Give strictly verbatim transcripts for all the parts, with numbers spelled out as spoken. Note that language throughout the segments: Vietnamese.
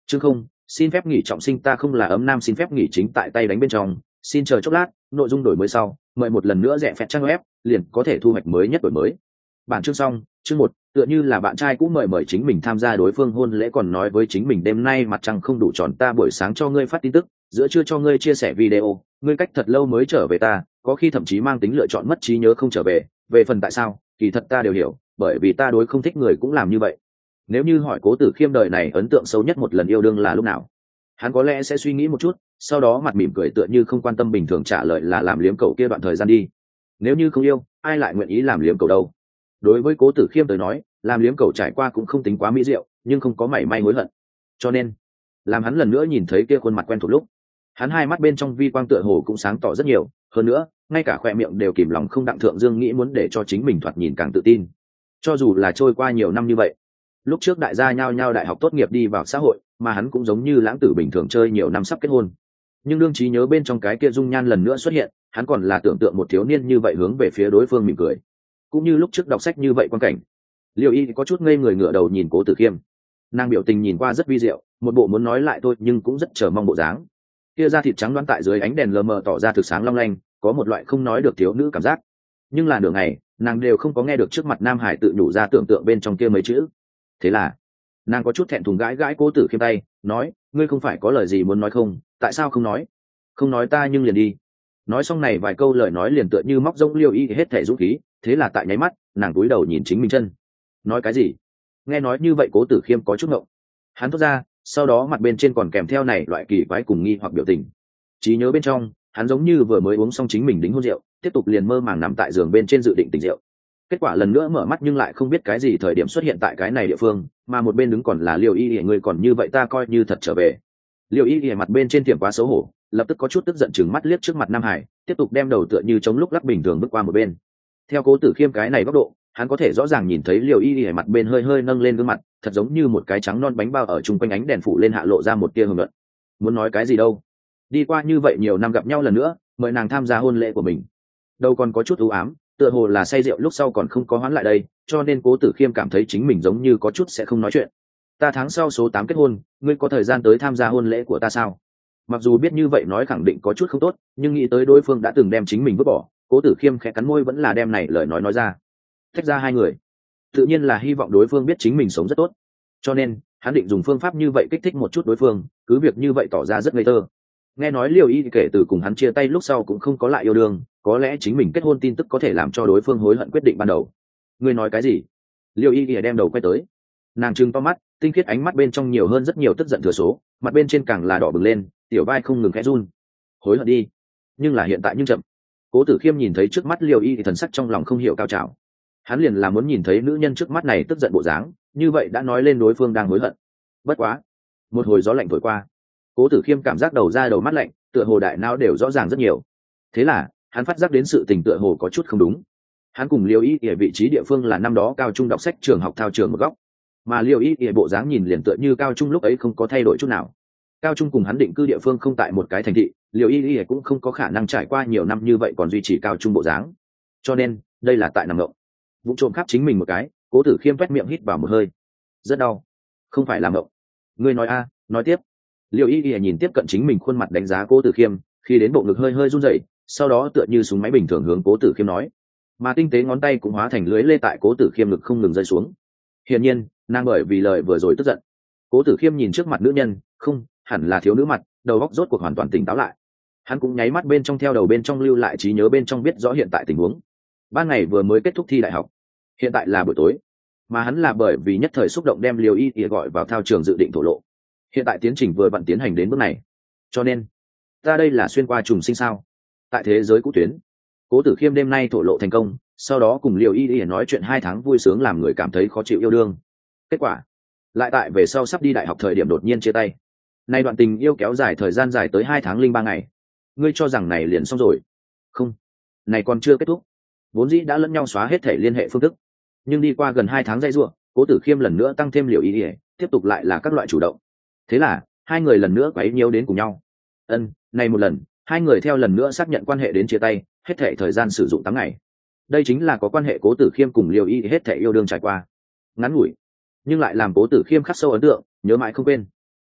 Chương không, xin phép nghỉ trọng sinh ta không là ấm nam xin phép nghỉ chính tại tay đánh bên trong, xin chờ chốc lát, nội dung đổi mới sau, mời một lần nữa rẽ phẹt trang web, liền có thể thu hoạch mới nhất đổi mới. Bản chương xong, chương một, tựa như là bạn trai cũng mời mời chính mình tham gia đối phương hôn lễ còn nói với chính mình đêm nay mặt trăng không đủ tròn ta buổi sáng cho ngươi phát tin tức, giữa trưa cho ngươi chia sẻ video, ngươi cách thật lâu mới trở về ta, có khi thậm chí mang tính lựa chọn mất trí nhớ không trở về, về phần tại sao, kỳ thật ta đều hiểu, bởi vì ta đối không thích người cũng làm như vậy. Nếu như hỏi Cố Tử Khiêm đời này ấn tượng sâu nhất một lần yêu đương là lúc nào, hắn có lẽ sẽ suy nghĩ một chút, sau đó mặt mỉm cười tựa như không quan tâm bình thường trả lời là làm liếm cậu kia đoạn thời gian đi. Nếu như không yêu, ai lại nguyện ý làm liếm cậu đâu. Đối với Cố Tử Khiêm tới nói, làm liếm cậu trải qua cũng không tính quá mỹ diệu, nhưng không có mảy may hối hận. Cho nên, làm hắn lần nữa nhìn thấy kia khuôn mặt quen thuộc lúc, hắn hai mắt bên trong vi quang tựa hồ cũng sáng tỏ rất nhiều, hơn nữa, ngay cả khoe miệng đều kìm lòng không đặng thượng dương nghĩ muốn để cho chính mình thoạt nhìn càng tự tin. Cho dù là trôi qua nhiều năm như vậy, lúc trước đại gia nhao nhao đại học tốt nghiệp đi vào xã hội, mà hắn cũng giống như lãng tử bình thường chơi nhiều năm sắp kết hôn. Nhưng đương trí nhớ bên trong cái kia dung nhan lần nữa xuất hiện, hắn còn là tưởng tượng một thiếu niên như vậy hướng về phía đối phương mỉm cười, cũng như lúc trước đọc sách như vậy quan cảnh. Liêu Y có chút ngây người ngửa đầu nhìn Cố Tử Khiêm, nàng biểu tình nhìn qua rất vi diệu, một bộ muốn nói lại thôi nhưng cũng rất chờ mong bộ dáng. Kia da thịt trắng đoán tại dưới ánh đèn lờ mờ tỏ ra thực sáng long lanh, có một loại không nói được thiếu nữ cảm giác. Nhưng là nửa ngày, nàng đều không có nghe được trước mặt Nam Hải tự nhủ ra tưởng tượng bên trong kia mấy chữ. Thế là, nàng có chút thẹn thùng gãi gãi Cố Tử Khiêm tay, nói, ngươi không phải có lời gì muốn nói không, tại sao không nói? Không nói ta nhưng liền đi. Nói xong này vài câu lời nói liền tựa như móc rông Liêu Y hết thể dũng khí, thế là tại nháy mắt, nàng cúi đầu nhìn chính mình chân. Nói cái gì? Nghe nói như vậy Cố Tử Khiêm có chút ngộng. Hắn thốt ra, sau đó mặt bên trên còn kèm theo này loại kỳ quái cùng nghi hoặc biểu tình. Trí nhớ bên trong, hắn giống như vừa mới uống xong chính mình đính hôn rượu, tiếp tục liền mơ màng nằm tại giường bên trên dự định tỉnh rượu. Kết quả lần nữa mở mắt nhưng lại không biết cái gì thời điểm xuất hiện tại cái này địa phương, mà một bên đứng còn là Liêu Y Y, người còn như vậy ta coi như thật trở về. Liêu Y Y mặt bên trên tiệm quá xấu hổ, lập tức có chút tức giận chừng mắt liếc trước mặt Nam Hải, tiếp tục đem đầu tựa như chống lúc lắc bình thường bước qua một bên. Theo Cố Tử Khiêm cái này góc độ, hắn có thể rõ ràng nhìn thấy Liêu Y Y mặt bên hơi hơi nâng lên gương mặt, thật giống như một cái trắng non bánh bao ở chung quanh ánh đèn phủ lên hạ lộ ra một tia hưởng luận. Muốn nói cái gì đâu? Đi qua như vậy nhiều năm gặp nhau lần nữa, mời nàng tham gia hôn lễ của mình. Đâu còn có chút u ám, tựa hồ là say rượu lúc sau còn không có hoán lại đây, cho nên Cố Tử Khiêm cảm thấy chính mình giống như có chút sẽ không nói chuyện. Ta tháng sau số tám kết hôn, ngươi có thời gian tới tham gia hôn lễ của ta sao? Mặc dù biết như vậy nói khẳng định có chút không tốt, nhưng nghĩ tới đối phương đã từng đem chính mình vứt bỏ, Cố Tử Khiêm khẽ cắn môi vẫn là đem này lời nói nói ra. Tách ra hai người, tự nhiên là hy vọng đối phương biết chính mình sống rất tốt, cho nên hắn định dùng phương pháp như vậy kích thích một chút đối phương, cứ việc như vậy tỏ ra rất ngây thơ. Nghe nói Liêu Y kể từ cùng hắn chia tay lúc sau cũng không có lại yêu đương, có lẽ chính mình kết hôn tin tức có thể làm cho đối phương hối hận quyết định ban đầu. Ngươi nói cái gì? Liêu Y đem đầu quay tới, nàng trừng to mắt, tinh khiết ánh mắt bên trong nhiều hơn rất nhiều tức giận thừa số, mặt bên trên càng là đỏ bừng lên, tiểu vai không ngừng khẽ run. Hối hận đi, nhưng là hiện tại nhưng chậm. Cố Tử Khiêm nhìn thấy trước mắt Liêu Y thì thần sắc trong lòng không hiểu cao trào. Hắn liền là muốn nhìn thấy nữ nhân trước mắt này tức giận bộ dáng, như vậy đã nói lên đối phương đang hối hận. Bất quá, một hồi gió lạnh thổi qua, Cố Tử Khiêm cảm giác đầu ra đầu mắt lạnh, tựa hồ đại não đều rõ ràng rất nhiều. Thế là, hắn phát giác đến sự tình tựa hồ có chút không đúng. Hắn cùng Liêu Y ở vị trí địa phương là năm đó cao trung đọc sách trường học thao trường một góc, mà Liêu Y ở bộ dáng nhìn liền tựa như cao trung lúc ấy không có thay đổi chút nào. Cao trung cùng hắn định cư địa phương không tại một cái thành thị, Liêu Y cũng không có khả năng trải qua nhiều năm như vậy còn duy trì cao trung bộ dáng. Cho nên, đây là tại nằm ngộng. Vụ trộm khắp chính mình một cái, Cố Tử Khiêm vét miệng hít vào một hơi. Rất đau. Không phải là ngộng. Ngươi nói a, nói tiếp. Liêu Y Y nhìn tiếp cận chính mình khuôn mặt đánh giá Cố Tử Khiêm, khi đến bộ ngực hơi hơi run rẩy, sau đó tựa như súng máy bình thường hướng Cố Tử Khiêm nói, mà tinh tế ngón tay cũng hóa thành lưới lê tại Cố Tử Khiêm ngực không ngừng rơi xuống. Hiển nhiên, nàng bởi vì lời vừa rồi tức giận. Cố Tử Khiêm nhìn trước mặt nữ nhân, không, hẳn là thiếu nữ mặt, đầu óc rốt cuộc hoàn toàn tỉnh táo lại. Hắn cũng nháy mắt bên trong theo đầu bên trong lưu lại trí nhớ bên trong biết rõ hiện tại tình huống. Ban ngày vừa mới kết thúc thi đại học, hiện tại là buổi tối, mà hắn là bởi vì nhất thời xúc động đem Liêu Y Y gọi vào thao trường dự định thổ lộ. Hiện tại tiến trình vừa vặn tiến hành đến bước này, cho nên ta đây là xuyên qua trùng sinh sao? Tại thế giới cũ tuyến, Cố Tử Khiêm đêm nay thổ lộ thành công, sau đó cùng Liêu Y Y nói chuyện hai tháng vui sướng làm người cảm thấy khó chịu yêu đương. Kết quả lại tại về sau sắp đi đại học thời điểm đột nhiên chia tay. Nay đoạn tình yêu kéo dài thời gian dài tới hai tháng linh ba ngày. Ngươi cho rằng này liền xong rồi? Không, này còn chưa kết thúc. Vốn dĩ đã lẫn nhau xóa hết thể liên hệ phương thức, nhưng đi qua gần hai tháng dây dưa, Cố Tử Khiêm lần nữa tăng thêm Liêu Y Y, tiếp tục lại là các loại chủ động. Thế là hai người lần nữa quấy nhiễu đến cùng nhau. Ân, này một lần, hai người theo lần nữa xác nhận quan hệ đến chia tay, hết thể thời gian sử dụng tám ngày. Đây chính là có quan hệ Cố Tử Khiêm cùng Liêu Y hết thể yêu đương trải qua. Ngắn ngủi, nhưng lại làm Cố Tử Khiêm khắc sâu ấn tượng, nhớ mãi không quên.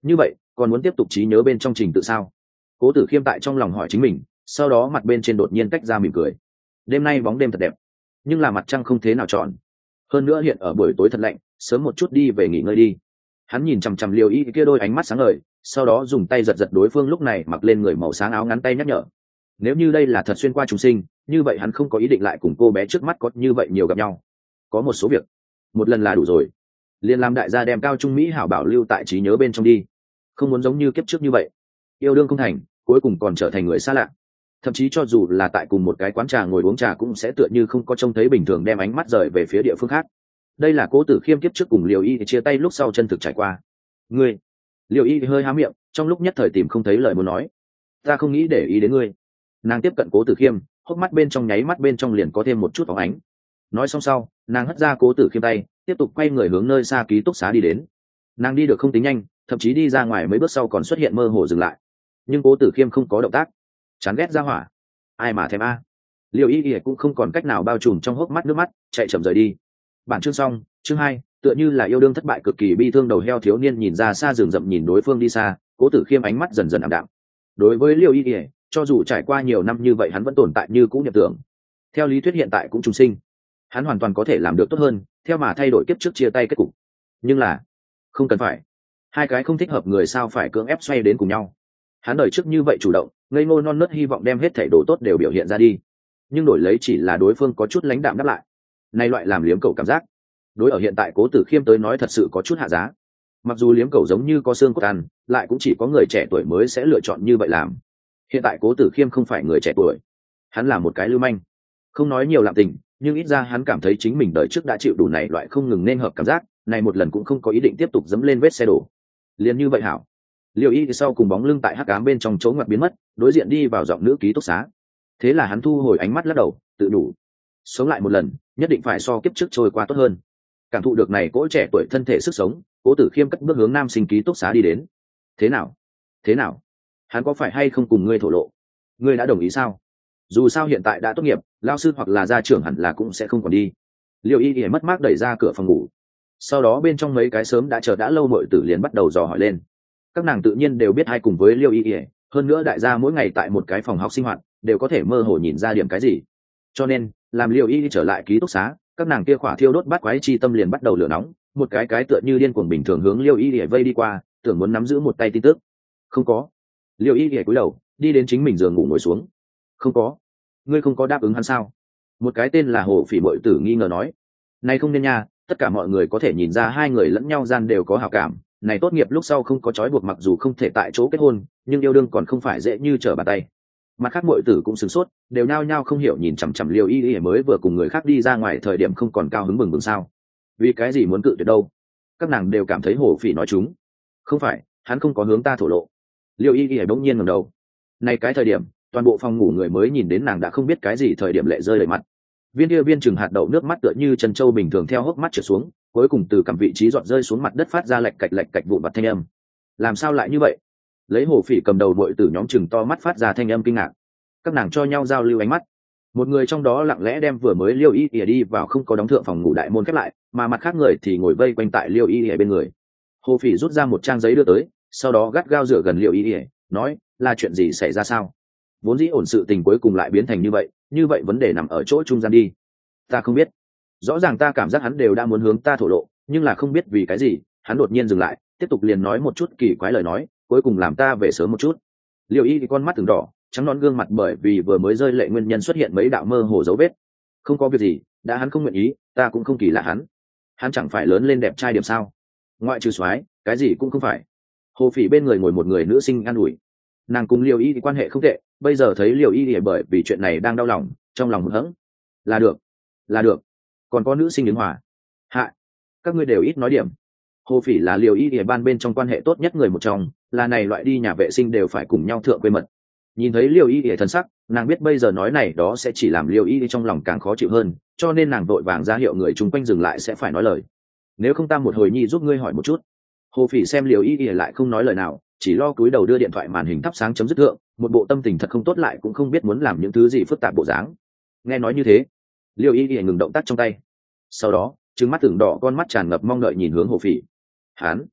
như vậy còn muốn tiếp tục trí nhớ bên trong trình tự sao? Cố Tử Khiêm tại trong lòng hỏi chính mình, sau đó mặt bên trên đột nhiên tách ra mỉm cười. Đêm nay bóng đêm thật đẹp, nhưng là mặt trăng không thế nào tròn, hơn nữa hiện ở buổi tối thật lạnh, sớm một chút đi về nghỉ ngơi đi. Hắn nhìn chằm chằm Liêu Y kia đôi ánh mắt sáng ngời, sau đó dùng tay giật giật đối phương lúc này mặc lên người màu sáng áo ngắn tay nhắc nhở. Nếu như đây là thật xuyên qua trùng sinh, như vậy hắn không có ý định lại cùng cô bé trước mắt có như vậy nhiều gặp nhau. Có một số việc, một lần là đủ rồi. Liên làm đại gia đem Cao Trung Mỹ hảo bảo lưu tại trí nhớ bên trong đi, không muốn giống như kiếp trước như vậy, yêu đương không thành, cuối cùng còn trở thành người xa lạ. Thậm chí cho dù là tại cùng một cái quán trà ngồi uống trà cũng sẽ tựa như không có trông thấy bình thường, đem ánh mắt rời về phía địa phương khác. Đây là Cố Tử Khiêm kiếp trước cùng Liêu Y chia tay lúc sau chân thực trải qua. Ngươi, Liêu Y hơi há miệng, trong lúc nhất thời tìm không thấy lời muốn nói. Ta không nghĩ để ý đến ngươi. Nàng tiếp cận Cố Tử Khiêm, hốc mắt bên trong nháy mắt bên trong liền có thêm một chút phóng ánh. Nói xong sau, nàng hất ra Cố Tử Khiêm tay, tiếp tục quay người hướng nơi xa ký túc xá đi đến. Nàng đi được không tính nhanh, thậm chí đi ra ngoài mấy bước sau còn xuất hiện mơ hồ dừng lại. Nhưng Cố Tử Khiêm không có động tác. Chán ghét ra hỏa, ai mà thèm a. Liêu Y Y cũng không còn cách nào bao trùm trong hốc mắt nước mắt, chạy chậm rời đi. Bản chương xong, chương hai, tựa như là yêu đương thất bại cực kỳ bi thương đầu heo thiếu niên nhìn ra xa rừng rậm nhìn đối phương đi xa, Cố Tử Khiêm ánh mắt dần dần ảm đạm. Đối với Liêu Y Y, cho dù trải qua nhiều năm như vậy hắn vẫn tồn tại như cũ nhập tưởng. Theo lý thuyết hiện tại cũng trùng sinh, hắn hoàn toàn có thể làm được tốt hơn, theo mà thay đổi kiếp trước chia tay kết cục. Nhưng là, không cần phải. Hai cái không thích hợp người sao phải cưỡng ép xoay đến cùng nhau. Hắn đời trước như vậy chủ động, ngây ngô non nớt hy vọng đem hết thảy đồ tốt đều biểu hiện ra đi, nhưng đổi lấy chỉ là đối phương có chút lãnh đạm đáp lại. Này loại làm liếm cầu cảm giác, đối ở hiện tại Cố Tử Khiêm tới nói thật sự có chút hạ giá. Mặc dù liếm cầu giống như có xương cốt ăn, lại cũng chỉ có người trẻ tuổi mới sẽ lựa chọn như vậy làm. Hiện tại Cố Tử Khiêm không phải người trẻ tuổi, hắn là một cái lưu manh. Không nói nhiều lạm tình, nhưng ít ra hắn cảm thấy chính mình đời trước đã chịu đủ này loại không ngừng nên hợp cảm giác, này một lần cũng không có ý định tiếp tục dẫm lên vết xe đổ. Liền như vậy hảo. Liêu Y thì sau cùng bóng lưng tại hắc ám bên trong chỗ ngoặt biến mất, đối diện đi vào giọng nữ ký túc xá. Thế là hắn thu hồi ánh mắt lắc đầu, tự đủ. Sống lại một lần, nhất định phải so kiếp trước trôi qua tốt hơn. Cảm thụ được này cỗ trẻ tuổi thân thể sức sống, Cố Tử Khiêm cất bước hướng nam sinh ký túc xá đi đến. Thế nào? Thế nào? Hắn có phải hay không cùng ngươi thổ lộ? Ngươi đã đồng ý sao? Dù sao hiện tại đã tốt nghiệp, lao sư hoặc là gia trưởng hẳn là cũng sẽ không còn đi. Liêu Y thì mất mát đẩy ra cửa phòng ngủ. Sau đó bên trong mấy cái sớm đã chờ đã lâu muội tử liền bắt đầu dò hỏi lên. Các nàng tự nhiên đều biết hai cùng với Liêu Y Y, hơn nữa đại gia mỗi ngày tại một cái phòng học sinh hoạt, đều có thể mơ hồ nhìn ra điểm cái gì. Cho nên, làm Liêu Y Y trở lại ký túc xá, các nàng kia khỏa thiêu đốt bát quái chi tâm liền bắt đầu lửa nóng, một cái cái tựa như điên cuồng bình thường hướng Liêu Y Y vây đi qua, tưởng muốn nắm giữ một tay tin tức. Không có. Liêu Y Y cúi đầu, đi đến chính mình giường ngủ ngồi xuống. Không có. Ngươi không có đáp ứng hắn sao? Một cái tên là Hồ Phỉ muội tử nghi ngờ nói. Này không nên nha, tất cả mọi người có thể nhìn ra hai người lẫn nhau gian đều có hảo cảm. Này tốt nghiệp lúc sau không có trói buộc, mặc dù không thể tại chỗ kết hôn, nhưng yêu đương còn không phải dễ như trở bàn tay. Mặt khác muội tử cũng sửng sốt, đều nhao nhao không hiểu nhìn chằm chằm Liêu Y Y mới vừa cùng người khác đi ra ngoài thời điểm không còn cao hứng bừng bừng sao? Vì cái gì muốn cự tuyệt đâu? Các nàng đều cảm thấy Hồ Phỉ nói chúng. Không phải, hắn không có hướng ta thổ lộ. Liêu Y Y bỗng nhiên ngẩng đầu. Này cái thời điểm, toàn bộ phòng ngủ người mới nhìn đến nàng đã không biết cái gì thời điểm lệ rơi đầy mặt. Viên kia viên chừng hạt đậu nước mắt tựa như chân châu bình thường theo hốc mắt trượt xuống, cuối cùng từ cằm vị trí giọt rơi xuống mặt đất phát ra lạch cạch lạch cạch vụn vặt thanh âm. Làm sao lại như vậy? Lấy Hồ Phỉ cầm đầu muội tử nhóm chừng to mắt phát ra thanh âm kinh ngạc. Các nàng cho nhau giao lưu ánh mắt. Một người trong đó lặng lẽ đem vừa mới Liêu Y Y đi vào không có đóng thượng phòng ngủ đại môn khép lại, mà mặt khác người thì ngồi vây quanh tại Liêu Y Y bên người. Hồ Phỉ rút ra một trang giấy đưa tới, sau đó gắt gao dựa gần Liêu Y Y, nói, là chuyện gì xảy ra sao? Vốn dĩ ổn sự tình cuối cùng lại biến thành như vậy, như vậy vấn đề nằm ở chỗ trung gian đi. Ta không biết. Rõ ràng ta cảm giác hắn đều đã muốn hướng ta thổ lộ, nhưng là không biết vì cái gì, hắn đột nhiên dừng lại, tiếp tục liền nói một chút kỳ quái lời nói, cuối cùng làm ta về sớm một chút. Liêu Y thì con mắt từng đỏ, trắng nõn gương mặt bởi vì vừa mới rơi lệ nguyên nhân xuất hiện mấy đạo mơ hồ dấu vết. Không có việc gì, đã hắn không nguyện ý, ta cũng không kỳ lạ hắn. Hắn chẳng phải lớn lên đẹp trai điểm sao? Ngoại trừ soái, cái gì cũng không phải. Hồ Phỉ bên người ngồi một người nữ sinh an ủi. Nàng cùng Liêu Y thì quan hệ không tệ, bây giờ thấy Liêu Y thì bởi vì chuyện này đang đau lòng, trong lòng hụt hẫng. Là được, là được. Còn có nữ sinh đứng hòa. Hạ, các ngươi đều ít nói điểm. Hồ Phỉ là Liêu Y thì ban bên trong quan hệ tốt nhất người một trong, là này loại đi nhà vệ sinh đều phải cùng nhau thượng quê mật. Nhìn thấy Liêu Y thì thân sắc, nàng biết bây giờ nói này đó sẽ chỉ làm Liêu Y thì trong lòng càng khó chịu hơn, cho nên nàng vội vàng ra hiệu người chung quanh dừng lại sẽ phải nói lời. Nếu không ta một hồi nhi giúp ngươi hỏi một chút. Hồ Phỉ xem Liêu Y thì lại không nói lời nào, chỉ lo cúi đầu đưa điện thoại màn hình thắp sáng chấm dứt thượng, một bộ tâm tình thật không tốt lại cũng không biết muốn làm những thứ gì phức tạp bộ dáng. Nghe nói như thế, Liêu Y thì ngừng động tác trong tay, sau đó trừng mắt tưởng đỏ con mắt tràn ngập mong đợi nhìn hướng Hồ Phỉ. Hán,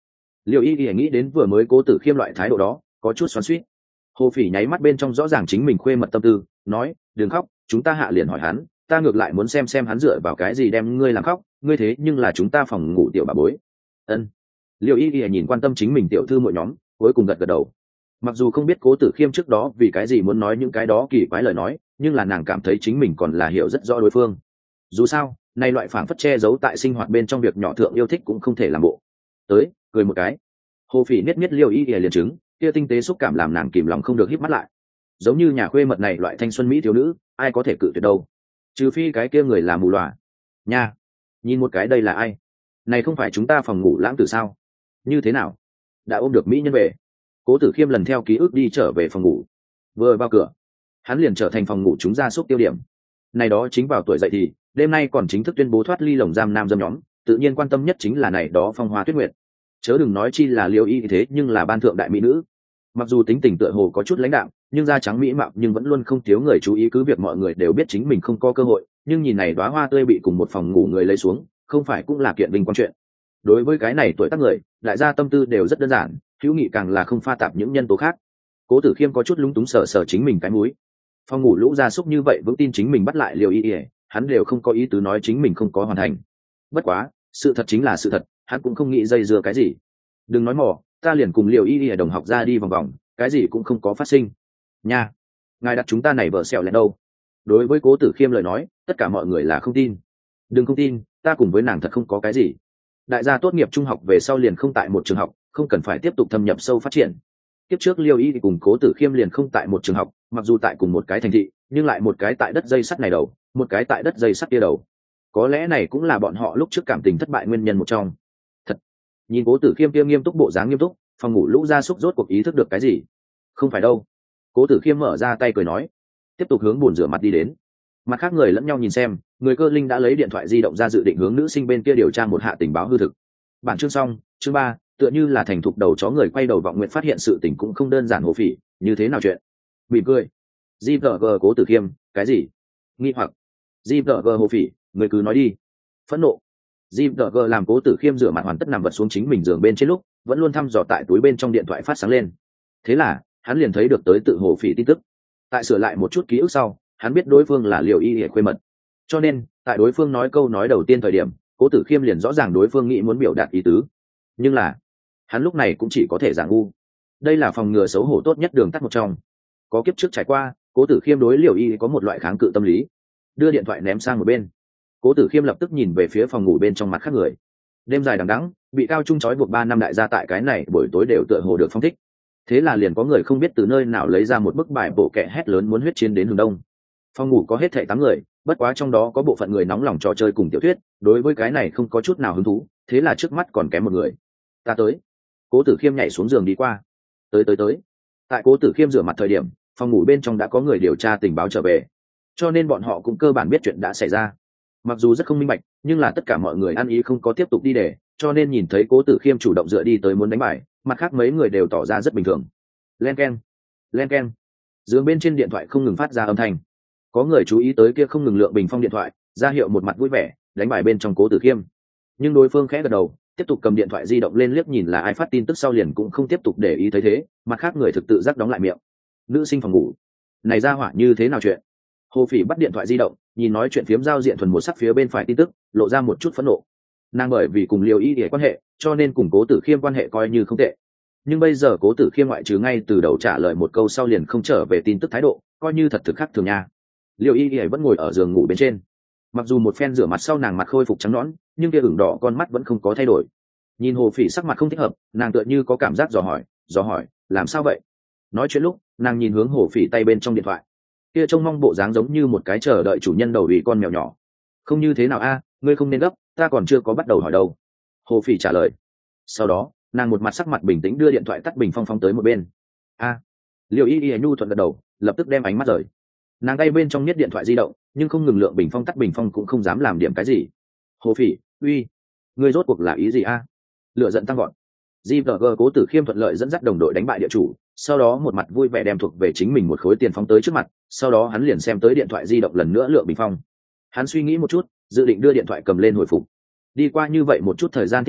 Liêu y y nghĩ đến vừa mới Cố Tử Khiêm loại thái độ đó có chút xoắn xuýt. Hồ Phỉ nháy mắt bên trong rõ ràng chính mình khuê mật tâm tư, nói đừng khóc, chúng ta hạ liền hỏi hắn, ta ngược lại muốn xem xem hắn dựa vào cái gì đem ngươi làm khóc, ngươi thế nhưng là chúng ta phòng ngủ tiểu bà bối. Ân. Liêu y y nhìn quan tâm chính mình tiểu thư muội nhóm, cuối cùng gật gật đầu. Mặc dù không biết Cố Tử Khiêm trước đó vì cái gì muốn nói những cái đó kỳ quái lời nói, nhưng là nàng cảm thấy chính mình còn là hiểu rất rõ đối phương. Dù sao nay loại phảng phất che giấu tại sinh hoạt bên trong việc nhỏ thượng yêu thích cũng không thể làm bộ. Tới cười một cái. Hồ Phỉ niết niết Liêu y y liền chứng, kia tinh tế xúc cảm làm nàng kìm lòng không được híp mắt lại. Giống như nhà khuê mật này loại thanh xuân mỹ thiếu nữ, ai có thể cự tuyệt đâu, trừ phi cái kia người là mù lòa nha. Nhìn một cái đây là ai? Này không phải chúng ta phòng ngủ lãng tử sao? Như thế nào, đã ôm được mỹ nhân về? Cố Tử Khiêm lần theo ký ức đi trở về phòng ngủ, vừa vào cửa hắn liền trở thành phòng ngủ chúng gia súc tiêu điểm. Này đó chính vào tuổi dậy thì đêm nay còn chính thức tuyên bố thoát ly lồng giam nam dâm nhóm, tự nhiên quan tâm nhất chính là này đó phong hoa tuyết nguyệt, chớ đừng nói chi là Liêu y thế nhưng là ban thượng đại mỹ nữ. Mặc dù tính tình tựa hồ có chút lãnh đạm, nhưng da trắng mỹ mạo nhưng vẫn luôn không thiếu người chú ý, cứ việc mọi người đều biết chính mình không có cơ hội, nhưng nhìn này đóa hoa tươi bị cùng một phòng ngủ người lấy xuống, không phải cũng là kiện vinh quang chuyện. Đối với cái này tuổi tác người, đại gia tâm tư đều rất đơn giản, hữu nghị càng là không pha tạp những nhân tố khác. Cố Tử Khiêm có chút lúng túng sờ sờ chính mình cái mũi. Phòng ngủ lũ gia súc như vậy vững tin chính mình bắt lại Liêu y y, hắn đều không có ý tứ nói chính mình không có hoàn thành. Bất quá sự thật chính là sự thật, hắn cũng không nghĩ dây dưa cái gì. Đừng nói mỏ, ta liền cùng Liêu y y đồng học ra đi vòng vòng, cái gì cũng không có phát sinh nha. Ngài đặt chúng ta này vợ sẹo lại đâu? Đối với Cố Tử Khiêm lời nói, tất cả mọi người là không tin. Đừng không tin, ta cùng với nàng thật không có cái gì. Đại gia tốt nghiệp trung học về sau liền không tại một trường học, không cần phải tiếp tục thâm nhập sâu phát triển. Tiếp trước Liêu y thì cùng Cố Tử Khiêm liền không tại một trường học, mặc dù tại cùng một cái thành thị, nhưng lại một cái tại đất dây sắt này đầu, một cái tại đất dây sắt kia đầu. Có lẽ này cũng là bọn họ lúc trước cảm tình thất bại nguyên nhân một trong. Thật. Nhìn Cố Tử Khiêm kia nghiêm túc bộ dáng nghiêm túc, phòng ngủ lũ gia súc rốt cuộc ý thức được cái gì. Không phải đâu. Cố Tử Khiêm mở ra tay cười nói, tiếp tục hướng bồn rửa mặt đi đến. Mặt khác người lẫn nhau nhìn xem, người cơ linh đã lấy điện thoại di động ra dự định hướng nữ sinh bên kia điều tra một hạ tình báo hư thực. Bản chương xong, chương ba, tựa như là thành thục đầu chó người quay đầu vọng nguyện phát hiện sự tình cũng không đơn giản. Hồ Phỉ, như thế nào chuyện? Mỉm cười. giê vê giê Cố Tử Khiêm, cái gì? Nghi hoặc. giê vê giê Hồ Phỉ, người cứ nói đi. Phẫn nộ. giê vê giê làm Cố Tử Khiêm rửa mặt hoàn tất nằm vật xuống chính mình giường bên trên lúc, vẫn luôn thăm dò tại túi bên trong điện thoại phát sáng lên. Thế là hắn liền thấy được tới tự Hồ Phỉ tin tức. Tại sửa lại một chút ký ức sau, hắn biết đối phương là Liêu y y khuê mật, cho nên tại đối phương nói câu nói đầu tiên thời điểm, Cố Tử Khiêm liền rõ ràng đối phương nghĩ muốn biểu đạt ý tứ. Nhưng là hắn lúc này cũng chỉ có thể giả ngu. Đây là phòng ngừa xấu hổ tốt nhất đường tắt một trong. Có kiếp trước trải qua, Cố Tử Khiêm đối Liêu y có một loại kháng cự tâm lý. Đưa điện thoại ném sang một bên, Cố Tử Khiêm lập tức nhìn về phía phòng ngủ bên trong mặt khác người. Đêm dài đằng đẵng, bị cao trung trói buộc ba năm đại gia tại cái này buổi tối đều tựa hồ được phong thích. Thế là liền có người không biết từ nơi nào lấy ra một bức bài bộ kệ hét lớn muốn huyết chiến đến hướng đông. Phòng ngủ có hết thảy tám người, bất quá trong đó có bộ phận người nóng lòng trò chơi cùng tiểu thuyết, đối với cái này không có chút nào hứng thú, thế là trước mắt còn kém một người. Ta tới. Cố Tử Khiêm nhảy xuống giường đi qua. Tới tới tới. Tại Cố Tử Khiêm rửa mặt thời điểm, phòng ngủ bên trong đã có người điều tra tình báo trở về, cho nên bọn họ cũng cơ bản biết chuyện đã xảy ra. Mặc dù rất không minh bạch, nhưng là tất cả mọi người ăn ý không có tiếp tục đi để, cho nên nhìn thấy Cố Tử Khiêm chủ động dựa đi tới muốn đánh bài, mặt khác mấy người đều tỏ ra rất bình thường. Len keng, len keng. Giường bên trên điện thoại không ngừng phát ra âm thanh. Có người chú ý tới kia không ngừng lượng bình phong điện thoại, ra hiệu một mặt vui vẻ đánh bài bên trong Cố Tử Khiêm. Nhưng đối phương khẽ gật đầu, tiếp tục cầm điện thoại di động lên liếc nhìn là ai phát tin tức sau liền cũng không tiếp tục để ý thấy thế, mặt khác người thực tự giác đóng lại miệng. Nữ sinh phòng ngủ, này ra hỏa như thế nào chuyện? Hồ Phỉ bắt điện thoại di động, nhìn nói chuyện phiếm giao diện thuần một sắc phía bên phải tin tức, lộ ra một chút phẫn nộ. Nàng bởi vì cùng Liêu y để quan hệ, cho nên cùng Cố Tử Khiêm quan hệ coi như không tệ. Nhưng bây giờ Cố Tử Khiêm ngoại trừ ngay từ đầu trả lời một câu sau liền không trở về tin tức thái độ, coi như thật thực khác thường nha. Liêu y y vẫn ngồi ở giường ngủ bên trên, mặc dù một phen rửa mặt sau nàng mặt khôi phục trắng nõn, nhưng kia ửng đỏ con mắt vẫn không có thay đổi. Nhìn Hồ Phỉ sắc mặt không thích hợp, nàng tựa như có cảm giác dò hỏi dò hỏi làm sao vậy? Nói chuyện lúc nàng nhìn hướng Hồ Phỉ tay bên trong điện thoại, kia trông mong bộ dáng giống như một cái chờ đợi chủ nhân đầu ủy con mèo nhỏ. Không như thế nào a, ngươi không nên gấp, ta còn chưa có bắt đầu hỏi đâu. Hồ Phỉ trả lời. Sau đó nàng một mặt sắc mặt bình tĩnh đưa điện thoại tắt bình phong phong tới một bên. A. Liêu y y nhu thuận gật đầu, lập tức đem ánh mắt rời. Nàng tay bên trong nhất điện thoại di động, nhưng không ngừng lượng bình phong tắt bình phong cũng không dám làm điểm cái gì. Hồ Phỉ, uy, ngươi rốt cuộc là ý gì a? Lửa giận tăng gọn. giê vê giê Cố Tử Khiêm thuận lợi dẫn dắt đồng đội đánh bại địa chủ, sau đó một mặt vui vẻ đem thuộc về chính mình một khối tiền phóng tới trước mặt, sau đó hắn liền xem tới điện thoại di động lần nữa lượng bình phong. Hắn suy nghĩ một chút, dự định đưa điện thoại cầm lên hồi phục. Đi qua như vậy một chút thời gian thích ứng,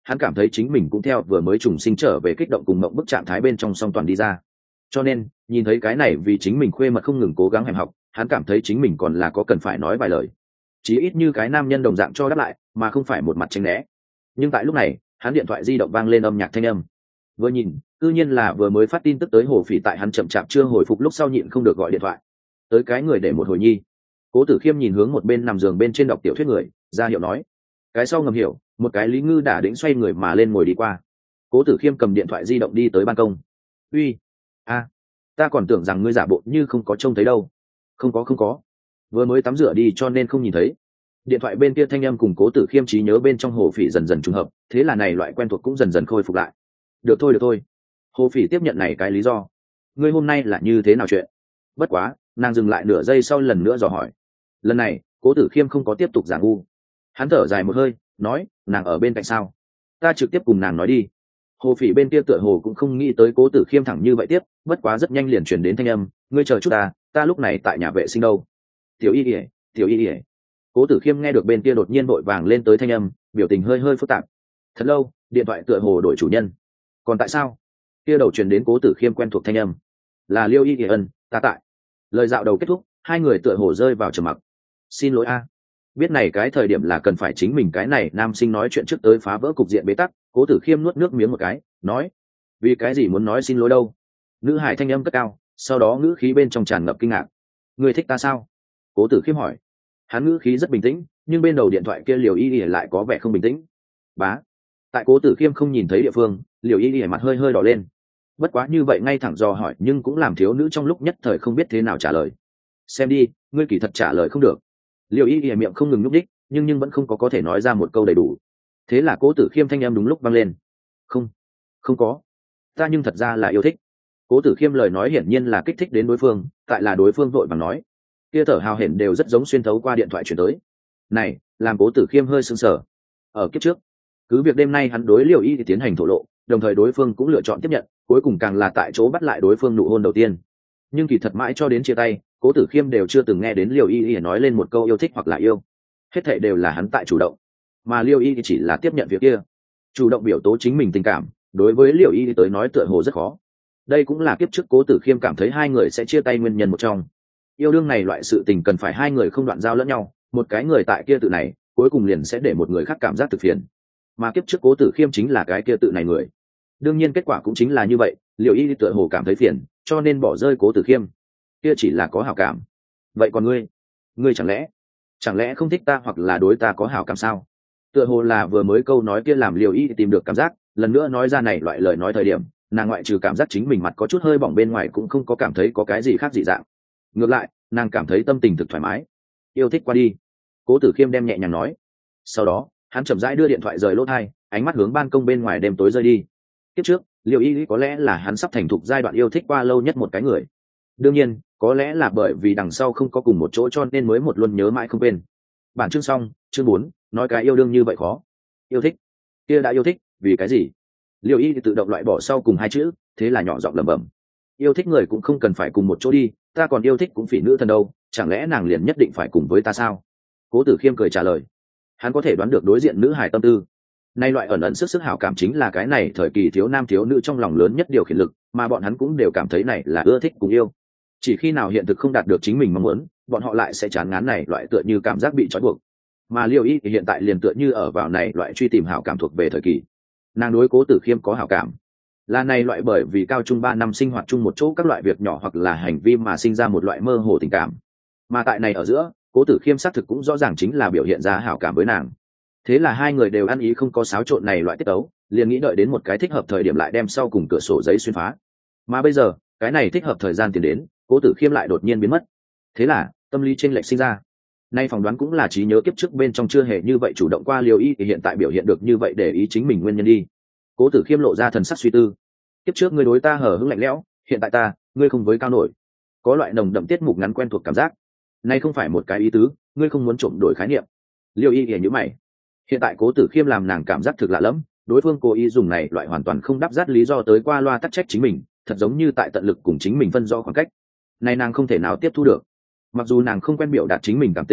hắn cảm thấy chính mình cũng theo vừa mới trùng sinh trở về kích động cùng mộng bức trạng thái bên trong song toàn đi ra. Cho nên nhìn thấy cái này vì chính mình khuê mật không ngừng cố gắng hèm học, hắn cảm thấy chính mình còn là có cần phải nói vài lời, chí ít như cái nam nhân đồng dạng cho đáp lại mà không phải một mặt tránh né. Nhưng tại lúc này hắn điện thoại di động vang lên âm nhạc thanh âm, vừa nhìn tự nhiên là vừa mới phát tin tức tới Hồ Phỉ, tại hắn chậm chạp chưa hồi phục lúc sau nhịn không được gọi điện thoại tới cái người để một hồi nhi. Cố Tử Khiêm nhìn hướng một bên nằm giường bên trên đọc tiểu thuyết người, ra hiệu nói. Cái sau ngầm hiểu, một cái Lý Ngư đã đĩnh xoay người mà lên ngồi đi qua. Cố Tử Khiêm cầm điện thoại di động đi tới ban công. Uy, a, ta còn tưởng rằng ngươi giả bộ như không có trông thấy đâu. Không có không có, vừa mới tắm rửa đi cho nên không nhìn thấy. Điện thoại bên kia thanh âm cùng Cố Tử Khiêm trí nhớ bên trong Hồ Phỉ dần dần trùng hợp, thế là này loại quen thuộc cũng dần dần khôi phục lại. Được thôi được thôi. Hồ Phỉ tiếp nhận này cái lý do. Ngươi hôm nay là như thế nào chuyện? Bất quá, nàng dừng lại nửa giây sau lần nữa dò hỏi. Lần này Cố Tử Khiêm không có tiếp tục giả ngu, hắn thở dài một hơi nói, nàng ở bên cạnh sao? Ta trực tiếp cùng nàng nói đi. Hồ Phỉ bên kia tựa hồ cũng không nghĩ tới Cố Tử Khiêm thẳng như vậy tiếp, bất quá rất nhanh liền chuyển đến thanh âm, ngươi chờ chút ta, ta lúc này tại nhà vệ sinh đâu. Tiểu Y ỉa, tiểu Y ỉa. Cố Tử Khiêm nghe được bên kia đột nhiên vội vàng lên tới thanh âm, biểu tình hơi hơi phức tạp. Thật lâu điện thoại tựa hồ đổi chủ nhân. Còn tại sao? Kia đầu truyền đến Cố Tử Khiêm quen thuộc thanh âm, là Liêu Y ỉa ân, ta tại. Lời dạo đầu kết thúc, hai người tựa hồ rơi vào trầm mặc. Xin lỗi a. Biết này cái thời điểm là cần phải chính mình cái này nam sinh nói chuyện trước tới phá vỡ cục diện bế tắc. Cố Tử Khiêm nuốt nước miếng một cái nói, vì cái gì muốn nói xin lỗi đâu? Nữ hải thanh âm cất cao, sau đó ngữ khí bên trong tràn ngập kinh ngạc. Người thích ta sao? Cố Tử Khiêm hỏi. Hắn ngữ khí rất bình tĩnh, nhưng bên đầu điện thoại kia Liều Y Y lại có vẻ không bình tĩnh. Bá. Tại Cố Tử Khiêm không nhìn thấy địa phương, Liều Y Y mặt hơi hơi đỏ lên. Bất quá như vậy ngay thẳng dò hỏi nhưng cũng làm thiếu nữ trong lúc nhất thời không biết thế nào trả lời. Xem đi, ngươi kỳ thật trả lời không được. Liều Y Y miệng không ngừng nhúc đích, nhưng nhưng vẫn không có có thể nói ra một câu đầy đủ. Thế là Cố Tử Khiêm thanh em đúng lúc vang lên. Không, không có. Ta nhưng thật ra là yêu thích. Cố Tử Khiêm lời nói hiển nhiên là kích thích đến đối phương, tại là đối phương vội vàng nói. Kia thở hào hển đều rất giống xuyên thấu qua điện thoại chuyển tới. Này, làm Cố Tử Khiêm hơi sững sờ. Ở kiếp trước, cứ việc đêm nay hắn đối Liều Y thì tiến hành thổ lộ, đồng thời đối phương cũng lựa chọn tiếp nhận, cuối cùng càng là tại chỗ bắt lại đối phương nụ hôn đầu tiên. Nhưng kỳ thật mãi cho đến chia tay, Cố Tử Khiêm đều chưa từng nghe đến Liều Y Y nói lên một câu yêu thích hoặc là yêu. Hết thảy đều là hắn tại chủ động, mà Liêu Y chỉ là tiếp nhận việc kia, chủ động biểu tố chính mình tình cảm. Đối với Liêu Y tới nói tựa hồ rất khó. Đây cũng là kiếp trước Cố Tử Khiêm cảm thấy hai người sẽ chia tay nguyên nhân một trong. Yêu đương này loại sự tình cần phải hai người không đoạn giao lẫn nhau, một cái người tại kia tự này, cuối cùng liền sẽ để một người khác cảm giác thực phiền. Mà kiếp trước Cố Tử Khiêm chính là cái kia tự này người. Đương nhiên kết quả cũng chính là như vậy, Liêu Y tựa hồ cảm thấy phiền, cho nên bỏ rơi Cố Tử Khiêm. Kia chỉ là có hảo cảm. Vậy còn ngươi, ngươi chẳng lẽ chẳng lẽ không thích ta hoặc là đối ta có hảo cảm sao? Tựa hồ là vừa mới câu nói kia làm Liều Y tìm được cảm giác, lần nữa nói ra này loại lời nói thời điểm, nàng ngoại trừ cảm giác chính mình mặt có chút hơi bỏng bên ngoài cũng không có cảm thấy có cái gì khác dị dạng. Ngược lại, nàng cảm thấy tâm tình thực thoải mái. Yêu thích qua đi. Cố Tử Khiêm đem nhẹ nhàng nói. Sau đó, hắn chậm rãi đưa điện thoại rời lỗ tai, ánh mắt hướng ban công bên ngoài đêm tối rơi đi. Tiếp trước, Liều Y có lẽ là hắn sắp thành thục giai đoạn yêu thích qua lâu nhất một cái người. Đương nhiên, có lẽ là bởi vì đằng sau không có cùng một chỗ cho nên mới một luôn nhớ mãi không quên. Bản chương xong, chương bốn, nói cái yêu đương như vậy khó. Yêu thích, kia đã yêu thích, vì cái gì? Liêu Y thì tự động loại bỏ sau cùng hai chữ, thế là nhỏ giọng lẩm bẩm. Yêu thích người cũng không cần phải cùng một chỗ đi, ta còn yêu thích cũng phỉ nữ thần đâu, chẳng lẽ nàng liền nhất định phải cùng với ta sao? Cố Tử Khiêm cười trả lời. Hắn có thể đoán được đối diện nữ hài tâm tư. Nay loại ẩn ẩn sức sức hảo cảm chính là cái này thời kỳ thiếu nam thiếu nữ trong lòng lớn nhất điều khiển lực, mà bọn hắn cũng đều cảm thấy này là ưa thích cùng yêu. Chỉ khi nào hiện thực không đạt được chính mình mong muốn, bọn họ lại sẽ chán ngán này loại tựa như cảm giác bị trói buộc. Mà Liêu Y thì hiện tại liền tựa như ở vào này loại truy tìm hảo cảm thuộc về thời kỳ. Nàng đối Cố Tử Khiêm có hảo cảm, là này loại bởi vì cao trung ba năm sinh hoạt chung một chỗ các loại việc nhỏ hoặc là hành vi mà sinh ra một loại mơ hồ tình cảm. Mà tại này ở giữa, Cố Tử Khiêm xác thực cũng rõ ràng chính là biểu hiện ra hảo cảm với nàng. Thế là hai người đều ăn ý không có xáo trộn này loại tiết tấu, liền nghĩ đợi đến một cái thích hợp thời điểm lại đem sau cùng cửa sổ giấy xuyên phá. Mà bây giờ, cái này thích hợp thời gian tiến đến, Cố Tử Khiêm lại đột nhiên biến mất. Thế là tâm lý chênh lệch sinh ra. Nay phỏng đoán cũng là trí nhớ kiếp trước bên trong chưa hề như vậy chủ động qua Liều Y thì hiện tại biểu hiện được như vậy để ý chính mình nguyên nhân đi. Cố Tử Khiêm lộ ra thần sắc suy tư. Kiếp trước ngươi đối ta hở hững lạnh lẽo, hiện tại ta, ngươi không với cao nổi. Có loại nồng đậm tiết mục ngắn quen thuộc cảm giác. Nay không phải một cái ý tứ, ngươi không muốn trộm đổi khái niệm. Liêu Y thì nhíu mày. Hiện tại Cố Tử Khiêm làm nàng cảm giác thực lạ lẫm, đối phương cố ý dùng này loại hoàn toàn không đáp dát lý do tới qua loa tắc trách chính mình, thật giống như tại tận lực cùng chính mình phân rõ khoảng cách. Này nàng không thể nào tiếp thu được. Mặc dù nàng không quen biểu đạt chính mình cảm tình,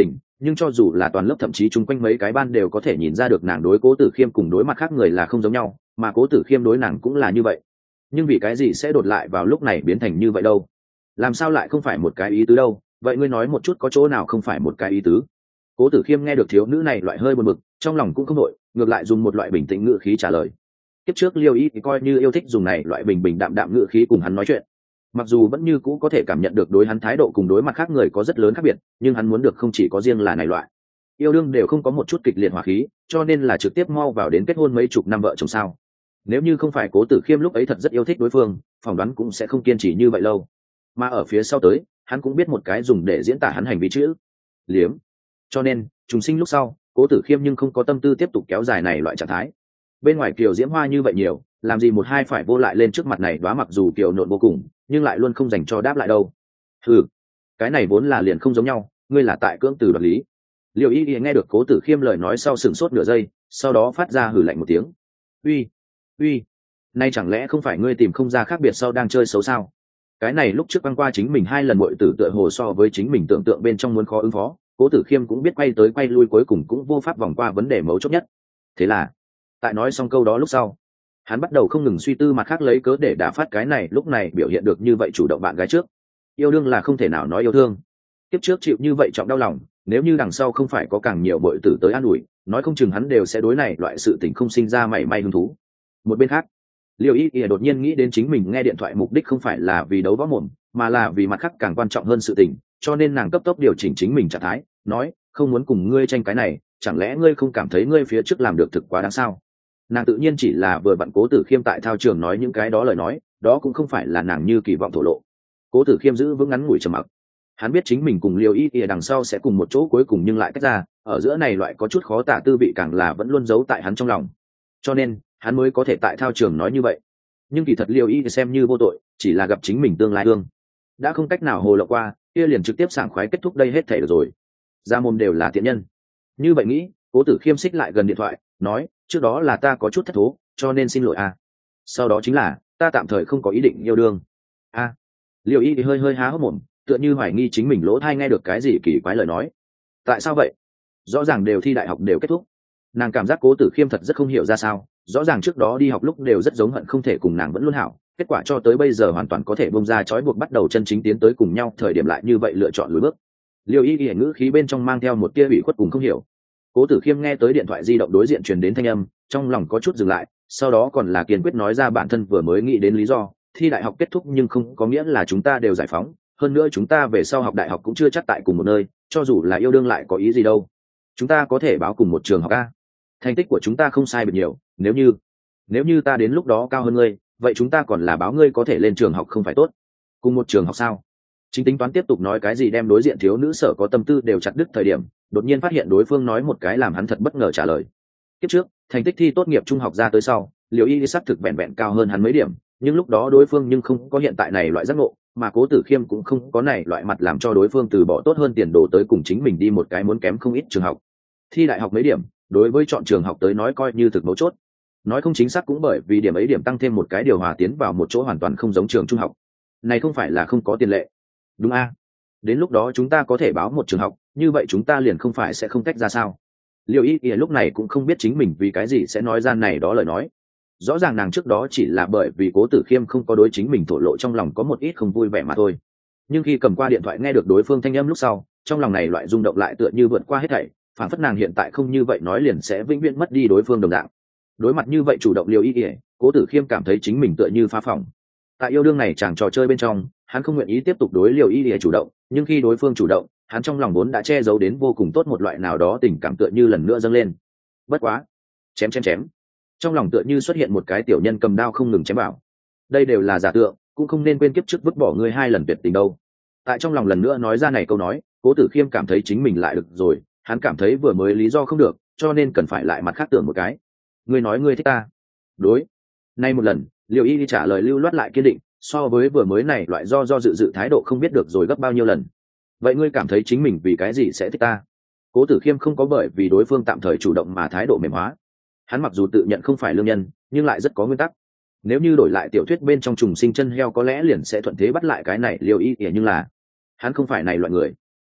nhưng cho dù là toàn lớp thậm chí chung quanh mấy cái ban đều có thể nhìn ra được nàng đối cố tử khiêm cùng đối mặt khác người là không giống nhau, mà cố tử khiêm đối nàng cũng là như vậy. Nhưng vì cái gì sẽ đột lại vào lúc này biến thành như vậy đâu? Làm sao lại không phải một cái ý tứ đâu? Vậy ngươi nói một chút có chỗ nào không phải một cái ý tứ? Cố tử khiêm nghe được thiếu nữ này loại hơi buồn bực, trong lòng cũng không nổi, ngược lại dùng một loại bình tĩnh ngữ khí trả lời. Tiếp trước Liêu Y thì coi như yêu thích dùng này loại bình bình đạm đạm ngữ khí cùng hắn nói chuyện, mặc dù vẫn như cũ có thể cảm nhận được đối hắn thái độ cùng đối mặt khác người có rất lớn khác biệt, nhưng hắn muốn được không chỉ có riêng là này loại yêu đương đều không có một chút kịch liệt hỏa khí, cho nên là trực tiếp mau vào đến kết hôn mấy chục năm vợ chồng sao. Nếu như không phải cố tử khiêm lúc ấy thật rất yêu thích đối phương, phỏng đoán cũng sẽ không kiên trì như vậy lâu. Mà ở phía sau tới, hắn cũng biết một cái dùng để diễn tả hắn hành vi chữ liếm, cho nên trùng sinh lúc sau cố tử khiêm nhưng không có tâm tư tiếp tục kéo dài này loại trạng thái. Bên ngoài kiều diễm hoa như vậy nhiều, làm gì một hai phải vô lại lên trước mặt này đoá mặc dù kiều nộn vô cùng nhưng lại luôn không dành cho đáp lại đâu. Ừ, cái này vốn là liền không giống nhau, ngươi là tại cưỡng từ đoạt lý. Liêu Y Y nghe được cố tử khiêm lời nói sau sửng sốt nửa giây, sau đó phát ra hử lạnh một tiếng. Uy, uy, nay chẳng lẽ không phải ngươi tìm không ra khác biệt sau đang chơi xấu sao? Cái này lúc trước băng qua chính mình hai lần muội tử tựa hồ so với chính mình tưởng tượng bên trong muốn khó ứng phó, cố tử khiêm cũng biết quay tới quay lui cuối cùng cũng vô pháp vòng qua vấn đề mấu chốt nhất. Thế là tại nói xong câu đó lúc sau, hắn bắt đầu không ngừng suy tư mặt khác lấy cớ để đả phát cái này lúc này biểu hiện được như vậy chủ động bạn gái trước. Yêu đương là không thể nào nói yêu thương, tiếp trước chịu như vậy trọng đau lòng, nếu như đằng sau không phải có càng nhiều bội tử tới an ủi, nói không chừng hắn đều sẽ đối này loại sự tình không sinh ra mảy may hứng thú. Một bên khác, Liêu Y Y đột nhiên nghĩ đến chính mình nghe điện thoại mục đích không phải là vì đấu võ mồm, mà là vì mặt khác càng quan trọng hơn sự tình, cho nên nàng cấp tốc điều chỉnh chính mình trạng thái, nói không muốn cùng ngươi tranh cái này, chẳng lẽ ngươi không cảm thấy ngươi phía trước làm được thực quá đáng sao? Nàng tự nhiên chỉ là vừa vặn cố tử khiêm tại thao trường nói những cái đó lời nói, đó cũng không phải là nàng như kỳ vọng thổ lộ. Cố tử khiêm giữ vững ngắn ngủi trầm mặc, hắn biết chính mình cùng Liêu Y Y đằng sau sẽ cùng một chỗ cuối cùng nhưng lại tách ra, ở giữa này loại có chút khó tả tư vị càng là vẫn luôn giấu tại hắn trong lòng, cho nên hắn mới có thể tại thao trường nói như vậy. Nhưng kỳ thật Liêu Y xem như vô tội, chỉ là gặp chính mình tương lai thương đã không cách nào hồ lộ qua, kia liền trực tiếp sảng khoái kết thúc đây hết thể được rồi. Ra mồm đều là tiện nhân. Như vậy nghĩ, cố tử khiêm xích lại gần điện thoại, nói trước đó là ta có chút thất thố, cho nên xin lỗi a. Sau đó chính là ta tạm thời không có ý định yêu đương a. À, Liêu Y thì hơi hơi há hốc mồm, tựa như hoài nghi chính mình lỗ tai nghe được cái gì kỳ quái lời nói. Tại sao vậy? Rõ ràng đều thi đại học đều kết thúc. Nàng cảm giác cố tử khiêm thật rất không hiểu ra sao, rõ ràng trước đó đi học lúc đều rất giống hận không thể cùng nàng vẫn luôn hảo, kết quả cho tới bây giờ hoàn toàn có thể bông ra trói buộc bắt đầu chân chính tiến tới cùng nhau, thời điểm lại như vậy lựa chọn lùi bước. Liêu Y Y ngữ khí bên trong mang theo một tia ủy khuất cùng không hiểu. Cố tử khiêm nghe tới điện thoại di động đối diện truyền đến thanh âm, trong lòng có chút dừng lại, sau đó còn là kiên quyết nói ra bản thân vừa mới nghĩ đến lý do, thi đại học kết thúc nhưng không có nghĩa là chúng ta đều giải phóng, hơn nữa chúng ta về sau học đại học cũng chưa chắc tại cùng một nơi, cho dù là yêu đương lại có ý gì đâu. Chúng ta có thể báo cùng một trường học a. Thành tích của chúng ta không sai biệt nhiều, nếu như nếu như ta đến lúc đó cao hơn ngươi, vậy chúng ta còn là báo ngươi có thể lên trường học không phải tốt? Cùng một trường học sao? Chính tính toán tiếp tục nói cái gì đem đối diện thiếu nữ sở có tâm tư đều chặt đứt thời điểm, đột nhiên phát hiện đối phương nói một cái làm hắn thật bất ngờ trả lời. Kiếp trước, thành tích thi tốt nghiệp trung học ra tới sau, Liêu Y xác thực vẹn vẹn cao hơn hắn mấy điểm, nhưng lúc đó đối phương nhưng không có hiện tại này loại giác ngộ, mà cố tử khiêm cũng không có này loại mặt làm cho đối phương từ bỏ tốt hơn tiền đồ tới cùng chính mình đi một cái muốn kém không ít trường học. Thi đại học mấy điểm, đối với chọn trường học tới nói coi như thực mấu chốt. Nói không chính xác cũng bởi vì điểm ấy điểm tăng thêm một cái điều hòa tiến vào một chỗ hoàn toàn không giống trường trung học. Này không phải là không có tiền lệ. Đúng a? Đến lúc đó chúng ta có thể báo một trường học, như vậy chúng ta liền không phải sẽ không tách ra sao? Liêu Y Y lúc này cũng không biết chính mình vì cái gì sẽ nói ra này đó lời nói. Rõ ràng nàng trước đó chỉ là bởi vì cố tử khiêm không có đối chính mình thổ lộ trong lòng có một ít không vui vẻ mà thôi. Nhưng khi cầm qua điện thoại nghe được đối phương thanh âm lúc sau, trong lòng này loại rung động lại tựa như vượt qua hết thảy, phản phất nàng hiện tại không như vậy nói liền sẽ vĩnh viễn mất đi đối phương đồng dạng. Đối mặt như vậy chủ động Liêu Y Y, cố tử khiêm cảm thấy chính mình tựa như phá phỏng. Tại yêu đương này chàng trò chơi bên trong, hắn không nguyện ý tiếp tục đối Liêu Y Y chủ động, nhưng khi đối phương chủ động, hắn trong lòng vốn đã che giấu đến vô cùng tốt một loại nào đó tình cảm tựa như lần nữa dâng lên. Bất quá, chém chém chém, trong lòng tựa như xuất hiện một cái tiểu nhân cầm đao không ngừng chém vào. Đây đều là giả tượng, cũng không nên quên kiếp trước vứt bỏ ngươi hai lần tuyệt tình đâu. Tại trong lòng lần nữa nói ra này câu nói, cố tử khiêm cảm thấy chính mình lại được rồi, hắn cảm thấy vừa mới lý do không được, cho nên cần phải lại mặt khác tưởng một cái. Ngươi nói ngươi thích ta? Đối. Nay một lần, Liêu Y Y trả lời lưu loát lại kiên định, so với vừa mới này loại do do dự dự thái độ không biết được rồi gấp bao nhiêu lần. Vậy ngươi cảm thấy chính mình vì cái gì sẽ thích ta? Cố tử khiêm không có bởi vì đối phương tạm thời chủ động mà thái độ mềm hóa. Hắn mặc dù tự nhận không phải lương nhân, nhưng lại rất có nguyên tắc. Nếu như đổi lại tiểu thuyết bên trong trùng sinh chân heo có lẽ liền sẽ thuận thế bắt lại cái này Liêu Y Y, nhưng là hắn không phải này loại người.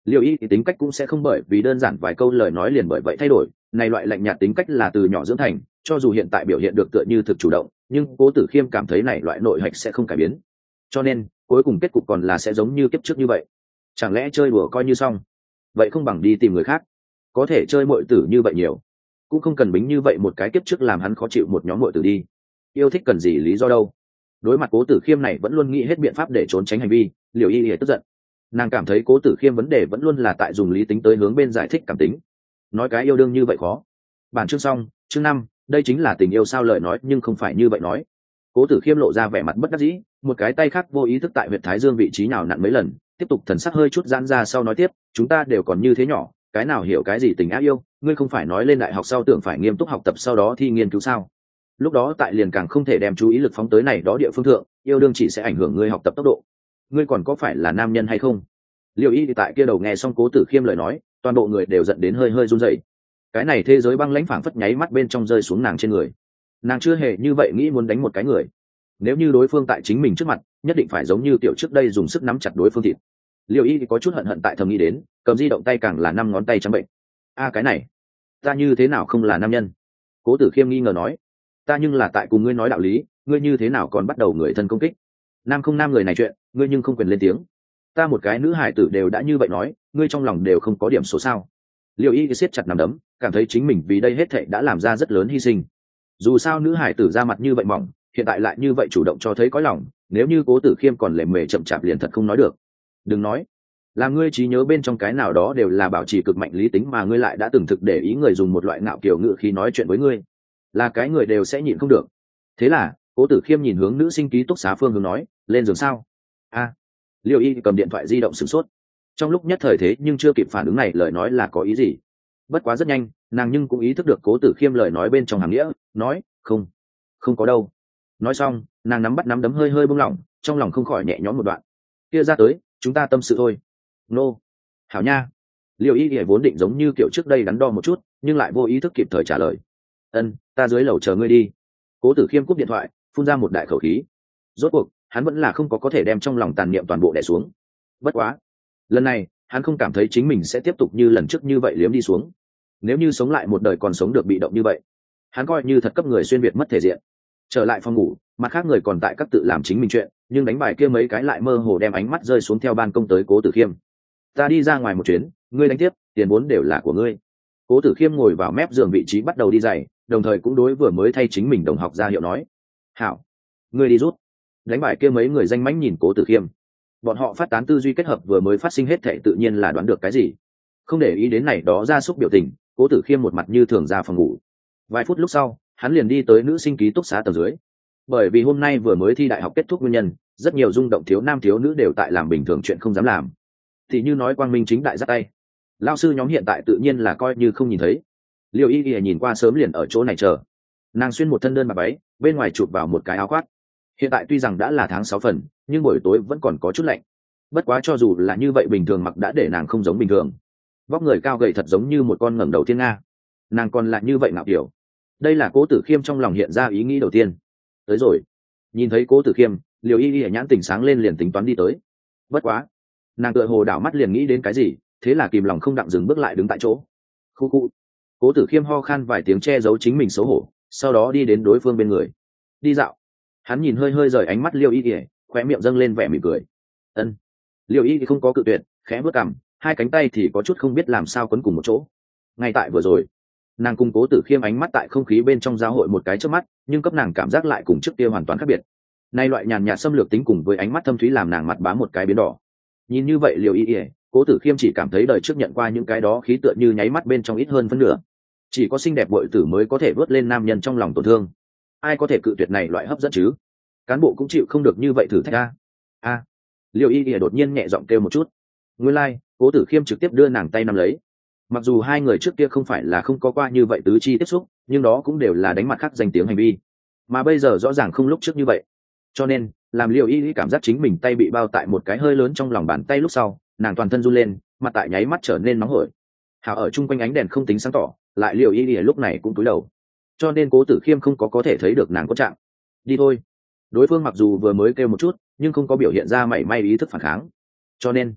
Liệu y thì tính cách cũng sẽ không bởi vì đơn giản vài câu lời nói liền bởi vậy thay đổi, này loại lạnh nhạt tính cách là từ nhỏ dưỡng thành, cho dù hiện tại biểu hiện được tựa như thực chủ động, nhưng Cố Tử Khiêm cảm thấy này loại nội hạch sẽ không cải biến, cho nên cuối cùng kết cục còn là sẽ giống như kiếp trước như vậy. Chẳng lẽ chơi đùa coi như xong, vậy không bằng đi tìm người khác, có thể chơi muội tử như vậy nhiều, cũng không cần bính như vậy một cái kiếp trước làm hắn khó chịu một nhóm muội tử đi. Yêu thích cần gì lý do đâu. Đối mặt Cố Tử Khiêm này vẫn luôn nghĩ hết biện pháp để trốn tránh hành vi, Liễu Y Y tức giận. Nàng cảm thấy Cố Tử Khiêm vấn đề vẫn luôn là tại dùng lý tính tới hướng bên giải thích cảm tính, nói cái yêu đương như vậy khó. Bản chương xong, chương năm, đây chính là tình yêu sao, lời nói nhưng không phải như vậy nói. Cố Tử Khiêm lộ ra vẻ mặt bất đắc dĩ, một cái tay khác vô ý thức tại huyệt thái dương vị trí nào nặn mấy lần, tiếp tục thần sắc hơi chút giãn ra sau nói tiếp, chúng ta đều còn như thế nhỏ, cái nào hiểu cái gì tình ái yêu, ngươi không phải nói lên đại học sau tưởng phải nghiêm túc học tập sau đó thi nghiên cứu sao? Lúc đó tại liền càng không thể đem chú ý lực phóng tới này đó địa phương thượng, yêu đương chỉ sẽ ảnh hưởng ngươi học tập tốc độ. Ngươi còn có phải là nam nhân hay không? Liêu Y thì tại kia đầu nghe xong Cố Tử Khiêm lời nói, toàn bộ người đều giận đến hơi hơi run rẩy. Cái này thế giới băng lãnh phảng phất nháy mắt bên trong rơi xuống nàng trên người. Nàng chưa hề như vậy nghĩ muốn đánh một cái người. Nếu như đối phương tại chính mình trước mặt, nhất định phải giống như tiểu trước đây dùng sức nắm chặt đối phương thịt. Liêu Y thì có chút hận hận tại thầm nghĩ đến, cầm di động tay càng là năm ngón tay trắng bệnh. A cái này, ta như thế nào không là nam nhân? Cố Tử Khiêm nghi ngờ nói, ta nhưng là tại cùng ngươi nói đạo lý, ngươi như thế nào còn bắt đầu người thân công kích? Nam không nam người này chuyện, ngươi nhưng không quyền lên tiếng. Ta một cái nữ hải tử đều đã như vậy nói, ngươi trong lòng đều không có điểm số sao? Liêu Y thì siết chặt nắm đấm, cảm thấy chính mình vì đây hết thảy đã làm ra rất lớn hy sinh. Dù sao nữ hải tử ra mặt như vậy mỏng, hiện tại lại như vậy chủ động cho thấy có lòng, nếu như Cố Tử Khiêm còn lề mề chậm chạp liền thật không nói được. Đừng nói là ngươi trí nhớ bên trong cái nào đó đều là bảo trì cực mạnh lý tính, mà ngươi lại đã từng thực để ý người dùng một loại ngạo kiểu ngữ khi nói chuyện với ngươi, là cái người đều sẽ nhịn không được. Thế là Cố Tử Khiêm nhìn hướng nữ sinh ký túc xá phương hướng nói, lên giường sao? A. À, Liêu Y cầm điện thoại di động sửng sốt, trong lúc nhất thời thế nhưng chưa kịp phản ứng này lời nói là có ý gì. Bất quá rất nhanh nàng nhưng cũng ý thức được Cố Tử Khiêm lời nói bên trong hàm nghĩa, nói không không có đâu. Nói xong nàng nắm bắt nắm đấm hơi hơi buông lỏng, trong lòng không khỏi nhẹ nhõm một đoạn. Kia ra tới chúng ta tâm sự thôi. Nô, hảo nha. Liêu Y Y vốn định giống như kiểu trước đây đắn đo một chút, nhưng lại vô ý thức kịp thời trả lời, ân, ta dưới lầu chờ ngươi đi. Cố Tử Khiêm cúp điện thoại, phun ra một đại khẩu khí. Rốt cuộc hắn vẫn là không có có thể đem trong lòng tàn niệm toàn bộ đè xuống. Bất quá lần này hắn không cảm thấy chính mình sẽ tiếp tục như lần trước như vậy liếm đi xuống. Nếu như sống lại một đời còn sống được bị động như vậy, hắn coi như thật cấp người xuyên việt mất thể diện. Trở lại phòng ngủ, mặt khác người còn tại các tự làm chính mình chuyện, nhưng đánh bài kia mấy cái lại mơ hồ đem ánh mắt rơi xuống theo ban công tới Cố Tử Khiêm. Ta đi ra ngoài một chuyến, ngươi đánh tiếp, tiền vốn đều là của ngươi. Cố Tử Khiêm ngồi vào mép giường vị trí bắt đầu đi giày, đồng thời cũng đối vừa mới thay chính mình đồng học ra hiệu nói, hảo, ngươi đi rút. Đánh bài kia mấy người danh mãnh nhìn Cố Tử Khiêm, bọn họ phát tán tư duy kết hợp vừa mới phát sinh hết thảy tự nhiên là đoán được cái gì, không để ý đến này đó ra xúc biểu tình. Cố Tử Khiêm một mặt như thường ra phòng ngủ. Vài phút lúc sau hắn liền đi tới nữ sinh ký túc xá tầng dưới. Bởi vì hôm nay vừa mới thi đại học kết thúc nguyên nhân, rất nhiều rung động thiếu nam thiếu nữ đều tại làm bình thường chuyện không dám làm, thì như nói quang minh chính đại giắt tay. Lao sư nhóm hiện tại tự nhiên là coi như không nhìn thấy. Liêu Y Y nhìn qua sớm liền ở chỗ này chờ. Nàng xuyên một thân đơn mặc váy, bên ngoài chụp vào một cái áo khoác. Hiện tại tuy rằng đã là tháng sáu phần, nhưng buổi tối vẫn còn có chút lạnh. Bất quá cho dù là như vậy bình thường mặc đã để nàng không giống bình thường. Vóc người cao gầy thật giống như một con ngẩng đầu thiên nga. Nàng còn lại như vậy ngạo kiểu. Đây là Cố Tử Khiêm trong lòng hiện ra ý nghĩ đầu tiên. Tới rồi. Nhìn thấy Cố Tử Khiêm, Liêu Y Y nhãn tỉnh sáng lên liền tính toán đi tới. Bất quá nàng tựa hồ đảo mắt liền nghĩ đến cái gì, thế là kìm lòng không đặng dừng bước lại đứng tại chỗ. Khu khu. Cố Tử Khiêm ho khan vài tiếng che giấu chính mình xấu hổ, sau đó đi đến đối phương bên người. Đi dạo. Hắn nhìn hơi hơi rời ánh mắt Liêu Y Y, khóe miệng dâng lên vẻ mỉm cười. Ân. Liêu Y Y không có cự tuyệt, khẽ bước cằm, hai cánh tay thì có chút không biết làm sao quấn cùng một chỗ. Ngay tại vừa rồi nàng cùng Cố Tử Khiêm ánh mắt tại không khí bên trong giao hội một cái trước mắt, nhưng cấp nàng cảm giác lại cùng trước kia hoàn toàn khác biệt. Nay loại nhàn nhạt xâm lược tính cùng với ánh mắt thâm thúy làm nàng mặt bám một cái biến đỏ. Nhìn như vậy Liêu Y Y, Cố Tử Khiêm chỉ cảm thấy đời trước nhận qua những cái đó khí tựa như nháy mắt bên trong ít hơn phân nửa. Chỉ có xinh đẹp bội tử mới có thể vớt lên nam nhân trong lòng tổn thương. Ai có thể cự tuyệt này loại hấp dẫn chứ? Cán bộ cũng chịu không được như vậy thử thách a. A. Liêu Y Y đột nhiên nhẹ giọng kêu một chút. Nguyên lai, like, Cố Tử Khiêm trực tiếp đưa nàng tay nắm lấy. Mặc dù hai người trước kia không phải là không có qua như vậy tứ chi tiếp xúc, nhưng đó cũng đều là đánh mặt khác danh tiếng hành vi. Mà bây giờ rõ ràng không lúc trước như vậy. Cho nên, làm Liêu Y Y cảm giác chính mình tay bị bao tại một cái hơi lớn trong lòng bàn tay lúc sau, nàng toàn thân run lên, mặt tại nháy mắt trở nên nóng hổi. Hảo ở chung quanh ánh đèn không tính sáng tỏ, lại Liêu Y Y lúc này cũng cúi đầu. Cho nên Cố Tử Khiêm không có có thể thấy được nàng có trạng. Đi thôi. Đối phương mặc dù vừa mới kêu một chút, nhưng không có biểu hiện ra mảy may ý thức phản kháng. Cho nên,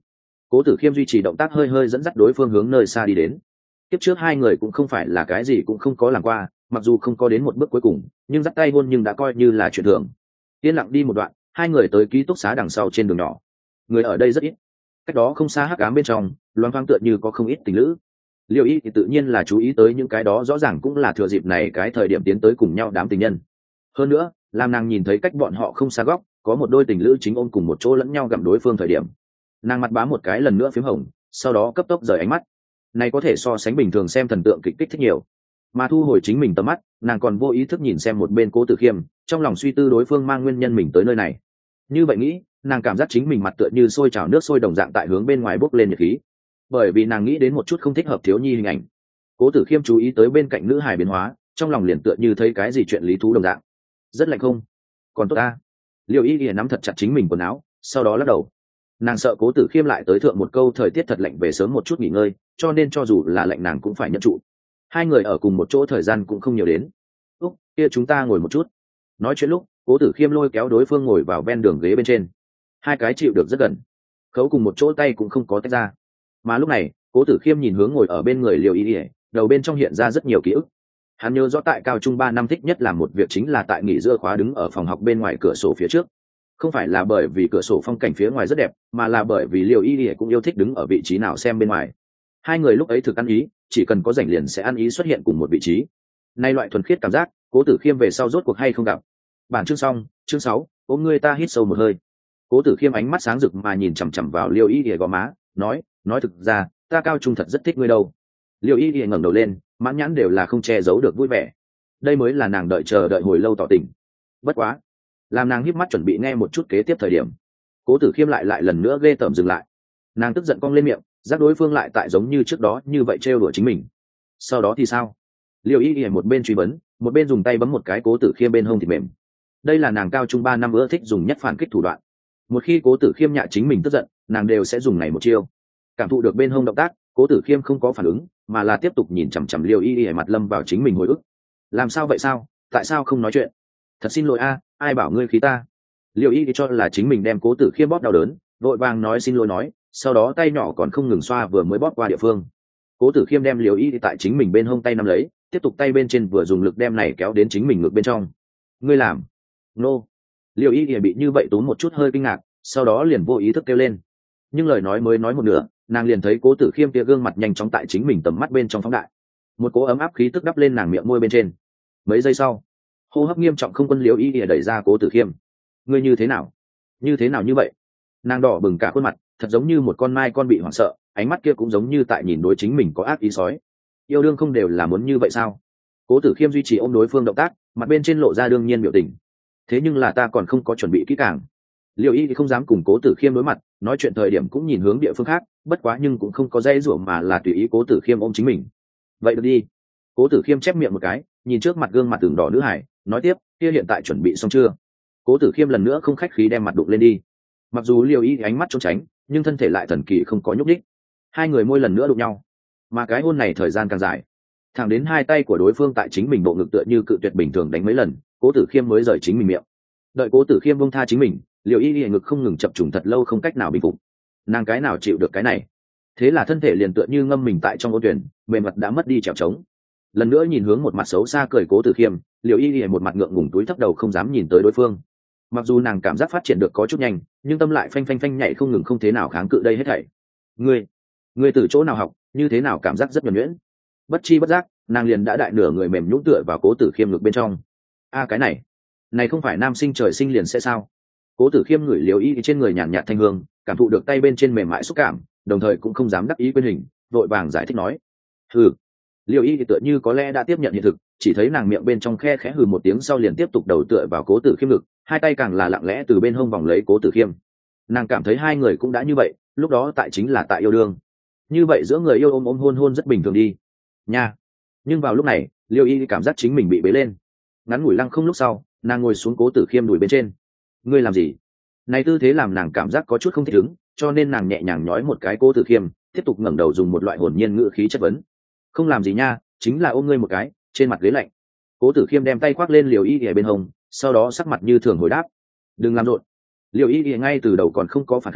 Cố Tử Khiêm duy trì động tác hơi hơi dẫn dắt đối phương hướng nơi xa đi đến. Tiếp trước hai người cũng không phải là cái gì cũng không có làm qua, mặc dù không có đến một bước cuối cùng, nhưng dắt tay hôn nhưng đã coi như là chuyện thường. Yên lặng đi một đoạn, hai người tới ký túc xá đằng sau trên đường nhỏ. Người ở đây rất ít. Cách đó không xa hắc ám bên trong, loang thoáng tựa như có không ít tình lữ. Liêu Y thì tự nhiên là chú ý tới những cái đó, rõ ràng cũng là thừa dịp này cái thời điểm tiến tới cùng nhau đám tình nhân. Hơn nữa, làm nàng nhìn thấy cách bọn họ không xa góc, có một đôi tình lữ chính ôm cùng một chỗ lẫn nhau gặm đối phương thời điểm, nàng mặt bám một cái lần nữa phím hồng, sau đó cấp tốc rời ánh mắt. Này có thể so sánh bình thường xem thần tượng kịch kích thích nhiều. Mà thu hồi chính mình tầm mắt, nàng còn vô ý thức nhìn xem một bên Cố Tử Khiêm, trong lòng suy tư đối phương mang nguyên nhân mình tới nơi này. Như vậy nghĩ, nàng cảm giác chính mình mặt tựa như sôi trào nước sôi đồng dạng tại hướng bên ngoài bốc lên nhiệt khí. Bởi vì nàng nghĩ đến một chút không thích hợp thiếu nhi hình ảnh. Cố Tử Khiêm chú ý tới bên cạnh nữ hài biến hóa, trong lòng liền tựa như thấy cái gì chuyện lý thú đồng dạng. Rất lạnh không? Còn tốt ta. Liêu Y Y nắm thật chặt chính mình quần áo, sau đó lắc đầu. Nàng sợ Cố Tử Khiêm lại tới thượng một câu thời tiết thật lạnh, về sớm một chút nghỉ ngơi, cho nên cho dù là lạnh nàng cũng phải nhận trụ. Hai người ở cùng một chỗ thời gian cũng không nhiều đến. Úc, kia chúng ta ngồi một chút. Nói chuyện lúc, Cố Tử Khiêm lôi kéo đối phương ngồi vào ven đường ghế bên trên. Hai cái chịu được rất gần, khấu cùng một chỗ tay cũng không có tách ra. Mà lúc này, Cố Tử Khiêm nhìn hướng ngồi ở bên người Liêu Y Y, đầu bên trong hiện ra rất nhiều ký ức. Hắn nhớ rõ tại cao trung ba năm thích nhất làm một việc chính là tại nghỉ giữa khóa đứng ở phòng học bên ngoài cửa sổ phía trước. Không phải là bởi vì cửa sổ phong cảnh phía ngoài rất đẹp, mà là bởi vì Liêu Y Y cũng yêu thích đứng ở vị trí nào xem bên ngoài. Hai người lúc ấy thực ăn ý, chỉ cần có rảnh liền sẽ ăn ý xuất hiện cùng một vị trí. Nay loại thuần khiết cảm giác, Cố Tử Khiêm về sau rốt cuộc hay không gặp. Bản chương xong, chương sáu, ôm người ta hít sâu một hơi. Cố Tử Khiêm ánh mắt sáng rực mà nhìn chằm chằm vào Liêu Y Y gò má, nói, nói thực ra, ta cao trung thật rất thích ngươi đâu. Liêu Y Y ngẩng đầu lên, mãn nhãn đều là không che giấu được vui vẻ. Đây mới là nàng đợi chờ đợi hồi lâu tỏ tình. Bất quá, làm nàng híp mắt chuẩn bị nghe một chút kế tiếp thời điểm, Cố Tử Khiêm lại lại lần nữa ghê tởm dừng lại. Nàng tức giận cong lên miệng, giác đối phương lại tại giống như trước đó như vậy trêu đùa chính mình. Sau đó thì sao? Liêu Y Y một bên truy vấn, một bên dùng tay bấm một cái Cố Tử Khiêm bên hông thịt mềm. Đây là nàng cao trung ba năm ưa thích dùng nhất phản kích thủ đoạn. Một khi Cố Tử Khiêm nhạ chính mình tức giận, nàng đều sẽ dùng này một chiêu. Cảm thụ được bên hông động tác, Cố Tử Khiêm không có phản ứng, mà là tiếp tục nhìn chằm chằm Liêu Y Y mặt lâm vào chính mình hồi ức. Làm sao vậy sao? Tại sao không nói chuyện? Thật xin lỗi a, ai bảo ngươi khí ta? Liêu Y Y cho là chính mình đem Cố Tử Khiêm bóp đau đớn, vội vàng nói xin lỗi nói, sau đó tay nhỏ còn không ngừng xoa vừa mới bóp qua địa phương. Cố Tử Khiêm đem Liêu Y Y tại chính mình bên hông tay nắm lấy, tiếp tục tay bên trên vừa dùng lực đem này kéo đến chính mình ngực bên trong. Ngươi làm? Nô. No. Liêu Y Y bị như vậy tốn một chút hơi kinh ngạc, sau đó liền vô ý thức kêu lên. Nhưng lời nói mới nói một nửa, nàng liền thấy Cố Tử Khiêm kia gương mặt nhanh chóng tại chính mình tầm mắt bên trong phóng đại, một cỗ ấm áp khí tức đắp lên nàng miệng môi bên trên. Mấy giây sau, hô hấp nghiêm trọng không quân Liêu Y Y đẩy ra Cố Tử Khiêm. Ngươi như thế nào? Như thế nào như vậy? Nàng đỏ bừng cả khuôn mặt, thật giống như một con mai con bị hoảng sợ, ánh mắt kia cũng giống như tại nhìn đối chính mình có ác ý sói. Yêu đương không đều là muốn như vậy sao? Cố Tử Khiêm duy trì ôm đối phương động tác, mặt bên trên lộ ra đương nhiên biểu tình. Thế nhưng là ta còn không có chuẩn bị kỹ càng. Liêu Y thì không dám cùng Cố Tử Khiêm đối mặt, nói chuyện thời điểm cũng nhìn hướng địa phương khác, bất quá nhưng cũng không có dây rủa mà là tùy ý Cố Tử Khiêm ôm chính mình. Vậy được đi. Cố Tử Khiêm chép miệng một cái, nhìn trước mặt gương mặt tưởng đỏ nữ hải, nói tiếp, kia hiện tại chuẩn bị xong chưa? Cố Tử Khiêm lần nữa không khách khí đem mặt đụng lên đi. Mặc dù Liêu Y ánh mắt trốn tránh, nhưng thân thể lại thần kỳ không có nhúc nhích. Hai người môi lần nữa đụng nhau, mà cái hôn này thời gian càng dài, thẳng đến hai tay của đối phương tại chính mình bộ ngực tựa như cự tuyệt bình thường đánh mấy lần, Cố Tử Khiêm mới rời chính mình miệng. Đợi Cố Tử Khiêm buông tha chính mình, Liêu Y Y ngực không ngừng chập trùng thật lâu không cách nào bình phục. Nàng cái nào chịu được cái này? Thế là thân thể liền tựa như ngâm mình tại trong ô thuyền, mềm mặt đã mất đi trèo trống. Lần nữa nhìn hướng một mặt xấu xa cười Cố Tử Khiêm, Liêu Y Y một mặt ngượng ngùng túi thấp đầu không dám nhìn tới đối phương. Mặc dù nàng cảm giác phát triển được có chút nhanh, nhưng tâm lại phanh phanh phanh nhảy không ngừng, không thế nào kháng cự đây hết thảy. Ngươi, ngươi từ chỗ nào học, như thế nào cảm giác rất nhuần nhuyễn. Bất chi bất giác, nàng liền đã đại nửa người mềm nhũn tựa vào Cố Tử Khiêm ngực bên trong. A cái này, này không phải nam sinh trời sinh liền sẽ sao? Cố Tử Khiêm ngửi Liêu Y trên người nhàn nhạt thanh hương, cảm thụ được tay bên trên mềm mại xúc cảm, đồng thời cũng không dám đắc ý quên hình, vội vàng giải thích nói: "Hừ." Liêu Y tựa như có lẽ đã tiếp nhận hiện thực, chỉ thấy nàng miệng bên trong khe khẽ hừ một tiếng sau liền tiếp tục đầu tựa vào Cố Tử Khiêm ngực, hai tay càng là lặng lẽ từ bên hông vòng lấy Cố Tử Khiêm. Nàng cảm thấy hai người cũng đã như vậy, lúc đó tại chính là tại yêu đương. Như vậy giữa người yêu ôm ôm hôn hôn rất bình thường đi. Nha. Nhưng vào lúc này, Liêu Y cảm giác chính mình bị bế lên. Ngắn ngủi lăng không lúc sau, nàng ngồi xuống Cố Tử Khiêm đùi bên trên. Ngươi làm gì? Này tư thế làm nàng cảm giác có chút không thích ứng, cho nên nàng nhẹ nhàng nhói một cái Cố Tử Khiêm, tiếp tục ngẩng đầu dùng một loại hồn nhiên ngữ khí chất vấn. Không làm gì nha, chính là ôm ngươi một cái, trên mặt ghế lạnh. Cố Tử Khiêm đem tay khoác lên Liêu Y ở bên hông, sau đó sắc mặt như thường hồi đáp: đừng làm rộn. Liêu Y ngay từ đầu còn không có phản kháng,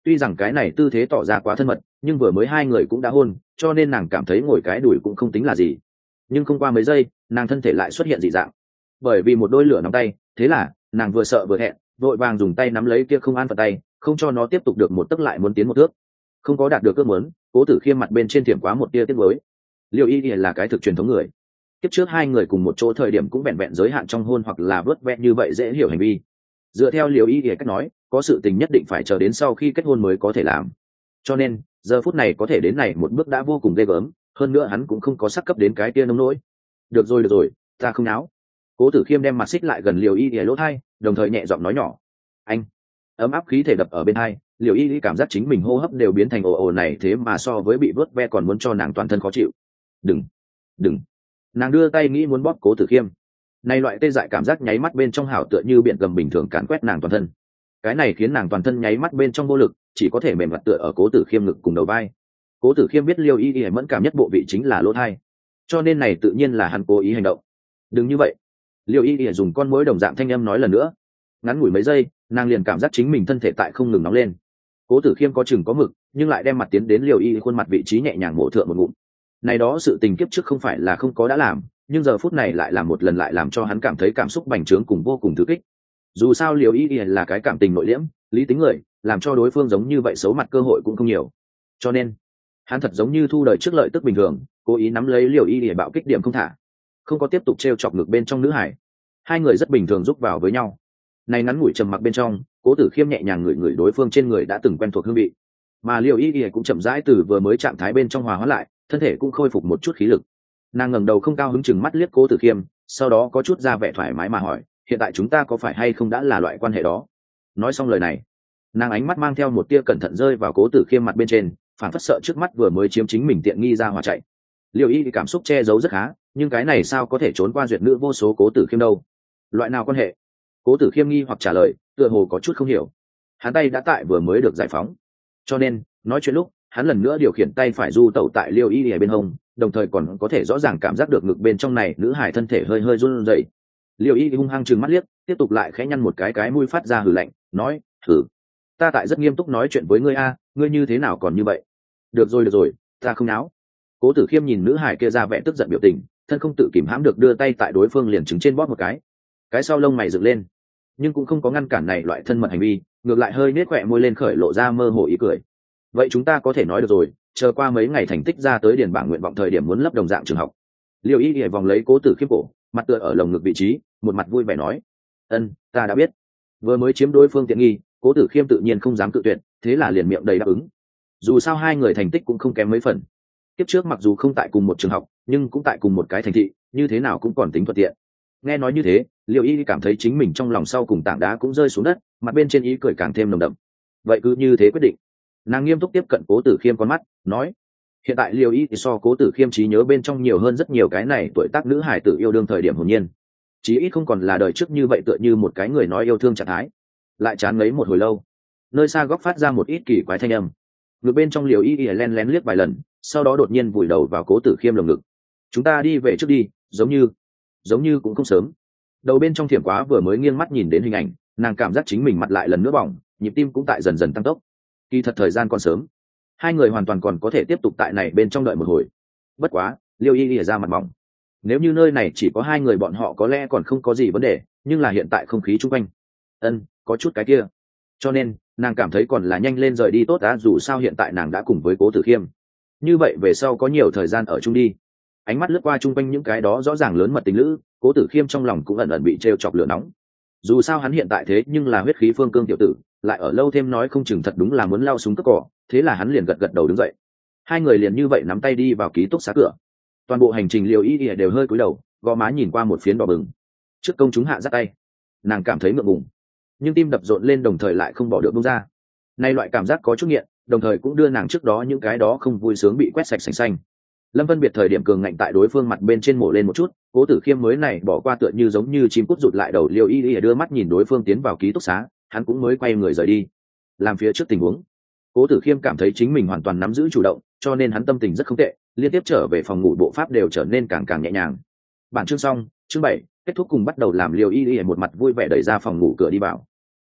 tuy rằng cái này tư thế tỏ ra quá thân mật nhưng vừa mới hai người cũng đã hôn, cho nên nàng cảm thấy ngồi cái đùi cũng không tính là gì. Nhưng không qua mấy giây nàng thân thể lại xuất hiện dị dạng, bởi vì một đôi lửa nóng tay. Thế là nàng vừa sợ vừa hẹn, vội vàng dùng tay nắm lấy kia không an phận tay, không cho nó tiếp tục được một tấc lại muốn tiến một thước. Không có đạt được ước muốn, Cố Tử Khiêm mặt bên trên thiểm quá một tia tiếc nuối. Liêu Y Y là cái thực truyền thống người, kiếp trước hai người cùng một chỗ thời điểm cũng vẹn vẹn giới hạn trong hôn hoặc là vớt vẹn như vậy dễ hiểu hành vi. Dựa theo Liêu Y Y cách nói, có sự tình nhất định phải chờ đến sau khi kết hôn mới có thể làm. Cho nên giờ phút này có thể đến này một bước đã vô cùng ghê gớm, hơn nữa hắn cũng không có sắc cấp đến cái tia nông nỗi. Được rồi được rồi, ta không náo. Cố Tử Khiêm đem mặt xích lại gần Liêu Y Y lỗ tai, đồng thời nhẹ giọng nói nhỏ. Anh. Ấm áp khí thể đập ở bên hai, Liêu Y Y cảm giác chính mình hô hấp đều biến thành ồ ồ này, thế mà so với bị vớt ve còn muốn cho nàng toàn thân khó chịu. Đừng, đừng. Nàng đưa tay nghĩ muốn bóp Cố Tử Khiêm. Này loại tê dại cảm giác nháy mắt bên trong hảo tựa như biển gầm bình thường càn quét nàng toàn thân. Cái này khiến nàng toàn thân nháy mắt bên trong vô lực, chỉ có thể mềm mặt tựa ở Cố Tử Khiêm ngực cùng đầu vai. Cố Tử Khiêm biết Liêu Y Y mẫn cảm nhất bộ vị chính là lỗ tai, cho nên này tự nhiên là hắn cố ý hành động. Đừng như vậy. Liêu Y Y dùng con muỗi đồng dạng thanh âm nói lần nữa. Ngắn ngủi mấy giây, nàng liền cảm giác chính mình thân thể tại không ngừng nóng lên. Cố Tử Khiêm có chừng có mực, nhưng lại đem mặt tiến đến Liêu Y Y khuôn mặt vị trí nhẹ nhàng mổ thượng một ngụm. Này đó sự tình kiếp trước không phải là không có đã làm, nhưng giờ phút này lại làm một lần lại làm cho hắn cảm thấy cảm xúc bành trướng cùng vô cùng thư kích. Dù sao Liêu Y Y là cái cảm tình nội liễm, lý tính người, làm cho đối phương giống như vậy xấu mặt cơ hội cũng không nhiều. Cho nên, hắn thật giống như thu đời trước lợi tức bình thường, cố ý nắm lấy Liêu Y Y bạo kích điểm không thả, không có tiếp tục trêu chọc ngược bên trong nữ hải. Hai người rất bình thường giúp vào với nhau. Này ngắn ngủi trầm mặc bên trong, Cố Tử Khiêm nhẹ nhàng ngửi ngửi đối phương trên người đã từng quen thuộc hương vị, mà Liêu Y Y cũng chậm rãi từ vừa mới trạng thái bên trong hòa hóa lại, thân thể cũng khôi phục một chút khí lực. Nàng ngẩng đầu không cao hứng chừng mắt liếc Cố Tử Khiêm, sau đó có chút ra vẻ thoải mái mà hỏi, hiện tại chúng ta có phải hay không đã là loại quan hệ đó? Nói xong lời này, nàng ánh mắt mang theo một tia cẩn thận rơi vào Cố Tử Khiêm mặt bên trên, phản phất sợ trước mắt vừa mới chiếm chính mình tiện nghi ra hòa chạy. Liêu Y cảm xúc che giấu rất khá, nhưng cái này sao có thể trốn qua duyệt nữ vô số Cố Tử Khiêm đâu? Loại nào quan hệ? Cố Tử Khiêm nghi hoặc trả lời, tựa hồ có chút không hiểu. Hắn tay đã tại vừa mới được giải phóng, cho nên nói chuyện lúc hắn lần nữa điều khiển tay phải du tẩu tại Liêu Y ở bên hông, đồng thời còn có thể rõ ràng cảm giác được ngực bên trong này nữ hải thân thể hơi hơi run rẩy. Liêu Y hung hăng trừng mắt liếc, tiếp tục lại khẽ nhăn một cái cái mũi phát ra hừ lạnh, nói, thử, ta tại rất nghiêm túc nói chuyện với ngươi a, ngươi như thế nào còn như vậy? Được rồi được rồi, ta không náo. Cố Tử Khiêm nhìn nữ hải kia ra vẻ tức giận biểu tình, thân không tự kìm hãm được đưa tay tại đối phương liền trứng trên bóp một cái, cái sau lông mày dựng lên, nhưng cũng không có ngăn cản này loại thân mật hành vi, ngược lại hơi nết khỏe môi lên khởi lộ ra mơ hồ ý cười. Vậy chúng ta có thể nói được rồi, chờ qua mấy ngày thành tích ra tới điền bảng nguyện vọng thời điểm muốn lấp đồng dạng trường học. Liêu Y Y vòng lấy Cố Tử Khiêm cổ, mặt tựa ở lồng ngực vị trí, một mặt vui vẻ nói, ân, ta đã biết. Vừa mới chiếm đối phương tiện nghi, Cố Tử Khiêm tự nhiên không dám cự tuyệt, thế là liền miệng đầy đáp ứng. Dù sao hai người thành tích cũng không kém mấy phần, kiếp trước mặc dù không tại cùng một trường học nhưng cũng tại cùng một cái thành thị, như thế nào cũng còn tính thuận tiện. Nghe nói như thế, Liêu Y cảm thấy chính mình trong lòng sau cùng tảng đá cũng rơi xuống đất, mặt bên trên ý cười càng thêm nồng đậm. Vậy cứ như thế quyết định. Nàng nghiêm túc tiếp cận Cố Tử Khiêm con mắt, nói, hiện tại Liêu Y thì so Cố Tử Khiêm trí nhớ bên trong nhiều hơn rất nhiều cái này tuổi tác nữ hải tử yêu đương thời điểm hồn nhiên, chí ít không còn là đời trước như vậy tựa như một cái người nói yêu thương trạng thái. Lại chán ngấy một hồi lâu, nơi xa góc phát ra một ít kỳ quái thanh âm, ngược bên trong Liêu Y len lén liếc vài lần, sau đó đột nhiên vùi đầu vào Cố Tử Khiêm lồng ngực. Chúng ta đi về trước đi, giống như giống như cũng không sớm. Đầu bên trong thiểm quá vừa mới nghiêng mắt nhìn đến hình ảnh, nàng cảm giác chính mình mặt lại lần nữa bỏng, nhịp tim cũng tại dần dần tăng tốc. Kỳ thật thời gian còn sớm, hai người hoàn toàn còn có thể tiếp tục tại này bên trong đợi một hồi. Bất quá Liêu Y lìa ra mặt mỏng, nếu như nơi này chỉ có hai người bọn họ có lẽ còn không có gì vấn đề, nhưng là hiện tại không khí chung quanh ân có chút cái kia, cho nên nàng cảm thấy còn là nhanh lên rời đi tốt đã, dù sao hiện tại nàng đã cùng với Cố Tử Khiêm, như vậy về sau có nhiều thời gian ở chung đi. Ánh mắt lướt qua chung quanh những cái đó rõ ràng lớn mật tình lữ, Cố Tử Khiêm trong lòng cũng ẩn ẩn bị trêu chọc lửa nóng. Dù sao hắn hiện tại thế nhưng là huyết khí phương cương tiểu tử, lại ở lâu thêm nói không chừng thật đúng là muốn lao súng cướp cỏ, thế là hắn liền gật gật đầu đứng dậy. Hai người liền như vậy nắm tay đi vào ký túc xá cửa. Toàn bộ hành trình Liêu Y Y đều hơi cúi đầu, gò má nhìn qua một phiến đỏ bừng. Trước công chúng hạ giắt tay, nàng cảm thấy ngượng ngùng, nhưng tim đập rộn lên đồng thời lại không bỏ được buông ra. Nay loại cảm giác có chút nghiện, đồng thời cũng đưa nàng trước đó những cái đó không vui sướng bị quét sạch sành xanh. Lâm Vân biệt thời điểm cường ngạnh tại đối phương mặt bên trên mổ lên một chút, Cố Tử Khiêm mới này bỏ qua tựa như giống như chim cút rụt lại đầu. Liêu Y Y đưa mắt nhìn đối phương tiến vào ký túc xá, hắn cũng mới quay người rời đi. Làm phía trước tình huống, Cố Tử Khiêm cảm thấy chính mình hoàn toàn nắm giữ chủ động, cho nên hắn tâm tình rất không tệ, liên tiếp trở về phòng ngủ bộ pháp đều trở nên càng càng nhẹ nhàng. Bản chương xong, chương bảy kết thúc cùng bắt đầu làm. Liêu Y Y một mặt vui vẻ đẩy ra phòng ngủ cửa đi vào.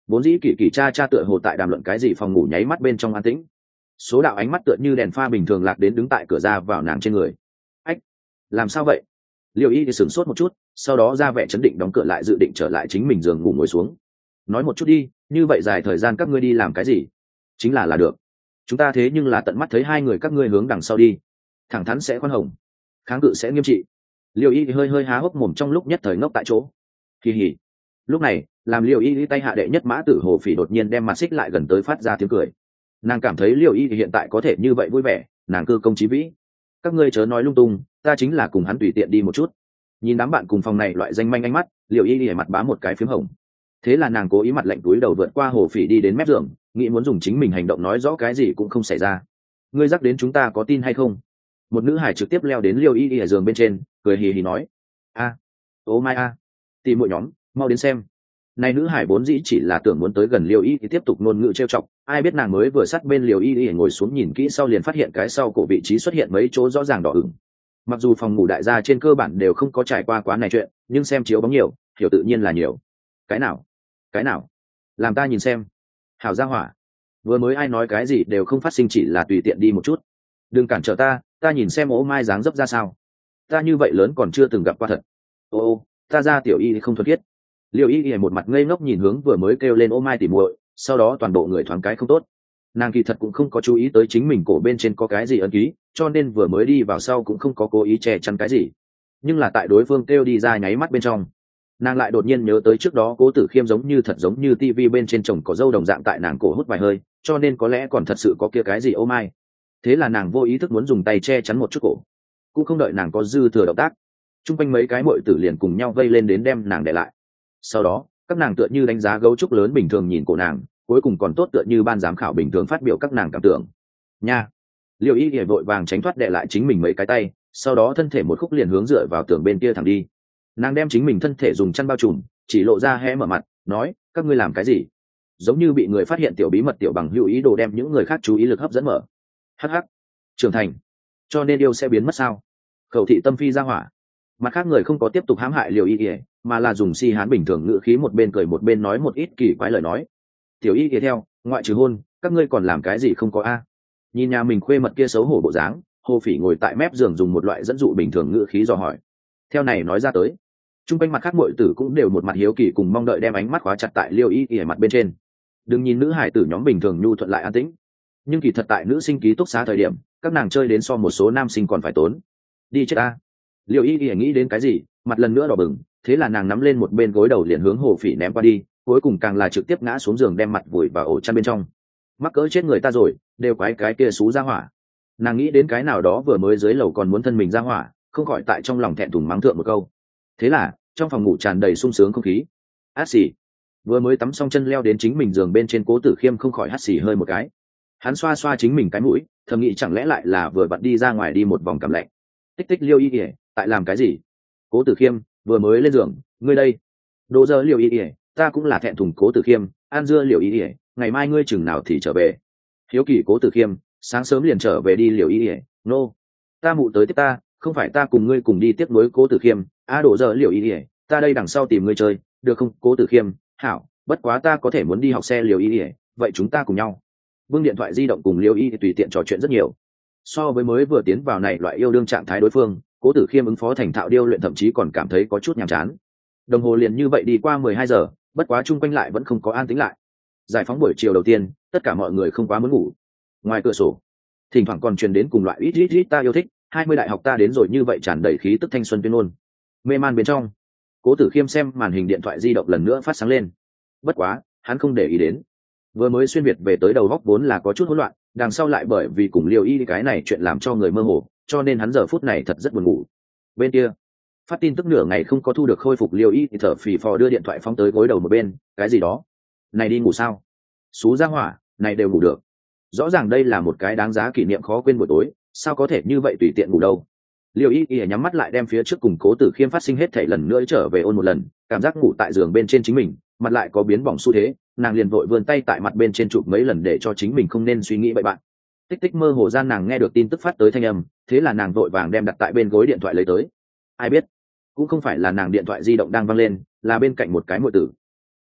vốn dĩ kỳ kỳ cha cha tựa hồ tại đàm luận cái gì phòng ngủ nháy mắt bên trong an tĩnh. Số đạo ánh mắt tựa như đèn pha bình thường lạc đến đứng tại cửa ra vào nàng trên người. Ách, làm sao vậy? Liêu Y thì sửng sốt một chút, sau đó ra vẻ chấn định đóng cửa lại, dự định trở lại chính mình giường ngủ ngồi xuống. Nói một chút đi, như vậy dài thời gian các ngươi đi làm cái gì? Chính là là được. Chúng ta thế nhưng là tận mắt thấy hai người các ngươi hướng đằng sau đi, thẳng thắn sẽ khoan hồng, kháng cự sẽ nghiêm trị. Liêu Y thì hơi hơi há hốc mồm trong lúc nhất thời ngốc tại chỗ. Kỳ hỉ. Lúc này, làm Liêu Y tay hạ đệ nhất mã tử Hồ Phỉ đột nhiên đem mặt xích lại gần tới phát ra tiếng cười. Nàng cảm thấy Liêu Y hiện tại có thể như vậy vui vẻ, nàng cư công chí vĩ. Các ngươi chớ nói lung tung, ta chính là cùng hắn tùy tiện đi một chút. Nhìn đám bạn cùng phòng này loại danh manh ánh mắt, Liêu Y mặt bám một cái phím hồng. Thế là nàng cố ý mặt lạnh túi đầu vượt qua Hồ Phỉ đi đến mép giường, nghĩ muốn dùng chính mình hành động nói rõ cái gì cũng không xảy ra. Ngươi dắt đến chúng ta có tin hay không? Một nữ hải trực tiếp leo đến Liêu Y ở giường bên trên, cười hì hì nói: a, ô mai a, tìm muội nhóm, mau đến xem. Này nữ hải vốn dĩ chỉ là tưởng muốn tới gần Liêu Y thì tiếp tục ngôn ngữ trêu chọc, ai biết nàng mới vừa sát bên Liêu Y thì ngồi xuống nhìn kỹ sau liền phát hiện cái sau cổ vị trí xuất hiện mấy chỗ rõ ràng đỏ ửng. Mặc dù phòng ngủ đại gia trên cơ bản đều không có trải qua quá này chuyện, nhưng xem chiếu bóng nhiều, hiểu tự nhiên là nhiều. Cái nào? Cái nào? Làm ta nhìn xem. Hảo gia hỏa. Vừa mới ai nói cái gì đều không phát sinh, chỉ là tùy tiện đi một chút. Đừng cản trở ta, ta nhìn xem ố mai dáng dấp ra sao. Ta như vậy lớn còn chưa từng gặp qua thật. Ô ô, ta ra tiểu y không thuần khiết. Liêu Y Y một mặt ngây ngốc nhìn hướng vừa mới kêu lên ô mai tỉ muội, sau đó toàn bộ người thoáng cái không tốt. Nàng kỳ thật cũng không có chú ý tới chính mình cổ bên trên có cái gì ấn ký, cho nên vừa mới đi vào sau cũng không có cố ý che chắn cái gì. Nhưng là tại đối phương kêu đi ra nháy mắt bên trong, nàng lại đột nhiên nhớ tới trước đó Cố Tử Khiêm giống như thật giống như tivi bên trên chồng có dâu đồng dạng tại nàng cổ hút vài hơi, cho nên có lẽ còn thật sự có kia cái gì ô mai. Thế là nàng vô ý thức muốn dùng tay che chắn một chút cổ, cũng không đợi nàng có dư thừa động tác, chung quanh mấy cái muội tử liền cùng nhau vây lên đến đem nàng để lại. Sau đó các nàng tựa như đánh giá gấu trúc lớn bình thường nhìn cổ nàng, cuối cùng còn tốt tựa như ban giám khảo bình thường phát biểu các nàng cảm tưởng nha. Liêu Y Y vội vàng tránh thoát đệ lại chính mình mấy cái tay, sau đó thân thể một khúc liền hướng dựa vào tường bên kia thẳng đi. Nàng đem chính mình thân thể dùng chăn bao trùm, chỉ lộ ra hé mở mặt, nói: các ngươi làm cái gì? Giống như bị người phát hiện tiểu bí mật tiểu bằng hữu ý đồ đem những người khác chú ý lực hấp dẫn mở. Hắc hắc, trưởng thành cho nên yêu sẽ biến mất sao? Khẩu thị tâm phi ra hỏa. Mặt khác người không có tiếp tục hãm hại Liêu Y Y, mà là dùng si hán bình thường ngữ khí một bên cười một bên nói một ít kỳ quái lời nói. Tiểu Y Y theo, ngoại trừ hôn, các ngươi còn làm cái gì không có a? Nhìn nhà mình khuê mật kia xấu hổ bộ dáng, Hồ Phỉ ngồi tại mép giường dùng một loại dẫn dụ bình thường ngữ khí dò hỏi. Theo này nói ra tới, chung quanh mặt khác muội tử cũng đều một mặt hiếu kỳ cùng mong đợi đem ánh mắt khóa chặt tại Liêu Y Y mặt bên trên. Đừng nhìn nữ hải tử nhóm bình thường nhu thuận lại an tĩnh, nhưng kỳ thật tại nữ sinh ký túc xá thời điểm, các nàng chơi đến so một số nam sinh còn phải tốn. Đi chết a. Liêu Y Y nghĩ đến cái gì, mặt lần nữa đỏ bừng, thế là nàng nắm lên một bên gối đầu liền hướng Hồ Phỉ ném qua đi, cuối cùng càng là trực tiếp ngã xuống giường đem mặt vùi vào ổ chăn bên trong. Mắc cỡ chết người ta rồi, đều quái cái kia xú ra hỏa. Nàng nghĩ đến cái nào đó vừa mới dưới lầu còn muốn thân mình ra hỏa, không khỏi tại trong lòng thẹn thùng mắng thượng một câu. Thế là trong phòng ngủ tràn đầy sung sướng không khí. Át xì. Vừa mới tắm xong chân leo đến chính mình giường bên trên Cố Tử Khiêm không khỏi hắt xì hơi một cái. Hắn xoa xoa chính mình cái mũi, thầm nghĩ chẳng lẽ lại là vừa vặn đi ra ngoài đi một vòng cảm lạnh. Tích tích Liêu Y Y, tại làm cái gì? Cố Tử Khiêm vừa mới lên giường, ngươi đây. Đồ giờ Liêu Y Y, ta cũng là thẹn thùng Cố Tử Khiêm, an dưa Liêu Y Y, ngày mai ngươi chừng nào thì trở về. Hiếu kỳ Cố Tử Khiêm, sáng sớm liền trở về đi Liêu Y Y, nô. No. Ta mụ tới tiếp ta, không phải ta cùng ngươi cùng đi tiếp nối Cố Tử Khiêm, a đồ giờ Liêu Y Y, ta đây đằng sau tìm ngươi chơi, được không? Cố Tử Khiêm, hảo, bất quá ta có thể muốn đi học xe Liêu Y Y, vậy chúng ta cùng nhau. Vương điện thoại di động cùng Liêu Y tùy tiện trò chuyện rất nhiều. So với mới vừa tiến vào này loại yêu đương trạng thái đối phương, Cố Tử Khiêm ứng phó thành thạo điêu luyện thậm chí còn cảm thấy có chút nhàm chán. Đồng hồ liền như vậy đi qua mười hai giờ, bất quá chung quanh lại vẫn không có an tĩnh lại. Giải phóng buổi chiều đầu tiên, tất cả mọi người không quá muốn ngủ. Ngoài cửa sổ, thỉnh thoảng còn truyền đến cùng loại ít ít ít ta yêu thích, hai mươi đại học ta đến rồi như vậy tràn đầy khí tức thanh xuân tuyên ngôn. Mê man bên trong, Cố Tử Khiêm xem màn hình điện thoại di động lần nữa phát sáng lên. Bất quá, hắn không để ý đến. Vừa mới xuyên việt về tới đầu góc vốn là có chút hỗn loạn, đằng sau lại bởi vì cùng Liêu Y cái này chuyện làm cho người mơ hồ, cho nên hắn giờ phút này thật rất buồn ngủ. Bên kia, phát tin tức nửa ngày không có thu được khôi phục Liêu Y thì thở phì phò đưa điện thoại phóng tới gối đầu một bên, cái gì đó? Này đi ngủ sao? Xú ra hỏa, này đều ngủ được. Rõ ràng đây là một cái đáng giá kỷ niệm khó quên buổi tối, sao có thể như vậy tùy tiện ngủ đâu? Liêu Y Y nhắm mắt lại đem phía trước cùng Cố Tử Khiêm phát sinh hết thảy lần nữa trở về ôn một lần, cảm giác ngủ tại giường bên trên chính mình, mặt lại có biến bỏng xu thế, nàng liền vội vươn tay tại mặt bên trên chụp mấy lần để cho chính mình không nên suy nghĩ bậy bạn. Tích tích mơ hồ gian nàng nghe được tin tức phát tới thanh âm, thế là nàng vội vàng đem đặt tại bên gối điện thoại lấy tới. Ai biết, cũng không phải là nàng điện thoại di động đang vang lên, là bên cạnh một cái muội tử.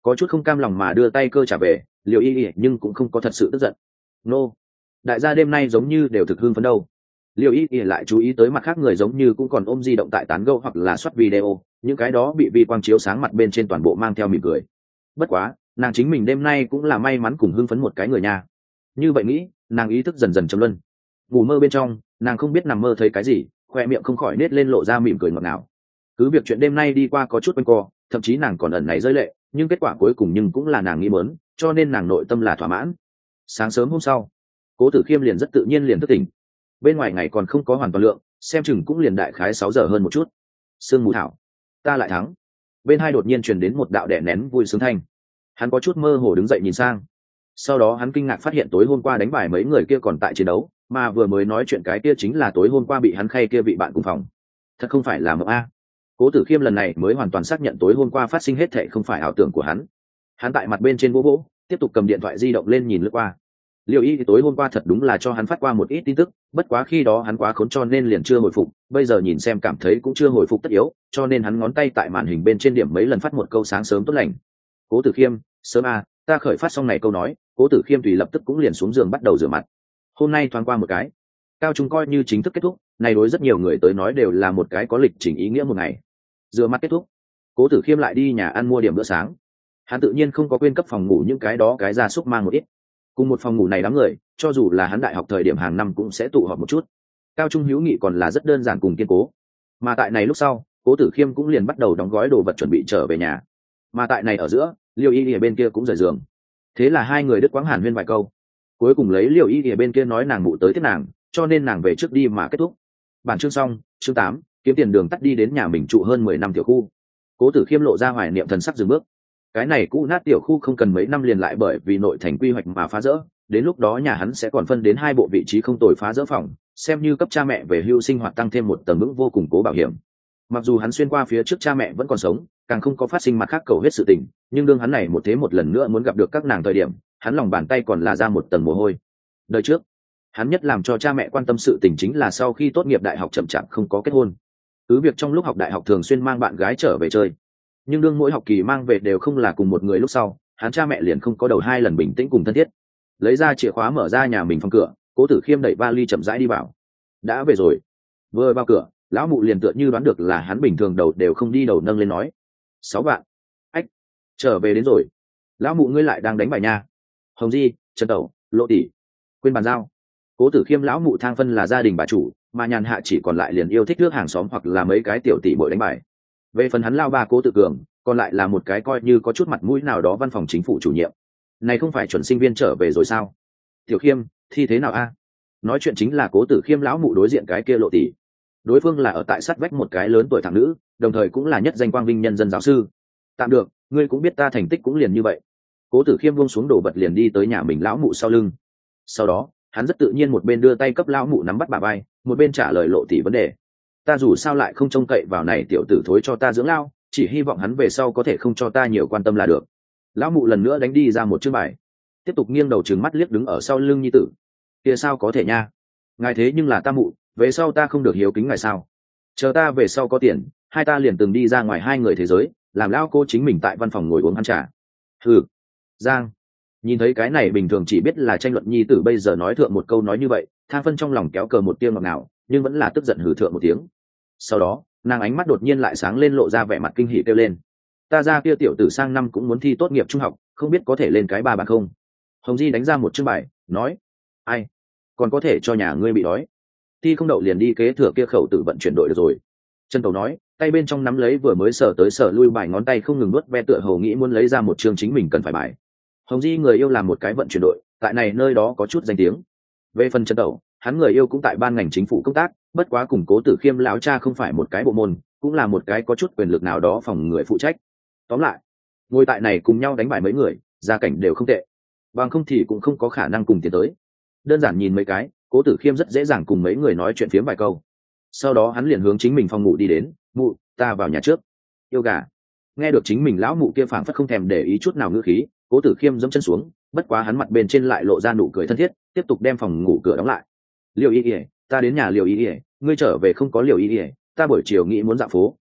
có chút không cam lòng mà đưa tay cơ trả về. Liều y y nhưng cũng không có thật sự tức giận. Nô, đại gia đêm nay giống như đều thực hưng phấn đâu. Liều y y lại chú ý tới mặt khác người giống như cũng còn ôm di động tại tán gẫu hoặc là soát video, những cái đó bị vi quang chiếu sáng mặt bên trên toàn bộ mang theo mỉm cười. Bất quá nàng chính mình đêm nay cũng là may mắn cùng hưng phấn một cái người nha. Như vậy nghĩ, nàng ý thức dần dần trầm luân. Ngủ mơ bên trong, nàng không biết nằm mơ thấy cái gì, khoe miệng không khỏi nết lên lộ ra mỉm cười ngọt ngào. Cứ việc chuyện đêm nay đi qua có chút quanh co, thậm chí nàng còn ẩn này rơi lệ, nhưng kết quả cuối cùng nhưng cũng là nàng nghĩ muốn, cho nên nàng nội tâm là thỏa mãn. Sáng sớm hôm sau, Cố Tử Khiêm liền rất tự nhiên liền thức tỉnh. Bên ngoài ngày còn không có hoàn toàn lượng, xem chừng cũng liền đại khái sáu giờ hơn một chút. Sương mù thảo, ta lại thắng. Bên hai đột nhiên truyền đến một đạo đẻ nén vui sướng thanh. Hắn có chút mơ hồ đứng dậy nhìn sang. Sau đó hắn kinh ngạc phát hiện tối hôm qua đánh bài mấy người kia còn tại chiến đấu, mà vừa mới nói chuyện cái kia chính là tối hôm qua bị hắn khay kia vị bạn cùng phòng. Thật không phải là mộng a. Cố Tử Khiêm lần này mới hoàn toàn xác nhận tối hôm qua phát sinh hết thảy không phải ảo tưởng của hắn. Hắn tại mặt bên trên vỗ vỗ, tiếp tục cầm điện thoại di động lên nhìn lướt qua. Liêu Y thì tối hôm qua thật đúng là cho hắn phát qua một ít tin tức, bất quá khi đó hắn quá khốn cho nên liền chưa hồi phục, bây giờ nhìn xem cảm thấy cũng chưa hồi phục tất yếu, cho nên hắn ngón tay tại màn hình bên trên điểm mấy lần phát một câu sáng sớm tốt lành. Cố Tử Khiêm, sớm a, ta khởi phát xong này câu nói, Cố Tử Khiêm tùy lập tức cũng liền xuống giường bắt đầu rửa mặt. Hôm nay thoáng qua một cái, cao trung coi như chính thức kết thúc, này đối rất nhiều người tới nói đều là một cái có lịch trình ý nghĩa một ngày. Rửa mặt kết thúc, Cố Tử Khiêm lại đi nhà ăn mua điểm bữa sáng. Hắn tự nhiên không có quên cấp phòng ngủ những cái đó cái gia súc mang một ít. Cùng một phòng ngủ này đám người, cho dù là hắn đại học thời điểm hàng năm cũng sẽ tụ họp một chút. Cao trung hữu nghị còn là rất đơn giản cùng kiên cố. Mà tại này lúc sau, Cố Tử Khiêm cũng liền bắt đầu đóng gói đồ vật chuẩn bị trở về nhà. Mà tại này ở giữa, Liêu Y ở bên kia cũng rời giường. Thế là hai người đứt quãng hàn huyên vài câu. Cuối cùng lấy Liêu Y ở bên kia nói nàng mụ tới tiếp nàng, cho nên nàng về trước đi mà kết thúc. Bản chương xong, chương tám, kiếm tiền đường tắt đi đến nhà mình trụ hơn mười năm tiểu khu. Cố Tử Khiêm lộ ra hoài niệm thần sắc dừng bước. Cái này cũ nát tiểu khu không cần mấy năm liền lại bởi vì nội thành quy hoạch mà phá rỡ, đến lúc đó nhà hắn sẽ còn phân đến hai bộ vị trí không tồi phá rỡ phòng, xem như cấp cha mẹ về hưu sinh hoạt tăng thêm một tầng vững vô cùng cố bảo hiểm. Mặc dù hắn xuyên qua phía trước cha mẹ vẫn còn sống, càng không có phát sinh mặt khác cầu hết sự tình, nhưng đương hắn này một thế một lần nữa muốn gặp được các nàng thời điểm, hắn lòng bàn tay còn là ra một tầng mồ hôi. Đời trước, hắn nhất làm cho cha mẹ quan tâm sự tình chính là sau khi tốt nghiệp đại học chậm chạp không có kết hôn. Cứ việc trong lúc học đại học thường xuyên mang bạn gái trở về chơi, nhưng đương mỗi học kỳ mang về đều không là cùng một người lúc sau, hắn cha mẹ liền không có đầu hai lần bình tĩnh cùng thân thiết. Lấy ra chìa khóa mở ra nhà mình phòng cửa, Cố Tử Khiêm đẩy vali chậm rãi đi vào. Đã về rồi. Vừa vào cửa, lão mụ liền tựa như đoán được là hắn bình thường đầu đều không đi đầu nâng lên nói: sáu vạn. Ách, trở về đến rồi. Lão mụ ngươi lại đang đánh bài nha. Hồng Di, Trần Tẩu, Lộ tỷ, quên bàn giao. Cố Tử Khiêm lão mụ thang phân là gia đình bà chủ, mà nhàn hạ chỉ còn lại liền yêu thích nước hàng xóm hoặc là mấy cái tiểu tỷ bội đánh bài. Về phần hắn lao ba Cố Tự Cường, còn lại là một cái coi như có chút mặt mũi nào đó văn phòng chính phủ chủ nhiệm. Này không phải chuẩn sinh viên trở về rồi sao? Tiểu Khiêm, thi thế nào a? Nói chuyện chính là Cố Tử Khiêm lão mụ đối diện cái kia Lộ tỷ. Đối phương là ở tại sát vách một cái lớn tuổi thằng nữ, đồng thời cũng là nhất danh quang vinh nhân dân giáo sư. Tạm được, ngươi cũng biết ta thành tích cũng liền như vậy. Cố Tử Khiêm buông xuống đồ vật liền đi tới nhà mình lão mụ sau lưng. Sau đó, hắn rất tự nhiên một bên đưa tay cấp lão mụ nắm bắt bà vai, một bên trả lời Lộ tỷ vấn đề. Ta dù sao lại không trông cậy vào này tiểu tử thối cho ta dưỡng lao, chỉ hy vọng hắn về sau có thể không cho ta nhiều quan tâm là được. Lão mụ lần nữa đánh đi ra một chương bài, tiếp tục nghiêng đầu trừng mắt liếc đứng ở sau lưng nhi tử. Kia sao có thể nha, ngài thế nhưng là ta mụ, về sau ta không được hiếu kính ngài sao? Chờ ta về sau có tiền, hai ta liền từng đi ra ngoài hai người thế giới, làm lao cô chính mình tại văn phòng ngồi uống ăn trà. Ừ, Giang, nhìn thấy cái này bình thường chỉ biết là tranh luận nhi tử bây giờ nói thượng một câu nói như vậy, Thang Phân trong lòng kéo cờ một tiếng ngọt ngào, nhưng vẫn là tức giận hừ thượng một tiếng. Sau đó, nàng ánh mắt đột nhiên lại sáng lên lộ ra vẻ mặt kinh hỉ kêu lên: ta ra kia tiểu tử sang năm cũng muốn thi tốt nghiệp trung học, không biết có thể lên cái ba bàn không? Hồng Di đánh ra một chương bài, nói: ai, còn có thể cho nhà ngươi bị đói, thi không đậu liền đi kế thừa kia khẩu tử vận chuyển đội được rồi. Trần Tẩu nói, tay bên trong nắm lấy vừa mới sở tới sở lui bài ngón tay không ngừng nuốt ve tựa hồ nghĩ muốn lấy ra một chương chính mình cần phải bài. Hồng Di người yêu làm một cái vận chuyển đội, tại này nơi đó có chút danh tiếng. Về phần Trần Tẩu, hắn người yêu cũng tại ban ngành chính phủ công tác, bất quá cùng Cố Tử Khiêm lão cha không phải một cái bộ môn, cũng là một cái có chút quyền lực nào đó phòng người phụ trách. Tóm lại, ngồi tại này cùng nhau đánh bài mấy người, gia cảnh đều không tệ, bằng không thì cũng không có khả năng cùng tiến tới. Đơn giản nhìn mấy cái, Cố Tử Khiêm rất dễ dàng cùng mấy người nói chuyện phiếm vài câu. Sau đó hắn liền hướng chính mình phòng ngủ đi đến. Mụ, ta vào nhà trước. Yêu gà. Nghe được chính mình lão mụ kia phảng phất không thèm để ý chút nào ngữ khí, Cố Tử Khiêm giẫm chân xuống, bất quá hắn mặt bên trên lại lộ ra nụ cười thân thiết, tiếp tục đem phòng ngủ cửa đóng lại. Liêu Y Y, ta đến nhà Liêu Y Y, ngươi trở về không có Liêu Y Y, ta buổi chiều nghĩ muốn dạo phố,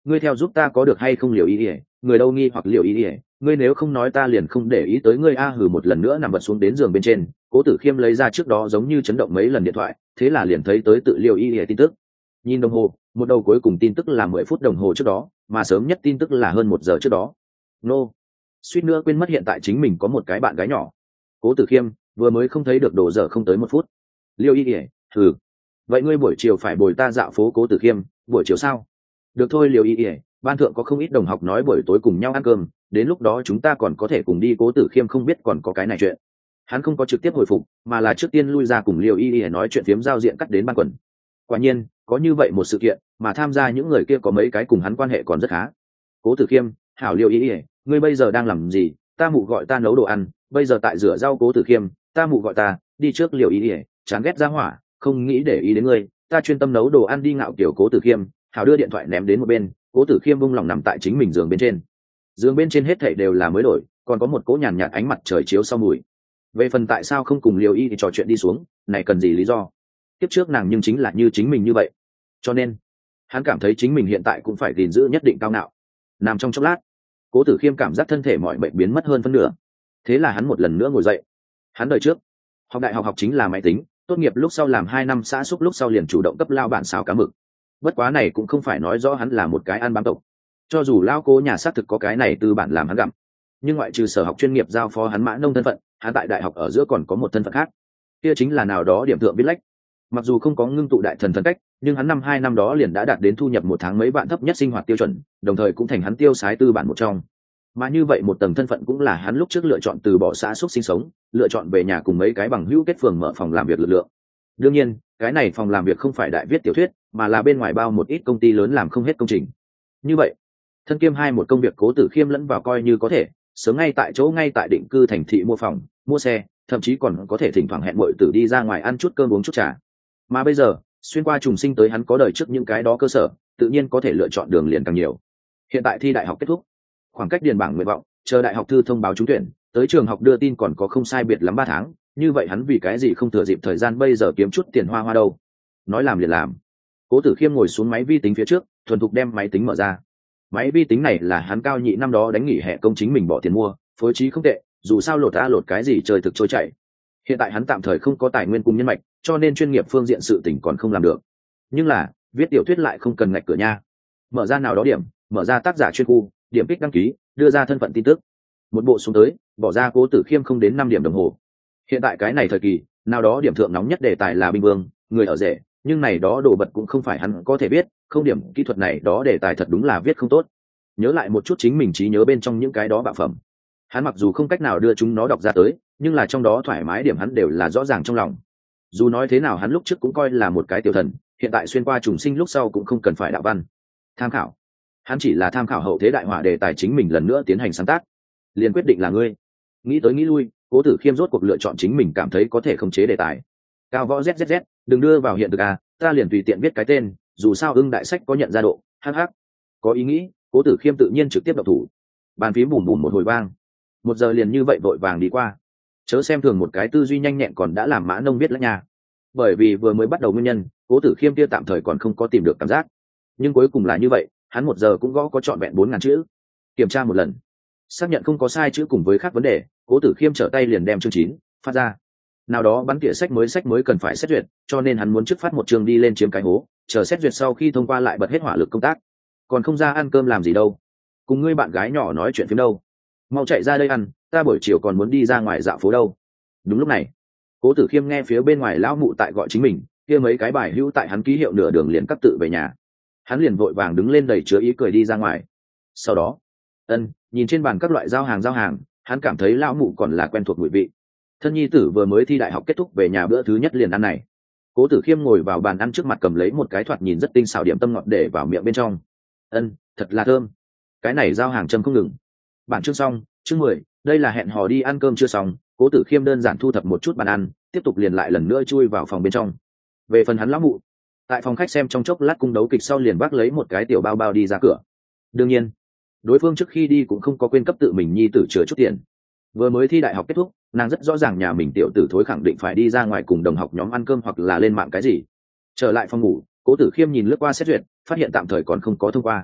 ngươi theo giúp ta có được hay không liều ý ỉa, người đâu nghi hoặc liều ý ỉa, ngươi nếu không nói ta liền không để ý tới ngươi a. Hừ một lần nữa nằm vật xuống đến giường bên trên, Cố Tử Khiêm lấy ra trước đó giống như chấn động mấy lần điện thoại, thế là liền thấy tới tự liều ý ỉa tin tức. Nhìn đồng hồ, một đầu cuối cùng tin tức là mười phút đồng hồ trước đó, mà sớm nhất tin tức là hơn một giờ trước đó. Nô, suýt nữa quên mất hiện tại chính mình có một cái bạn gái nhỏ. Cố Tử Khiêm vừa mới không thấy được đồ giờ không tới một phút. Liêu y ỉa, thử vậy ngươi buổi chiều phải bồi ta dạo phố. Cố Tử Khiêm, buổi chiều sao? Được thôi Liêu y ỉa, ban thượng có không ít đồng học nói buổi tối cùng nhau ăn cơm, đến lúc đó chúng ta còn có thể cùng đi. Cố Tử Khiêm không biết còn có cái này chuyện, hắn không có trực tiếp hồi phục, mà là trước tiên lui ra cùng Liêu y ỉa nói chuyện phiếm giao diện cắt đến ban quần. Quả nhiên có như vậy một sự kiện, mà tham gia những người kia có mấy cái cùng hắn quan hệ còn rất khá. Cố Tử Khiêm, hảo Liêu y ỉa, ngươi bây giờ đang làm gì? Ta mụ gọi ta nấu đồ ăn, bây giờ tại rửa rau. Cố Tử Khiêm, ta mụ gọi ta đi trước. Liêu y ỉa, chán ghét ra hỏa, không nghĩ để ý đến ngươi, ta chuyên tâm nấu đồ ăn đi. Ngạo kiểu. Cố Tử Khiêm, hảo đưa điện thoại ném đến một bên. Cố Tử Khiêm bung lòng nằm tại chính mình giường bên trên, giường bên trên hết thảy đều là mới đổi, còn có một cỗ nhàn nhạt ánh mặt trời chiếu sau mùi. Về phần tại sao không cùng Liêu y thì trò chuyện đi xuống, này cần gì lý do? Tiếp trước nàng nhưng chính là như chính mình như vậy, cho nên hắn cảm thấy chính mình hiện tại cũng phải gìn giữ nhất định cao nạo. Nằm trong chốc lát, Cố Tử Khiêm cảm giác thân thể mọi bệnh biến mất hơn phân nửa, thế là hắn một lần nữa ngồi dậy. Hắn đời trước học đại học học chính là máy tính, tốt nghiệp lúc sau làm hai năm xã xúc, lúc sau liền chủ động cấp lao bản xào cá mực. Bất quá này cũng không phải nói rõ hắn là một cái ăn bám tộc, cho dù lao cố nhà xác thực có cái này tư bản làm hắn gặm, nhưng ngoại trừ sở học chuyên nghiệp giao phó hắn mã nông thân phận, hắn tại đại học ở giữa còn có một thân phận khác, kia chính là nào đó điểm thượng viết lách. Mặc dù không có ngưng tụ đại thần thần cách, nhưng hắn năm hai năm đó liền đã đạt đến thu nhập một tháng mấy vạn thấp nhất sinh hoạt tiêu chuẩn, đồng thời cũng thành hắn tiêu sái tư bản một trong. Mà như vậy một tầng thân phận cũng là hắn lúc trước lựa chọn từ bỏ xã xúc sinh sống, lựa chọn về nhà cùng mấy cái bằng hữu kết phường mở phòng làm việc lực lượng. Đương nhiên cái này phòng làm việc không phải đại viết tiểu thuyết, mà là bên ngoài bao một ít công ty lớn làm không hết công trình. Như vậy thân kiêm hai một công việc Cố Tử Khiêm lẫn vào coi như có thể, sớm ngay tại chỗ, ngay tại định cư thành thị mua phòng mua xe, thậm chí còn có thể thỉnh thoảng hẹn muội tử đi ra ngoài ăn chút cơm uống chút trà. Mà bây giờ xuyên qua trùng sinh tới hắn có đời trước những cái đó cơ sở, tự nhiên có thể lựa chọn đường liền càng nhiều. Hiện tại thi đại học kết thúc, khoảng cách điền bảng nguyện vọng, chờ đại học thư thông báo trúng tuyển, tới trường học đưa tin còn có không sai biệt lắm ba tháng. Như vậy hắn vì cái gì không thừa dịp thời gian bây giờ kiếm chút tiền hoa hoa đâu? Nói làm liền làm. Cố Tử Khiêm ngồi xuống máy vi tính phía trước, thuần thục đem máy tính mở ra. Máy vi tính này là hắn cao nhị năm đó đánh nghỉ hè công chính mình bỏ tiền mua, phối trí không tệ, dù sao lột a lột cái gì trời thực trôi chảy. Hiện tại hắn tạm thời không có tài nguyên cùng nhân mạch, cho nên chuyên nghiệp phương diện sự tình còn không làm được. Nhưng là viết tiểu thuyết lại không cần ngạch cửa nha. Mở ra nào đó điểm, mở ra tác giả chuyên khu, điểm kích đăng ký, đưa ra thân phận tin tức. Một bộ xuống tới, bỏ ra Cố Tử Khiêm không đến năm điểm đồng hồ. Hiện tại cái này thời kỳ, nào đó điểm thượng nóng nhất đề tài là binh vương, người ở rể, nhưng này đó đồ vật cũng không phải hắn có thể biết, không điểm kỹ thuật này đó đề tài thật đúng là viết không tốt. Nhớ lại một chút chính mình trí nhớ bên trong những cái đó bạo phẩm, hắn mặc dù không cách nào đưa chúng nó đọc ra tới, nhưng là trong đó thoải mái điểm hắn đều là rõ ràng trong lòng. Dù nói thế nào hắn lúc trước cũng coi là một cái tiểu thần, hiện tại xuyên qua trùng sinh lúc sau cũng không cần phải đạo văn tham khảo, hắn chỉ là tham khảo hậu thế đại họa đề tài chính mình lần nữa tiến hành sáng tác. Liền quyết định là ngươi. Nghĩ tới nghĩ lui, Cố Tử Khiêm rốt cuộc lựa chọn chính mình cảm thấy có thể khống chế đề tài. Cao võ zzz, đừng đưa vào hiện thực à, ta liền tùy tiện viết cái tên, dù sao ưng đại sách có nhận ra độ. Hh, có ý nghĩ, Cố Tử Khiêm tự nhiên trực tiếp độc thủ. Bàn phím bùm bùm một hồi vang, một giờ liền như vậy vội vàng đi qua. Chớ xem thường một cái tư duy nhanh nhẹn còn đã làm mã nông biết lắm nha. Bởi vì vừa mới bắt đầu nguyên nhân, Cố Tử Khiêm kia tạm thời còn không có tìm được cảm giác, nhưng cuối cùng là như vậy, hắn một giờ cũng gõ có trọn vẹn bốn ngàn chữ. Kiểm tra một lần, xác nhận không có sai chữ cùng với khác vấn đề, Cố Tử Khiêm trở tay liền đem chương chín phát ra. Nào đó bắn tỉa sách mới sách mới cần phải xét duyệt, cho nên hắn muốn trước phát một chương đi lên chiếm cái hố, chờ xét duyệt sau khi thông qua lại bật hết hỏa lực công tác. Còn không ra ăn cơm làm gì đâu, cùng ngươi bạn gái nhỏ nói chuyện phim đâu, mau chạy ra đây ăn, ta buổi chiều còn muốn đi ra ngoài dạo phố đâu. Đúng lúc này, Cố Tử Khiêm nghe phía bên ngoài lão mụ tại gọi chính mình, kia mấy cái bài hữu tại hắn ký hiệu nửa đường liền cắt tự về nhà. Hắn liền vội vàng đứng lên đầy chứa ý cười đi ra ngoài. Sau đó ân nhìn trên bàn các loại giao hàng giao hàng, hắn cảm thấy lão mụ còn là quen thuộc mùi vị. Thân nhi tử vừa mới thi đại học kết thúc về nhà bữa thứ nhất liền ăn này. Cố Tử Khiêm ngồi vào bàn ăn trước mặt cầm lấy một cái thoạt nhìn rất tinh xảo điểm tâm ngọt để vào miệng bên trong. Ân thật là thơm. Cái này giao hàng châm không ngừng. Bản chương xong, chương mười, đây là hẹn hò đi ăn cơm chưa xong. Cố Tử Khiêm đơn giản thu thập một chút bàn ăn, tiếp tục liền lại lần nữa chui vào phòng bên trong. Về phần hắn lão mụ, tại phòng khách xem trong chốc lát cung đấu kịch sau liền vác lấy một cái tiểu bao bao đi ra cửa. Đương nhiên đối phương trước khi đi cũng không có quên cấp tự mình nhi tử chứa chút tiền. Vừa mới thi đại học kết thúc, nàng rất rõ ràng nhà mình tiểu tử thối khẳng định phải đi ra ngoài cùng đồng học nhóm ăn cơm hoặc là lên mạng cái gì. Trở lại phòng ngủ, Cố Tử Khiêm nhìn lướt qua xét duyệt, phát hiện tạm thời còn không có thông qua.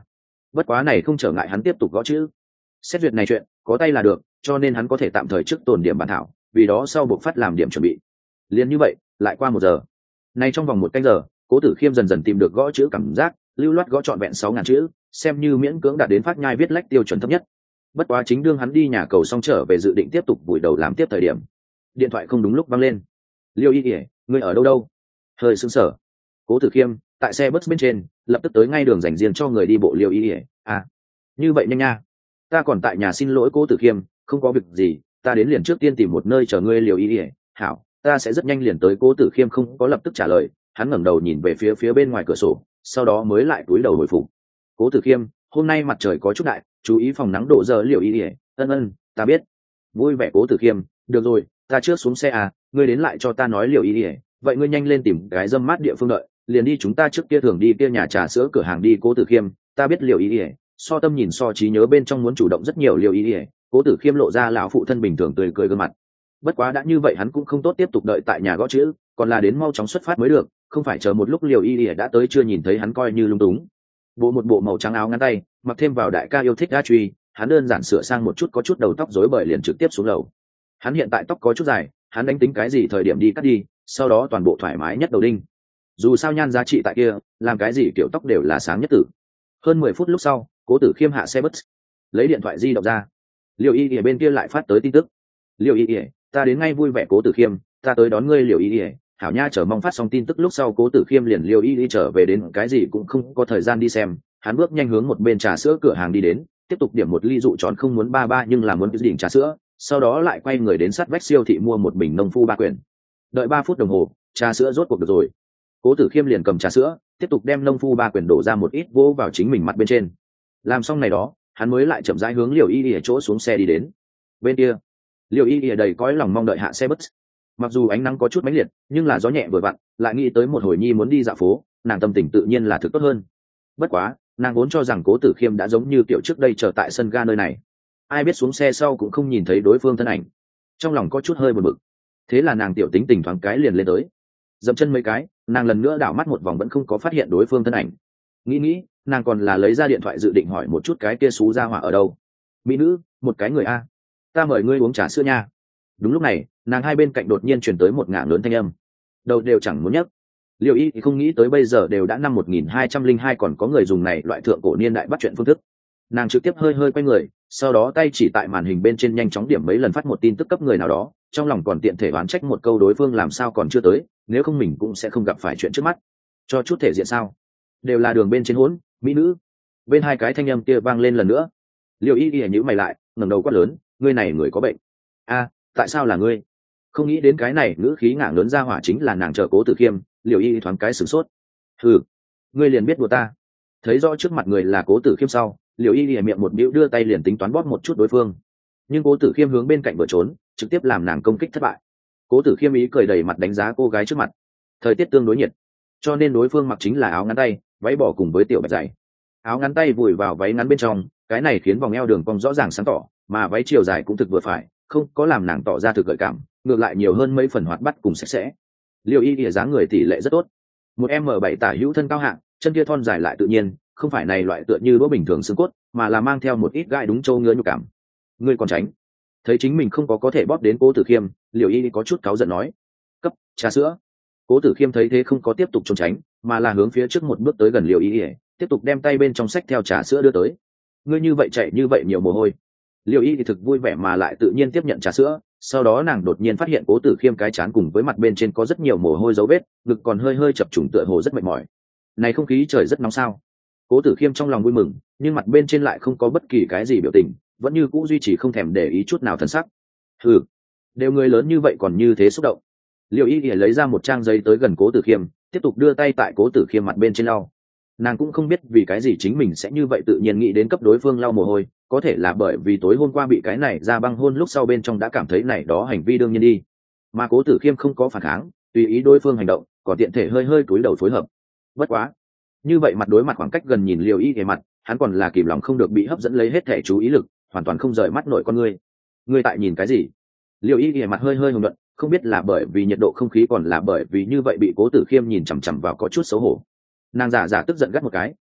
bất quá này không trở ngại hắn tiếp tục gõ chữ. Xét duyệt này chuyện có tay là được, cho nên hắn có thể tạm thời trước tồn điểm bản thảo, vì đó sau buộc phát làm điểm chuẩn bị. Liền như vậy lại qua một giờ, nay trong vòng một canh giờ Cố Tử Khiêm dần dần tìm được gõ chữ cảm giác, lưu loát gõ trọn vẹn sáu ngàn chữ, xem như miễn cưỡng đạt đến phát nhai viết lách tiêu chuẩn thấp nhất. Bất quá chính đương hắn đi nhà cầu xong trở về dự định tiếp tục vùi đầu làm tiếp thời điểm, điện thoại không đúng lúc vang lên. Liêu Y ỉa, ngươi ở đâu đâu? Hơi sững sờ. Cố Tử Khiêm tại xe bus bên trên, lập tức tới ngay đường dành riêng cho người đi bộ. Liêu Y ỉa, à, như vậy nhanh nha. Ta còn tại nhà, xin lỗi Cố Tử Khiêm, không có việc gì, ta đến liền trước tiên tìm một nơi chờ ngươi. Liêu Y ỉa, hảo, ta sẽ rất nhanh liền tới. Cố Tử Khiêm không có lập tức trả lời, hắn ngẩng đầu nhìn về phía phía bên ngoài cửa sổ, sau đó mới lại cúi đầu hồi phục. Cố Tử Khiêm, hôm nay mặt trời có chút đại, chú ý phòng nắng độ giờ. Liêu Y ỉa, ân ân, ta biết. Vui vẻ Cố Tử Khiêm, được rồi, ta trước xuống xe à, ngươi đến lại cho ta nói. Liêu Y ỉa, vậy ngươi nhanh lên tìm cái dâm mát địa phương đợi, liền đi chúng ta trước kia thường đi kia nhà trà sữa cửa hàng đi. Cố Tử Khiêm, ta biết. Liêu Y ỉa, so tâm nhìn so trí nhớ bên trong muốn chủ động rất nhiều. Liêu Y ỉa, Cố Tử Khiêm lộ ra lão phụ thân bình thường tươi cười gương mặt. Bất quá đã như vậy hắn cũng không tốt tiếp tục đợi tại nhà gõ chữ, còn là đến mau chóng xuất phát mới được, không phải chờ một lúc Liêu Y ỉa đã tới chưa nhìn thấy hắn coi như lung túng. Bộ một bộ màu trắng áo ngắn tay, mặc thêm vào đại ca yêu thích đa truy, hắn đơn giản sửa sang một chút có chút đầu tóc rối bời liền trực tiếp xuống lầu. Hắn hiện tại tóc có chút dài, hắn đánh tính cái gì thời điểm đi cắt đi, sau đó toàn bộ thoải mái nhất đầu đinh. Dù sao nhan giá trị tại kia, làm cái gì kiểu tóc đều là sáng nhất tử. Hơn mười phút lúc sau, Cố Tử Khiêm hạ xe bus, lấy điện thoại di động ra. Liêu Y ỉa bên kia lại phát tới tin tức. Liêu Y ỉa, ta đến ngay. Vui vẻ Cố Tử Khiêm, ta tới đón ngươi. Liêu Y ỉa, hảo nha. Chờ mong phát xong tin tức lúc sau Cố Tử Khiêm liền Liêu Y ỉa trở về đến cái gì cũng không có thời gian đi xem, hắn bước nhanh hướng một bên trà sữa cửa hàng đi đến, tiếp tục điểm một ly rượu tròn không muốn ba ba nhưng là muốn cái đỉnh trà sữa, sau đó lại quay người đến sát vách siêu thị mua một bình nông phu ba quyển. Đợi ba phút đồng hồ, trà sữa rốt cuộc được rồi. Cố Tử Khiêm liền cầm trà sữa, tiếp tục đem nông phu ba quyển đổ ra một ít vỗ vào chính mình mặt bên trên. Làm xong này đó, hắn mới lại chậm rãi hướng Liêu Y ỉa chỗ xuống xe đi đến. Bên kia, Liêu Y ỉa đầy cõi lòng mong đợi hạ xe bus. Mặc dù ánh nắng có chút mãnh liệt, nhưng là gió nhẹ vừa vặn, lại nghĩ tới một hồi nhi muốn đi dạo phố, nàng tâm tình tự nhiên là thực tốt hơn. Bất quá, nàng vốn cho rằng Cố Tử Khiêm đã giống như kiểu trước đây chờ tại sân ga nơi này, ai biết xuống xe sau cũng không nhìn thấy đối phương thân ảnh, trong lòng có chút hơi buồn bực. Thế là nàng tiểu tính tình thoáng cái liền lên tới, dậm chân mấy cái, nàng lần nữa đảo mắt một vòng vẫn không có phát hiện đối phương thân ảnh. Nghĩ nghĩ, nàng còn là lấy ra điện thoại dự định hỏi một chút cái kia xú gia hỏa ở đâu. Mỹ nữ, một cái người a, ta mời ngươi uống trà sữa nha. Đúng lúc này, nàng hai bên cạnh đột nhiên truyền tới một ngả lớn thanh âm, đầu đều chẳng muốn nhấc. Liêu Y thì không nghĩ tới bây giờ đều đã năm một nghìn hai trăm lẻ hai còn có người dùng này loại thượng cổ niên đại bắt chuyện phương thức. Nàng trực tiếp hơi hơi quay người, sau đó tay chỉ tại màn hình bên trên nhanh chóng điểm mấy lần phát một tin tức cấp người nào đó, trong lòng còn tiện thể oán trách một câu đối phương làm sao còn chưa tới, nếu không mình cũng sẽ không gặp phải chuyện trước mắt. Cho chút thể diện sao? Đều là đường bên trên hỗn, mỹ nữ. Bên hai cái thanh âm kia vang lên lần nữa. Liêu Y Y nhíu mày lại, ngẩng đầu quát lớn, ngươi này người có bệnh. A, tại sao là ngươi? Không nghĩ đến cái này ngữ khí ngạng lớn ra hỏa chính là nàng. Chờ Cố Tử Khiêm, Liêu Y thoáng cái sửng sốt. Hừ, ngươi liền biết đùa ta? Thấy rõ trước mặt người là Cố Tử Khiêm sau, Liêu Y Y miệng một bĩu đưa tay liền tính toán bóp một chút đối phương, nhưng Cố Tử Khiêm hướng bên cạnh vừa trốn, trực tiếp làm nàng công kích thất bại. Cố Tử Khiêm ý cười đầy mặt đánh giá cô gái trước mặt. Thời tiết tương đối nhiệt, cho nên đối phương mặc chính là áo ngắn tay, váy bỏ cùng với tiểu bạch dày. Áo ngắn tay vùi vào váy ngắn bên trong, cái này khiến vòng eo đường cong rõ ràng sáng tỏ, mà váy chiều dài cũng thực vừa phải, không có làm nàng tỏ ra thực gợi cảm, ngược lại nhiều hơn mấy phần hoạt bát cùng sạch sẽ. Liêu Y Y dáng người tỷ lệ rất tốt, một em bảy tả hữu, thân cao hạng, chân kia thon dài lại tự nhiên, không phải này loại tựa như đũa bình thường xương cốt, mà là mang theo một ít gai đúng châu ngứa nhục cảm. Ngươi còn tránh? Thấy chính mình không có có thể bóp đến Cố Tử Khiêm, Liêu Y có chút cáu giận nói, cấp trà sữa. Cố Tử Khiêm thấy thế không có tiếp tục trốn tránh, mà là hướng phía trước một bước tới gần Liêu Y, tiếp tục đem tay bên trong sách theo trà sữa đưa tới. Ngươi như vậy chạy như vậy nhiều mồ hôi. Liêu Y thì thực vui vẻ mà lại tự nhiên tiếp nhận trà sữa, sau đó nàng đột nhiên phát hiện Cố Tử Khiêm cái trán cùng với mặt bên trên có rất nhiều mồ hôi dấu vết, ngực còn hơi hơi chập trùng tựa hồ rất mệt mỏi. Này không khí trời rất nóng sao? Cố Tử Khiêm trong lòng vui mừng, nhưng mặt bên trên lại không có bất kỳ cái gì biểu tình, vẫn như cũ duy trì không thèm để ý chút nào thân sắc. Hừ, đều người lớn như vậy còn như thế xúc động. Liêu Y Y lấy ra một trang giấy tới gần Cố Tử Khiêm, tiếp tục đưa tay tại Cố Tử Khiêm mặt bên trên lau. Nàng cũng không biết vì cái gì chính mình sẽ như vậy tự nhiên nghĩ đến cấp đối phương lau mồ hôi, có thể là bởi vì tối hôm qua bị cái này ra băng hôn lúc sau bên trong đã cảm thấy này đó hành vi đương nhiên đi. Mà Cố Tử Khiêm không có phản kháng, tùy ý đối phương hành động, còn tiện thể hơi hơi cúi đầu phối hợp. Bất quá, như vậy mặt đối mặt khoảng cách gần nhìn Liêu Y Y mặt, hắn còn là kìm lòng không được bị hấp dẫn lấy hết thể chú ý lực, hoàn toàn không rời mắt nội con ngươi. Ngươi tại nhìn cái gì? Liêu Y Y mặt hơi hơi hồng nhuận, không biết là bởi vì nhiệt độ không khí còn là bởi vì như vậy bị Cố Tử Khiêm nhìn chằm chằm vào có chút xấu hổ. Nàng giả giả tức giận gắt một cái,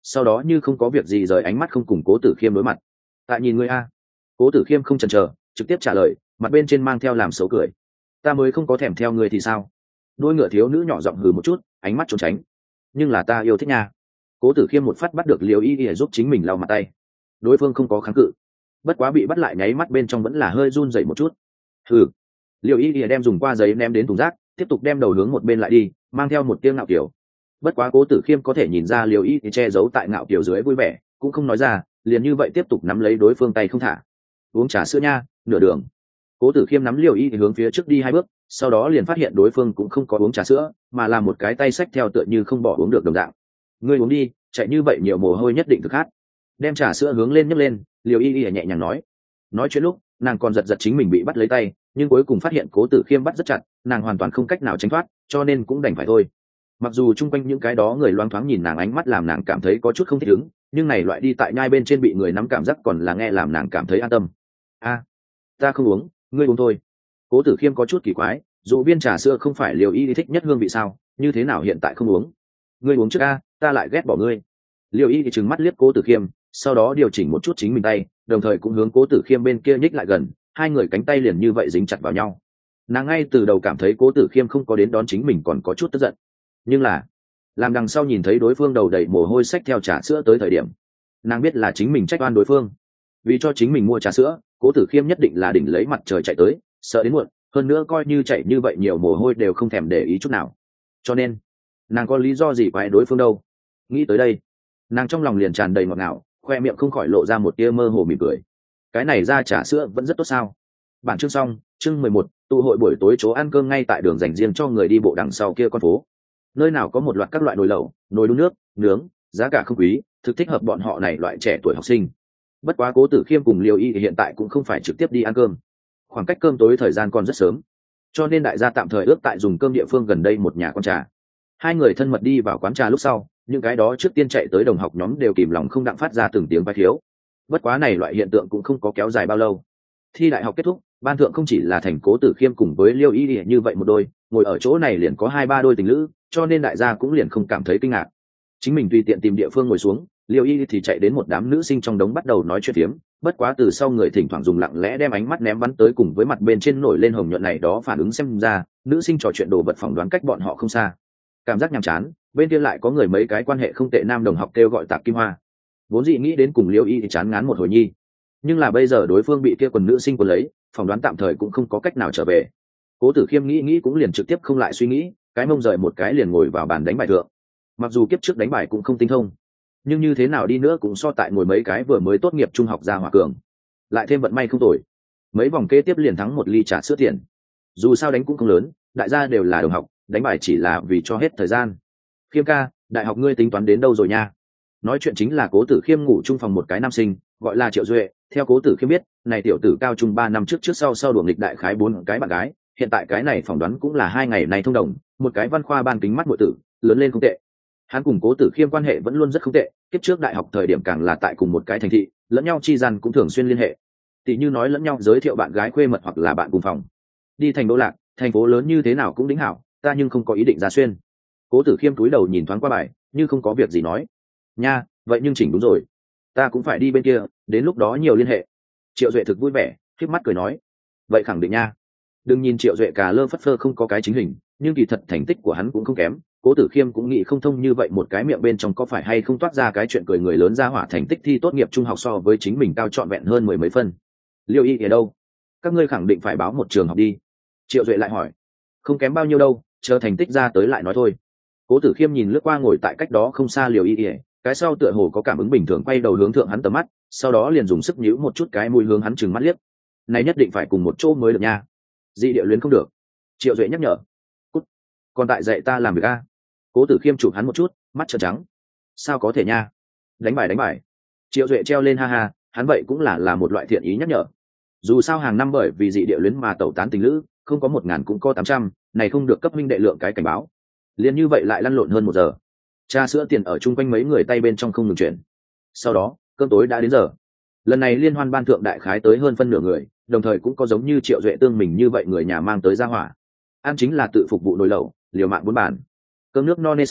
sau đó như không có việc gì rời ánh mắt không cùng cố tử khiêm đối mặt. Tại nhìn ngươi a. Cố tử khiêm không chần chờ trực tiếp trả lời, mặt bên trên mang theo làm xấu cười. Ta mới không có thèm theo ngươi thì sao? Đôi ngựa thiếu nữ nhỏ giọng hừ một chút, ánh mắt trốn tránh. Nhưng là ta yêu thích nha. Cố tử khiêm một phát bắt được liều y y giúp chính mình lau mặt tay. Đối phương không có kháng cự, bất quá bị bắt lại nháy mắt bên trong vẫn là hơi run rẩy một chút. Hừ. Liều y y đem dùng qua giấy ném đến thùng rác, tiếp tục đem đầu hướng một bên lại đi, mang theo một tiếng ngạo kiểu. Bất quá cố tử khiêm có thể nhìn ra liều y thì che giấu tại ngạo kiểu dưới vui vẻ, cũng không nói ra, liền như vậy tiếp tục nắm lấy đối phương tay không thả. Uống trà sữa nha. Nửa đường, cố tử khiêm nắm liều y thì hướng phía trước đi hai bước, sau đó liền phát hiện đối phương cũng không có uống trà sữa, mà là một cái tay xách theo tựa như không bỏ uống được đồng dạng. Ngươi uống đi, chạy như vậy nhiều mồ hôi nhất định thực khát. Đem trà sữa hướng lên nhấc lên, liều y y nhẹ nhàng nói. Nói chuyện lúc nàng còn giật giật chính mình bị bắt lấy tay, nhưng cuối cùng phát hiện cố tử khiêm bắt rất chặt, nàng hoàn toàn không cách nào tránh thoát, cho nên cũng đành phải thôi. Mặc dù chung quanh những cái đó người loáng thoáng nhìn nàng ánh mắt làm nàng cảm thấy có chút không thích ứng, nhưng này loại đi tại nhai bên trên bị người nắm cảm giác còn là nghe làm nàng cảm thấy an tâm. A, ta không uống, ngươi uống thôi. Cố tử khiêm có chút kỳ quái, dù viên trà sữa không phải liều y thích nhất hương vị sao, như thế nào hiện tại không uống? Ngươi uống trước a, ta lại ghét bỏ ngươi. Liều y thì trừng mắt liếc cố tử khiêm, sau đó điều chỉnh một chút chính mình tay, đồng thời cũng hướng cố tử khiêm bên kia nhích lại gần, hai người cánh tay liền như vậy dính chặt vào nhau. Nàng ngay từ đầu cảm thấy cố tử khiêm không có đến đón chính mình còn có chút tức giận, nhưng là làm đằng sau nhìn thấy đối phương đầu đầy mồ hôi xách theo trà sữa tới thời điểm, nàng biết là chính mình trách oan đối phương. Vì cho chính mình mua trà sữa, cố tử khiêm nhất định là đỉnh lấy mặt trời chạy tới, sợ đến muộn, hơn nữa coi như chạy như vậy nhiều mồ hôi đều không thèm để ý chút nào. Cho nên nàng có lý do gì quái đối phương đâu? Nghĩ tới đây, nàng trong lòng liền tràn đầy ngọt ngào, khoe miệng không khỏi lộ ra một tia mơ hồ mỉm cười. Cái này ra trà sữa vẫn rất tốt sao? Bản chương xong, chương mười một, tụ hội buổi tối chỗ ăn cơm ngay tại đường dành riêng cho người đi bộ đằng sau kia con phố. Nơi nào có một loạt các loại nồi lẩu, nồi đun nước, nướng, giá cả không quý, thực thích hợp bọn họ này loại trẻ tuổi học sinh. Bất quá cố tử khiêm cùng liều y thì hiện tại cũng không phải trực tiếp đi ăn cơm, khoảng cách cơm tối thời gian còn rất sớm, cho nên đại gia tạm thời ước tại dùng cơm địa phương gần đây một nhà quán trà. Hai người thân mật đi vào quán trà lúc sau, những cái đó trước tiên chạy tới đồng học nhóm đều kìm lòng không đặng phát ra từng tiếng vai thiếu. Bất quá này loại hiện tượng cũng không có kéo dài bao lâu. Thi đại học kết thúc, ban thượng không chỉ là thành cố tử khiêm cùng với liêu y như vậy một đôi, ngồi ở chỗ này liền có hai ba đôi tình lữ, cho nên đại gia cũng liền không cảm thấy kinh ngạc. Chính mình tùy tiện tìm địa phương ngồi xuống, liêu y thì chạy đến một đám nữ sinh trong đống bắt đầu nói chuyện phiếm. Bất quá từ sau người thỉnh thoảng dùng lặng lẽ đem ánh mắt ném bắn tới cùng với mặt bên trên nổi lên hồng nhuận này đó phản ứng xem ra nữ sinh trò chuyện đồ vật phỏng đoán cách bọn họ không xa. Cảm giác nhàm chán, bên kia lại có người mấy cái quan hệ không tệ nam đồng học kêu gọi tạp kim hoa. Vốn dị nghĩ đến cùng liêu y thì chán ngán một hồi nhi, nhưng là bây giờ đối phương bị kia quần nữ sinh quần lấy, phỏng đoán tạm thời cũng không có cách nào trở về. Cố tử khiêm nghĩ nghĩ cũng liền trực tiếp không lại suy nghĩ, cái mông rời một cái liền ngồi vào bàn đánh bài thượng. Mặc dù kiếp trước đánh bài cũng không tinh thông, nhưng như thế nào đi nữa cũng so tại ngồi mấy cái vừa mới tốt nghiệp trung học ra hỏa cường. Lại thêm vận may không tồi, mấy vòng kế tiếp liền thắng một ly trà sữa tiền. Dù sao đánh cũng không lớn, đại gia đều là đồng học, đánh bài chỉ là vì cho hết thời gian. Khiêm ca, đại học ngươi tính toán đến đâu rồi nha? Nói chuyện chính là cố tử khiêm ngủ chung phòng một cái nam sinh, gọi là Triệu Duệ. Theo cố tử khiêm biết, này tiểu tử cao trung ba năm trước trước sau sau đuổi nghịch đại khái bốn cái bạn gái, hiện tại cái này phỏng đoán cũng là hai ngày này thông đồng, một cái văn khoa ban kính mắt muội tử, lớn lên không tệ. Hắn cùng cố tử khiêm quan hệ vẫn luôn rất không tệ, kiếp trước đại học thời điểm càng là tại cùng một cái thành thị, lẫn nhau chi gian cũng thường xuyên liên hệ. Tỷ như nói lẫn nhau giới thiệu bạn gái khuê mật hoặc là bạn cùng phòng. Đi thành Đô Lạc, thành phố lớn như thế nào cũng đính hảo, ta nhưng không có ý định ra xuyên. Cố tử khiêm cúi đầu nhìn thoáng qua bài, như không có việc gì nói. Nha, vậy nhưng chỉnh đúng rồi, ta cũng phải đi bên kia, đến lúc đó nhiều liên hệ. Triệu Duệ thực vui vẻ, khép mắt cười nói. Vậy khẳng định nha. Đừng nhìn Triệu Duệ cà lơ phất phơ không có cái chính hình, nhưng kỳ thật thành tích của hắn cũng không kém. Cố tử khiêm cũng nghĩ không thông như vậy một cái miệng bên trong có phải hay không toát ra cái chuyện cười người lớn ra hỏa thành tích thi tốt nghiệp trung học so với chính mình cao trọn vẹn hơn mười mấy phân. Liêu y ở đâu? Các ngươi khẳng định phải báo một trường học đi. Triệu Duệ lại hỏi. Không kém bao nhiêu đâu, chờ thành tích ra tới lại nói thôi. Cố tử khiêm nhìn lướt qua ngồi tại cách đó không xa Liêu y ỉa, cái sau tựa hồ có cảm ứng bình thường quay đầu hướng thượng hắn tầm mắt, sau đó liền dùng sức nhíu một chút cái mũi hướng hắn chừng mắt liếc. Này nhất định phải cùng một chỗ mới được nha. Dị địa luyến không được. Triệu Duệ nhắc nhở. Cút. Còn tại dạy ta làm việc a? Cố tử khiêm chụp hắn một chút, mắt trợn trắng. Sao có thể nha? Đánh bài đánh bài. Triệu Duệ treo lên ha ha, hắn vậy cũng là là một loại thiện ý nhắc nhở. Dù sao hàng năm bởi vì dị địa luyến mà tẩu tán tình lữ, không có một ngàn cũng có tám trăm, này không được cấp minh đệ lượng cái cảnh báo. Liên như vậy lại lăn lộn hơn một giờ. Trà sữa tiền ở chung quanh mấy người tay bên trong không ngừng chuyển. Sau đó, cơm tối đã đến giờ. Lần này liên hoan ban thượng đại khái tới hơn phân nửa người, đồng thời cũng có giống như Triệu Duệ tương mình như vậy người nhà mang tới gia hỏa. Ăn chính là tự phục vụ nồi lẩu, liều mạng bốn bàn. Cơm nước no nê sau,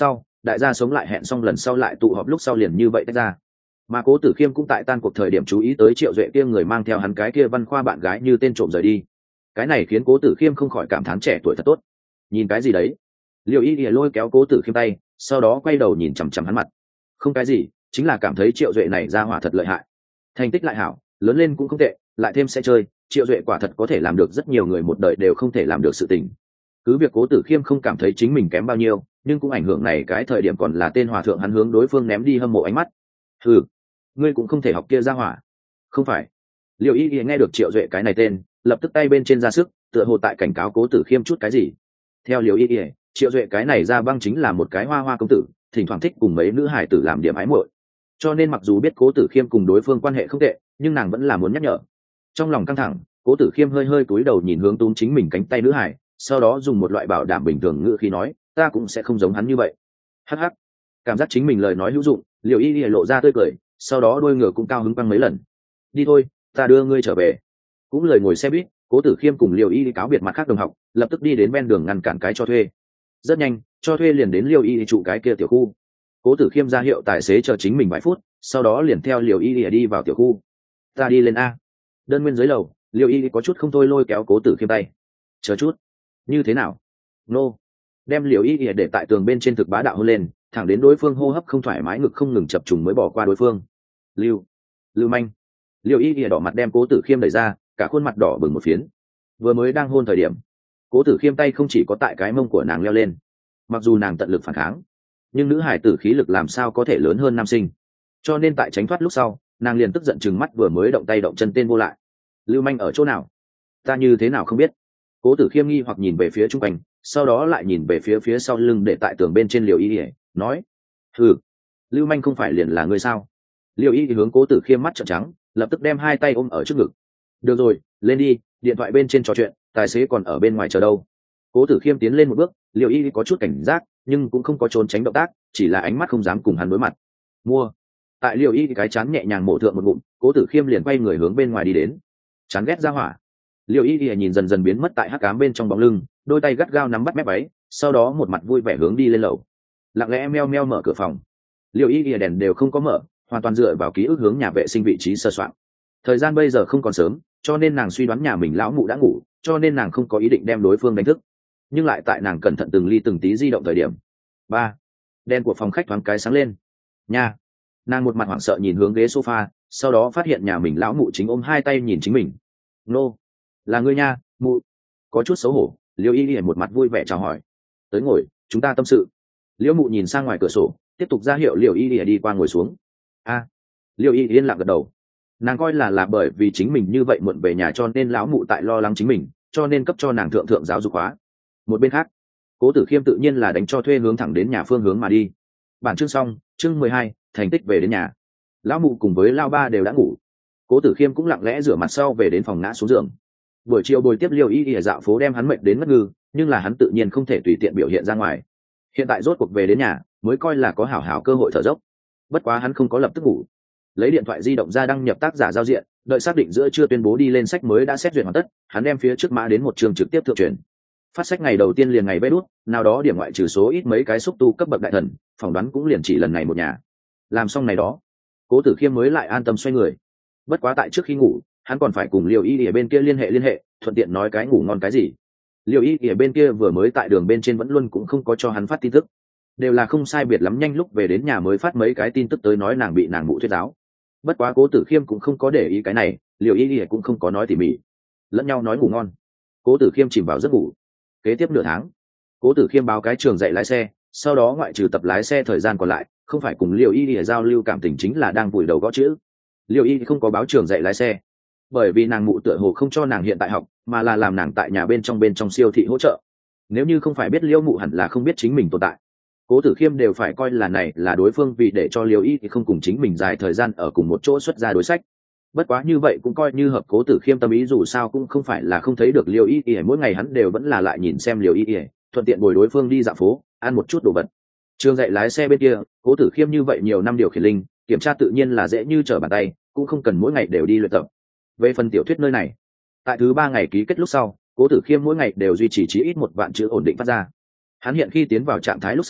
đại gia sống lại hẹn xong lần sau lại tụ họp lúc sau liền như vậy tách ra. Mà Cố Tử Khiêm cũng tại tan cuộc thời điểm chú ý tới Triệu Duệ kia người mang theo hắn cái kia văn khoa bạn gái như tên trộm rời đi. Cái này khiến Cố Tử Khiêm không khỏi cảm thán trẻ tuổi thật tốt. Nhìn cái gì đấy? Liêu Y Y lôi kéo Cố Tử Khiêm tay, sau đó quay đầu nhìn chằm chằm hắn mặt. Không cái gì, chính là cảm thấy Triệu Duệ này ra hỏa thật lợi hại. Thành tích lại hảo, lớn lên cũng không tệ, lại thêm sẽ chơi, Triệu Duệ quả thật có thể làm được rất nhiều người một đời đều không thể làm được sự tình. Cứ việc Cố Tử Khiêm không cảm thấy chính mình kém bao nhiêu, nhưng cũng ảnh hưởng này cái thời điểm còn là tên hòa thượng hắn hướng đối phương ném đi hâm mộ ánh mắt. Ừ, ngươi cũng không thể học kia ra hỏa. Không phải. Liêu Y Y nghe được Triệu Duệ cái này tên, lập tức tay bên trên ra sức, tựa hồ tại cảnh cáo Cố Tử Khiêm chút cái gì. Theo Liêu Y Y, Triệu Duệ cái này ra băng chính là một cái hoa hoa công tử, thỉnh thoảng thích cùng mấy nữ hài tử làm điểm ái muội. Cho nên mặc dù biết Cố Tử Khiêm cùng đối phương quan hệ không tệ, nhưng nàng vẫn là muốn nhắc nhở. Trong lòng căng thẳng, Cố Tử Khiêm hơi hơi cúi đầu nhìn hướng túm chính mình cánh tay nữ hài, sau đó dùng một loại bảo đảm bình thường ngữ khí nói, ta cũng sẽ không giống hắn như vậy. Hắc hắc. Cảm giác chính mình lời nói hữu dụng, Liêu Y Y lộ ra tươi cười, sau đó đôi ngựa cũng cao hứng quăng mấy lần. Đi thôi, ta đưa ngươi trở về. Cũng lời ngồi xe buýt, Cố Tử Khiêm cùng Liêu Y cáo biệt mặt khác đồng học, lập tức đi đến ven đường ngăn cản cái cho thuê. Rất nhanh, cho thuê liền đến Liêu Y trụ cái kia tiểu khu. Cố Tử Khiêm ra hiệu tài xế chờ chính mình vài phút, sau đó liền theo Liêu Y đi vào tiểu khu. Ta đi lên a. Đơn nguyên dưới lầu, Liêu Y có chút không thôi lôi kéo Cố Tử Khiêm tay. Chờ chút. Như thế nào? Nô. Đem Liêu Y để tại tường bên trên thực bá đạo hôn lên, thẳng đến đối phương hô hấp không thoải mái ngực không ngừng chập trùng mới bỏ qua đối phương. Lưu. Lưu manh. Liêu Y đỏ mặt đem Cố Tử Khiêm đẩy ra, cả khuôn mặt đỏ bừng một phiến. Vừa mới đang hôn thời điểm, Cố Tử Khiêm tay không chỉ có tại cái mông của nàng leo lên, mặc dù nàng tận lực phản kháng, nhưng nữ hải tử khí lực làm sao có thể lớn hơn nam sinh, cho nên tại tránh thoát lúc sau, nàng liền tức giận chừng mắt vừa mới động tay động chân tên vô lại. Lưu manh ở chỗ nào? Ta như thế nào không biết? Cố Tử Khiêm nghi hoặc nhìn về phía trung quanh, sau đó lại nhìn về phía phía sau lưng để tại tường bên trên Liêu Y, nói: "Hừ, Lưu manh không phải liền là ngươi sao?" Liêu Y hướng Cố Tử Khiêm mắt trợn trắng, lập tức đem hai tay ôm ở trước ngực. Được rồi, lên đi, điện thoại bên trên trò chuyện, tài xế còn ở bên ngoài chờ đâu. Cố Tử Khiêm tiến lên một bước, Liêu Y có chút cảnh giác, nhưng cũng không có trốn tránh động tác, chỉ là ánh mắt không dám cùng hắn đối mặt. Mua. Tại Liêu Y cái chán nhẹ nhàng mổ thượng một ngụm, Cố Tử Khiêm liền quay người hướng bên ngoài đi đến. Chán ghét ra hỏa. Liêu Y nhìn dần dần biến mất tại hắc ám bên trong bóng lưng, đôi tay gắt gao nắm bắt mép váy, sau đó một mặt vui vẻ hướng đi lên lầu. Lặng lẽ meo meo mở cửa phòng. Liêu Y đèn đều không có mở, hoàn toàn dựa vào ký ức hướng nhà vệ sinh vị trí sơ soạn. Thời gian bây giờ không còn sớm, cho nên nàng suy đoán nhà mình lão mụ đã ngủ, cho nên nàng không có ý định đem đối phương đánh thức, nhưng lại tại nàng cẩn thận từng ly từng tí di động thời điểm. Ba. Đèn của phòng khách thoáng cái sáng lên. Nha. Nàng một mặt hoảng sợ nhìn hướng ghế sofa, sau đó phát hiện nhà mình lão mụ chính ôm hai tay nhìn chính mình. Nô. Là ngươi nha, mụ. Có chút xấu hổ, Liêu Y Y một mặt vui vẻ chào hỏi. Tới ngồi, chúng ta tâm sự. Liễu mụ nhìn sang ngoài cửa sổ, tiếp tục ra hiệu Liêu Y Y đi qua ngồi xuống. A. Liêu Y yên lặng gật đầu. Nàng coi là là bởi vì chính mình như vậy muộn về nhà cho nên lão mụ tại lo lắng chính mình, cho nên cấp cho nàng thượng thượng giáo dục hóa. Một bên khác, Cố Tử Khiêm tự nhiên là đánh cho thuê hướng thẳng đến nhà phương hướng mà đi. Bản chương xong, chương mười hai, thành tích về đến nhà. Lão mụ cùng với lão ba đều đã ngủ. Cố Tử Khiêm cũng lặng lẽ rửa mặt sau về đến phòng ngã xuống giường. Buổi chiều bồi tiếp Liêu Y Y dạo phố đem hắn mệt đến mất ngư, nhưng là hắn tự nhiên không thể tùy tiện biểu hiện ra ngoài. Hiện tại rốt cuộc về đến nhà, mới coi là có hảo hảo cơ hội thở dốc. Bất quá hắn không có lập tức ngủ, lấy điện thoại di động ra đăng nhập tác giả giao diện, đợi xác định giữa chưa tuyên bố đi lên sách mới đã xét duyệt hoàn tất, hắn đem phía trước mã đến một trường trực tiếp thượng truyền. Phát sách ngày đầu tiên liền ngày bé đút, nào đó điểm ngoại trừ số ít mấy cái xúc tu cấp bậc đại thần, phỏng đoán cũng liền chỉ lần này một nhà. Làm xong này đó, Cố Tử Khiêm mới lại an tâm xoay người. Bất quá tại trước khi ngủ, hắn còn phải cùng Liêu Y ở bên kia liên hệ liên hệ, thuận tiện nói cái ngủ ngon cái gì. Liêu Y ở bên kia vừa mới tại đường bên trên vẫn luôn cũng không có cho hắn phát tin tức, đều là không sai biệt lắm nhanh lúc về đến nhà mới phát mấy cái tin tức tới nói nàng bị nàng mụ thuyết giáo. Bất quá Cố Tử Khiêm cũng không có để ý cái này, Liêu Y Y cũng không có nói tỉ mỉ, lẫn nhau nói ngủ ngon. Cố Tử Khiêm chìm vào giấc ngủ. Kế tiếp nửa tháng, Cố Tử Khiêm báo cái trường dạy lái xe, sau đó ngoại trừ tập lái xe thời gian còn lại, không phải cùng Liêu Y Y giao lưu cảm tình chính là đang vùi đầu gõ chữ. Liêu Y không có báo trường dạy lái xe, bởi vì nàng mụ tựa hồ không cho nàng hiện tại học, mà là làm nàng tại nhà bên trong bên trong siêu thị hỗ trợ. Nếu như không phải biết Liêu mụ hẳn là không biết chính mình tồn tại. Cố Tử Khiêm đều phải coi là này là đối phương vì để cho Liêu Y thì không cùng chính mình dài thời gian ở cùng một chỗ xuất ra đối sách. Bất quá như vậy cũng coi như hợp Cố Tử Khiêm tâm ý, dù sao cũng không phải là không thấy được Liêu Y Y, mỗi ngày hắn đều vẫn là lại nhìn xem Liêu Y Y, thuận tiện bồi đối phương đi dạo phố, ăn một chút đồ vật. Trường dạy lái xe bên kia, Cố Tử Khiêm như vậy nhiều năm điều khiển linh, kiểm tra tự nhiên là dễ như trở bàn tay, cũng không cần mỗi ngày đều đi luyện tập. Về phần tiểu thuyết nơi này, tại thứ ba ngày ký kết lúc sau, Cố Tử Khiêm mỗi ngày đều duy trì chí ít một vạn chữ ổn định phát ra. Hắn hiện khi tiến vào trạng thái lúc sau,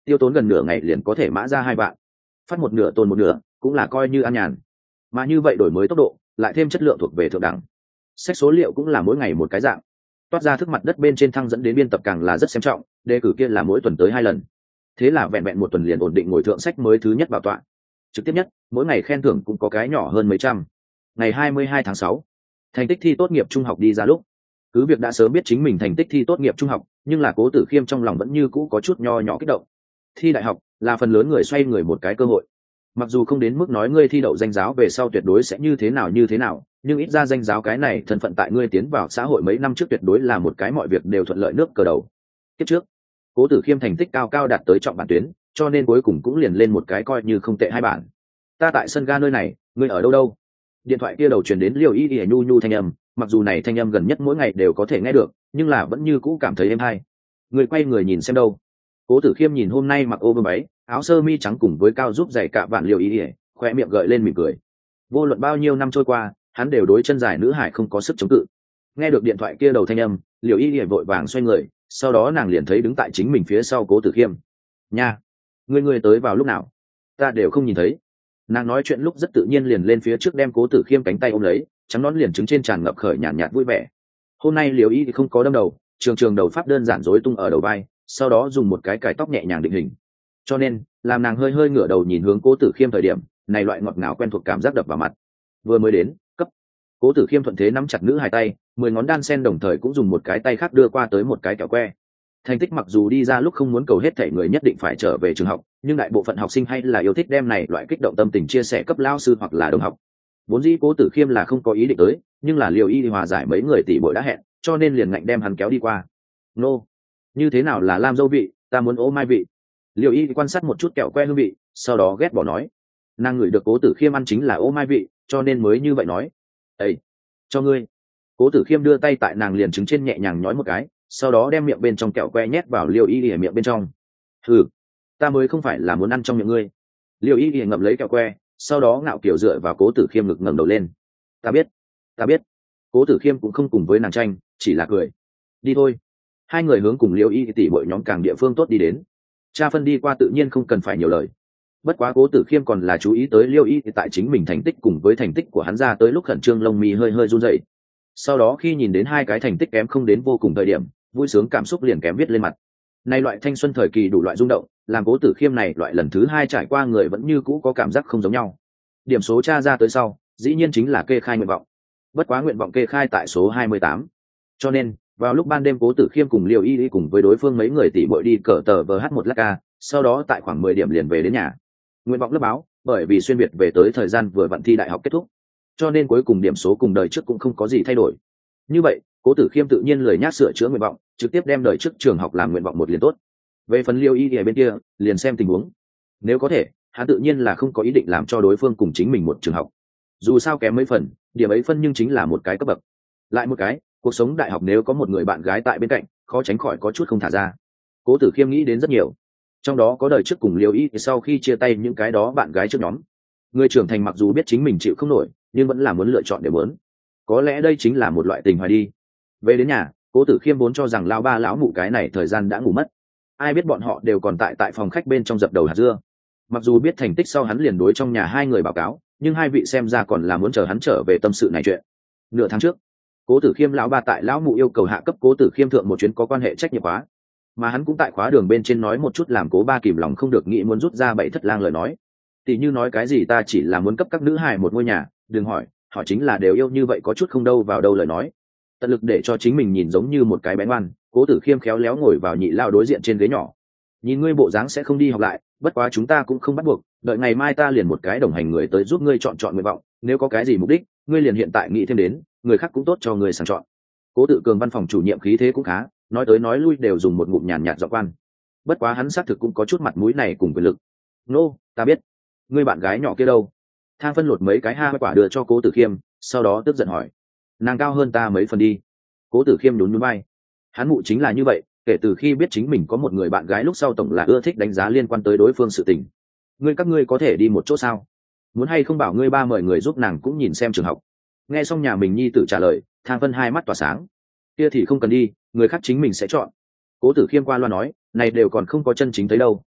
tiêu tốn gần nửa ngày liền có thể mã ra hai vạn, phát một nửa tồn một nửa cũng là coi như an nhàn. Mà như vậy đổi mới tốc độ lại thêm chất lượng thuộc về thượng đẳng. Sách số liệu cũng là mỗi ngày một cái dạng, toát ra thức mặt đất bên trên thăng dẫn đến biên tập càng là rất xem trọng, đề cử kia là mỗi tuần tới hai lần. Thế là vẹn vẹn một tuần liền ổn định ngồi thượng sách mới thứ nhất bảo tọa. Trực tiếp nhất, mỗi ngày khen thưởng cũng có cái nhỏ hơn mấy trăm. Ngày hai mươi hai tháng sáu, thành tích thi tốt nghiệp trung học đi ra lúc, cứ việc đã sớm biết chính mình thành tích thi tốt nghiệp trung học, nhưng là Cố Tử Khiêm trong lòng vẫn như cũ có chút nho nhỏ kích động. Thi đại học là phần lớn người xoay người một cái cơ hội. Mặc dù không đến mức nói ngươi thi đậu danh giáo về sau tuyệt đối sẽ như thế nào như thế nào, nhưng ít ra danh giáo cái này thân phận tại ngươi tiến vào xã hội mấy năm trước tuyệt đối là một cái mọi việc đều thuận lợi nước cờ đầu. Kiếp trước, Cố Tử Khiêm thành tích cao cao đạt tới trọng bản tuyến, cho nên cuối cùng cũng liền lên một cái coi như không tệ hai bản. Ta tại sân ga nơi này, ngươi ở đâu đâu? Điện thoại kia đầu truyền đến Liêu Y Y nhu nhu thanh âm, mặc dù này thanh âm gần nhất mỗi ngày đều có thể nghe được, nhưng là vẫn như cũ cảm thấy êm hay. Người quay người nhìn xem đâu. Cố Tử Khiêm nhìn hôm nay mặc ô vương váy, áo sơ mi trắng cùng với cao giúp giày cạ vạn Liêu Y Y, khoe miệng gợi lên mỉm cười. Vô luận bao nhiêu năm trôi qua, hắn đều đối chân dài nữ hải không có sức chống cự. Nghe được điện thoại kia đầu thanh âm, Liêu Y Y vội vàng xoay người, sau đó nàng liền thấy đứng tại chính mình phía sau Cố Tử Khiêm. Nha, ngươi ngươi tới vào lúc nào? Ta đều không nhìn thấy. Nàng nói chuyện lúc rất tự nhiên liền lên phía trước đem Cố Tử Khiêm cánh tay ôm lấy, trắng nón liền trứng trên tràn ngập khởi nhàn nhạt, nhạt vui vẻ. Hôm nay Liêu Y thì không có đâm đầu, trường trường đầu pháp đơn giản rối tung ở đầu vai, sau đó dùng một cái cài tóc nhẹ nhàng định hình. Cho nên, làm nàng hơi hơi ngửa đầu nhìn hướng Cố Tử Khiêm thời điểm, này loại ngọt ngào quen thuộc cảm giác đập vào mặt. Vừa mới đến, cấp. Cố Tử Khiêm thuận thế nắm chặt nữ hài tay, mười ngón đan sen đồng thời cũng dùng một cái tay khác đưa qua tới một cái kẹo que. Thành tích mặc dù đi ra lúc không muốn cầu hết thảy người nhất định phải trở về trường học, nhưng đại bộ phận học sinh hay là yêu thích đem này loại kích động tâm tình chia sẻ cấp lao sư hoặc là đồng học. Vốn dĩ Cố Tử Khiêm là không có ý định tới, nhưng là Liêu Y hòa giải mấy người tỷ muội đã hẹn, cho nên liền ngạnh đem hắn kéo đi qua. Nô, như thế nào là lam dâu vị, ta muốn ô mai vị. Liêu Y quan sát một chút kẹo que hương vị, sau đó ghét bỏ nói, nàng ngửi được Cố Tử Khiêm ăn chính là ô mai vị, cho nên mới như vậy nói. Ê, cho ngươi. Cố Tử Khiêm đưa tay tại nàng liền trứng trên nhẹ nhàng nhói một cái, sau đó đem miệng bên trong kẹo que nhét vào Liêu Y ở miệng bên trong. Ừ, ta mới không phải là muốn ăn trong miệng ngươi. Liêu Y ngậm lấy kẹo que, sau đó ngạo kiểu dựa vào Cố Tử Khiêm ngực ngẩng đầu lên. Ta biết, ta biết. Cố Tử Khiêm cũng không cùng với nàng tranh, chỉ là cười. Đi thôi. Hai người hướng cùng Liêu Y tỷ bội nhóm càng địa phương tốt đi đến. Cha phân đi qua tự nhiên không cần phải nhiều lời. Bất quá Cố Tử Khiêm còn là chú ý tới Liêu Y tại chính mình thành tích cùng với thành tích của hắn ra tới lúc khẩn trương lông mi hơi hơi run rẩy. Sau đó khi nhìn đến hai cái thành tích kém không đến vô cùng thời điểm, vui sướng cảm xúc liền kém viết lên mặt. Nay loại thanh xuân thời kỳ đủ loại rung động, làm Cố Tử Khiêm này loại lần thứ hai trải qua người vẫn như cũ có cảm giác không giống nhau. Điểm số tra ra tới sau, dĩ nhiên chính là kê khai nguyện vọng. Bất quá nguyện vọng kê khai tại số hai mươi tám. Cho nên, vào lúc ban đêm Cố Tử Khiêm cùng Liêu Y cùng với đối phương mấy người tỷ muội đi cờ tờ vờ hát một lát ca, sau đó tại khoảng mười điểm liền về đến nhà. Nguyện vọng lớp báo, bởi vì xuyên biệt về tới thời gian vừa vặn thi đại học kết thúc, cho nên cuối cùng điểm số cùng đời trước cũng không có gì thay đổi. Như vậy, Cố Tử Khiêm tự nhiên lười nhác sửa chữa nguyện vọng, trực tiếp đem đời trước trường học làm nguyện vọng một liền tốt. Về phần Liêu Y ở bên kia, liền xem tình huống. Nếu có thể, hắn tự nhiên là không có ý định làm cho đối phương cùng chính mình một trường học. Dù sao kém mấy phần, điểm ấy phân nhưng chính là một cái cấp bậc. Lại một cái, cuộc sống đại học nếu có một người bạn gái tại bên cạnh, khó tránh khỏi có chút không thả ra. Cố Tử Khiêm nghĩ đến rất nhiều, trong đó có đời trước cùng Liêu Y sau khi chia tay những cái đó bạn gái trước nhóm. Người trưởng thành mặc dù biết chính mình chịu không nổi, nhưng vẫn là muốn lựa chọn để muốn. Có lẽ đây chính là một loại tình hoài đi. Về đến nhà, Cố Tử Khiêm vốn cho rằng lão ba lão mụ cái này thời gian đã ngủ mất, ai biết bọn họ đều còn tại tại phòng khách bên trong dập đầu hạt dưa. Mặc dù biết thành tích sau hắn liền đối trong nhà hai người báo cáo, nhưng hai vị xem ra còn là muốn chờ hắn trở về tâm sự này chuyện. Nửa tháng trước, Cố Tử Khiêm lão ba tại lão mụ yêu cầu hạ cấp Cố Tử Khiêm thượng một chuyến có quan hệ trách nhiệm khóa, mà hắn cũng tại khóa đường bên trên nói một chút làm Cố ba kìm lòng không được nghĩ muốn rút ra bảy thất lang lời nói. Tỷ như nói cái gì ta chỉ là muốn cấp các nữ hài một ngôi nhà, đừng hỏi, họ chính là đều yêu như vậy có chút không đâu vào đâu lời nói. Tận lực để cho chính mình nhìn giống như một cái bé ngoan, Cố Tử Khiêm khéo léo ngồi vào nhị lao đối diện trên ghế nhỏ. Nhìn ngươi bộ dáng sẽ không đi học lại, bất quá chúng ta cũng không bắt buộc, đợi ngày mai ta liền một cái đồng hành người tới giúp ngươi chọn chọn nguyện vọng, nếu có cái gì mục đích, ngươi liền hiện tại nghĩ thêm đến, người khác cũng tốt cho ngươi sàng chọn. Cố Tự Cường văn phòng chủ nhiệm khí thế cũng khá, nói tới nói lui đều dùng một ngụm nhàn nhạt giọng quan. Bất quá hắn xác thực cũng có chút mặt mũi này cùng quyền lực. Nô, ta biết. Ngươi bạn gái nhỏ kia đâu? Thang phân lột mấy cái ha quả đưa cho Cố Tử Khiêm, sau đó tức giận hỏi. Nàng cao hơn ta mấy phần đi. Cố Tử Khiêm nhún nhún vai. Hắn mụ chính là như vậy, kể từ khi biết chính mình có một người bạn gái lúc sau tổng là ưa thích đánh giá liên quan tới đối phương sự tình. Ngươi các ngươi có thể đi một chỗ sao? Muốn hay không bảo ngươi ba mời người giúp nàng cũng nhìn xem trường học. Nghe xong nhà mình nhi tử trả lời, Thang Vân hai mắt tỏa sáng. Kia thì không cần đi, người khác chính mình sẽ chọn. Cố Tử Khiêm qua loa nói, này đều còn không có chân chính thấy đâu,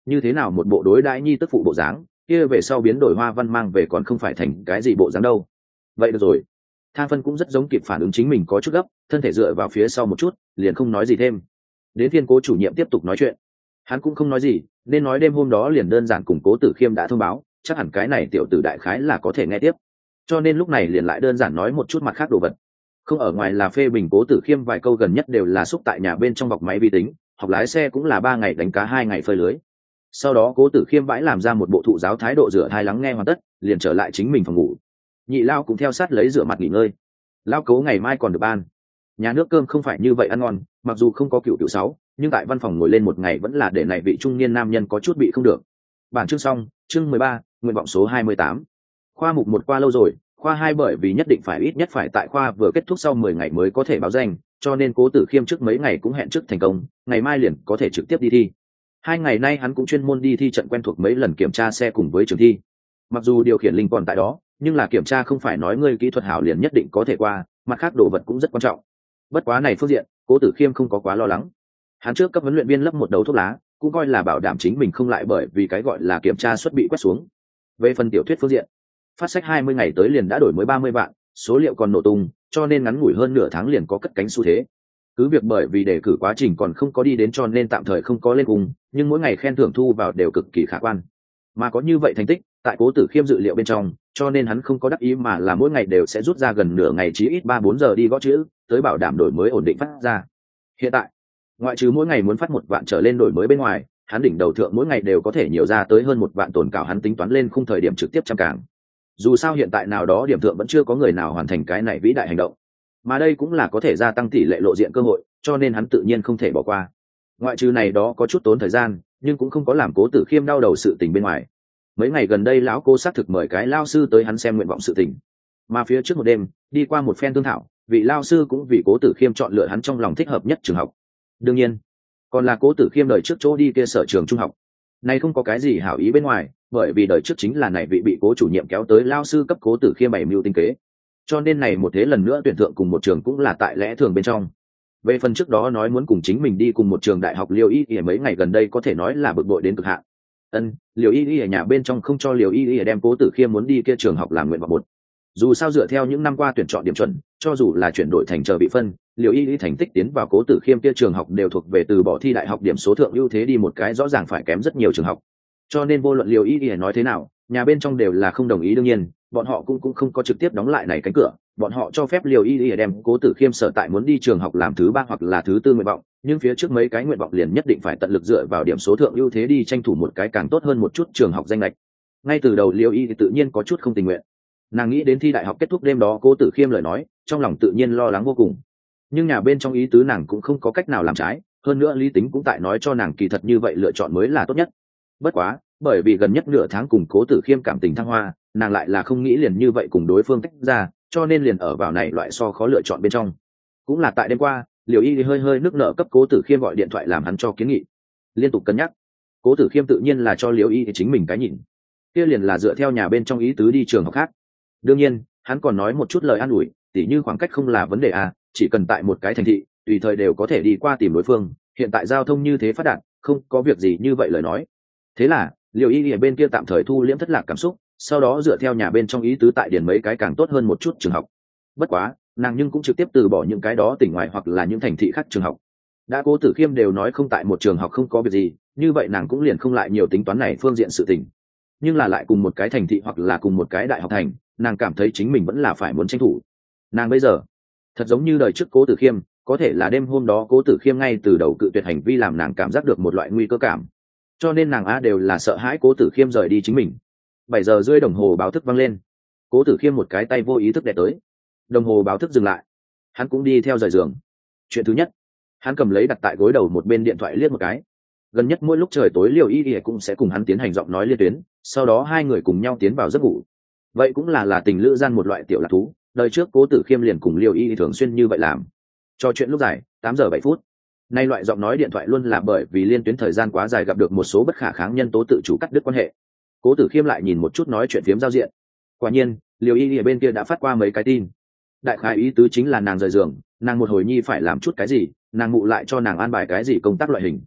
như thế nào một bộ đối đãi nhi tức phụ bộ dáng, kia về sau biến đổi hoa văn mang về còn không phải thành cái gì bộ dáng đâu. Vậy được rồi. Thang Phân cũng rất giống kịp phản ứng chính mình có chút gấp, thân thể dựa vào phía sau một chút, liền không nói gì thêm. Đến phiên Cố chủ nhiệm tiếp tục nói chuyện. Hắn cũng không nói gì, nên nói đêm hôm đó liền đơn giản cùng Cố Tử Khiêm đã thông báo, chắc hẳn cái này tiểu tử đại khái là có thể nghe tiếp. Cho nên lúc này liền lại đơn giản nói một chút mặt khác đồ vật. Không ở ngoài là phê bình Cố Tử Khiêm vài câu, gần nhất đều là xúc tại nhà bên trong bọc máy vi tính, học lái xe cũng là ba ngày đánh cá hai ngày phơi lưới. Sau đó Cố Tử Khiêm bãi làm ra một bộ thụ giáo thái độ, rửa thai lắng nghe hoàn tất, liền trở lại chính mình phòng ngủ. Nhị lao cũng theo sát lấy rửa mặt nghỉ ngơi. Lao Cố ngày mai còn được ban. Nhà nước cơm không phải như vậy ăn ngon, mặc dù không có cựu cựu sáu, nhưng tại văn phòng ngồi lên một ngày vẫn là để này vị trung niên nam nhân có chút bị không được. Bản chương xong, chương mười ba, nguyện vọng số hai mươi tám. Khoa mục một qua lâu rồi, khoa hai bởi vì nhất định phải ít nhất phải tại khoa vừa kết thúc sau mười ngày mới có thể báo danh, cho nên Cố Tử Khiêm trước mấy ngày cũng hẹn trước thành công, ngày mai liền có thể trực tiếp đi thi. Hai ngày nay hắn cũng chuyên môn đi thi trận quen thuộc mấy lần kiểm tra xe cùng với trường thi. Mặc dù điều khiển linh còn tại đó, nhưng là kiểm tra không phải nói ngươi kỹ thuật hảo liền nhất định có thể qua, mặt khác đồ vật cũng rất quan trọng. Bất quá này phương diện, Cố Tử Khiêm không có quá lo lắng. Hắn trước cấp huấn luyện viên lấp một đấu thuốc lá, cũng coi là bảo đảm chính mình không lại bởi vì cái gọi là kiểm tra suất bị quét xuống. Về phần tiểu thuyết phương diện, phát sách hai mươi ngày tới liền đã đổi mới ba mươi vạn, số liệu còn nổ tung, cho nên ngắn ngủi hơn nửa tháng liền có cất cánh xu thế. Cứ việc bởi vì đề cử quá trình còn không có đi đến cho nên tạm thời không có lên cùng, nhưng mỗi ngày khen thưởng thu vào đều cực kỳ khả quan. Mà có như vậy thành tích, tại Cố Tử Khiêm dự liệu bên trong, cho nên hắn không có đắc ý mà là mỗi ngày đều sẽ rút ra gần nửa ngày chí ít ba bốn giờ đi gõ chữ, tới bảo đảm đổi mới ổn định phát ra. Hiện tại, ngoại trừ mỗi ngày muốn phát một vạn trở lên đổi mới bên ngoài, hắn đỉnh đầu thượng mỗi ngày đều có thể nhiều ra tới hơn một vạn tồn cảo, hắn tính toán lên khung thời điểm trực tiếp trăm càng. Dù sao hiện tại nào đó điểm thượng vẫn chưa có người nào hoàn thành cái này vĩ đại hành động, mà đây cũng là có thể gia tăng tỷ lệ lộ diện cơ hội, cho nên hắn tự nhiên không thể bỏ qua. Ngoại trừ này đó có chút tốn thời gian, nhưng cũng không có làm Cố Tử Khiêm đau đầu sự tình bên ngoài. Mấy ngày gần đây lão Cố xác thực mời cái lao sư tới hắn xem nguyện vọng sự tình, mà phía trước một đêm đi qua một phen thương thảo, vị lao sư cũng vì Cố Tử Khiêm chọn lựa hắn trong lòng thích hợp nhất trường học. Đương nhiên, còn là Cố Tử Khiêm đời trước chỗ đi kia sở trường trung học. Này không có cái gì hảo ý bên ngoài, bởi vì đời trước chính là này vị bị Cố chủ nhiệm kéo tới lao sư cấp Cố Tử Khiêm bảy mưu tinh kế, cho nên này một thế lần nữa tuyển thượng cùng một trường cũng là tại lẽ thường bên trong. Về phần trước đó nói muốn cùng chính mình đi cùng một trường đại học Liêu Y Y mấy ngày gần đây có thể nói là bực bội đến cực hạn. Ân, Liêu Y Y ở nhà bên trong không cho Liêu Y Y đem Cố Tử Khiêm muốn đi kia trường học làm nguyện vọng một. Dù sao dựa theo những năm qua tuyển chọn điểm chuẩn, cho dù là chuyển đổi thành chờ bị phân, Liêu Y Y thành tích tiến vào Cố Tử Khiêm kia trường học đều thuộc về từ bỏ thi đại học điểm số thượng ưu thế đi một cái rõ ràng phải kém rất nhiều trường học. Cho nên vô luận Liêu Y Y nói thế nào, nhà bên trong đều là không đồng ý. Đương nhiên, bọn họ cũng cũng không có trực tiếp đóng lại này cánh cửa, bọn họ cho phép Liêu Y Y đem Cố Tử Khiêm sở tại muốn đi trường học làm thứ ba hoặc là thứ tư nguyện vọng, nhưng phía trước mấy cái nguyện vọng liền nhất định phải tận lực dựa vào điểm số thượng ưu thế đi tranh thủ một cái càng tốt hơn một chút trường học danh lệch. Ngay từ đầu Liêu Y thì tự nhiên có chút không tình nguyện. Nàng nghĩ đến thi đại học kết thúc đêm đó Cố Tử Khiêm lời nói, trong lòng tự nhiên lo lắng vô cùng. Nhưng nhà bên trong ý tứ nàng cũng không có cách nào làm trái, hơn nữa lý tính cũng tại nói cho nàng kỳ thật như vậy lựa chọn mới là tốt nhất. Bất quá, bởi vì gần nhất nửa tháng cùng Cố Tử Khiêm cảm tình thăng hoa, nàng lại là không nghĩ liền như vậy cùng đối phương tách ra, cho nên liền ở vào này loại so khó lựa chọn bên trong. Cũng là tại đêm qua, Liêu Y hơi hơi nước nở cấp Cố Tử Khiêm gọi điện thoại làm hắn cho kiến nghị. Liên tục cân nhắc, Cố Tử Khiêm tự nhiên là cho Liêu Y chính mình cái nhìn. Kia liền là dựa theo nhà bên trong ý tứ đi trường học khác. Đương nhiên, hắn còn nói một chút lời an ủi, tỉ như khoảng cách không là vấn đề à, chỉ cần tại một cái thành thị, tùy thời đều có thể đi qua tìm đối phương, hiện tại giao thông như thế phát đạt, không có việc gì như vậy lời nói. Thế là, Liêu Y ở bên kia tạm thời thu liễm thất lạc cảm xúc, sau đó dựa theo nhà bên trong ý tứ tại điển mấy cái càng tốt hơn một chút trường học. Bất quá, nàng nhưng cũng trực tiếp từ bỏ những cái đó tỉnh ngoài hoặc là những thành thị khác trường học. Đã Cố Tử Khiêm đều nói không tại một trường học không có việc gì, như vậy nàng cũng liền không lại nhiều tính toán này phương diện sự tình. Nhưng là lại cùng một cái thành thị hoặc là cùng một cái đại học thành, nàng cảm thấy chính mình vẫn là phải muốn tranh thủ. Nàng bây giờ thật giống như đời trước Cố Tử Khiêm, có thể là đêm hôm đó Cố Tử Khiêm ngay từ đầu cự tuyệt hành vi làm nàng cảm giác được một loại nguy cơ cảm, cho nên nàng a đều là sợ hãi Cố Tử Khiêm rời đi chính mình. Bảy giờ rưỡi đồng hồ báo thức vang lên, Cố Tử Khiêm một cái tay vô ý thức đè tới, đồng hồ báo thức dừng lại, hắn cũng đi theo rời giường. Chuyện thứ nhất, hắn cầm lấy đặt tại gối đầu một bên điện thoại liếc một cái. Gần nhất mỗi lúc trời tối Liêu Y Y cũng sẽ cùng hắn tiến hành giọng nói liên tuyến, sau đó hai người cùng nhau tiến vào giấc ngủ. Vậy cũng là là tình lữ gian một loại tiểu lạc thú, đời trước Cố Tử Khiêm liền cùng Liêu Y Y thường xuyên như vậy làm. Trò chuyện lúc dài, tám giờ bảy phút. Nay loại giọng nói điện thoại luôn là bởi vì liên tuyến thời gian quá dài gặp được một số bất khả kháng nhân tố tự chủ cắt đứt quan hệ. Cố Tử Khiêm lại nhìn một chút nói chuyện phiếm giao diện. Quả nhiên, Liêu Y Y ở bên kia đã phát qua mấy cái tin. Đại khái ý tứ chính là nàng rời giường, nàng một hồi nhi phải làm chút cái gì, nàng mụ lại cho nàng an bài cái gì công tác loại hình.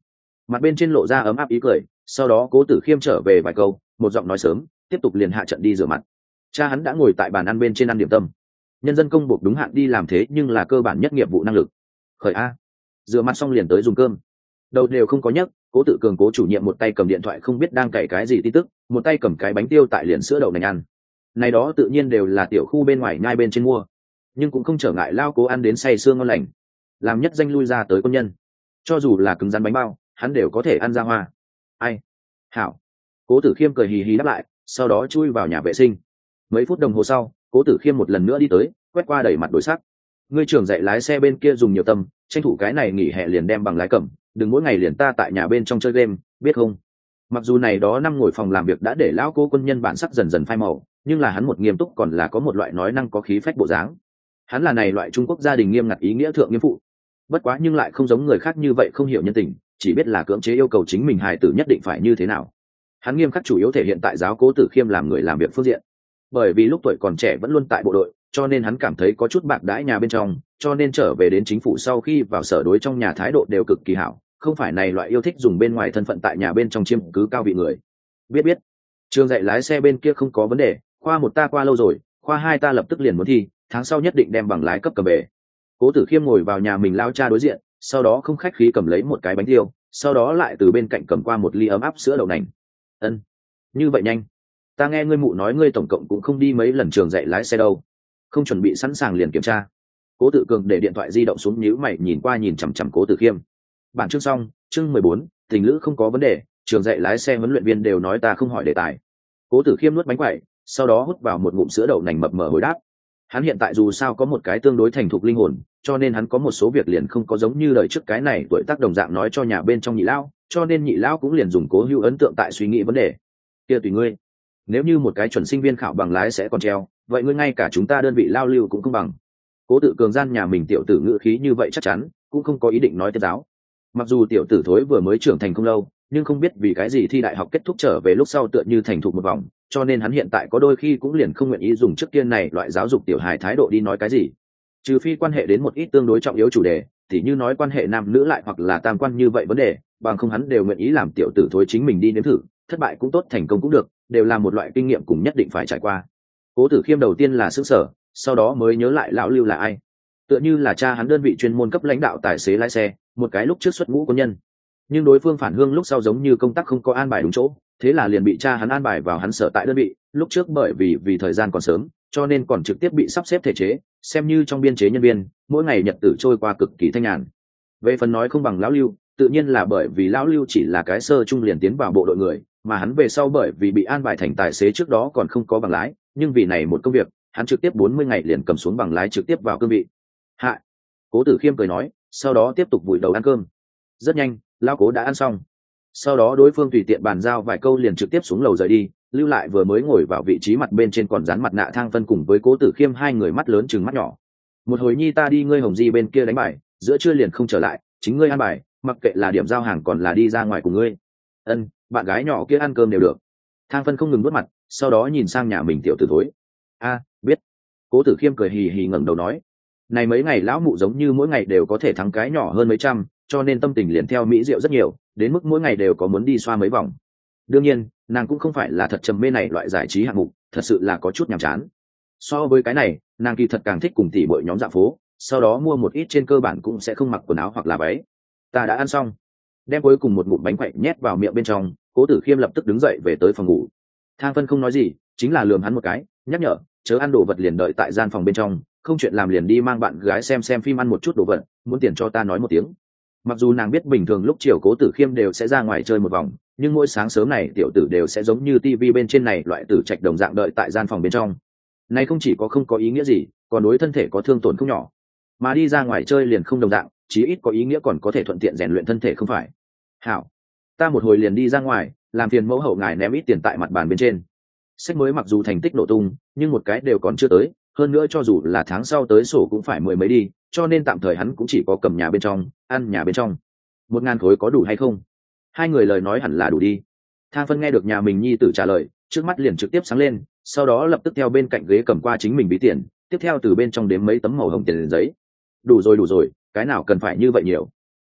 mặt bên trên lộ ra ấm áp ý cười. Sau đó Cố Tử Khiêm trở về vài câu, một giọng nói sớm, tiếp tục liền hạ trận đi rửa mặt. Cha hắn đã ngồi tại bàn ăn bên trên ăn điểm tâm. Nhân dân công buộc đúng hạn đi làm thế nhưng là cơ bản nhất nghiệp vụ năng lực. Khởi a. Rửa mặt xong liền tới dùng cơm. Đầu đều không có nhấc, Cố Tự Cường Cố chủ nhiệm một tay cầm điện thoại không biết đang cày cái gì tin tức, một tay cầm cái bánh tiêu tại liền sữa đậu nành ăn. Này đó tự nhiên đều là tiểu khu bên ngoài nhai bên trên mua, nhưng cũng không trở ngại lao Cố ăn đến say sương ngon lành. Làm nhất danh lui ra tới quân nhân, cho dù là cứng rắn bánh bao, hắn đều có thể ăn ra hoa. Ai? Hảo. Cố Tử Khiêm cười hì hì đáp lại, sau đó chui vào nhà vệ sinh. Mấy phút đồng hồ sau, Cố Tử Khiêm một lần nữa đi tới, quét qua đẩy mặt đối sắc. Ngươi trưởng dạy lái xe bên kia dùng nhiều tâm, tranh thủ cái này nghỉ hè liền đem bằng lái cầm, đừng mỗi ngày liền ta tại nhà bên trong chơi game, biết không? Mặc dù này đó năm ngồi phòng làm việc đã để lão Cố quân nhân bản sắc dần dần phai màu, nhưng là hắn một nghiêm túc còn là có một loại nói năng có khí phách bộ dáng. Hắn là này loại Trung Quốc gia đình nghiêm ngặt ý nghĩa thượng nghiêm phụ. Bất quá nhưng lại không giống người khác như vậy không hiểu nhân tình, chỉ biết là cưỡng chế yêu cầu chính mình hài tử nhất định phải như thế nào. Hắn nghiêm khắc chủ yếu thể hiện tại giáo Cố Tử Khiêm làm người làm việc phương diện. Bởi vì lúc tuổi còn trẻ vẫn luôn tại bộ đội, cho nên hắn cảm thấy có chút bạc đãi nhà bên trong, cho nên trở về đến chính phủ sau khi vào sở đối trong nhà thái độ đều cực kỳ hảo, không phải này loại yêu thích dùng bên ngoài thân phận tại nhà bên trong chiếm cứ cao vị người. Biết biết, trường dạy lái xe bên kia không có vấn đề, khoa một ta qua lâu rồi, khoa hai ta lập tức liền muốn thi, tháng sau nhất định đem bằng lái cấp cầm về. Cố Tử Khiêm ngồi vào nhà mình lao cha đối diện, sau đó không khách khí cầm lấy một cái bánh tiêu, sau đó lại từ bên cạnh cầm qua một ly ấm áp sữa đậu nành. Ân, như vậy nhanh? Ta nghe ngươi mụ nói ngươi tổng cộng cũng không đi mấy lần trường dạy lái xe đâu, không chuẩn bị sẵn sàng liền kiểm tra. Cố Tự Cường để điện thoại di động xuống, nhíu mày nhìn qua nhìn chằm chằm Cố Tử Khiêm. Bản chương xong, chương mười bốn, tình lữ không có vấn đề, trường dạy lái xe huấn luyện viên đều nói ta không hỏi đề tài. Cố Tử Khiêm nuốt bánh quẩy, sau đó hút vào một ngụm sữa đậu nành mập mờ hồi đáp. Hắn hiện tại dù sao có một cái tương đối thành thục linh hồn, cho nên hắn có một số việc liền không có giống như đời trước cái này tuổi tác đồng dạng nói cho nhà bên trong nhị lão, cho nên nhị lão cũng liền dùng Cố Hữu ấn tượng tại suy nghĩ vấn đề. Kia tùy ngươi. Nếu như một cái chuẩn sinh viên khảo bằng lái sẽ còn treo, vậy ngươi ngay cả chúng ta đơn vị lao lưu cũng không bằng. Cố Tự Cường gian nhà mình tiểu tử ngữ khí như vậy chắc chắn, cũng không có ý định nói tiếp giáo. Mặc dù tiểu tử thối vừa mới trưởng thành không lâu, nhưng không biết vì cái gì thi đại học kết thúc trở về lúc sau tựa như thành thục một vòng, cho nên hắn hiện tại có đôi khi cũng liền không nguyện ý dùng trước kia này loại giáo dục tiểu hài thái độ đi nói cái gì. Trừ phi quan hệ đến một ít tương đối trọng yếu chủ đề, thì như nói quan hệ nam nữ lại hoặc là tam quan như vậy vấn đề, bằng không hắn đều nguyện ý làm tiểu tử thối chính mình đi nếm thử, thất bại cũng tốt thành công cũng được, đều là một loại kinh nghiệm cùng nhất định phải trải qua. Cố Tử Khiêm đầu tiên là sửng sở, sau đó mới nhớ lại lão Lưu là ai. Tựa như là cha hắn đơn vị chuyên môn cấp lãnh đạo tài xế lái xe, một cái lúc trước xuất ngũ quân nhân. Nhưng đối phương phản hương lúc sau giống như công tác không có an bài đúng chỗ, thế là liền bị cha hắn an bài vào hắn sở tại đơn vị, lúc trước bởi vì vì thời gian còn sớm, cho nên còn trực tiếp bị sắp xếp thể chế, xem như trong biên chế nhân viên, mỗi ngày nhật tử trôi qua cực kỳ thanh nhàn. Về phần nói không bằng lão Lưu, tự nhiên là bởi vì lão Lưu chỉ là cái sơ trung liền tiến vào bộ đội người, mà hắn về sau bởi vì bị an bài thành tài xế trước đó còn không có bằng lái, nhưng vì này một công việc, hắn trực tiếp bốn mươi ngày liền cầm xuống bằng lái trực tiếp vào cương vị. Hạ. Cố Tử Khiêm cười nói, sau đó tiếp tục vùi đầu ăn cơm. Rất nhanh, lão Cố đã ăn xong. Sau đó đối phương tùy tiện bàn giao vài câu liền trực tiếp xuống lầu rời đi, lưu lại vừa mới ngồi vào vị trí mặt bên trên còn dán mặt nạ Thang Phân cùng với Cố Tử Khiêm hai người mắt lớn chừng mắt nhỏ. Một hồi nhi ta đi ngươi Hồng Di bên kia đánh bài, giữa trưa liền không trở lại, chính ngươi ăn bài, mặc kệ là điểm giao hàng còn là đi ra ngoài của ngươi. Ân, bạn gái nhỏ kia ăn cơm đều được. Thang Phân không ngừng nuốt mặt, sau đó nhìn sang nhà mình tiểu tử thối. A, biết. Cố Tử Khiêm cười hì hì ngẩng đầu nói, này mấy ngày lão mụ giống như mỗi ngày đều có thể thắng cái nhỏ hơn mấy trăm, cho nên tâm tình liền theo mỹ diệu rất nhiều, đến mức mỗi ngày đều có muốn đi xoa mấy vòng. Đương nhiên, nàng cũng không phải là thật trầm mê này loại giải trí hạng mục, thật sự là có chút nhàm chán. So với cái này, nàng kỳ thật càng thích cùng tỉ bội nhóm dạo phố, sau đó mua một ít trên cơ bản cũng sẽ không mặc quần áo hoặc là váy. Ta đã ăn xong, đem cuối cùng một ngụm bánh quậy nhét vào miệng bên trong, Cố Tử Khiêm lập tức đứng dậy về tới phòng ngủ. Thang Phân không nói gì, chính là lườm hắn một cái, nhắc nhở, chớ ăn đồ vật liền đợi tại gian phòng bên trong, không chuyện làm liền đi mang bạn gái xem xem phim ăn một chút đồ vật, muốn tiền cho ta nói một tiếng. Mặc dù nàng biết bình thường lúc chiều Cố Tử Khiêm đều sẽ ra ngoài chơi một vòng, nhưng mỗi sáng sớm này tiểu tử đều sẽ giống như tivi bên trên này loại tử trạch đồng dạng đợi tại gian phòng bên trong. Này không chỉ có không có ý nghĩa gì, còn đối thân thể có thương tổn không nhỏ. Mà đi ra ngoài chơi liền không đồng dạng, chí ít có ý nghĩa còn có thể thuận tiện rèn luyện thân thể không phải. Hảo, ta một hồi liền đi ra ngoài, làm phiền mẫu hậu ngài ném ít tiền tại mặt bàn bên trên. Sách mới mặc dù thành tích nổ tung, nhưng một cái đều còn chưa tới, hơn nữa cho dù là tháng sau tới sổ cũng phải mười mấy đi, cho nên tạm thời hắn cũng chỉ có cầm nhà bên trong, ăn nhà bên trong. Một ngàn khối có đủ hay không? Hai người lời nói hẳn là đủ đi. Thang Phân nghe được nhà mình nhi tử trả lời, trước mắt liền trực tiếp sáng lên, sau đó lập tức theo bên cạnh ghế cầm qua chính mình ví tiền, tiếp theo từ bên trong đếm mấy tấm màu hồng tiền giấy. Đủ rồi đủ rồi, cái nào cần phải như vậy nhiều.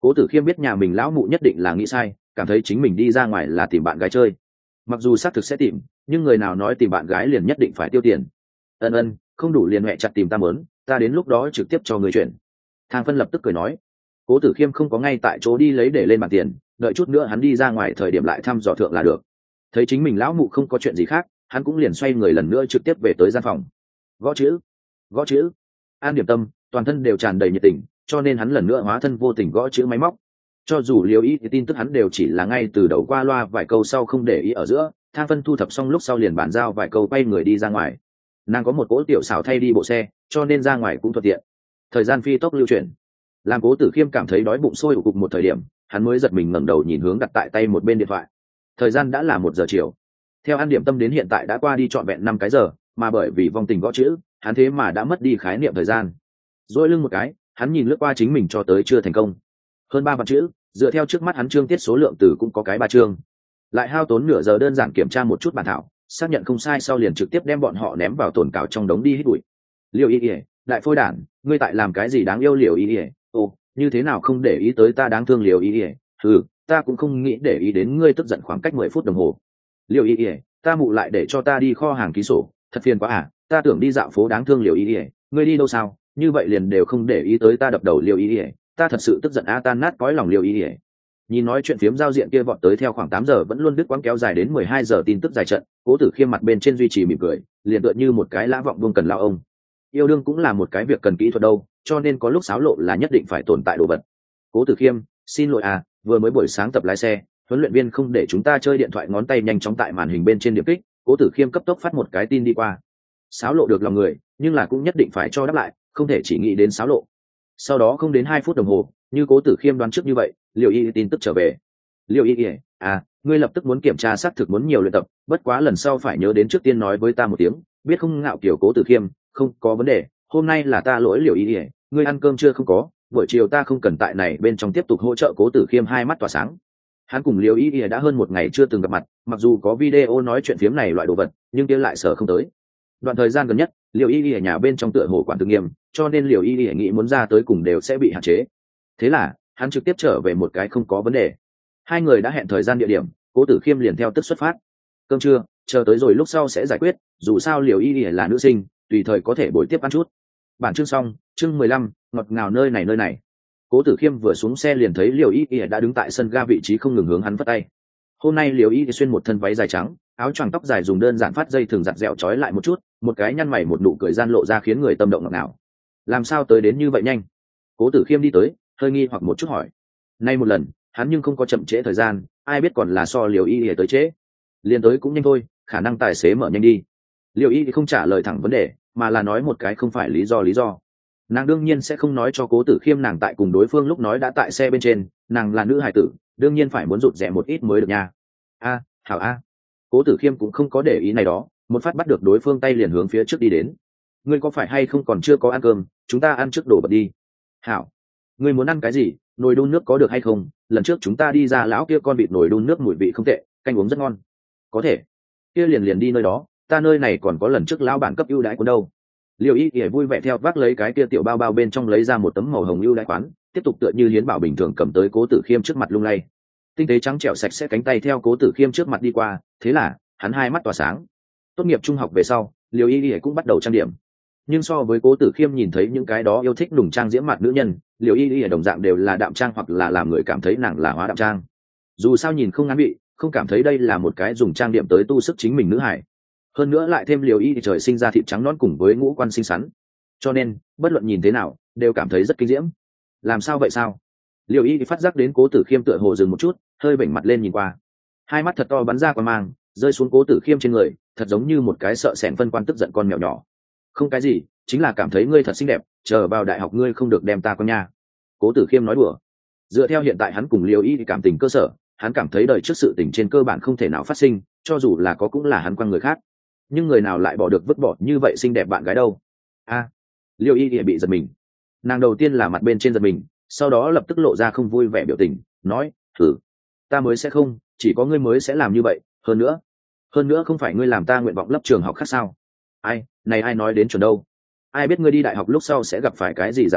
Cố Tử Khiêm biết nhà mình lão mụ nhất định là nghĩ sai, cảm thấy chính mình đi ra ngoài là tìm bạn gái chơi. Mặc dù xác thực sẽ tìm, nhưng người nào nói tìm bạn gái liền nhất định phải tiêu tiền. Ân ân, không đủ liền mẹ chặt tìm ta mớn, ta đến lúc đó trực tiếp cho người chuyển. Thang Phân lập tức cười nói. Cố Tử Khiêm không có ngay tại chỗ đi lấy để lên bàn tiền, đợi chút nữa hắn đi ra ngoài thời điểm lại thăm dò thượng là được. Thấy chính mình lão mụ không có chuyện gì khác, hắn cũng liền xoay người lần nữa trực tiếp về tới gian phòng. Gõ chữ, gõ chữ. An Điểm Tâm toàn thân đều tràn đầy nhiệt tình, cho nên hắn lần nữa hóa thân vô tình gõ chữ máy móc. Cho dù Liêu Ý thì tin tức hắn đều chỉ là ngay từ đầu qua loa vài câu sau không để ý ở giữa, Thang Phân thu thập xong lúc sau liền bàn giao vài câu quay người đi ra ngoài. Nàng có một cỗ tiểu xảo thay đi bộ xe, cho nên ra ngoài cũng thuận tiện. Thời gian phi tốc lưu chuyển, làm Cố Tử Khiêm cảm thấy đói bụng sôi ủ cục một thời điểm, hắn mới giật mình ngẩng đầu nhìn hướng đặt tại tay một bên điện thoại. Thời gian đã là một giờ chiều. Theo An Điểm Tâm đến hiện tại đã qua đi trọn vẹn năm cái giờ, mà bởi vì vong tình gõ chữ, hắn thế mà đã mất đi khái niệm thời gian. Duỗi lưng một cái, hắn nhìn lướt qua chính mình cho tới chưa thành công. Hơn ba vạn chữ, dựa theo trước mắt hắn chương tiết số lượng từ cũng có cái ba chương. Lại hao tốn nửa giờ đơn giản kiểm tra một chút bản thảo, xác nhận không sai sau liền trực tiếp đem bọn họ ném vào tồn cảo trong đống đi hít bụi. Liêu Y Y, đại phôi đản, ngươi tại làm cái gì đáng yêu Liêu Y Y? Ồ, như thế nào không để ý tới ta đáng thương Liêu Y Y? Ừ, ta cũng không nghĩ để ý đến ngươi tức giận khoảng cách mười phút đồng hồ. Liêu Y Y, ta mụ lại để cho ta đi kho hàng ký sổ, thật phiền quá à, ta tưởng đi dạo phố đáng thương Liêu Y Y, ngươi đi đâu sao? Như vậy liền đều không để ý tới ta đập đầu Liêu Y Y, ta thật sự tức giận a tan nát cõi lòng Liêu Y Y. Nhìn nói chuyện phiếm giao diện kia vọt tới theo khoảng tám giờ vẫn luôn đứt quãng kéo dài đến mười hai giờ tin tức dài trận, Cố Tử Khiêm mặt bên trên duy trì mỉm cười, liền tựa như một cái lã vọng buông cần lao ông. Yêu đương cũng là một cái việc cần kỹ thuật đâu, cho nên có lúc xáo lộ là nhất định phải tồn tại đồ vật. Cố Tử Khiêm, xin lỗi à, vừa mới buổi sáng tập lái xe, huấn luyện viên không để chúng ta chơi điện thoại ngón tay nhanh chóng tại màn hình bên trên điểm kích, Cố Tử Khiêm cấp tốc phát một cái tin đi qua. Xáo lộ được lòng người, nhưng là cũng nhất định phải cho đáp lại, không thể chỉ nghĩ đến xáo lộ. Sau đó không đến hai phút đồng hồ, như Cố Tử Khiêm đoán trước như vậy, Liêu Y tin tức trở về. Liêu Y à, ngươi lập tức muốn kiểm tra xác thực muốn nhiều luyện tập, bất quá lần sau phải nhớ đến trước tiên nói với ta một tiếng, biết không ngạo kiểu Cố Tử Khiêm, không có vấn đề, hôm nay là ta lỗi Liêu Y, ngươi ăn cơm chưa không có, buổi chiều ta không cần tại này bên trong tiếp tục hỗ trợ Cố Tử Khiêm hai mắt tỏa sáng. Hắn cùng Liêu Y đã hơn một ngày chưa từng gặp mặt, mặc dù có video nói chuyện phiếm này loại đồ vật, nhưng kia lại sợ không tới. Đoạn thời gian gần nhất, Liêu Y ở nhà bên trong tựa hồ quản thực nghiêm, cho nên Liêu Y nghĩ muốn ra tới cùng đều sẽ bị hạn chế. Thế là, hắn trực tiếp trở về một cái không có vấn đề. Hai người đã hẹn thời gian địa điểm, Cố Tử Khiêm liền theo tức xuất phát. Cơm trưa, chờ tới rồi lúc sau sẽ giải quyết, dù sao Liêu Y là nữ sinh, tùy thời có thể bồi tiếp ăn chút. Bản chương xong, chương mười lăm, ngọt ngào nơi này nơi này. Cố Tử Khiêm vừa xuống xe liền thấy Liêu Y đã đứng tại sân ga vị trí không ngừng hướng hắn vất tay. Hôm nay Liêu Y xuyên một thân váy dài trắng, áo choàng tóc dài dùng đơn giản phát dây thường giặt dẹo trói lại một chút, một cái nhăn mày một nụ cười gian lộ ra khiến người tâm động ngọt ngào. Làm sao tới đến như vậy nhanh? Cố Tử Khiêm đi tới, hơi nghi hoặc một chút hỏi. Nay một lần, hắn nhưng không có chậm trễ thời gian, ai biết còn là so Liêu Y tới trễ. Liền tới cũng nhanh thôi, khả năng tài xế mở nhanh đi. Liêu Y không trả lời thẳng vấn đề, mà là nói một cái không phải lý do lý do. Nàng đương nhiên sẽ không nói cho Cố Tử Khiêm nàng tại cùng đối phương lúc nói đã tại xe bên trên, nàng là nữ hài tử, đương nhiên phải muốn rụt rè một ít mới được nha. A, hảo a. Cố Tử Khiêm cũng không có để ý này đó, một phát bắt được đối phương tay liền hướng phía trước đi đến. Ngươi có phải hay không còn chưa có ăn cơm, chúng ta ăn trước đồ vật đi. Hảo. Ngươi muốn ăn cái gì, nồi đun nước có được hay không? Lần trước chúng ta đi ra lão kia con vịt nồi đun nước mùi vị không tệ, canh uống rất ngon. Có thể. Kia liền liền đi nơi đó, ta nơi này còn có lần trước lão bản cấp ưu đãi cuốn đâu. Liêu Y ỉa vui vẻ theo vác lấy cái kia tiểu bao bao bên trong lấy ra một tấm màu hồng ưu đãi quán, tiếp tục tựa như hiến bảo bình thường cầm tới Cố Tử Khiêm trước mặt lung lay. Tinh tế trắng trẻo sạch sẽ cánh tay theo Cố Tử Khiêm trước mặt đi qua, thế là hắn hai mắt tỏa sáng. Tốt nghiệp trung học về sau, Liêu Y ỉa cũng bắt đầu trang điểm. Nhưng so với Cố Tử Khiêm nhìn thấy những cái đó yêu thích nùng trang diễm mặt nữ nhân, Liêu Y ỉa đồng dạng đều là đạm trang hoặc là làm người cảm thấy nàng là hóa đạm trang. Dù sao nhìn không ngán bị, không cảm thấy đây là một cái dùng trang điểm tới tu sức chính mình nữ hải. Hơn nữa lại thêm Liêu Y thì trời sinh ra thịt trắng nõn cùng với ngũ quan xinh xắn, cho nên bất luận nhìn thế nào đều cảm thấy rất kinh diễm. Làm sao vậy sao? Liêu Y thì phát giác đến Cố Tử Khiêm tựa hồ dừng một chút, hơi bảnh mặt lên nhìn qua, hai mắt thật to bắn ra quang mang, rơi xuống Cố Tử Khiêm trên người, thật giống như một cái sợ sẻn phân quan tức giận con mèo nhỏ. Không cái gì, chính là cảm thấy ngươi thật xinh đẹp, chờ vào đại học ngươi không được đem ta con nha. Cố Tử Khiêm nói đùa. Dựa theo hiện tại hắn cùng Liêu Y thì cảm tình cơ sở, hắn cảm thấy đời trước sự tình trên cơ bản không thể nào phát sinh, cho dù là có cũng là hắn quăng người khác. Nhưng người nào lại bỏ được vứt bỏ như vậy xinh đẹp bạn gái đâu? A, à, Liêu Y thì bị giật mình. Nàng đầu tiên là mặt bên trên giật mình, sau đó lập tức lộ ra không vui vẻ biểu tình, nói: "Thử, ta mới sẽ không, chỉ có ngươi mới sẽ làm như vậy, hơn nữa, hơn nữa không phải ngươi làm ta nguyện vọng lấp trường học khác sao? Ai, này ai nói đến chuẩn đâu? Ai biết ngươi đi đại học lúc sau sẽ gặp phải cái gì dạng người,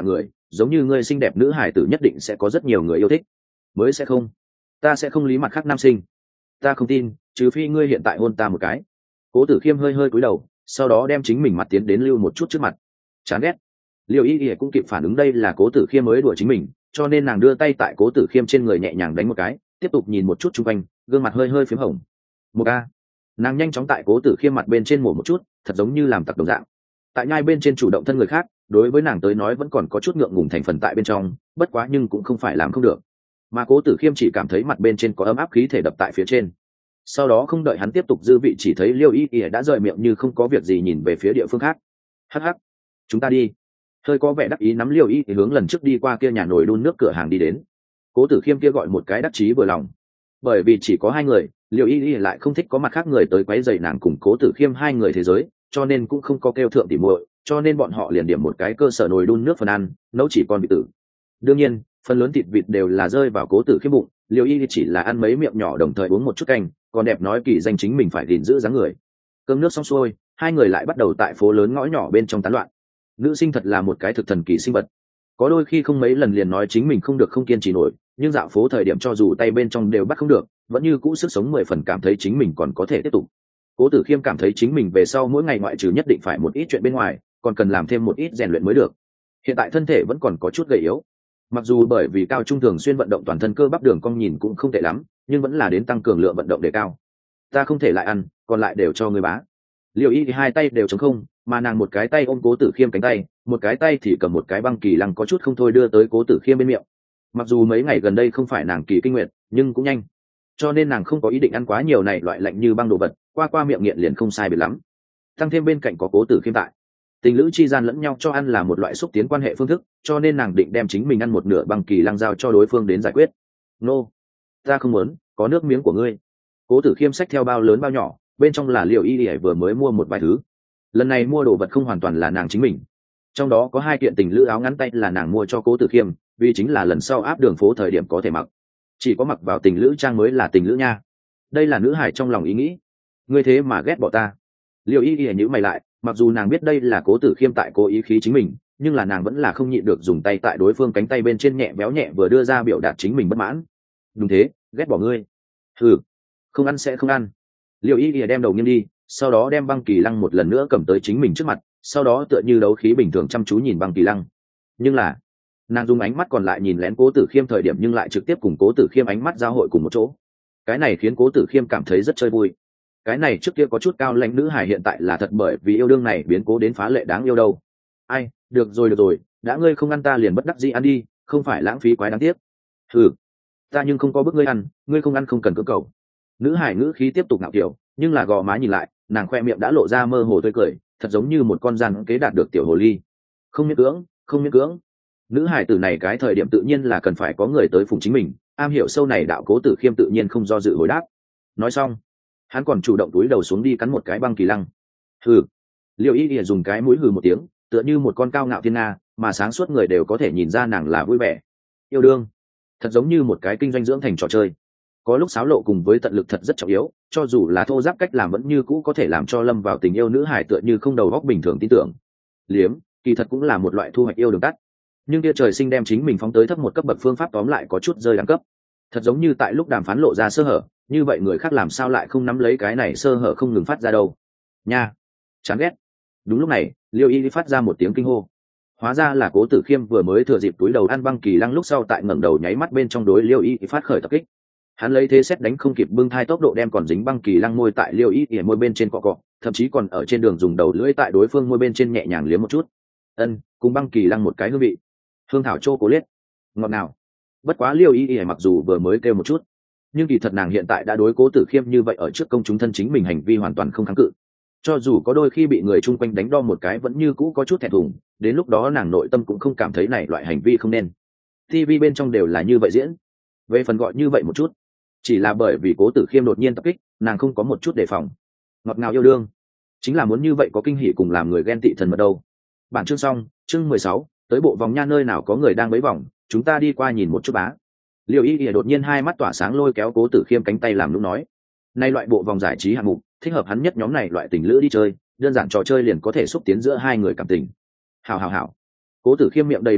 giống như ngươi xinh đẹp nữ hải tử nhất định sẽ có rất nhiều người yêu thích. Mới sẽ không, ta sẽ không lý mặt khác nam sinh. Ta không tin, trừ phi ngươi hiện tại hôn ta một cái. Cố Tử Khiêm hơi hơi cúi đầu, sau đó đem chính mình mặt tiến đến lưu một chút trước mặt. Chán ghét. Liêu Y Y cũng kịp phản ứng đây là Cố Tử Khiêm mới đùa chính mình, cho nên nàng đưa tay tại Cố Tử Khiêm trên người nhẹ nhàng đánh một cái, tiếp tục nhìn một chút xung quanh, gương mặt hơi hơi phím hồng. Một a. Nàng nhanh chóng tại Cố Tử Khiêm mặt bên trên mổ một chút, thật giống như làm tặc đồng dạng. Tại nhai bên trên chủ động thân người khác, đối với nàng tới nói vẫn còn có chút ngượng ngùng thành phần tại bên trong, bất quá nhưng cũng không phải làm không được. Mà Cố Tử Khiêm chỉ cảm thấy mặt bên trên có ấm áp khí thể đập tại phía trên. Sau đó không đợi hắn tiếp tục giữ vị, chỉ thấy Liêu Y Y đã rời miệng như không có việc gì nhìn về phía địa phương khác. Hắc hắc, chúng ta đi. Hơi có vẻ đắc ý nắm Liêu Y Y hướng lần trước đi qua kia nhà nồi đun nước cửa hàng đi đến. Cố Tử Khiêm kia gọi một cái đắc chí vừa lòng, bởi vì chỉ có hai người, Liêu Y Y lại không thích có mặt khác người tới quấy rầy nàng cùng Cố Tử Khiêm hai người thế giới, cho nên cũng không có kêu thượng tỉ muội, cho nên bọn họ liền điểm một cái cơ sở nồi đun nước phần ăn, nấu chỉ con vịt tử. Đương nhiên, phần lớn thịt vịt đều là rơi vào Cố Tử Khiêm bụng, Liêu Y chỉ là ăn mấy miệng nhỏ đồng thời uống một chút canh, còn đẹp nói kỳ danh chính mình phải gìn giữ dáng người. Cơm nước xong xuôi, hai người lại bắt đầu tại phố lớn ngõ nhỏ bên trong tán loạn. Nữ sinh thật là một cái thực thần kỳ sinh vật, có đôi khi không mấy lần liền nói chính mình không được không kiên trì nổi, nhưng dạo phố thời điểm cho dù tay bên trong đều bắt không được, vẫn như cũ sức sống mười phần, cảm thấy chính mình còn có thể tiếp tục. Cố Tử Khiêm cảm thấy chính mình về sau mỗi ngày ngoại trừ nhất định phải một ít chuyện bên ngoài, còn cần làm thêm một ít rèn luyện mới được. Hiện tại thân thể vẫn còn có chút gầy yếu, mặc dù bởi vì cao trung thường xuyên vận động toàn thân cơ bắp đường cong nhìn cũng không tệ lắm, nhưng vẫn là đến tăng cường lượng vận động để cao. Ta không thể lại ăn, còn lại đều cho người bá. Liêu Y thì hai tay đều trống không, mà nàng một cái tay ôm Cố Tử Khiêm cánh tay, một cái tay thì cầm một cái băng kỳ lăng có chút không thôi đưa tới Cố Tử Khiêm bên miệng. Mặc dù mấy ngày gần đây không phải nàng kỳ kinh nguyệt, nhưng cũng nhanh, cho nên nàng không có ý định ăn quá nhiều này loại lạnh như băng đồ vật, qua qua miệng nghiện liền không sai biệt lắm. Tăng thêm bên cạnh có Cố Tử Khiêm tại, tình lữ chi gian lẫn nhau cho ăn là một loại xúc tiến quan hệ phương thức, cho nên nàng định đem chính mình ăn một nửa băng kỳ lăng giao cho đối phương đến giải quyết. Nô, ta không muốn, có nước miếng của ngươi. Cố Tử Khiêm xách theo bao lớn bao nhỏ, bên trong là Liêu Y Y vừa mới mua một vài thứ. Lần này mua đồ vật không hoàn toàn là nàng chính mình, trong đó có hai kiện tình lữ áo ngắn tay là nàng mua cho Cố Tử Khiêm, vì chính là lần sau áp đường phố thời điểm có thể mặc, chỉ có mặc vào tình lữ trang mới là tình lữ nha. Đây là nữ hải trong lòng ý nghĩ. Ngươi thế mà ghét bỏ ta. Liêu Y Y nhíu mày lại, mặc dù nàng biết đây là Cố Tử Khiêm tại cố ý khí chính mình, nhưng là nàng vẫn là không nhịn được dùng tay tại đối phương cánh tay bên trên nhẹ béo nhẹ vừa đưa ra biểu đạt chính mình bất mãn. Đúng thế, ghét bỏ ngươi. Ừ, không ăn sẽ không ăn. Liêu Y Y đem đầu nghiêng đi, sau đó đem băng kỳ lăng một lần nữa cầm tới chính mình trước mặt, sau đó tựa như đấu khí bình thường chăm chú nhìn băng kỳ lăng. Nhưng là nàng dùng ánh mắt còn lại nhìn lén Cố Tử Khiêm thời điểm, nhưng lại trực tiếp cùng Cố Tử Khiêm ánh mắt giao hội cùng một chỗ. Cái này khiến Cố Tử Khiêm cảm thấy rất chơi vui. Cái này trước kia có chút cao lãnh nữ hài hiện tại là thật bởi vì yêu đương này biến cố đến phá lệ đáng yêu đâu. Ai, được rồi được rồi, đã ngươi không ăn ta liền bất đắc dĩ ăn đi, không phải lãng phí quái đáng tiếc. Ừ, ta nhưng không có bức ngươi ăn, ngươi không ăn không cần cưỡng cầu. Nữ hải ngữ khí tiếp tục ngạo kiểu, nhưng là gò má nhìn lại, nàng khoe miệng đã lộ ra mơ hồ tươi cười, thật giống như một con gian kế đạt được tiểu hồ ly. Không miễn cưỡng, không miễn cưỡng. Nữ hải tử này cái thời điểm tự nhiên là cần phải có người tới phụng chính mình, am hiểu sâu này đạo Cố Tử Khiêm tự nhiên không do dự hồi đáp. Nói xong, hắn còn chủ động túi đầu xuống đi cắn một cái băng kỳ lăng. Hừ. Liêu Y Y dùng cái mũi hừ một tiếng, tựa như một con cao ngạo thiên nga, mà sáng suốt người đều có thể nhìn ra nàng là vui vẻ. Yêu đương, thật giống như một cái kinh doanh dưỡng thành trò chơi. Có lúc xáo lộ cùng với tận lực thật rất trọng yếu, cho dù là thô giáp cách làm vẫn như cũ có thể làm cho lâm vào tình yêu nữ hải tựa như không đầu óc bình thường tin tưởng. Liếm, kỳ thật cũng là một loại thu hoạch yêu đường tắt. Nhưng kia trời sinh đem chính mình phóng tới thấp một cấp bậc phương pháp tóm lại có chút rơi đẳng cấp. Thật giống như tại lúc đàm phán lộ ra sơ hở, như vậy người khác làm sao lại không nắm lấy cái này sơ hở không ngừng phát ra đâu. Nha, chán ghét. Đúng lúc này, Liêu Y phát ra một tiếng kinh hô. Hóa ra là Cố Tử Khiêm vừa mới thừa dịp túi đầu ăn băng kỳ lăng lúc sau tại ngẩng đầu nháy mắt bên trong đối Liêu Y phát khởi tập kích. Hắn lấy thế xét đánh không kịp bưng thai tốc độ đem còn dính băng kỳ lăng môi tại Liêu Y ỉa môi bên trên cọ cọ, thậm chí còn ở trên đường dùng đầu lưỡi tại đối phương môi bên trên nhẹ nhàng liếm một chút. Ân, cùng băng kỳ lăng một cái hương vị, hương thảo chô cố liết, ngọt nào. Bất quá Liêu Y ỉa mặc dù vừa mới kêu một chút, nhưng kỳ thật nàng hiện tại đã đối Cố Tử Khiêm như vậy ở trước công chúng thân chính mình hành vi hoàn toàn không kháng cự. Cho dù có đôi khi bị người chung quanh đánh đo một cái vẫn như cũ có chút thẹn thùng, đến lúc đó nàng nội tâm cũng không cảm thấy này loại hành vi không nên. ti vi bên trong đều là như vậy diễn, về phần gọi như vậy một chút, chỉ là bởi vì Cố Tử Khiêm đột nhiên tập kích, nàng không có một chút đề phòng. Ngọt ngào yêu đương, chính là muốn như vậy có kinh hỉ cùng làm người ghen tị thần mật đâu. Bản chương xong, chương mười sáu, tới bộ vòng nha nơi nào có người đang bấy vòng, chúng ta đi qua nhìn một chút bá. Liêu Y ỉa đột nhiên hai mắt tỏa sáng lôi kéo Cố Tử Khiêm cánh tay làm lúc nói, nay loại bộ vòng giải trí hạng mục thích hợp hắn nhất nhóm này loại tình lữ đi chơi, đơn giản trò chơi liền có thể xúc tiến giữa hai người cảm tình. Hảo hảo hảo. Cố Tử Khiêm miệng đầy đáp ứng,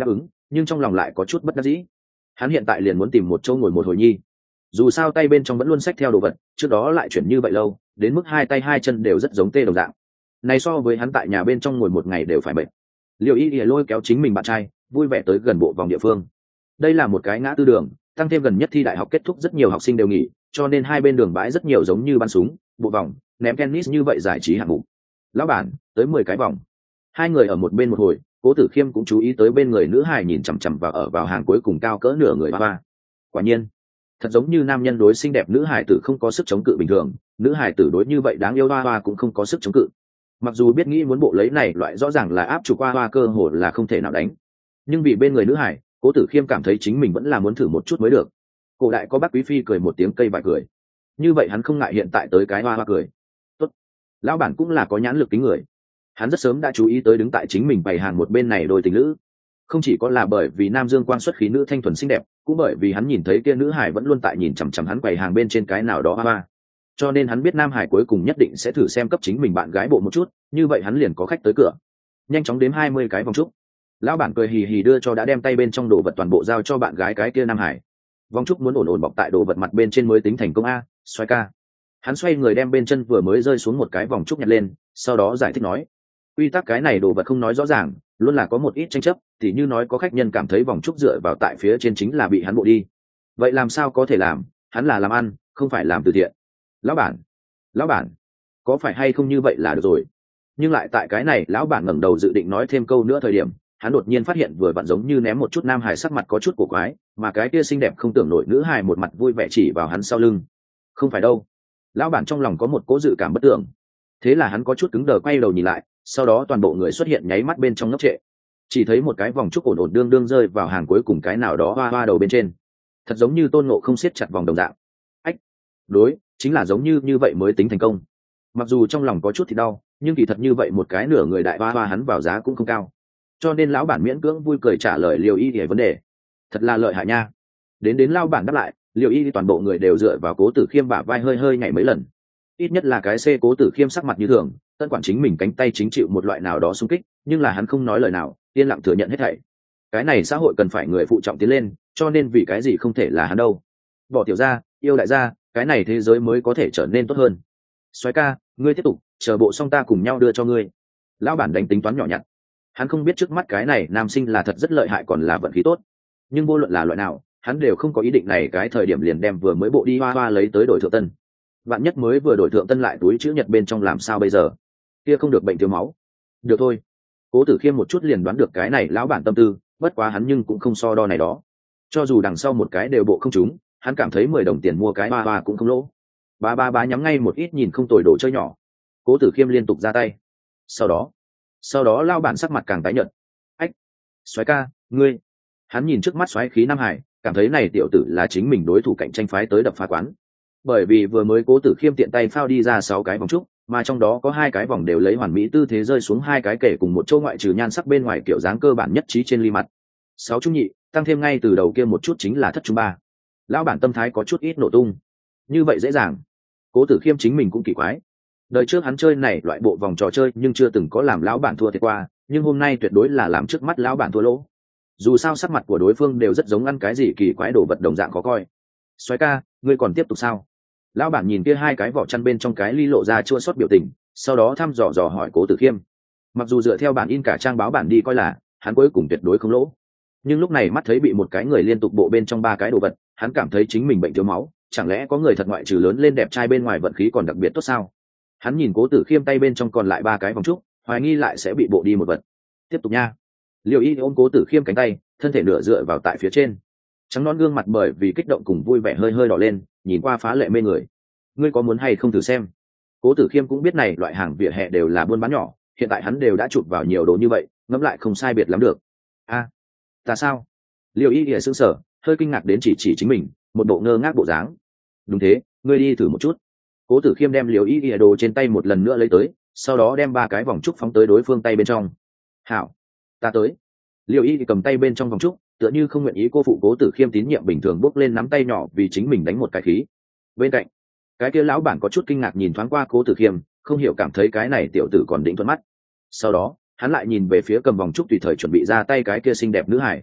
nhưng trong lòng lại có chút bất đắc dĩ. Hắn hiện tại liền muốn tìm một chỗ ngồi một hồi nhi, dù sao tay bên trong vẫn luôn xách theo đồ vật, trước đó lại chuyển như vậy lâu, đến mức hai tay hai chân đều rất giống tê đồng dạng. Này so với hắn tại nhà bên trong ngồi một ngày đều phải mệt. Liêu Y Y lôi kéo chính mình bạn trai vui vẻ tới gần bộ vòng địa phương. Đây là một cái ngã tư đường, tăng thêm gần nhất thi đại học kết thúc rất nhiều học sinh đều nghỉ, cho nên hai bên đường bãi rất nhiều giống như bắn súng, bộ vòng, ném tennis như vậy giải trí hạng mục. Lão bản, tới mười cái vòng. Hai người ở một bên một hồi, Cố Tử Khiêm cũng chú ý tới bên người nữ hài nhìn chằm chằm vào ở vào hàng cuối cùng cao cỡ nửa người ba. Quả nhiên, thật giống như nam nhân đối xinh đẹp nữ hài tử không có sức chống cự bình thường, nữ hài tử đối như vậy đáng yêu ba ba cũng không có sức chống cự. Mặc dù biết nghĩ muốn bộ lấy này loại rõ ràng là áp chủ qua hoa cơ hồ là không thể nào đánh, nhưng vì bên người nữ hải, Cố Tử Khiêm cảm thấy chính mình vẫn là muốn thử một chút mới được. Cổ đại có bác quý phi cười một tiếng cây bại cười, như vậy hắn không ngại hiện tại tới cái hoa hoa cười. Tốt, lão bản cũng là có nhãn lực kính người, hắn rất sớm đã chú ý tới đứng tại chính mình bày hàng một bên này đôi tình nữ, không chỉ có là bởi vì nam dương quang xuất khí nữ thanh thuần xinh đẹp, cũng bởi vì hắn nhìn thấy kia nữ hải vẫn luôn tại nhìn chằm chằm hắn bày hàng bên trên cái nào đó hoa hoa, cho nên hắn biết nam hải cuối cùng nhất định sẽ thử xem cấp chính mình bạn gái bộ một chút, như vậy hắn liền có khách tới cửa. Nhanh chóng đếm hai mươi cái vòng trúc. Lão bản cười hì hì đưa cho đã đem tay bên trong đồ vật toàn bộ giao cho bạn gái cái kia nam hải. Vòng trúc muốn ổn ổn bọc tại đồ vật mặt bên trên mới tính thành công a, xoay ca. Hắn xoay người đem bên chân vừa mới rơi xuống một cái vòng trúc nhặt lên, sau đó giải thích nói: quy tắc cái này đồ vật không nói rõ ràng, luôn là có một ít tranh chấp, thì như nói có khách nhân cảm thấy vòng trúc dựa vào tại phía trên chính là bị hắn bộ đi. Vậy làm sao có thể làm, hắn là làm ăn, không phải làm từ thiện. Lão bản, lão bản, có phải hay không như vậy là được rồi. Nhưng lại tại cái này lão bản ngẩng đầu dự định nói thêm câu nữa thời điểm, hắn đột nhiên phát hiện vừa vặn giống như ném một chút nam hải sắc mặt có chút cổ quái, mà cái kia xinh đẹp không tưởng nổi nữ hải một mặt vui vẻ chỉ vào hắn sau lưng. Không phải đâu. Lão bản trong lòng có một cố dự cảm bất tưởng, thế là hắn có chút cứng đờ quay đầu nhìn lại, sau đó toàn bộ người xuất hiện nháy mắt bên trong ngốc trệ, chỉ thấy một cái vòng trúc ổn ổn đương đương rơi vào hàng cuối cùng cái nào đó hoa hoa đầu bên trên, thật giống như Tôn Ngộ không siết chặt vòng đồng dạng. Ách, đối, chính là giống như như vậy mới tính thành công. Mặc dù trong lòng có chút thì đau, nhưng kỳ thật như vậy một cái nửa người đại hoa hoa hắn vào giá cũng không cao, cho nên lão bản miễn cưỡng vui cười trả lời Liêu Y Y vấn đề. Thật là lợi hại nha. Đến đến lão bản đáp lại, Liêu Y Y toàn bộ người đều dựa vào Cố Tử Khiêm bả vai hơi hơi nhảy mấy lần. Ít nhất là cái C Cố Tử Khiêm sắc mặt như thường, tân quản chính mình cánh tay chính chịu một loại nào đó xung kích, nhưng là hắn không nói lời nào, yên lặng thừa nhận hết thảy. Cái này xã hội cần phải người phụ trọng tiến lên, cho nên vì cái gì không thể là hắn đâu. Bỏ tiểu gia, yêu đại gia, cái này thế giới mới có thể trở nên tốt hơn. Soái ca, ngươi tiếp tục, chờ bộ xong ta cùng nhau đưa cho ngươi. Lão bản đánh tính toán nhỏ nhặt, hắn không biết trước mắt cái này nam sinh là thật rất lợi hại còn là vận khí tốt, nhưng vô luận là loại nào, hắn đều không có ý định này cái thời điểm liền đem vừa mới bộ đi hoa hoa lấy tới đổi thượng tân. Vạn nhất mới vừa đổi thượng tân lại túi chữ nhật bên trong làm sao bây giờ? Kia không được bệnh thiếu máu. Được thôi. Cố Tử Khiêm một chút liền đoán được cái này lão bản tâm tư, bất quá hắn nhưng cũng không so đo này đó. Cho dù đằng sau một cái đều bộ không trúng, hắn cảm thấy mười đồng tiền mua cái ba ba cũng không lỗ. Ba ba bá nhắm ngay một ít nhìn không tồi đồ chơi nhỏ. Cố Tử Khiêm liên tục ra tay. Sau đó, sau đó lão bản sắc mặt càng tái nhợt. Ách, soái ca, ngươi. Hắn nhìn trước mắt soái khí Nam Hải, cảm thấy này tiểu tử là chính mình đối thủ cạnh tranh phái tới đập phá quán. Bởi vì vừa mới Cố Tử Khiêm tiện tay phao đi ra sáu cái vòng trúc, mà trong đó có hai cái vòng đều lấy hoàn mỹ tư thế rơi xuống hai cái kể cùng một chỗ ngoại trừ nhan sắc bên ngoài kiểu dáng cơ bản nhất trí trên ly mặt. Sáu trung nhị, tăng thêm ngay từ đầu kia một chút chính là thất trung ba. Lão bản tâm thái có chút ít nổ tung. Như vậy dễ dàng. Cố Tử Khiêm chính mình cũng kỳ quái. Đời trước hắn chơi này loại bộ vòng trò chơi nhưng chưa từng có làm lão bản thua thiệt qua, nhưng hôm nay tuyệt đối là làm trước mắt lão bản thua lỗ. Dù sao sắc mặt của đối phương đều rất giống ăn cái gì kỳ quái đồ vật đồng dạng khó coi. Soái ca, ngươi còn tiếp tục sao? Lão bản nhìn kia hai cái vỏ chăn bên trong cái ly lộ ra chua xót biểu tình, sau đó thăm dò dò hỏi Cố Tử Khiêm. Mặc dù dựa theo bản in cả trang báo bản đi coi là hắn cuối cùng tuyệt đối không lỗ, nhưng lúc này mắt thấy bị một cái người liên tục bộ bên trong ba cái đồ vật, hắn cảm thấy chính mình bệnh thiếu máu. Chẳng lẽ có người thật ngoại trừ lớn lên đẹp trai bên ngoài vận khí còn đặc biệt tốt sao? Hắn nhìn Cố Tử Khiêm tay bên trong còn lại ba cái vòng trúc, hoài nghi lại sẽ bị bộ đi một vật. Tiếp tục nha. Liêu Y ôm Cố Tử Khiêm cánh tay, thân thể nửa dựa vào tại phía trên, trắng non gương mặt bởi vì kích động cùng vui vẻ hơi hơi đỏ lên, nhìn qua phá lệ mê người. Ngươi có muốn hay không thử xem? Cố Tử Khiêm cũng biết này loại hàng vỉa hè đều là buôn bán nhỏ, hiện tại hắn đều đã chụp vào nhiều đồ như vậy, ngẫm lại không sai biệt lắm được. A, à, ta sao? Liêu Y lìa sững sờ, hơi kinh ngạc đến chỉ chỉ chính mình, một bộ ngơ ngác bộ dáng. Đúng thế, ngươi đi thử một chút. Cố Tử Khiêm đem Liêu Y lìa đồ trên tay một lần nữa lấy tới, sau đó đem ba cái vòng trúc phóng tới đối phương tay bên trong. Hảo, ta tới. Liêu Y cầm tay bên trong vòng trúc, tựa như không nguyện ý cô phụ Cố Tử Khiêm tín nhiệm bình thường bước lên nắm tay nhỏ vì chính mình đánh một cái khí. Bên cạnh, cái kia lão bản có chút kinh ngạc nhìn thoáng qua Cố Tử Khiêm, không hiểu cảm thấy cái này tiểu tử còn định thuận mắt. Sau đó, hắn lại nhìn về phía cầm vòng trúc tùy thời chuẩn bị ra tay cái kia xinh đẹp nữ hải.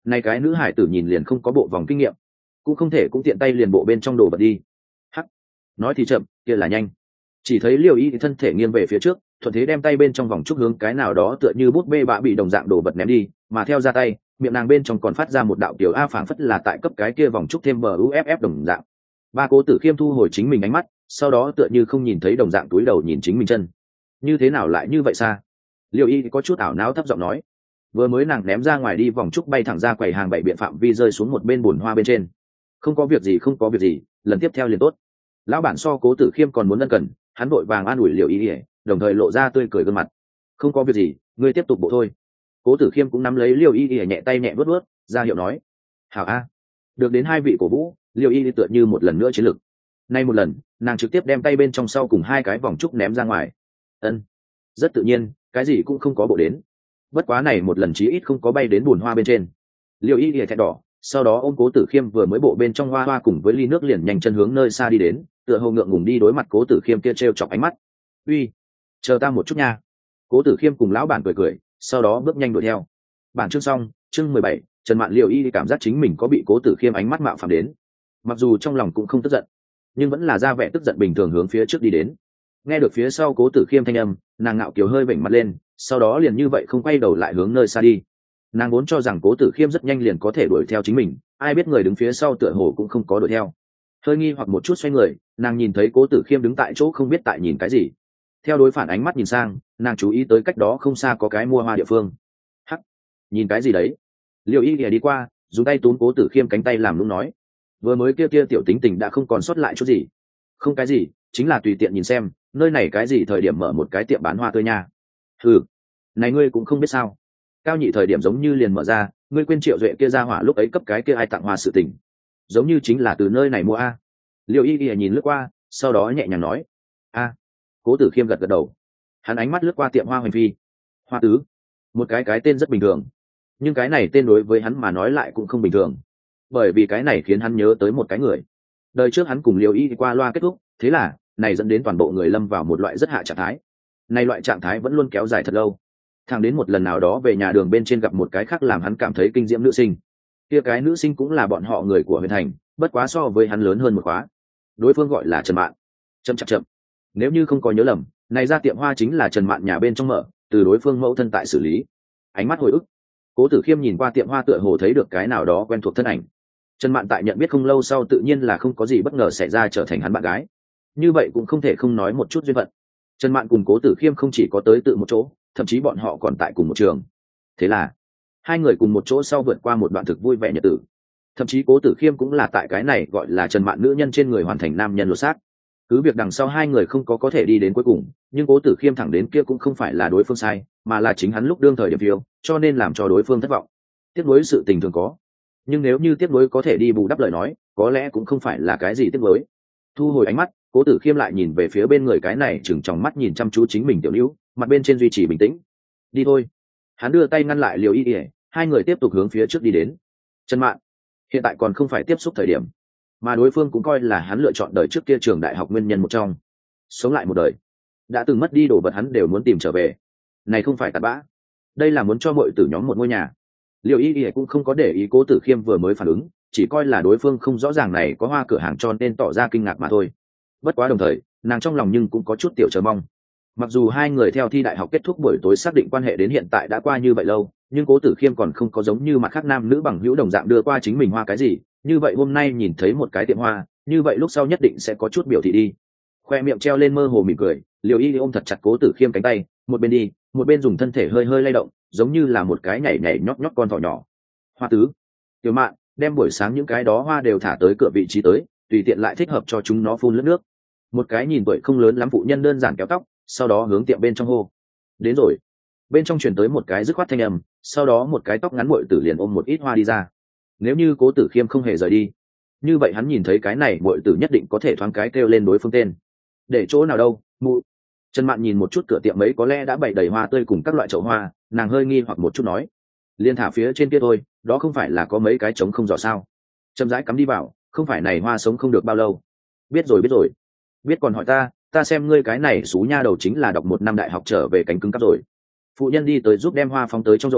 Này cái nữ hải tử nhìn liền không có bộ vòng kinh nghiệm, cũng không thể cũng tiện tay liền bộ bên trong đồ vật đi. Hắc, nói thì chậm, kia là nhanh. Chỉ thấy Liêu Y thân thể nghiêng về phía trước, thuận thế đem tay bên trong vòng trúc hướng cái nào đó tựa như bút bê bạ bị đồng dạng đồ vật ném đi, mà theo ra tay, miệng nàng bên trong còn phát ra một đạo kiểu a phảng phất là tại cấp cái kia vòng trúc thêm bờ uff đồng dạng. Ba Cố Tử Khiêm thu hồi chính mình ánh mắt, sau đó tựa như không nhìn thấy đồng dạng túi đầu nhìn chính mình chân. Như thế nào lại như vậy xa? Liêu Y có chút ảo não thấp giọng nói. Vừa mới nàng ném ra ngoài đi vòng trúc bay thẳng ra quầy hàng bảy biện phạm vi rơi xuống một bên bùn hoa bên trên. Không có việc gì, không có việc gì, lần tiếp theo liền tốt. Lão bản so Cố Tử Khiêm còn muốn ân cần, hắn vội vàng an ủi Liêu Y, đồng thời lộ ra tươi cười gương mặt. Không có việc gì, ngươi tiếp tục bộ thôi. Cố Tử Khiêm cũng nắm lấy Liêu Y nhẹ tay nhẹ vuốt vuốt, ra hiệu nói. Hảo a. Được đến hai vị cổ vũ, Liêu Y tựa như một lần nữa chiến lực. Nay một lần, nàng trực tiếp đem tay bên trong sau cùng hai cái vòng trúc ném ra ngoài. Ân, rất tự nhiên, cái gì cũng không có bộ đến. Bất quá này một lần chí ít không có bay đến bùn hoa bên trên. Liêu Y lìa thẹn đỏ, sau đó ôm Cố Tử Khiêm vừa mới bộ bên trong hoa hoa cùng với ly nước liền nhanh chân hướng nơi xa đi đến, tựa hồ ngượng ngùng đi đối mặt Cố Tử Khiêm kia trêu chọc ánh mắt. Uy, chờ ta một chút nha. Cố Tử Khiêm cùng lão bản cười cười, sau đó bước nhanh đuổi theo. Bản chương xong, chương mười bảy, Trần Mạn Liêu Y cảm giác chính mình có bị Cố Tử Khiêm ánh mắt mạo phạm đến. Mặc dù trong lòng cũng không tức giận, nhưng vẫn là ra vẻ tức giận bình thường hướng phía trước đi đến. Nghe được phía sau Cố Tử Khiêm thanh âm, nàng ngạo kiều hơi vểnh mặt lên, sau đó liền như vậy không quay đầu lại hướng nơi xa đi. Nàng vốn cho rằng Cố Tử Khiêm rất nhanh liền có thể đuổi theo chính mình, ai biết người đứng phía sau tựa hồ cũng không có đuổi theo. Hơi nghi hoặc một chút xoay người, nàng nhìn thấy Cố Tử Khiêm đứng tại chỗ không biết tại nhìn cái gì. Theo đối phản ánh mắt nhìn sang, nàng chú ý tới cách đó không xa có cái mua hoa địa phương. Hắc, nhìn cái gì đấy? Liêu Y đi qua, dùng tay túm Cố Tử Khiêm cánh tay làm lúc nói. Vừa mới kia kia tiểu tính tình đã không còn sót lại chút gì. Không cái gì, chính là tùy tiện nhìn xem, nơi này cái gì thời điểm mở một cái tiệm bán hoa tươi nha. Ừ, này ngươi cũng không biết sao? Cao nhị thời điểm giống như liền mở ra, ngươi quên Triệu Duệ kia ra hỏa lúc ấy cấp cái kia ai tặng hoa sự tình, giống như chính là từ nơi này mua a. Liêu Y Y nhìn lướt qua, sau đó nhẹ nhàng nói, a. Cố Tử Khiêm gật gật đầu, hắn ánh mắt lướt qua tiệm hoa hoành phi, hoa tứ, một cái cái tên rất bình thường, nhưng cái này tên đối với hắn mà nói lại cũng không bình thường, bởi vì cái này khiến hắn nhớ tới một cái người. Đời trước hắn cùng Liêu Y qua loa kết thúc, thế là này dẫn đến toàn bộ người lâm vào một loại rất hạ trạng thái. Này loại trạng thái vẫn luôn kéo dài thật lâu, thẳng đến một lần nào đó về nhà đường bên trên gặp một cái khác làm hắn cảm thấy kinh diễm nữ sinh. Kia cái nữ sinh cũng là bọn họ người của huyện thành, bất quá so với hắn lớn hơn một khóa. Đối phương gọi là Trần Mạn. Chậm chậm chậm. Nếu như không có nhớ lầm, này ra tiệm hoa chính là Trần Mạn nhà bên trong mở, từ đối phương mẫu thân tại xử lý. Ánh mắt hồi ức, Cố Tử Khiêm nhìn qua tiệm hoa tựa hồ thấy được cái nào đó quen thuộc thân ảnh. Trần Mạn tại nhận biết không lâu sau tự nhiên là không có gì bất ngờ xảy ra trở thành hắn bạn gái. Như vậy cũng không thể không nói một chút duyên phận. Trần Mạn cùng Cố Tử Khiêm không chỉ có tới tự một chỗ, thậm chí bọn họ còn tại cùng một trường. Thế là hai người cùng một chỗ sau vượt qua một đoạn thực vui vẻ nhật tử. Thậm chí Cố Tử Khiêm cũng là tại cái này gọi là Trần Mạn nữ nhân trên người hoàn thành nam nhân lột xác. Cứ việc đằng sau hai người không có có thể đi đến cuối cùng, nhưng Cố Tử Khiêm thẳng đến kia cũng không phải là đối phương sai, mà là chính hắn lúc đương thời điểm phiêu, cho nên làm cho đối phương thất vọng. Tiếc nuối sự tình thường có, nhưng nếu như tiếc nuối có thể đi bù đắp lời nói, có lẽ cũng không phải là cái gì tiếc nuối. Thu hồi ánh mắt, Cố Tử Khiêm lại nhìn về phía bên người cái này chừng trong mắt nhìn chăm chú chính mình tiểu nữ, mặt bên trên duy trì bình tĩnh. Đi thôi. Hắn đưa tay ngăn lại Liêu Y Y, hai người tiếp tục hướng phía trước đi đến. Trần Mạn, hiện tại còn không phải tiếp xúc thời điểm, mà đối phương cũng coi là hắn lựa chọn đời trước kia trường đại học nguyên nhân một trong. Sống lại một đời, đã từng mất đi đồ vật hắn đều muốn tìm trở về. Này không phải tạt bã, đây là muốn cho mọi tử nhóm một ngôi nhà. Liêu Y Y cũng không có để ý Cố Tử Khiêm vừa mới phản ứng, chỉ coi là đối phương không rõ ràng này có hoa cửa hàng cho nên tỏ ra kinh ngạc mà thôi. Bất quá đồng thời, nàng trong lòng nhưng cũng có chút tiểu chờ mong. Mặc dù hai người theo thi đại học kết thúc buổi tối xác định quan hệ đến hiện tại đã qua như vậy lâu, nhưng Cố Tử Khiêm còn không có giống như mặt khác nam nữ bằng hữu đồng dạng đưa qua chính mình hoa cái gì. Như vậy hôm nay nhìn thấy một cái tiệm hoa, như vậy lúc sau nhất định sẽ có chút biểu thị đi. Khoe miệng treo lên mơ hồ mỉm cười, Liêu Y ôm thật chặt Cố Tử Khiêm cánh tay, một bên đi, một bên dùng thân thể hơi hơi lay động, giống như là một cái nhảy nhảy nhót nhót con thỏ nhỏ. Hoa tứ, Tiểu Mạn, đem buổi sáng những cái đó hoa đều thả tới cửa vị trí tới, tùy tiện lại thích hợp cho chúng nó phun lướt nước. Một cái nhìn tuổi không lớn lắm phụ nhân đơn giản kéo tóc, sau đó hướng tiệm bên trong hô. Đến rồi. Bên trong truyền tới một cái dứt khoát thanh âm, sau đó một cái tóc ngắn muội tử liền ôm một ít hoa đi ra. Nếu như Cố Tử Khiêm không hề rời đi, như vậy hắn nhìn thấy cái này muội tử nhất định có thể thoáng cái kêu lên đối phương tên. Để chỗ nào đâu, mụ. Trần Mạn nhìn một chút cửa tiệm ấy có lẽ đã bày đầy hoa tươi cùng các loại chậu hoa, nàng hơi nghi hoặc một chút nói. Liên thả phía trên kia thôi, đó không phải là có mấy cái trống không rõ sao? Chậm rãi cắm đi vào, không phải này hoa sống không được bao lâu. Biết rồi biết rồi. Biết còn hỏi ta, ta xem ngươi cái này xú nha đầu chính là đọc một năm đại học trở về cánh cứng cắp rồi. Phụ nhân đi tới giúp đem hoa phóng tới trong rổ,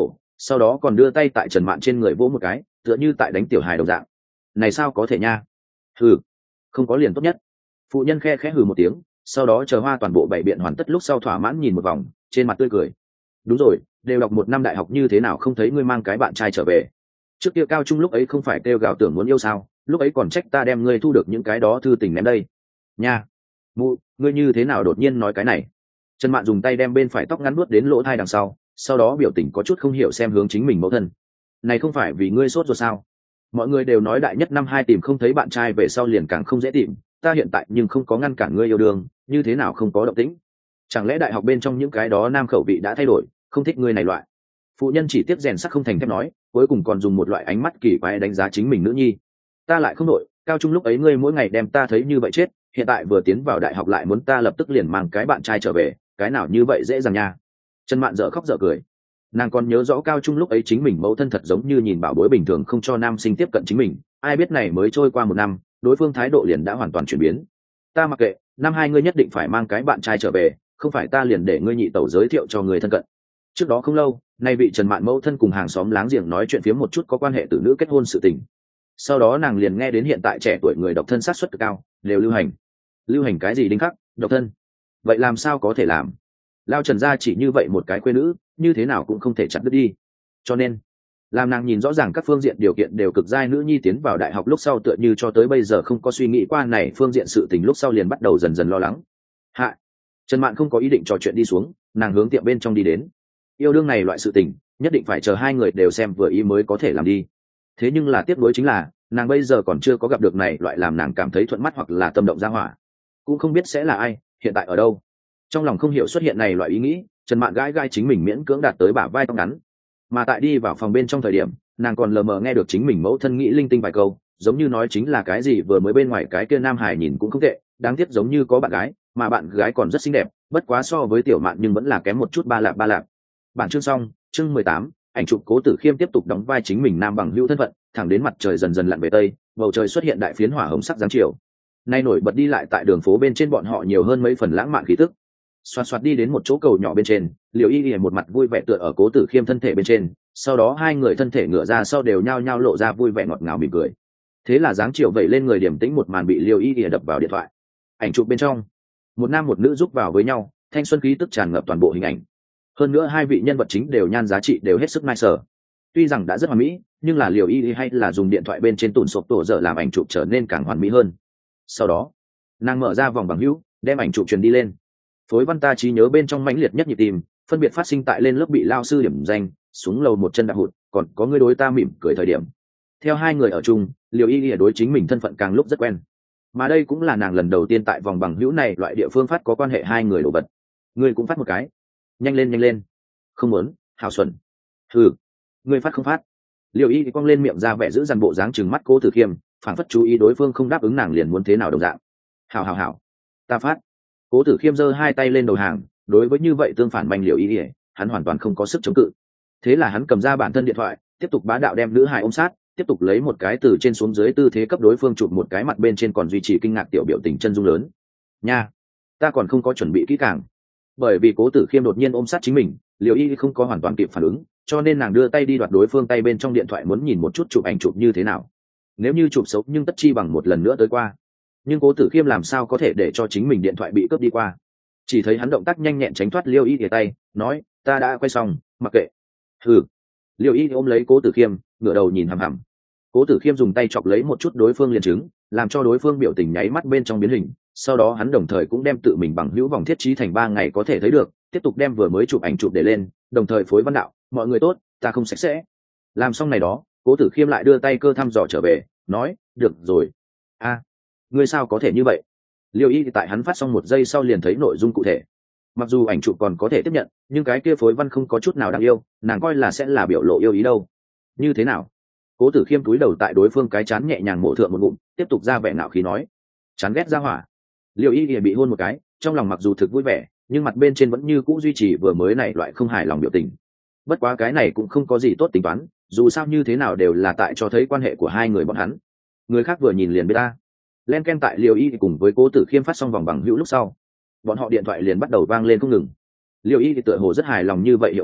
sau đó còn đưa tay tại Trần Mạn trên người vỗ một cái, tựa như tại đánh tiểu hài đồng dạng. Này sao có thể nha? Hừ, không có liền tốt nhất. Phụ nhân khe khẽ hừ một tiếng, sau đó chờ hoa toàn bộ bảy biện hoàn tất lúc sau thỏa mãn nhìn một vòng, trên mặt tươi cười. Đúng rồi, đều đọc một năm đại học như thế nào không thấy ngươi mang cái bạn trai trở về. Trước kia cao trung lúc ấy không phải kêu gào tưởng muốn yêu sao, lúc ấy còn trách ta đem ngươi thu được những cái đó thư tình ném đây. Nha, mụ, ngươi như thế nào đột nhiên nói cái này? Trần Mạn dùng tay đem bên phải tóc ngắn nuốt đến lỗ thai đằng sau, sau đó biểu tình có chút không hiểu xem hướng chính mình mẫu thân. Này không phải vì ngươi sốt rồi sao? Mọi người đều nói đại nhất năm hai tìm không thấy bạn trai về sau liền càng không dễ tìm, ta hiện tại nhưng không có ngăn cản ngươi yêu đương, như thế nào không có động tĩnh? Chẳng lẽ đại học bên trong những cái đó nam khẩu vị đã thay đổi, không thích ngươi này loại? Phụ nhân chỉ tiếp rèn sắc không thành thép nói, cuối cùng còn dùng một loại ánh mắt kỳ quái đánh giá chính mình nữ nhi. Ta lại không đội, cao trung lúc ấy ngươi mỗi ngày đem ta thấy như vậy chết, hiện tại vừa tiến vào đại học lại muốn ta lập tức liền mang cái bạn trai trở về, cái nào như vậy dễ dàng nha. Trần Mạn dở khóc dở cười, nàng còn nhớ rõ cao trung lúc ấy chính mình mẫu thân thật giống như nhìn bảo bối bình thường không cho nam sinh tiếp cận chính mình, ai biết này mới trôi qua một năm, đối phương thái độ liền đã hoàn toàn chuyển biến. Ta mặc kệ, năm hai ngươi nhất định phải mang cái bạn trai trở về, không phải ta liền để ngươi nhị tẩu giới thiệu cho người thân cận. Trước đó không lâu, nay vị Trần Mạn mẫu thân cùng hàng xóm láng giềng nói chuyện phiếm một chút có quan hệ tử nữ kết hôn sự tình. Sau đó nàng liền nghe đến hiện tại trẻ tuổi người độc thân sát suất cực cao, đều lưu hành. Lưu hành cái gì đinh khắc, độc thân? Vậy làm sao có thể làm? Lao Trần gia chỉ như vậy một cái quê nữ, như thế nào cũng không thể chặt đứt đi. Cho nên, làm nàng nhìn rõ ràng các phương diện điều kiện đều cực giai nữ nhi tiến vào đại học lúc sau tựa như cho tới bây giờ không có suy nghĩ qua này phương diện sự tình lúc sau liền bắt đầu dần dần lo lắng. Hạ, Trần Mạn không có ý định trò chuyện đi xuống, nàng hướng tiệm bên trong đi đến. Yêu đương này loại sự tình, nhất định phải chờ hai người đều xem vừa ý mới có thể làm đi. Thế nhưng là tiếc nuối chính là, nàng bây giờ còn chưa có gặp được này loại làm nàng cảm thấy thuận mắt hoặc là tâm động ra hỏa, cũng không biết sẽ là ai, hiện tại ở đâu. Trong lòng không hiểu xuất hiện này loại ý nghĩ, Trần Mạn gãi gãi chính mình miễn cưỡng đạt tới bả vai tóc ngắn. Mà tại đi vào phòng bên trong thời điểm, nàng còn lờ mờ nghe được chính mình mẫu thân nghĩ linh tinh vài câu, giống như nói chính là cái gì vừa mới bên ngoài cái kia nam hải nhìn cũng không tệ, đáng tiếc giống như có bạn gái, mà bạn gái còn rất xinh đẹp, bất quá so với Tiểu Mạn nhưng vẫn là kém một chút ba lạp ba lạp. Bản chương xong, chương mười tám, ảnh chụp Cố Tử Khiêm tiếp tục đóng vai chính mình nam bằng hữu thân phận, thẳng đến mặt trời dần dần lặn về tây, bầu trời xuất hiện đại phiến hỏa hồng sắc giáng chiều. Nay nổi bật đi lại tại đường phố bên trên bọn họ nhiều hơn mấy phần lãng mạn khí tức. Xoạt xoạt đi đến một chỗ cầu nhỏ bên trên, Liễu Y Y một mặt vui vẻ tựa ở Cố Tử Khiêm thân thể bên trên, sau đó hai người thân thể ngửa ra sau đều nhao nhao lộ ra vui vẻ ngọt ngào mỉm cười. Thế là dáng chiều vẩy lên người điềm tĩnh một màn bị Liễu Y Y đập vào điện thoại. Ảnh chụp bên trong, một nam một nữ giúp vào với nhau, thanh xuân khí tức tràn ngập toàn bộ hình ảnh. Hơn nữa hai vị nhân vật chính đều nhan giá trị đều hết sức nice sở. Tuy rằng đã rất hoàn mỹ, nhưng là Liễu Y Y hay là dùng điện thoại bên trên tủn sộp tổ dở làm ảnh chụp trở nên càng hoàn mỹ hơn. Sau đó, nàng mở ra vòng bằng hữu, đem ảnh chụp truyền đi lên. Phối văn ta trí nhớ bên trong mãnh liệt nhất nhịp tim, phân biệt phát sinh tại lên lớp bị lao sư điểm danh, xuống lầu một chân đạp hụt, còn có người đối ta mỉm cười thời điểm. Theo hai người ở chung, Liễu Y Y đối chính mình thân phận càng lúc rất quen. Mà đây cũng là nàng lần đầu tiên tại vòng bằng hữu này loại địa phương phát có quan hệ hai người đồ vật. Ngươi cũng phát một cái. Nhanh lên nhanh lên. Không muốn, hào xuẩn. Ừ, ngươi phát không phát. Liễu Y Y cong lên miệng ra vẻ giữ dằn bộ dáng trừng mắt Cố Tử Khiêm, phản phất chú ý đối phương không đáp ứng nàng liền muốn thế nào đồng dạng. Hảo hảo hảo, ta phát. Cố Tử Khiêm giơ hai tay lên đầu hàng, đối với như vậy tương phản manh Liễu Y Y, hắn hoàn toàn không có sức chống cự. Thế là hắn cầm ra bản thân điện thoại, tiếp tục bá đạo đem nữ hài ôm sát, tiếp tục lấy một cái từ trên xuống dưới tư thế cấp đối phương chụp một cái mặt bên trên còn duy trì kinh ngạc tiểu biểu tình chân dung lớn. Nha, ta còn không có chuẩn bị kỹ càng. Bởi vì Cố Tử Khiêm đột nhiên ôm sát chính mình, Liễu Y Y không có hoàn toàn kịp phản ứng, cho nên nàng đưa tay đi đoạt đối phương tay bên trong điện thoại muốn nhìn một chút chụp ảnh chụp như thế nào. Nếu như chụp xấu nhưng tất chi bằng một lần nữa tới qua. Nhưng Cố Tử Khiêm làm sao có thể để cho chính mình điện thoại bị cướp đi qua? Chỉ thấy hắn động tác nhanh nhẹn tránh thoát Liễu Y Y tay, nói, ta đã quay xong, mặc kệ. Hừ. Liễu Y ôm lấy Cố Tử Khiêm, ngửa đầu nhìn hằm hằm. Cố Tử Khiêm dùng tay chọc lấy một chút đối phương liền chứng, làm cho đối phương biểu tình nháy mắt bên trong biến hình. Sau đó hắn đồng thời cũng đem tự mình bằng hữu vòng thiết trí thành ba ngày có thể thấy được, tiếp tục đem vừa mới chụp ảnh chụp để lên, đồng thời phối văn đạo, mọi người tốt, ta không sạch sẽ. Làm xong này đó, Cố Tử Khiêm lại đưa tay cơ thăm dò trở về, nói, được rồi. A, ngươi sao có thể như vậy? Liễu Y tại hắn phát xong một giây sau liền thấy nội dung cụ thể. Mặc dù ảnh chụp còn có thể tiếp nhận, nhưng cái kia phối văn không có chút nào đáng yêu, nàng coi là sẽ là biểu lộ yêu ý đâu. Như thế nào? Cố Tử Khiêm cúi đầu tại đối phương cái chán nhẹ nhàng mổ thượng một ngụm, tiếp tục ra vẻ nạo khí nói, chán ghét ra hỏa. Liễu Y Y bị hôn một cái, trong lòng mặc dù thực vui vẻ, nhưng mặt bên trên vẫn như cũ duy trì vừa mới này loại không hài lòng biểu tình. Bất quá cái này cũng không có gì tốt tính toán, dù sao như thế nào đều là tại cho thấy quan hệ của hai người bọn hắn. Người khác vừa nhìn liền biết ta. Len ken tại Liễu Y cùng với Cố Tử Khiêm phát xong vòng bằng hữu lúc sau, bọn họ điện thoại liền bắt đầu vang lên không ngừng. Liễu Y tựa hồ rất hài lòng như vậy hiệu quả,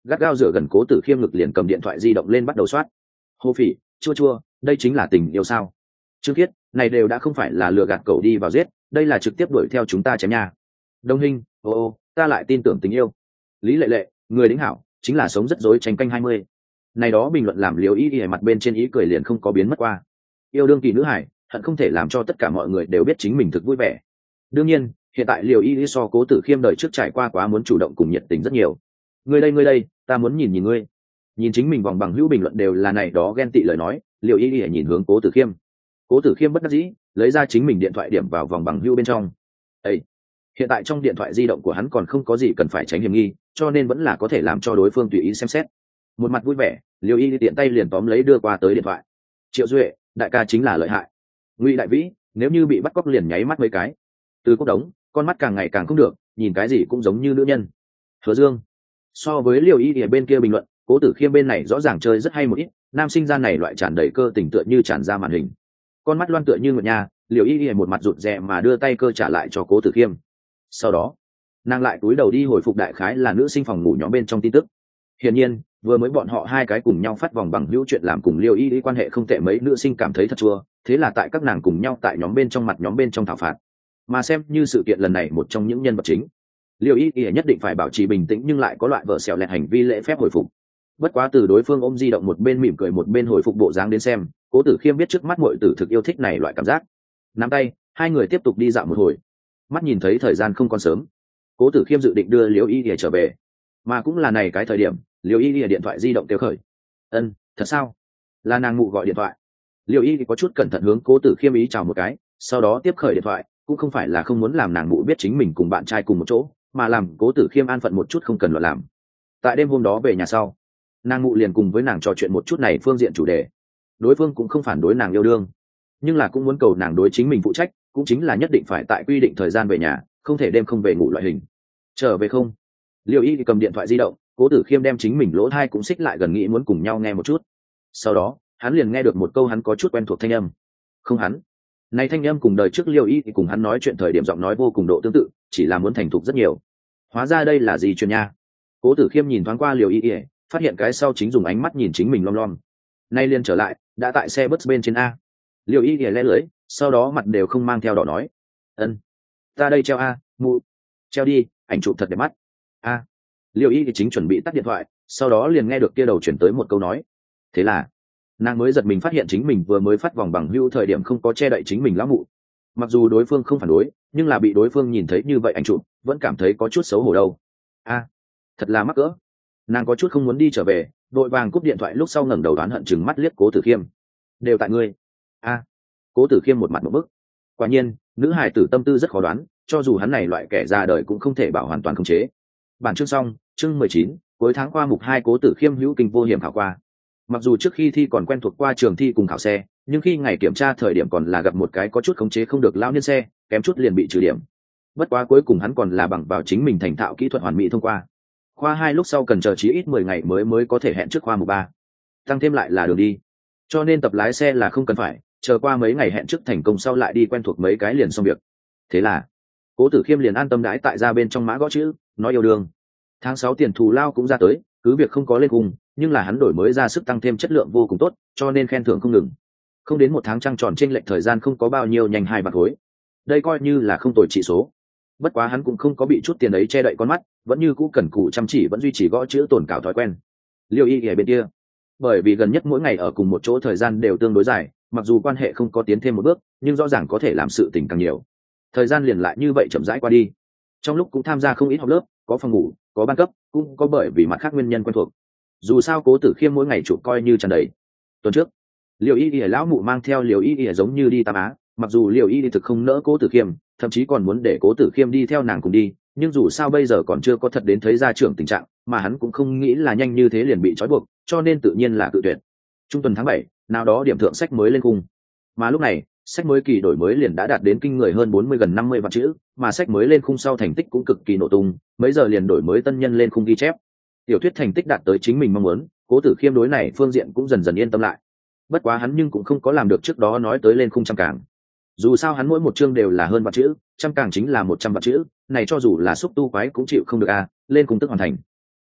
gắt gao dựa gần Cố Tử Khiêm ngực liền cầm điện thoại di động lên bắt đầu soát. Hồ Phỉ, chua chua, đây chính là tình yêu sao? Trương Khiết, này đều đã không phải là lừa gạt cậu đi vào giết, đây là trực tiếp đuổi theo chúng ta chém nhà. Đông Hinh, ô ô, ta lại tin tưởng tình yêu. Lý Lệ Lệ, người đính hảo, chính là sống rất dối tranh canh hai mươi. Này đó bình luận làm Liều Y Y mặt bên trên ý cười liền không có biến mất qua. Yêu đương kỳ nữ hải, hận không thể làm cho tất cả mọi người đều biết chính mình thực vui vẻ. Đương nhiên, hiện tại Liều Y Y so Cố Tử Khiêm đời trước trải qua quá muốn chủ động cùng nhiệt tình rất nhiều. Ngươi đây ngươi đây, ta muốn nhìn nhìn ngươi. Nhìn chính mình vòng bằng hữu bình luận đều là này đó ghen tị lời nói, Liều Y Y nhìn hướng Cố Tử Khiêm. Cố Tử Khiêm bất đắc dĩ, lấy ra chính mình điện thoại điểm vào vòng bằng hữu bên trong. Ê! Hiện tại trong điện thoại di động của hắn còn không có gì cần phải tránh hiểm nghi, cho nên vẫn là có thể làm cho đối phương tùy ý xem xét. Một mặt vui vẻ, Liêu Y tiện tay liền tóm lấy đưa qua tới điện thoại. Triệu Duệ, đại ca chính là lợi hại. Ngụy Đại Vĩ, nếu như bị bắt cóc liền nháy mắt mấy cái. Từ Cốc Đống, con mắt càng ngày càng không được, nhìn cái gì cũng giống như nữ nhân. Hứa Dương. So với Liêu Y ở bên kia bình luận, Cố Tử Khiêm bên này rõ ràng chơi rất hay một ít, nam sinh gian này loại tràn đầy cơ tình tựa như tràn ra màn hình. Con mắt loan tựa như nguyệt nha, Liêu Y một mặt rụt rè mà đưa tay cơ trả lại cho Cố Tử Khiêm. Sau đó, nàng lại cúi đầu đi hồi phục đại khái là nữ sinh phòng ngủ nhóm bên trong tin tức. Hiển nhiên, vừa mới bọn họ hai cái cùng nhau phát vòng bằng hữu chuyện làm cùng Liêu Y Y quan hệ không tệ, mấy nữ sinh cảm thấy thật chua, thế là tại các nàng cùng nhau tại nhóm bên trong mặt nhóm bên trong thảo phạt. Mà xem như sự kiện lần này một trong những nhân vật chính, Liêu Y Y nhất định phải bảo trì bình tĩnh nhưng lại có loại vợ xẻo lẹt hành vi lễ phép hồi phục. Bất quá từ đối phương ôm di động một bên mỉm cười một bên hồi phục bộ dáng đến xem, Cố Tử Khiêm biết trước mắt muội tử thực yêu thích này loại cảm giác. Nắm tay, hai người tiếp tục đi dạo một hồi. Mắt nhìn thấy thời gian không còn sớm, Cố Tử Khiêm dự định đưa Liêu Y Y trở về, mà cũng là này cái thời điểm, Liêu Y Y điện thoại di động kêu khởi. Ân, thật sao? Là nàng mụ gọi điện thoại. Liêu Y Y có chút cẩn thận hướng Cố Tử Khiêm ý chào một cái, sau đó tiếp khởi điện thoại, cũng không phải là không muốn làm nàng mụ biết chính mình cùng bạn trai cùng một chỗ, mà làm Cố Tử Khiêm an phận một chút không cần loạn làm. Tại đêm hôm đó về nhà sau, nàng mụ liền cùng với nàng trò chuyện một chút này phương diện chủ đề. Đối phương cũng không phản đối nàng yêu đương, nhưng là cũng muốn cầu nàng đối chính mình phụ trách, cũng chính là nhất định phải tại quy định thời gian về nhà, không thể đêm không về ngủ loại hình. Trở về không? Liêu Y cầm điện thoại di động, Cố Tử Khiêm đem chính mình lỗ tai cũng xích lại gần nghĩ muốn cùng nhau nghe một chút. Sau đó, hắn liền nghe được một câu hắn có chút quen thuộc thanh âm. Không hắn. Này thanh âm cùng đời trước Liêu Y thì cùng hắn nói chuyện thời điểm giọng nói vô cùng độ tương tự, chỉ là muốn thành thục rất nhiều. Hóa ra đây là gì chuyện nha? Cố Tử Khiêm nhìn thoáng qua Liêu Y, phát hiện cái sau chính dùng ánh mắt nhìn chính mình lom lom. Nay liền trở lại, đã tại xe bus bên trên a. Liêu Y lẽ lưỡi, sau đó mặt đều không mang theo đỏ nói. Ân, ta đây treo a, mụ. Treo đi, ảnh chụp thật đẹp mắt. A. Liêu Y thì chính chuẩn bị tắt điện thoại, sau đó liền nghe được kia đầu chuyển tới một câu nói. Thế là, nàng mới giật mình phát hiện chính mình vừa mới phát vòng bằng hữu thời điểm không có che đậy chính mình lão mụ. Mặc dù đối phương không phản đối, nhưng là bị đối phương nhìn thấy như vậy ảnh chụp, vẫn cảm thấy có chút xấu hổ đâu. A, thật là mắc cỡ. Nàng có chút không muốn đi trở về, đội vàng cúp điện thoại lúc sau ngẩng đầu đoán hận chừng mắt liếc Cố Tử Khiêm. Đều tại ngươi. A. Cố Tử Khiêm một mặt một bức. Quả nhiên, nữ hài tử tâm tư rất khó đoán, cho dù hắn này loại kẻ già đời cũng không thể bảo hoàn toàn khống chế. Bản chương xong, chương mười chín, cuối tháng qua mục hai Cố Tử Khiêm hữu kinh vô hiểm khảo qua. Mặc dù trước khi thi còn quen thuộc qua trường thi cùng khảo xe, nhưng khi ngày kiểm tra thời điểm còn là gặp một cái có chút khống chế không được lão niên xe, kém chút liền bị trừ điểm. Bất quá cuối cùng hắn còn là bằng vào chính mình thành thạo kỹ thuật hoàn mỹ thông qua. Khoa hai lúc sau cần chờ chí ít mười ngày mới mới có thể hẹn trước khoa mục ba. Tăng thêm lại là đường đi. Cho nên tập lái xe là không cần phải, chờ qua mấy ngày hẹn trước thành công sau lại đi quen thuộc mấy cái liền xong việc. Thế là, Cố Tử Khiêm liền an tâm đãi tại ra bên trong mã gõ chữ, nói yêu đương. Tháng sáu tiền thù lao cũng ra tới, cứ việc không có lên cùng, nhưng là hắn đổi mới ra sức tăng thêm chất lượng vô cùng tốt, cho nên khen thưởng không ngừng. Không đến một tháng trăng tròn chênh lệch thời gian không có bao nhiêu nhanh hai bạc khối. Đây coi như là không tồi trị số. Bất quá hắn cũng không có bị chút tiền ấy che đậy con mắt, vẫn như cũ cần cù chăm chỉ vẫn duy trì gõ chữ tồn cảo thói quen. Liêu Y ở bên kia, bởi vì gần nhất mỗi ngày ở cùng một chỗ thời gian đều tương đối dài, mặc dù quan hệ không có tiến thêm một bước, nhưng rõ ràng có thể làm sự tình càng nhiều. Thời gian liền lại như vậy chậm rãi qua đi. Trong lúc cũng tham gia không ít học lớp, có phòng ngủ, có ban cấp, cũng có bởi vì mặt khác nguyên nhân quen thuộc. Dù sao Cố Tử Khiêm mỗi ngày chụp coi như tràn đầy. Tuần trước, Liêu Y Y lão mụ mang theo Liêu Y Y giống như đi Tam Á, mặc dù Liêu Y Y thực không nỡ Cố Tử Khiêm, thậm chí còn muốn để Cố Tử Khiêm đi theo nàng cùng đi, nhưng dù sao bây giờ còn chưa có thật đến thấy gia trưởng tình trạng, mà hắn cũng không nghĩ là nhanh như thế liền bị trói buộc, cho nên tự nhiên là cự tuyệt. Trung tuần tháng bảy, nào đó điểm thượng sách mới lên khung. Mà lúc này, sách mới kỳ đổi mới liền đã đạt đến kinh người hơn bốn mươi gần năm mươi vạn chữ, mà sách mới lên khung sau thành tích cũng cực kỳ nổ tung, mấy giờ liền đổi mới tân nhân lên khung ghi chép. Tiểu thuyết thành tích đạt tới chính mình mong muốn, Cố Tử Khiêm đối này phương diện cũng dần dần yên tâm lại. Bất quá hắn nhưng cũng không có làm được trước đó nói tới lên khung trăm càng. Dù sao hắn mỗi một chương đều là hơn vạn chữ, trăm càng chính là một trăm vạn chữ, này cho dù là xúc tu quái cũng chịu không được a, lên khung tức hoàn thành.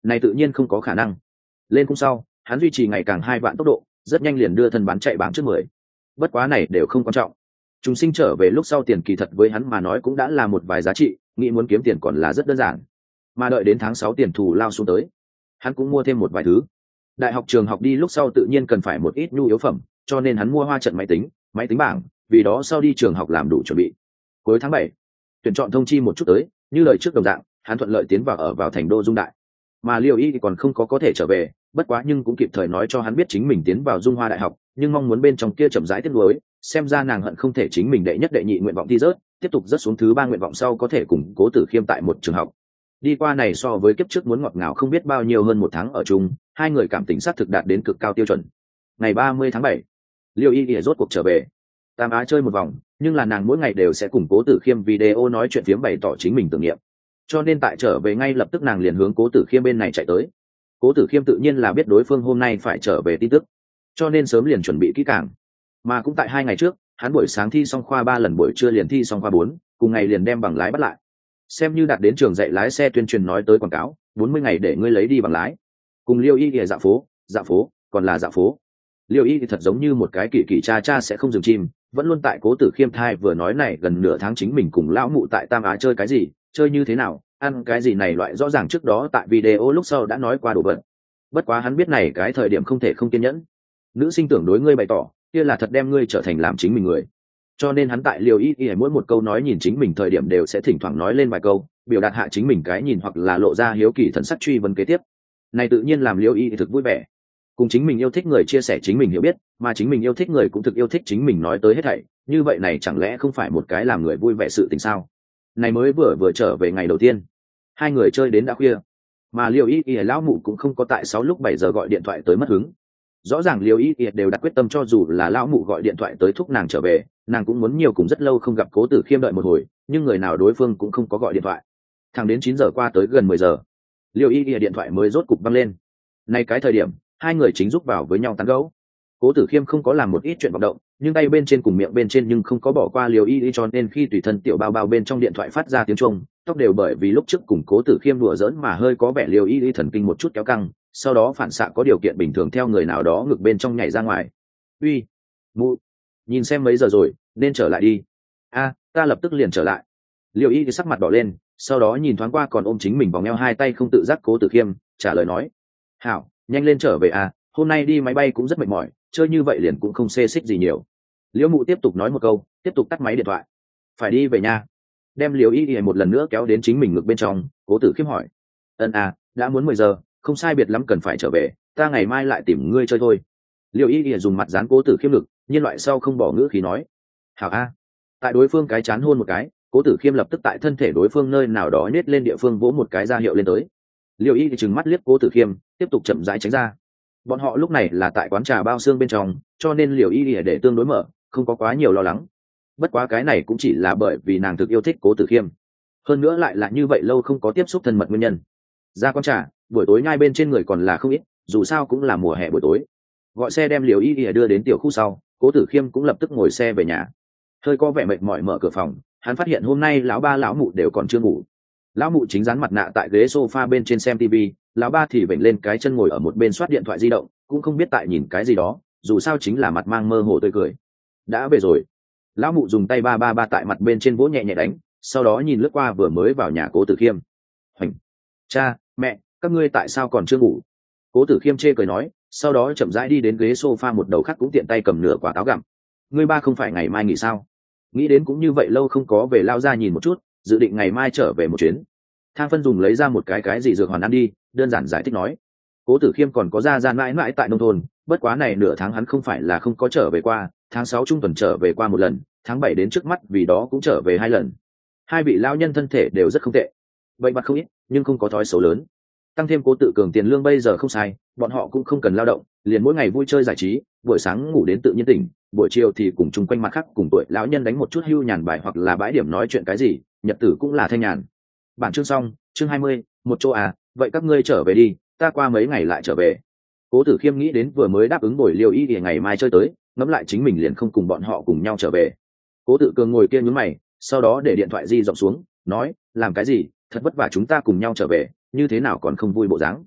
này tự nhiên không có khả năng. Lên khung sau hắn duy trì ngày càng hai vạn tốc độ, rất nhanh liền đưa thân bán chạy bảng trước mười. Bất quá này đều không quan trọng, chúng sinh trở về lúc sau tiền kỳ thật với hắn mà nói cũng đã là một vài giá trị, nghĩ muốn kiếm tiền còn là rất đơn giản. Mà đợi đến tháng sáu tiền thù lao xuống tới, hắn cũng mua thêm một vài thứ. Đại học trường học đi lúc sau tự nhiên cần phải một ít nhu yếu phẩm, cho nên hắn mua hoa trận máy tính, máy tính bảng, vì đó sau đi trường học làm đủ chuẩn bị. Cuối tháng bảy, tuyển chọn thông chi một chút tới, như lời trước đồng dạng, hắn thuận lợi tiến vào ở vào thành đô Dung Đại. Mà Liêu Y thì còn không có có thể trở về, bất quá nhưng cũng kịp thời nói cho hắn biết chính mình tiến vào Dung Hoa Đại học, nhưng mong muốn bên trong kia chậm rãi tiếp nối, xem ra nàng hận không thể chính mình đệ nhất đệ nhị nguyện vọng thi rớt, tiếp tục rớt xuống thứ ba nguyện vọng sau có thể cùng Cố Tử Khiêm tại một trường học. Đi qua này so với kiếp trước muốn ngọt ngào không biết bao nhiêu hơn một tháng ở chung, hai người cảm tình xác thực đạt đến cực cao tiêu chuẩn. Ngày ba mươi tháng bảy, Liêu Y Y rốt cuộc trở về. Tam Á chơi một vòng, nhưng là nàng mỗi ngày đều sẽ cùng Cố Tử Khiêm video nói chuyện phiếm bày tỏ chính mình tưởng niệm. Cho nên tại trở về ngay lập tức nàng liền hướng Cố Tử Khiêm bên này chạy tới. Cố Tử Khiêm tự nhiên là biết đối phương hôm nay phải trở về tin tức, cho nên sớm liền chuẩn bị kỹ càng. Mà cũng tại hai ngày trước, hắn buổi sáng thi xong khoa ba lần, buổi trưa liền thi xong khoa bốn, cùng ngày liền đem bằng lái bắt lại. Xem như đạt đến trường dạy lái xe tuyên truyền nói tới quảng cáo, bốn mươi ngày để ngươi lấy đi bằng lái. Cùng Liêu Y Y dạo phố, dạo phố, còn là dạo phố. Liêu Y thì thật giống như một cái kỳ kỳ cha cha sẽ không dừng chim, vẫn luôn tại Cố Tử Khiêm thai vừa nói này gần nửa tháng chính mình cùng lão mụ tại Tam Á chơi cái gì, chơi như thế nào, ăn cái gì này loại rõ ràng trước đó tại video lúc sau đã nói qua đồ vật. Bất quá hắn biết này cái thời điểm không thể không kiên nhẫn. Nữ sinh tưởng đối ngươi bày tỏ, kia là thật đem ngươi trở thành làm chính mình người. Cho nên hắn tại Liêu Y Y mỗi một câu nói nhìn chính mình thời điểm đều sẽ thỉnh thoảng nói lên vài câu, biểu đạt hạ chính mình cái nhìn hoặc là lộ ra hiếu kỳ thần sắc truy vấn kế tiếp. Này tự nhiên làm Liêu Y Y thực vui vẻ. Cùng chính mình yêu thích người chia sẻ chính mình hiểu biết, mà chính mình yêu thích người cũng thực yêu thích chính mình nói tới hết thảy, như vậy này chẳng lẽ không phải một cái làm người vui vẻ sự tình sao? Này mới vừa vừa trở về ngày đầu tiên, hai người chơi đến đã khuya, mà Liêu Y Y lão mụ cũng không có tại sáu lúc bảy giờ gọi điện thoại tới mất hứng. Rõ ràng Liêu Y Y đều đặt quyết tâm cho dù là lão mụ gọi điện thoại tới thúc nàng trở về, nàng cũng muốn nhiều cùng rất lâu không gặp Cố Tử Khiêm đợi một hồi, nhưng người nào đối phương cũng không có gọi điện thoại. Thẳng đến chín giờ qua tới gần mười giờ, Liêu Y Y điện thoại mới rốt cục văng lên. Nay cái thời điểm, hai người chính giúp vào với nhau tán gẫu. Cố Tử Khiêm không có làm một ít chuyện vọng động, nhưng tay bên trên cùng miệng bên trên nhưng không có bỏ qua Liêu Y Y, cho nên khi tùy thân tiểu bao bao bên trong điện thoại phát ra tiếng chuông, tóc đều bởi vì lúc trước cùng Cố Tử Khiêm đùa giỡn mà hơi có vẻ Liêu Y Y thần kinh một chút kéo căng, sau đó phản xạ có điều kiện bình thường theo người nào đó ngực bên trong nhảy ra ngoài. Uy, mụ, nhìn xem mấy giờ rồi, nên trở lại đi. A, ta lập tức liền trở lại. Liêu Y Y sắc mặt đỏ lên, sau đó nhìn thoáng qua còn ôm chính mình vòng eo hai tay không tự giác Cố Tử Khiêm, trả lời nói: hảo, nhanh lên trở về à, hôm nay đi máy bay cũng rất mệt mỏi, chơi như vậy liền cũng không xê xích gì nhiều. Liễu mụ tiếp tục nói một câu, tiếp tục tắt máy điện thoại. Phải đi về nha. Đem Liễu Y Y một lần nữa kéo đến chính mình ngực bên trong, Cố Tử Khiêm hỏi: ân à, đã muốn mười giờ, không sai biệt lắm cần phải trở về, ta ngày mai lại tìm ngươi chơi thôi. Liễu Y Y dùng mặt dán Cố Tử Khiêm ngực, nhiên loại sau không bỏ ngữ khí nói: hảo a. Tại đối phương cái chán hôn một cái, Cố Tử Khiêm lập tức tại thân thể đối phương nơi nào đó nhét lên địa phương vỗ một cái ra hiệu lên tới. Liêu Y thì trừng mắt liếc Cố Tử Khiêm, tiếp tục chậm rãi tránh ra. Bọn họ lúc này là tại quán trà bao xương bên trong, cho nên Liêu Y để tương đối mở, không có quá nhiều lo lắng. Bất quá cái này cũng chỉ là bởi vì nàng thực yêu thích Cố Tử Khiêm, hơn nữa lại là như vậy lâu không có tiếp xúc thân mật nguyên nhân. Ra quán trà, buổi tối nhai bên trên người còn là không ít, dù sao cũng là mùa hè buổi tối. Gọi xe đem Liêu Y đưa đến tiểu khu sau, Cố Tử Khiêm cũng lập tức ngồi xe về nhà. Hơi có vẻ mệt mỏi mở cửa phòng, hắn phát hiện hôm nay lão ba lão mụ đều còn chưa ngủ. Lão mụ chính dán mặt nạ tại ghế sofa bên trên xem tivi, lão ba thì vểnh lên cái chân ngồi ở một bên soát điện thoại di động, cũng không biết tại nhìn cái gì đó, dù sao chính là mặt mang mơ hồ tươi cười. Đã về rồi. Lão mụ dùng tay ba ba ba tại mặt bên trên vỗ nhẹ nhẹ đánh, sau đó nhìn lướt qua vừa mới vào nhà Cố Tử Khiêm. Hoành, cha, mẹ, các ngươi tại sao còn chưa ngủ? Cố Tử Khiêm chê cười nói, sau đó chậm rãi đi đến ghế sofa một đầu khác cũng tiện tay cầm nửa quả táo gặm. Ngươi ba không phải ngày mai nghỉ sao? Nghĩ đến cũng như vậy lâu không có về lao ra nhìn một chút, dự định ngày mai trở về một chuyến. Thang Phân dùng lấy ra một cái cái gì dược hoàn ăn đi, đơn giản giải thích nói. Cố Tử Khiêm còn có ra ra mãi mãi tại nông thôn, bất quá này nửa tháng hắn không phải là không có trở về qua, tháng sáu trung tuần trở về qua một lần, tháng bảy đến trước mắt vì đó cũng trở về hai lần. Hai vị lão nhân thân thể đều rất không tệ, bệnh mặt không ít, nhưng không có thói xấu lớn. Tăng thêm Cố Tự Cường tiền lương bây giờ không sai, bọn họ cũng không cần lao động, liền mỗi ngày vui chơi giải trí, buổi sáng ngủ đến tự nhiên tỉnh, buổi chiều thì cùng chung quanh mặt khác cùng tuổi lão nhân đánh một chút hưu nhàn bài hoặc là bãi điểm nói chuyện cái gì, nhật tử cũng là thanh nhàn. Bản chương xong, chương hai mươi, một chỗ à, vậy các ngươi trở về đi, ta qua mấy ngày lại trở về. Cố Tử Khiêm nghĩ đến vừa mới đáp ứng buổi Liêu Y thì ngày mai chơi tới, ngẫm lại chính mình liền không cùng bọn họ cùng nhau trở về. Cố Tự Cường ngồi kia nhướng mày, sau đó để điện thoại di rộng xuống, nói, làm cái gì, thật vất vả chúng ta cùng nhau trở về, như thế nào còn không vui bộ dáng.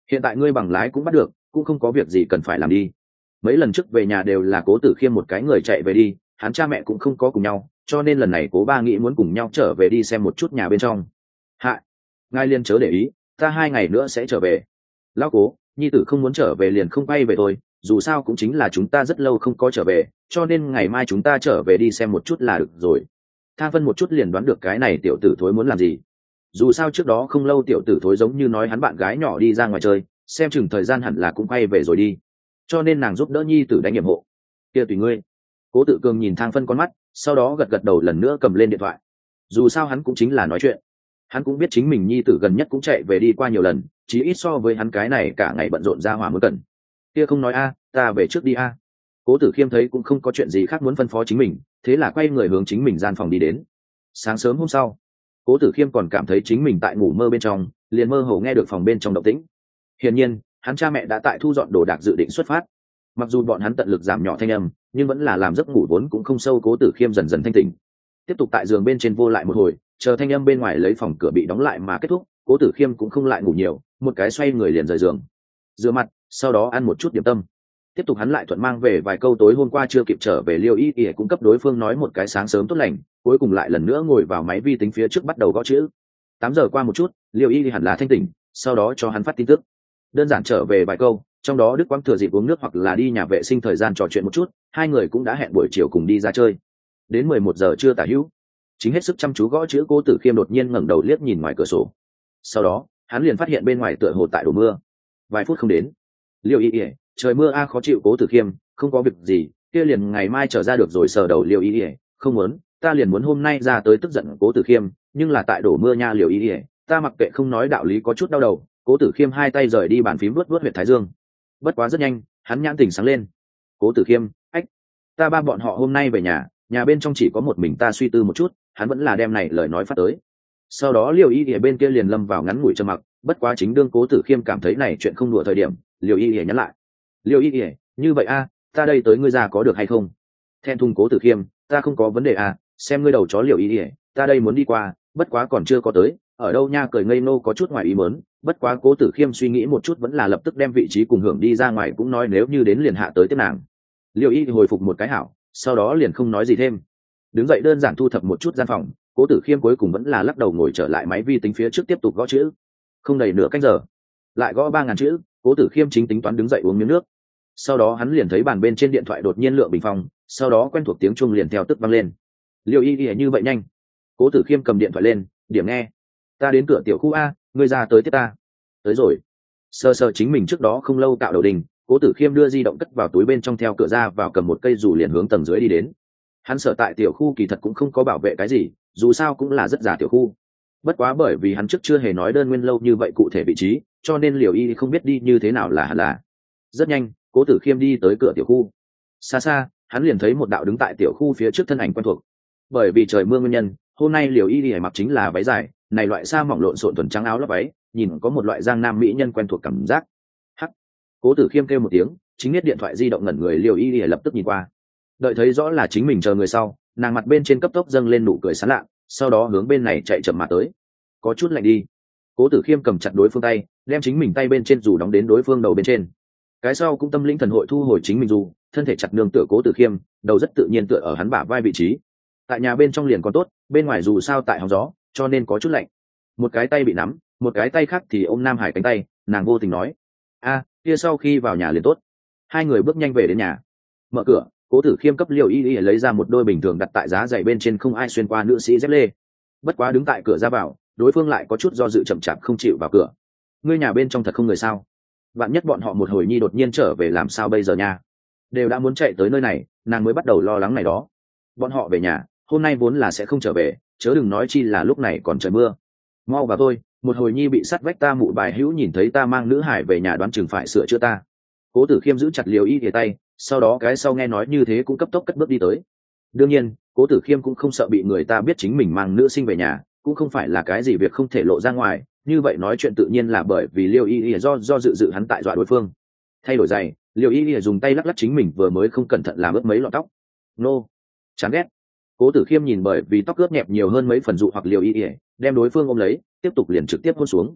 hiện tại ngươi bằng lái cũng bắt được, cũng không có việc gì cần phải làm đi. Mấy lần trước về nhà đều là Cố Tử Khiêm một cái người chạy về đi, hắn cha mẹ cũng không có cùng nhau, cho nên lần này Cố ba nghĩ muốn cùng nhau trở về đi xem một chút nhà bên trong. Hạ, ngài liên chớ để ý, ta hai ngày nữa sẽ trở về. Lão Cố, nhi tử không muốn trở về liền không quay về thôi, dù sao cũng chính là chúng ta rất lâu không có trở về, cho nên ngày mai chúng ta trở về đi xem một chút là được rồi. Thang Vân một chút liền đoán được cái này tiểu tử thối muốn làm gì. Dù sao trước đó không lâu tiểu tử thối giống như nói hắn bạn gái nhỏ đi ra ngoài chơi, xem chừng thời gian hẳn là cũng quay về rồi đi, cho nên nàng giúp đỡ nhi tử đánh nhiệm hộ. Kia tùy ngươi. Cố Tự Cường nhìn Thang Phân con mắt, sau đó gật gật đầu lần nữa cầm lên điện thoại. Dù sao hắn cũng chính là nói chuyện, hắn cũng biết chính mình nhi tử gần nhất cũng chạy về đi qua nhiều lần, chí ít so với hắn cái này cả ngày bận rộn ra hỏa mới cần. Kia không nói a, ta về trước đi a. Cố Tử Khiêm thấy cũng không có chuyện gì khác muốn phân phó chính mình, thế là quay người hướng chính mình gian phòng đi đến. Sáng sớm hôm sau, Cố Tử Khiêm còn cảm thấy chính mình tại ngủ mơ bên trong, liền mơ hồ nghe được phòng bên trong động tĩnh. Hiển nhiên, hắn cha mẹ đã tại thu dọn đồ đạc dự định xuất phát. Mặc dù bọn hắn tận lực giảm nhỏ thanh âm, nhưng vẫn là làm giấc ngủ vốn cũng không sâu Cố Tử Khiêm dần dần thanh tỉnh. Tiếp tục tại giường bên trên vô lại một hồi, chờ thanh âm bên ngoài lấy phòng cửa bị đóng lại mà kết thúc, Cố Tử Khiêm cũng không lại ngủ nhiều, một cái xoay người liền rời giường, rửa mặt, sau đó ăn một chút điểm tâm. Tiếp tục hắn lại thuận mang về vài câu tối hôm qua chưa kịp trở về Liêu Y Y cung cấp đối phương nói một cái sáng sớm tốt lành, cuối cùng lại lần nữa ngồi vào máy vi tính phía trước bắt đầu gõ chữ. Tám giờ qua một chút, Liêu Y Y hẳn là thanh tỉnh, sau đó cho hắn phát tin tức. Đơn giản trở về vài câu, trong đó Đức Quang thừa dịp uống nước hoặc là đi nhà vệ sinh thời gian trò chuyện một chút, hai người cũng đã hẹn buổi chiều cùng đi ra chơi. Đến mười một giờ trưa tả hữu, chính hết sức chăm chú gõ chữ Cố Tử Khiêm đột nhiên ngẩng đầu liếc nhìn ngoài cửa sổ. Sau đó, hắn liền phát hiện bên ngoài tựa hồ tại đổ mưa. Vài phút không đến, Liêu Y Y, trời mưa a khó chịu. Cố Tử Khiêm, không có việc gì, kia liền ngày mai trở ra được rồi. Sờ đầu Liêu Y Y, không muốn, ta liền muốn hôm nay ra tới. Tức giận Cố Tử Khiêm, nhưng là tại đổ mưa nha Liêu Y Y, ta mặc kệ không nói đạo lý có chút đau đầu. Cố Tử Khiêm hai tay rời đi bàn phím vuốt vuốt huyệt thái dương. Bất quá rất nhanh, hắn nhãn tỉnh sáng lên. Cố Tử Khiêm, ách, ta ba bọn họ hôm nay về nhà, nhà bên trong chỉ có một mình ta. Suy tư một chút, hắn vẫn là đem này lời nói phát tới. Sau đó Liêu Y Y bên kia liền lâm vào ngắn ngủi trầm mặc. Bất quá chính đương Cố Tử Khiêm cảm thấy này chuyện không đùa thời điểm, Liêu Y Y nhắn lại. Liêu Y Y, như vậy a, ta đây tới ngươi ra có được hay không? Thẹn thùng Cố Tử Khiêm, ta không có vấn đề a, xem ngươi đầu chó Liêu Y Y, ta đây muốn đi qua, bất quá còn chưa có tới, ở đâu nha. Cười ngây nô có chút ngoài ý muốn, bất quá Cố Tử Khiêm suy nghĩ một chút vẫn là lập tức đem vị trí cùng hưởng đi ra ngoài, cũng nói nếu như đến liền hạ tới tiếp nàng. Liêu Y hồi phục một cái hảo, sau đó liền không nói gì thêm. Đứng dậy đơn giản thu thập một chút gian phòng, Cố Tử Khiêm cuối cùng vẫn là lắc đầu ngồi trở lại máy vi tính phía trước tiếp tục gõ chữ. Không đầy nửa canh giờ, lại gõ ba ngàn chữ, Cố Tử Khiêm chính tính toán đứng dậy uống miếng nước. Sau đó hắn liền thấy bàn bên trên điện thoại đột nhiên lượng bình phong, sau đó quen thuộc tiếng chuông liền theo tức vang lên. Liêu Y Y như vậy nhanh? Cố Tử Khiêm cầm điện thoại lên, điểm nghe. Ta đến cửa tiểu khu a, ngươi ra tới tiếp ta. Tới rồi. Sơ sơ chính mình trước đó không lâu cạo đầu đình, Cố Tử Khiêm đưa di động cất vào túi bên trong, theo cửa ra vào cầm một cây dù liền hướng tầng dưới đi đến. Hắn sở tại tiểu khu kỳ thật cũng không có bảo vệ cái gì, dù sao cũng là rất già tiểu khu. Bất quá bởi vì hắn trước chưa hề nói đơn nguyên lâu như vậy cụ thể vị trí, cho nên Liêu Y không biết đi như thế nào là hẳn là. Rất nhanh, Cố Tử Khiêm đi tới cửa tiểu khu. Xa xa, hắn liền thấy một đạo đứng tại tiểu khu phía trước thân ảnh quen thuộc. Bởi vì trời mưa nguyên nhân, hôm nay Liêu Y Y mặc chính là váy dài, này loại sa mỏng lộn xộn thuần trắng áo lót váy, nhìn có một loại giang nam mỹ nhân quen thuộc cảm giác. Hắc. Cố Tử Khiêm kêu một tiếng, chính biết điện thoại di động ngẩn người Liêu Y Y lập tức nhìn qua. Đợi thấy rõ là chính mình chờ người sau, nàng mặt bên trên cấp tốc dâng lên nụ cười sán lạ, sau đó hướng bên này chạy chậm mà tới. Có chút lạnh đi. Cố Tử Khiêm cầm chặt đối phương tay, đem chính mình tay bên trên dù đóng đến đối phương đầu bên trên. Cái sau cũng tâm linh thần hội thu hồi chính mình dù, thân thể chặt nương tựa Cố Tử Khiêm, đầu rất tự nhiên tựa ở hắn bả vai vị trí. Tại nhà bên trong liền còn tốt, bên ngoài dù sao tại hóng gió, cho nên có chút lạnh. Một cái tay bị nắm, một cái tay khác thì ôm Nam Hải cánh tay, nàng vô tình nói: a, kia sau khi vào nhà liền tốt. Hai người bước nhanh về đến nhà. Mở cửa, Cố Tử Khiêm cấp Liêu Y Y lấy ra một đôi bình thường đặt tại giá giày bên trên không ai xuyên qua nữ sĩ dép lê. Bất quá đứng tại cửa ra vào, đối phương lại có chút do dự chậm chạp không chịu vào cửa. Ngươi nhà bên trong thật không người sao? Vạn nhất bọn họ một hồi nhi đột nhiên trở về làm sao bây giờ nha? Đều đã muốn chạy tới nơi này, nàng mới bắt đầu lo lắng này đó. Bọn họ về nhà, hôm nay vốn là sẽ không trở về, chớ đừng nói chi là lúc này còn trời mưa. Mau vào tôi, một hồi nhi bị sắt vách ta mụ bài hữu nhìn thấy ta mang nữ hải về nhà đoán chừng phải sửa chữa ta. Cố Tử Khiêm giữ chặt Liêu Y Y tay, sau đó cái sau nghe nói như thế cũng cấp tốc cất bước đi tới. Đương nhiên, Cố Tử Khiêm cũng không sợ bị người ta biết chính mình mang nữ sinh về nhà, cũng không phải là cái gì việc không thể lộ ra ngoài, như vậy nói chuyện tự nhiên là bởi vì Liêu Y Y do do dự dự hắn tại dọa đối phương. Thay đổi giày, Liêu Y Y dùng tay lắc lắc chính mình vừa mới không cẩn thận làm ướt mấy lọn tóc. Nô, chán ghét. Cố Tử Khiêm nhìn bởi vì tóc ướt nhẹp nhiều hơn mấy phần dụ hoặc Liêu Y Y, đem đối phương ôm lấy, tiếp tục liền trực tiếp hôn xuống.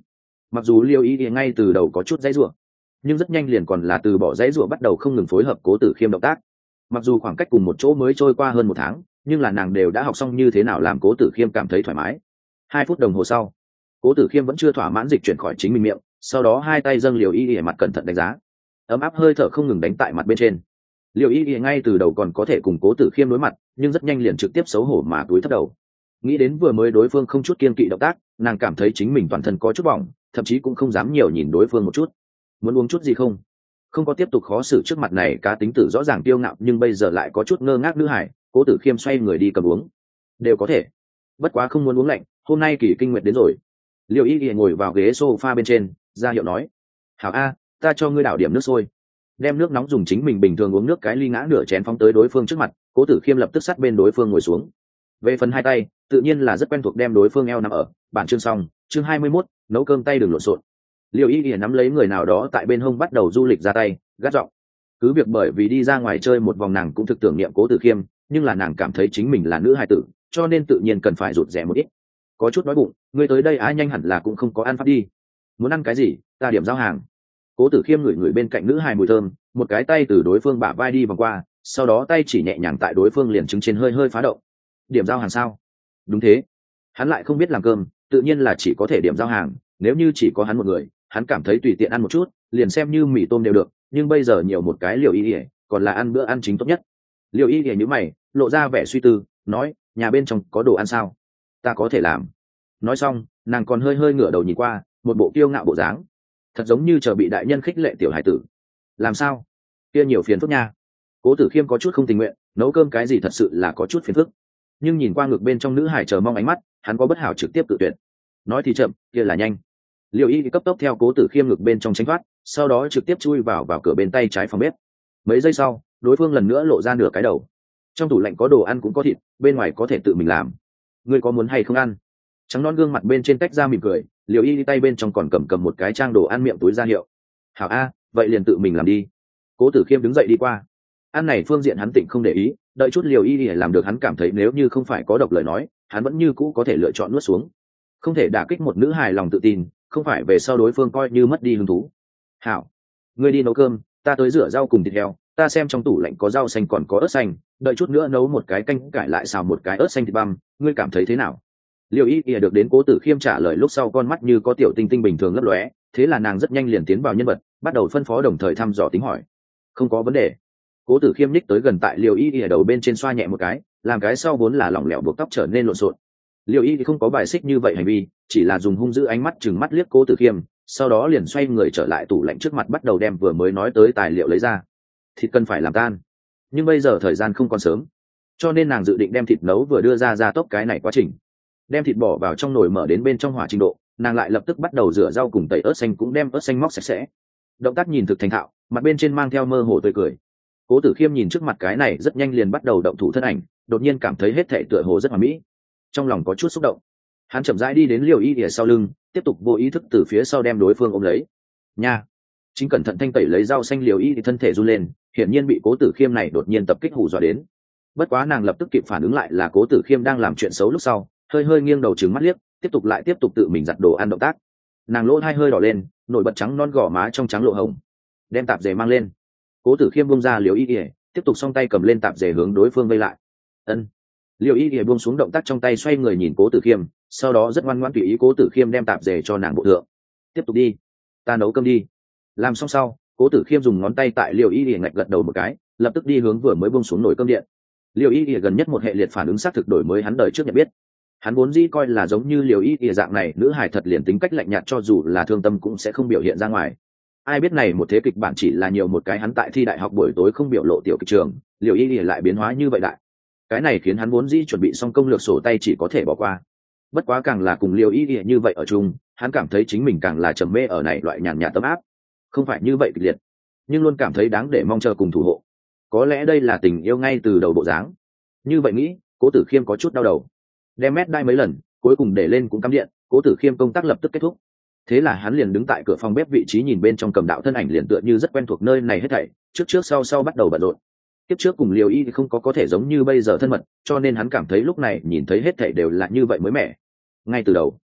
Mặc dù liêu y ngay từ đầu có chút dãy rủa, nhưng rất nhanh liền còn là từ bỏ dãy rủa bắt đầu không ngừng phối hợp cố tử khiêm động tác. Mặc dù khoảng cách cùng một chỗ mới trôi qua hơn một tháng, nhưng là nàng đều đã học xong như thế nào làm cố tử khiêm cảm thấy thoải mái. Hai phút đồng hồ sau, cố tử khiêm vẫn chưa thỏa mãn dịch chuyển khỏi chính mình miệng, sau đó hai tay dâng liều y y mặt cẩn thận đánh giá. Ấm áp hơi thở không ngừng đánh tại mặt bên trên. Liều y y ngay từ đầu còn có thể cùng cố tử khiêm đối mặt, nhưng rất nhanh liền trực tiếp xấu hổ mà túi thấp đầu. Nghĩ đến vừa mới đối phương không chút kiên kỵ động tác, nàng cảm thấy chính mình toàn thân có chút bỏng, thậm chí cũng không dám nhiều nhìn đối phương một chút. Muốn uống chút gì không? Không có tiếp tục khó xử trước mặt này cá tính tử rõ ràng tiêu ngạo nhưng bây giờ lại có chút ngơ ngác nữ hải, cố tử khiêm xoay người đi cầm uống. Đều có thể, bất quá không muốn uống lạnh, hôm nay kỳ kinh nguyệt đến rồi. Liêu y y ngồi vào ghế sofa bên trên, ra hiệu nói: hảo a, ta cho ngươi đảo điểm nước sôi. Đem nước nóng dùng chính mình bình thường uống nước cái ly ngã nửa chén phóng tới đối phương trước mặt, cố tử khiêm lập tức sát bên đối phương ngồi xuống. Về phần hai tay, tự nhiên là rất quen thuộc đem đối phương eo nằm ở. Bản chương xong, chương hai mươi mốt, nấu cơm tay đừng lộn xộn. Liêu y y nắm lấy người nào đó tại bên hông bắt đầu du lịch ra tay, gắt giọng. Cứ việc bởi vì đi ra ngoài chơi một vòng nàng cũng thực tưởng niệm cố tử khiêm, nhưng là nàng cảm thấy chính mình là nữ hài tử, cho nên tự nhiên cần phải rụt rè một ít. Có chút đói bụng, ngươi tới đây á nhanh hẳn là cũng không có ăn pháp đi. Muốn ăn cái gì, ta điểm giao hàng. Cố tử khiêm ngửi ngửi bên cạnh nữ hài mùi thơm, một cái tay từ đối phương bả vai đi vòng qua, sau đó tay chỉ nhẹ nhàng tại đối phương liền trứng trên hơi hơi phá động. Điểm giao hàng sao? Đúng thế. Hắn lại không biết làm cơm, tự nhiên là chỉ có thể điểm giao hàng. Nếu như chỉ có hắn một người, hắn cảm thấy tùy tiện ăn một chút, liền xem như mì tôm đều được. Nhưng bây giờ nhiều một cái liều y ỉa, còn là ăn bữa ăn chính tốt nhất. Liều y ỉa nhíu mày, lộ ra vẻ suy tư, nói: nhà bên trong có đồ ăn sao? Ta có thể làm. Nói xong, nàng còn hơi hơi ngửa đầu nhìn qua, một bộ kiêu ngạo bộ dáng, thật giống như chờ bị đại nhân khích lệ tiểu hải tử. Làm sao? Kia nhiều phiền phức nha. Cố tử khiêm có chút không tình nguyện, nấu cơm cái gì thật sự là có chút phiền phức. Nhưng nhìn qua ngực bên trong nữ hải chờ mong ánh mắt, hắn có bất hảo trực tiếp tự tuyệt. Nói thì chậm, kia là nhanh. Liêu y cấp tốc theo cố tử khiêm ngực bên trong tránh thoát, sau đó trực tiếp chui vào vào cửa bên tay trái phòng bếp. Mấy giây sau, đối phương lần nữa lộ ra nửa cái đầu. Trong tủ lạnh có đồ ăn cũng có thịt, bên ngoài có thể tự mình làm. Ngươi có muốn hay không ăn? Trắng non gương mặt bên trên tách ra mỉm cười, Liêu y tay bên trong còn cầm cầm một cái trang đồ ăn miệng túi ra hiệu. Hảo a, vậy liền tự mình làm đi. Cố tử khiêm đứng dậy đi qua. Ăn này phương diện hắn tịnh không để ý, đợi chút Liêu y làm được hắn cảm thấy nếu như không phải có độc lời nói, hắn vẫn như cũ có thể lựa chọn nuốt xuống. Không thể đả kích một nữ hài lòng tự tin, không phải về sau đối phương coi như mất đi hứng thú. Hảo, ngươi đi nấu cơm, ta tới rửa rau cùng thịt heo, ta xem trong tủ lạnh có rau xanh còn có ớt xanh, đợi chút nữa nấu một cái canh cải lại xào một cái ớt xanh thịt băm, ngươi cảm thấy thế nào? Liêu y ỉa được đến cố tử khiêm trả lời lúc sau con mắt như có tiểu tinh tinh bình thường lấp lóe, thế là nàng rất nhanh liền tiến vào nhân vật, bắt đầu phân phó đồng thời thăm dò tính hỏi. Không có vấn đề. Cố tử khiêm ních tới gần tại liêu y ỉa đầu bên trên xoa nhẹ một cái, làm cái sau vốn là lỏng lẻo buộc tóc trở nên lộn xộn. Liêu y thì không có bài xích như vậy hành vi, chỉ là dùng hung dữ ánh mắt chừng mắt liếc cố tử khiêm, sau đó liền xoay người trở lại tủ lạnh trước mặt bắt đầu đem vừa mới nói tới tài liệu lấy ra. Thịt cần phải làm tan, nhưng bây giờ thời gian không còn sớm, cho nên nàng dự định đem thịt nấu vừa đưa ra ra tốc cái này quá trình. Đem thịt bỏ vào trong nồi mở đến bên trong hỏa trình độ, nàng lại lập tức bắt đầu rửa rau cùng tẩy ớt xanh cũng đem ớt xanh móc sạch sẽ. Động tác nhìn thực thành thạo, mặt bên trên mang theo mơ hồ tươi cười. Cố tử khiêm nhìn trước mặt cái này rất nhanh liền bắt đầu động thủ thân ảnh, đột nhiên cảm thấy hết thảy tựa hồ rất hoàn mỹ, trong lòng có chút xúc động. Hắn chậm rãi đi đến liều y ỉa sau lưng, tiếp tục vô ý thức từ phía sau đem đối phương ôm lấy. Nha, chính cẩn thận thanh tẩy lấy rau xanh liều y thì thân thể run lên, hiển nhiên bị cố tử khiêm này đột nhiên tập kích hù dọa đến. Bất quá nàng lập tức kịp phản ứng lại là cố tử khiêm đang làm chuyện xấu lúc sau, hơi hơi nghiêng đầu trừng mắt liếc, tiếp tục lại tiếp tục tự mình giặt đồ ăn động tác. Nàng lỗ hai hơi đỏ lên, nổi bật trắng non gò má trong trắng lộ hồng. Đem tạp dề mang lên. Cố tử khiêm buông ra liều y ỉa, tiếp tục song tay cầm lên tạp dề hướng đối phương vây lại. Ân. Liêu y ỉa buông xuống động tác trong tay xoay người nhìn cố tử khiêm, sau đó rất ngoan ngoãn tùy ý cố tử khiêm đem tạp dề cho nàng bộ thượng. Tiếp tục đi, ta nấu cơm đi. Làm xong sau, cố tử khiêm dùng ngón tay tại liêu y ỉa ngạch gật đầu một cái, lập tức đi hướng vừa mới buông xuống nồi cơm điện. Liêu y ỉa gần nhất một hệ liệt phản ứng xác thực đổi mới hắn đời trước nhận biết. Hắn vốn dĩ coi là giống như liêu y ỉa dạng này nữ hài thật liền tính cách lạnh nhạt cho dù là thương tâm cũng sẽ không biểu hiện ra ngoài. Ai biết này một thế kịch bản chỉ là nhiều một cái hắn tại thi đại học buổi tối không biểu lộ tiểu kịch trường, liêu y ỉa lại biến hóa như vậy đại. Cái này khiến hắn vốn dĩ chuẩn bị xong công lược sổ tay chỉ có thể bỏ qua. Bất quá càng là cùng liêu ý nghĩa như vậy ở chung, hắn cảm thấy chính mình càng là trầm mê ở này loại nhàn nhạt tấm áp. Không phải như vậy kịch liệt, nhưng luôn cảm thấy đáng để mong chờ cùng thủ hộ. Có lẽ đây là tình yêu ngay từ đầu bộ dáng. Như vậy nghĩ, cố tử khiêm có chút đau đầu. Đem mét đai mấy lần, cuối cùng để lên cũng cắm điện, cố tử khiêm công tác lập tức kết thúc. Thế là hắn liền đứng tại cửa phòng bếp vị trí nhìn bên trong cầm đạo thân ảnh liền tựa như rất quen thuộc nơi này hết thảy, trước trước sau sau bắt đầu bận rộn. Tiếp trước cùng liều y thì không có có thể giống như bây giờ thân mật, cho nên hắn cảm thấy lúc này nhìn thấy hết thảy đều là như vậy mới mẻ. Ngay từ đầu,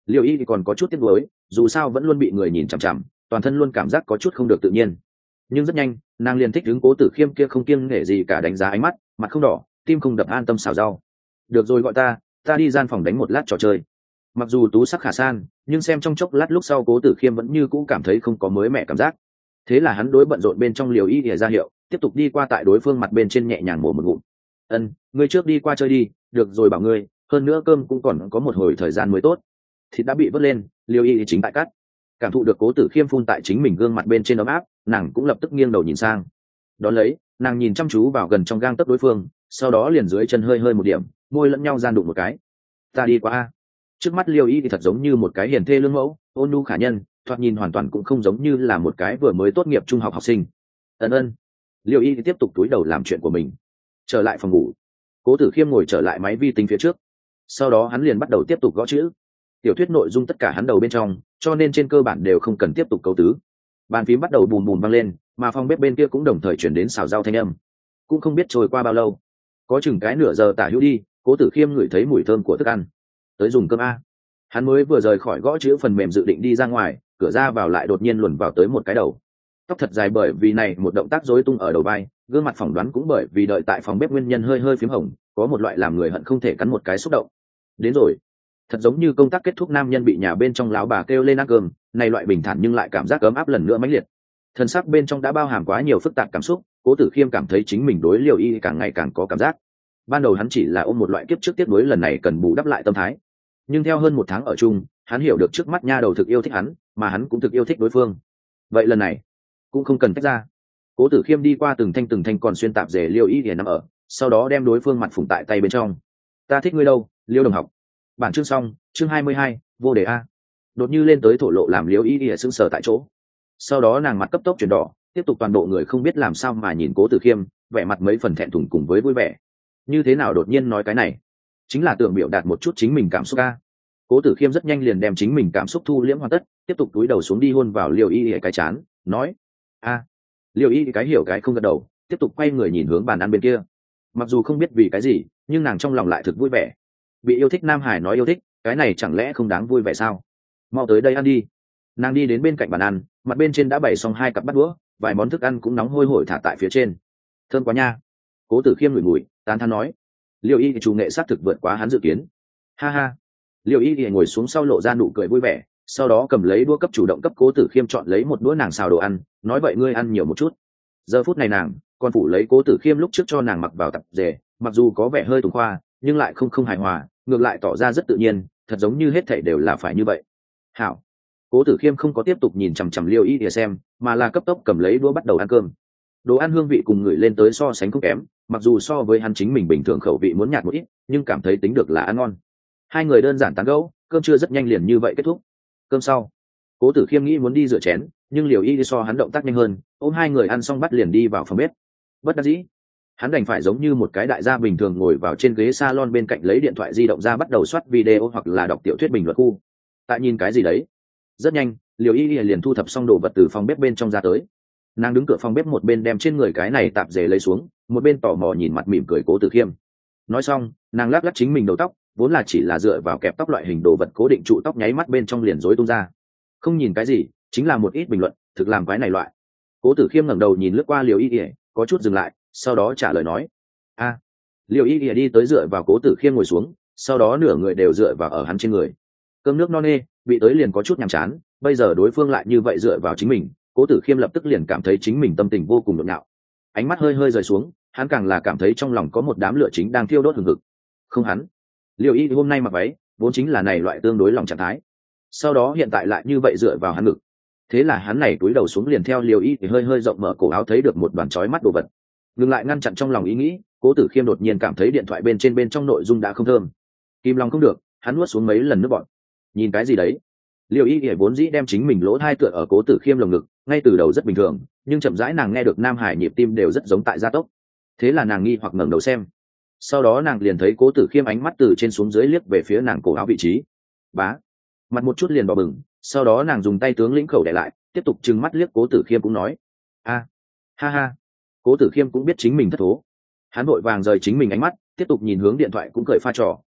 Liêu y thì còn có chút tiếc nuối, dù sao vẫn luôn bị người nhìn chằm chằm, toàn thân luôn cảm giác có chút không được tự nhiên. Nhưng rất nhanh nàng liền thích đứng Cố Tử Khiêm kia không kiêng nể gì cả đánh giá ánh mắt, mặt không đỏ tim không đập, an tâm xào rau. Được rồi, gọi ta ta đi gian phòng đánh một lát trò chơi. Mặc dù tú sắc khả san, nhưng xem trong chốc lát lúc sau Cố Tử Khiêm vẫn như cũ cảm thấy không có mới mẻ cảm giác. Thế là hắn đối bận rộn bên trong Liều y ỉa ra hiệu, tiếp tục đi qua tại đối phương mặt bên trên nhẹ nhàng mổ một ngụm. Ân, ngươi trước đi qua chơi đi, được rồi bảo ngươi, hơn nữa cơm cũng còn có một hồi thời gian mới tốt. Thịt đã bị vớt lên, Liêu y chính tại cắt. Cảm thụ được Cố Tử Khiêm phun tại chính mình gương mặt bên trên ấm áp, nàng cũng lập tức nghiêng đầu nhìn sang. Đón lấy nàng nhìn chăm chú vào gần trong gang tấc đối phương, sau đó liền dưới chân hơi hơi một điểm, môi lẫn nhau gian đụng một cái. Ta đi qua a. Trước mắt Liêu y thì thật giống như một cái hiền thê lương mẫu, ôn nhu khả nhân, thoạt nhìn hoàn toàn cũng không giống như là một cái vừa mới tốt nghiệp trung học học sinh. Ân ân. Liêu y thì tiếp tục túi đầu làm chuyện của mình. Trở lại phòng ngủ, Cố Tử Khiêm ngồi trở lại máy vi tính phía trước, sau đó hắn liền bắt đầu tiếp tục gõ chữ. Tiểu thuyết nội dung tất cả hắn đầu bên trong, cho nên trên cơ bản đều không cần tiếp tục câu tứ. Bàn phím bắt đầu bùm bùm vang lên, mà phòng bếp bên kia cũng đồng thời chuyển đến xào rau thanh âm. Cũng không biết trôi qua bao lâu, có chừng cái nửa giờ tả hữu đi, Cố Tử Khiêm ngửi thấy mùi thơm của thức ăn. Tới dùng cơm a. Hắn mới vừa rời khỏi gõ chữ phần mềm dự định đi ra ngoài, cửa ra vào lại đột nhiên luồn vào tới một cái đầu. Tóc thật dài bởi vì này một động tác rối tung ở đầu vai, gương mặt phỏng đoán cũng bởi vì đợi tại phòng bếp nguyên nhân hơi hơi phím hồng, có một loại làm người hận không thể cắn một cái xúc động. Đến rồi. Thật giống như công tác kết thúc, nam nhân bị nhà bên trong láo bà kêu lên ăn cơm, này loại bình thản nhưng lại cảm giác ấm áp lần nữa mãnh liệt. Thân sắc bên trong đã bao hàm quá nhiều phức tạp cảm xúc, Cố Tử Khiêm cảm thấy chính mình đối Liều y càng ngày càng có cảm giác. Ban đầu hắn chỉ là ôm một loại kiếp trước tiếc nuối lần này cần bù đắp lại tâm thái, nhưng theo hơn một tháng ở chung, hắn hiểu được trước mắt nha đầu thực yêu thích hắn, mà hắn cũng thực yêu thích đối phương. Vậy lần này cũng không cần tách ra. Cố Tử Khiêm đi qua từng thanh từng thanh còn xuyên tạp dề Liêu y để nằm ở, sau đó đem đối phương mặt phủng tại tay bên trong. Ta thích ngươi đâu, Liêu đồng học. Bản chương xong, chương hai mươi hai, vô đề a. Đột như lên tới thổ lộ làm Liêu y ỉa sững sờ tại chỗ. Sau đó nàng mặt cấp tốc chuyển đỏ, tiếp tục toàn bộ người không biết làm sao mà nhìn Cố Tử Khiêm, vẻ mặt mấy phần thẹn thùng cùng với vui vẻ. Như thế nào đột nhiên nói cái này? Chính là tưởng biểu đạt một chút chính mình cảm xúc a. Cố Tử Khiêm rất nhanh liền đem chính mình cảm xúc thu liễm hoàn tất, tiếp tục túi đầu xuống đi hôn vào Liêu y ỉa cái chán, nói: a. Liêu y cái hiểu cái không gật đầu, tiếp tục quay người nhìn hướng bàn ăn bên kia. Mặc dù không biết vì cái gì, nhưng nàng trong lòng lại thực vui vẻ. Bị yêu thích nam hải nói yêu thích, cái này chẳng lẽ không đáng vui vẻ sao? Mau tới đây ăn đi. Nàng đi đến bên cạnh bàn ăn, mặt bên trên đã bày xong hai cặp bát đũa, vài món thức ăn cũng nóng hôi hổi thả tại phía trên. Thơm quá nha. Cố Tử Khiêm ngửi mùi, tán thán nói. Liêu y thì chủ nghệ sát thực vượt quá hắn dự kiến. Ha ha. Liêu y thì ngồi xuống sau lộ ra nụ cười vui vẻ, sau đó cầm lấy đũa cấp chủ động cấp Cố Tử Khiêm chọn lấy một đũa nàng xào đồ ăn, nói vậy ngươi ăn nhiều một chút. Giờ phút này nàng còn phủ lấy Cố Tử Khiêm lúc trước cho nàng mặc vào tạp dề, mặc dù có vẻ hơi tùng khoa, nhưng lại không không hài hòa, ngược lại tỏ ra rất tự nhiên, thật giống như hết thảy đều là phải như vậy. Hảo. Cố Tử Khiêm không có tiếp tục nhìn chằm chằm Liêu y để xem, mà là cấp tốc cầm lấy đũa bắt đầu ăn cơm. Đồ ăn hương vị cùng người lên tới so sánh không kém, mặc dù so với hắn chính mình bình thường khẩu vị muốn nhạt một ít, nhưng cảm thấy tính được là ăn ngon. Hai người đơn giản tán gẫu, cơm trưa rất nhanh liền như vậy kết thúc. Cơm sau, Cố Tử Khiêm nghĩ muốn đi rửa chén, nhưng Liều y so hắn động tác nhanh hơn, ôm hai người ăn xong bắt liền đi vào phòng bếp. Bất đắc dĩ, hắn đành phải giống như một cái đại gia bình thường ngồi vào trên ghế salon bên cạnh lấy điện thoại di động ra bắt đầu soát video hoặc là đọc tiểu thuyết bình luận khu. Tại nhìn cái gì đấy? Rất nhanh, Liều y liền thu thập xong đồ vật từ phòng bếp bên trong ra tới. Nàng đứng cửa phòng bếp một bên đem trên người cái này tạp dề lấy xuống, một bên tò mò nhìn mặt mỉm cười Cố Tử Khiêm. Nói xong, nàng lắc lắc chính mình đầu tóc, vốn là chỉ là dựa vào kẹp tóc loại hình đồ vật cố định trụ tóc, nháy mắt bên trong liền rối tung ra. Không nhìn cái gì, chính là một ít bình luận, thực làm cái này loại. Cố Tử Khiêm ngẩng đầu nhìn lướt qua Liều y ỉa, có chút dừng lại, sau đó trả lời nói: a. À. Liều y ỉa đi tới dựa vào Cố Tử Khiêm ngồi xuống, sau đó nửa người đều dựa vào ở hắn trên người. Cơm nước no nê, bị tới liền có chút nhàm chán, bây giờ đối phương lại như vậy dựa vào chính mình, Cố Tử Khiêm lập tức liền cảm thấy chính mình tâm tình vô cùng nhộn nhạo. Ánh mắt hơi hơi rời xuống, hắn càng là cảm thấy trong lòng có một đám lửa chính đang thiêu đốt hừng hực. Không hắn, Liều y hôm nay mặc váy vốn chính là này loại tương đối lòng trạng thái, sau đó hiện tại lại như vậy dựa vào hắn ngực, thế là hắn này túi đầu xuống liền theo Liều y thì hơi hơi rộng mở cổ áo thấy được một đoàn chói mắt đồ vật. Ngừng lại ngăn chặn trong lòng ý nghĩ, Cố Tử Khiêm đột nhiên cảm thấy điện thoại bên trên bên trong nội dung đã không thơm, kìm lòng không được, hắn nuốt xuống mấy lần nước bọt. Nhìn cái gì đấy? Liều y ỉa vốn dĩ đem chính mình lỗ hai tựa ở Cố Tử Khiêm lồng ngực, ngay từ đầu rất bình thường, nhưng chậm rãi nàng nghe được nam hải nhịp tim đều rất giống tại gia tốc, thế là nàng nghi hoặc ngẩng đầu xem. Sau đó nàng liền thấy Cố Tử Khiêm ánh mắt từ trên xuống dưới liếc về phía nàng cổ áo vị trí. Bá, mặt một chút liền đỏ bừng, sau đó nàng dùng tay tướng lĩnh khẩu để lại, tiếp tục trừng mắt liếc Cố Tử Khiêm cũng nói: a, ha ha. Cố Tử Khiêm cũng biết chính mình thất thố, hắn vội vàng rời chính mình ánh mắt, tiếp tục nhìn hướng điện thoại cũng cười pha trò,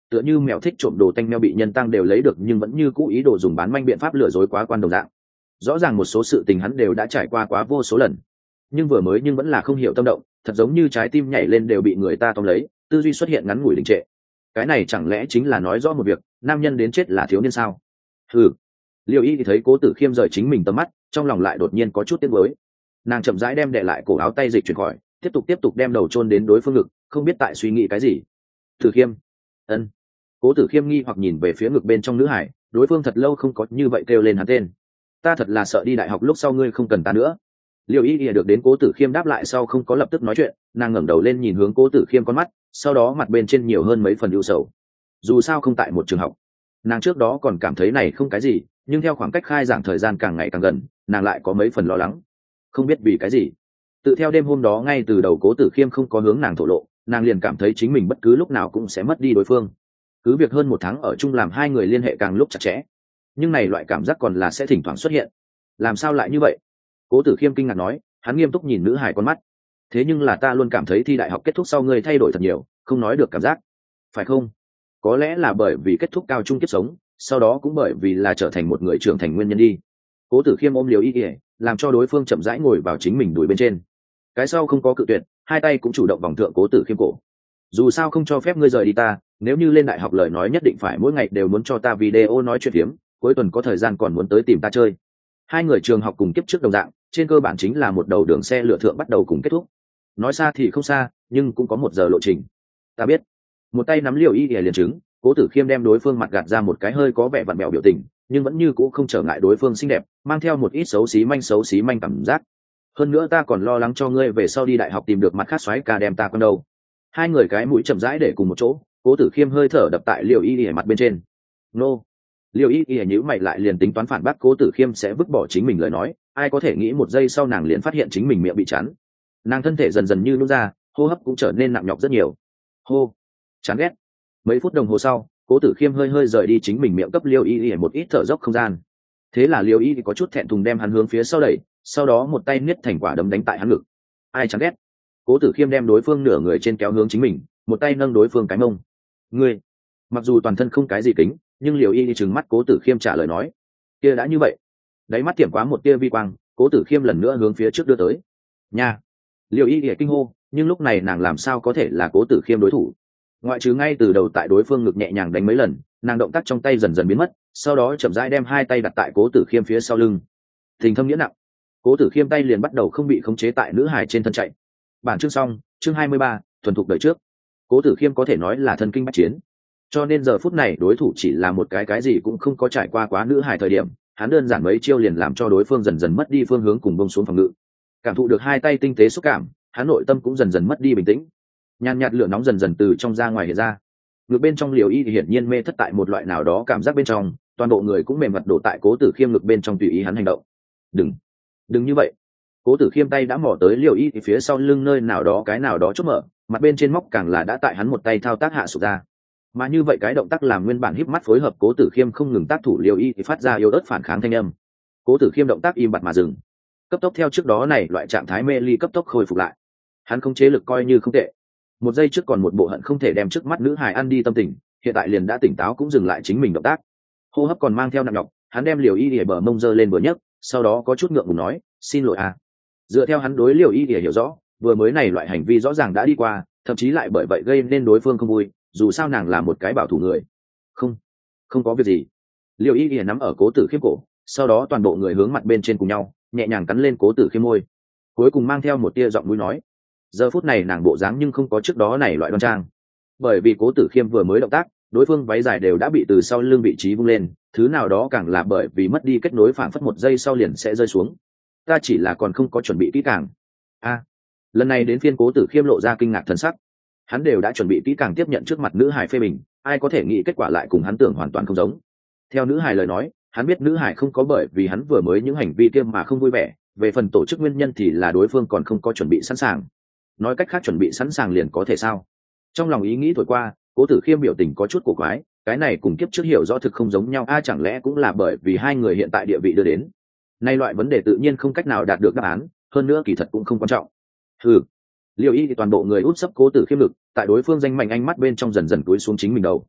tựa như mèo thích trộm đồ tanh meo bị nhân tăng đều lấy được nhưng vẫn như cũ ý đồ dùng bán manh biện pháp lừa dối quá quan đồng dạng. Rõ ràng một số sự tình hắn đều đã trải qua quá vô số lần, nhưng vừa mới nhưng vẫn là không hiểu tâm động, thật giống như trái tim nhảy lên đều bị người ta tóm lấy, tư duy xuất hiện ngắn ngủi đình trệ. Cái này chẳng lẽ chính là nói rõ một việc, nam nhân đến chết là thiếu niên sao? Ừ. Liêu Y thì thấy Cố Tử Khiêm rời chính mình tầm mắt, trong lòng lại đột nhiên có chút tiếc nuối. Nàng chậm rãi đem đè lại cổ áo tay dịch chuyển khỏi, tiếp tục tiếp tục đem đầu chôn đến đối phương ngực, không biết tại suy nghĩ cái gì. Tử Khiêm. Ân. Cố Tử Khiêm nghi hoặc nhìn về phía ngực bên trong nữ hải, đối phương thật lâu không có như vậy kêu lên hắn tên. Ta thật là sợ đi đại học lúc sau ngươi không cần ta nữa. Liêu Y Y được đến Cố Tử Khiêm đáp lại sau không có lập tức nói chuyện, nàng ngẩng đầu lên nhìn hướng Cố Tử Khiêm con mắt, sau đó mặt bên trên nhiều hơn mấy phần ưu sầu. Dù sao không tại một trường học, nàng trước đó còn cảm thấy này không cái gì, nhưng theo khoảng cách khai giảng thời gian càng ngày càng gần, nàng lại có mấy phần lo lắng. Không biết vì cái gì, tự theo đêm hôm đó ngay từ đầu Cố Tử Khiêm không có hướng nàng thổ lộ, nàng liền cảm thấy chính mình bất cứ lúc nào cũng sẽ mất đi đối phương. Cứ việc hơn một tháng ở chung làm hai người liên hệ càng lúc chặt chẽ, nhưng này loại cảm giác còn là sẽ thỉnh thoảng xuất hiện. Làm sao lại như vậy? Cố Tử Khiêm kinh ngạc nói, hắn nghiêm túc nhìn nữ hài con mắt. Thế nhưng là ta luôn cảm thấy thi đại học kết thúc sau ngươi thay đổi thật nhiều, không nói được cảm giác, phải không? Có lẽ là bởi vì kết thúc cao trung kiếp sống, sau đó cũng bởi vì là trở thành một người trưởng thành nguyên nhân đi. Cố Tử Khiêm ôm Liêu Y Y, làm cho đối phương chậm rãi ngồi vào chính mình đùi bên trên. Cái sau không có cự tuyệt, hai tay cũng chủ động vòng thượng Cố Tử Khiêm cổ. Dù sao không cho phép ngươi rời đi ta, nếu như lên đại học lời nói nhất định phải mỗi ngày đều muốn cho ta video nói chuyện phiếm, cuối tuần có thời gian còn muốn tới tìm ta chơi. Hai người trường học cùng kiếp trước đồng dạng, trên cơ bản chính là một đầu đường xe lửa thượng bắt đầu cùng kết thúc. Nói xa thì không xa, nhưng cũng có một giờ lộ trình. Ta biết. Một tay nắm Liêu Y Y liền chứng, Cố Tử Khiêm đem đối phương mặt gạt ra một cái hơi có vẻ vặn vẹo biểu tình, nhưng vẫn như cũ không trở ngại đối phương xinh đẹp, mang theo một ít xấu xí manh xấu xí manh cảm giác. Hơn nữa ta còn lo lắng cho ngươi về sau đi đại học tìm được mặt khác xoáy ca đem ta con đâu. Hai người cái mũi chậm rãi để cùng một chỗ, Cố Tử Khiêm hơi thở đập tại Liêu Y Y mặt bên trên. Nô. Liêu Y Y nhíu mày lại liền tính toán phản bác Cố Tử Khiêm sẽ vứt bỏ chính mình lời nói, ai có thể nghĩ một giây sau nàng liền phát hiện chính mình miệng bị chắn. Nàng thân thể dần dần như nút ra, hô hấp cũng trở nên nặng nhọc rất nhiều. Hô. Chán ghét. Mấy phút đồng hồ sau, Cố Tử Khiêm hơi hơi rời đi chính mình miệng cấp Liêu Y Y một ít thở dốc không gian. Thế là Liêu Y Y có chút thẹn thùng đem hắn hướng phía sau đẩy, sau đó một tay niết thành quả đấm đánh tại hắn ngực. Ai chán ghét? Cố Tử Khiêm đem đối phương nửa người trên kéo hướng chính mình, một tay nâng đối phương cái mông. Ngươi. Mặc dù toàn thân không cái gì kính, nhưng Liêu Y Y trừng mắt Cố Tử Khiêm trả lời nói, kia đã như vậy. Đáy mắt tiệm quá một tia vi quang, Cố Tử Khiêm lần nữa hướng phía trước đưa tới. Nha. Liêu Y Y kinh hô, nhưng lúc này nàng làm sao có thể là Cố Tử Khiêm đối thủ? Ngoại trừ ngay từ đầu tại đối phương ngực nhẹ nhàng đánh mấy lần, nàng động tác trong tay dần dần biến mất, sau đó chậm rãi đem hai tay đặt tại Cố Tử Khiêm phía sau lưng. Tình thâm nghĩa nặng, Cố Tử Khiêm tay liền bắt đầu không bị khống chế tại nữ hài trên thân chạy. Bản chương xong, chương hai mươi ba, thuần thục đời trước. Cố Tử Khiêm có thể nói là thân kinh bách chiến, cho nên giờ phút này đối thủ chỉ là một cái cái gì cũng không có trải qua quá nữ hài thời điểm, hắn đơn giản mấy chiêu liền làm cho đối phương dần dần mất đi phương hướng cùng bông xuống phòng ngự. Cảm thụ được hai tay tinh tế xúc cảm, hắn nội tâm cũng dần dần mất đi bình tĩnh. Nhàn nhạt lửa nóng dần dần từ trong ra ngoài hiện ra. Ngực bên trong Liêu Y thì hiển nhiên mê thất tại một loại nào đó cảm giác bên trong, toàn bộ người cũng mềm mặt đổ tại Cố Tử Khiêm ngực bên trong tùy ý hắn hành động. Đừng, đừng như vậy. Cố Tử Khiêm tay đã mò tới Liêu Y thì phía sau lưng nơi nào đó cái nào đó chốt mở, mặt bên trên móc càng là đã tại hắn một tay thao tác hạ sụp ra. Mà như vậy cái động tác làm nguyên bản híp mắt phối hợp Cố Tử Khiêm không ngừng tác thủ Liêu Y thì phát ra yếu ớt phản kháng thanh âm. Cố Tử Khiêm động tác im bặt mà dừng, cấp tốc theo trước đó này loại trạng thái mê ly cấp tốc khôi phục lại. Hắn không chế lực coi như không tệ. Một giây trước còn một bộ hận không thể đem trước mắt nữ hài ăn đi tâm tình, hiện tại liền đã tỉnh táo cũng dừng lại chính mình động tác. Hô hấp còn mang theo nặng nhọc, hắn đem Liêu Y để bờ mông giơ lên vừa nhấc, sau đó có chút ngượng ngùng nói, xin lỗi à. Dựa theo hắn đối Liêu Y để hiểu rõ, vừa mới này loại hành vi rõ ràng đã đi qua, thậm chí lại bởi vậy gây nên đối phương không vui, dù sao nàng là một cái bảo thủ người. Không, không có việc gì. Liêu Y để nắm ở Cố Tử Khiêm cổ, sau đó toàn bộ người hướng mặt bên trên cùng nhau, nhẹ nhàng cắn lên Cố Tử Khiêm môi, cuối cùng mang theo một tia giọng mũi nói, giờ phút này nàng bộ dáng nhưng không có trước đó này loại đoan trang, bởi vì Cố Tử Khiêm vừa mới động tác, đối phương váy dài đều đã bị từ sau lưng vị trí vung lên, thứ nào đó càng là bởi vì mất đi kết nối phản phất một giây sau liền sẽ rơi xuống. Ta chỉ là còn không có chuẩn bị kỹ càng. A, à, lần này đến phiên Cố Tử Khiêm lộ ra kinh ngạc thần sắc. Hắn đều đã chuẩn bị kỹ càng tiếp nhận trước mặt nữ hài phê bình, ai có thể nghĩ kết quả lại cùng hắn tưởng hoàn toàn không giống. Theo nữ hài lời nói, hắn biết nữ hài không có bởi vì hắn vừa mới những hành vi kia mà không vui vẻ, về phần tổ chức nguyên nhân thì là đối phương còn không có chuẩn bị sẵn sàng. Nói cách khác chuẩn bị sẵn sàng liền có thể sao? Trong lòng ý nghĩ thổi qua, Cố Tử Khiêm biểu tình có chút cổ quái, cái này cùng kiếp trước hiểu rõ thực không giống nhau, a à, chẳng lẽ cũng là bởi vì hai người hiện tại địa vị đưa đến. Nay loại vấn đề tự nhiên không cách nào đạt được đáp án, hơn nữa kỳ thật cũng không quan trọng. Ừ. Liêu Y thì toàn bộ người út sấp Cố Tử Khiêm lực, tại đối phương danh mạnh ánh mắt bên trong dần dần túi xuống chính mình đầu.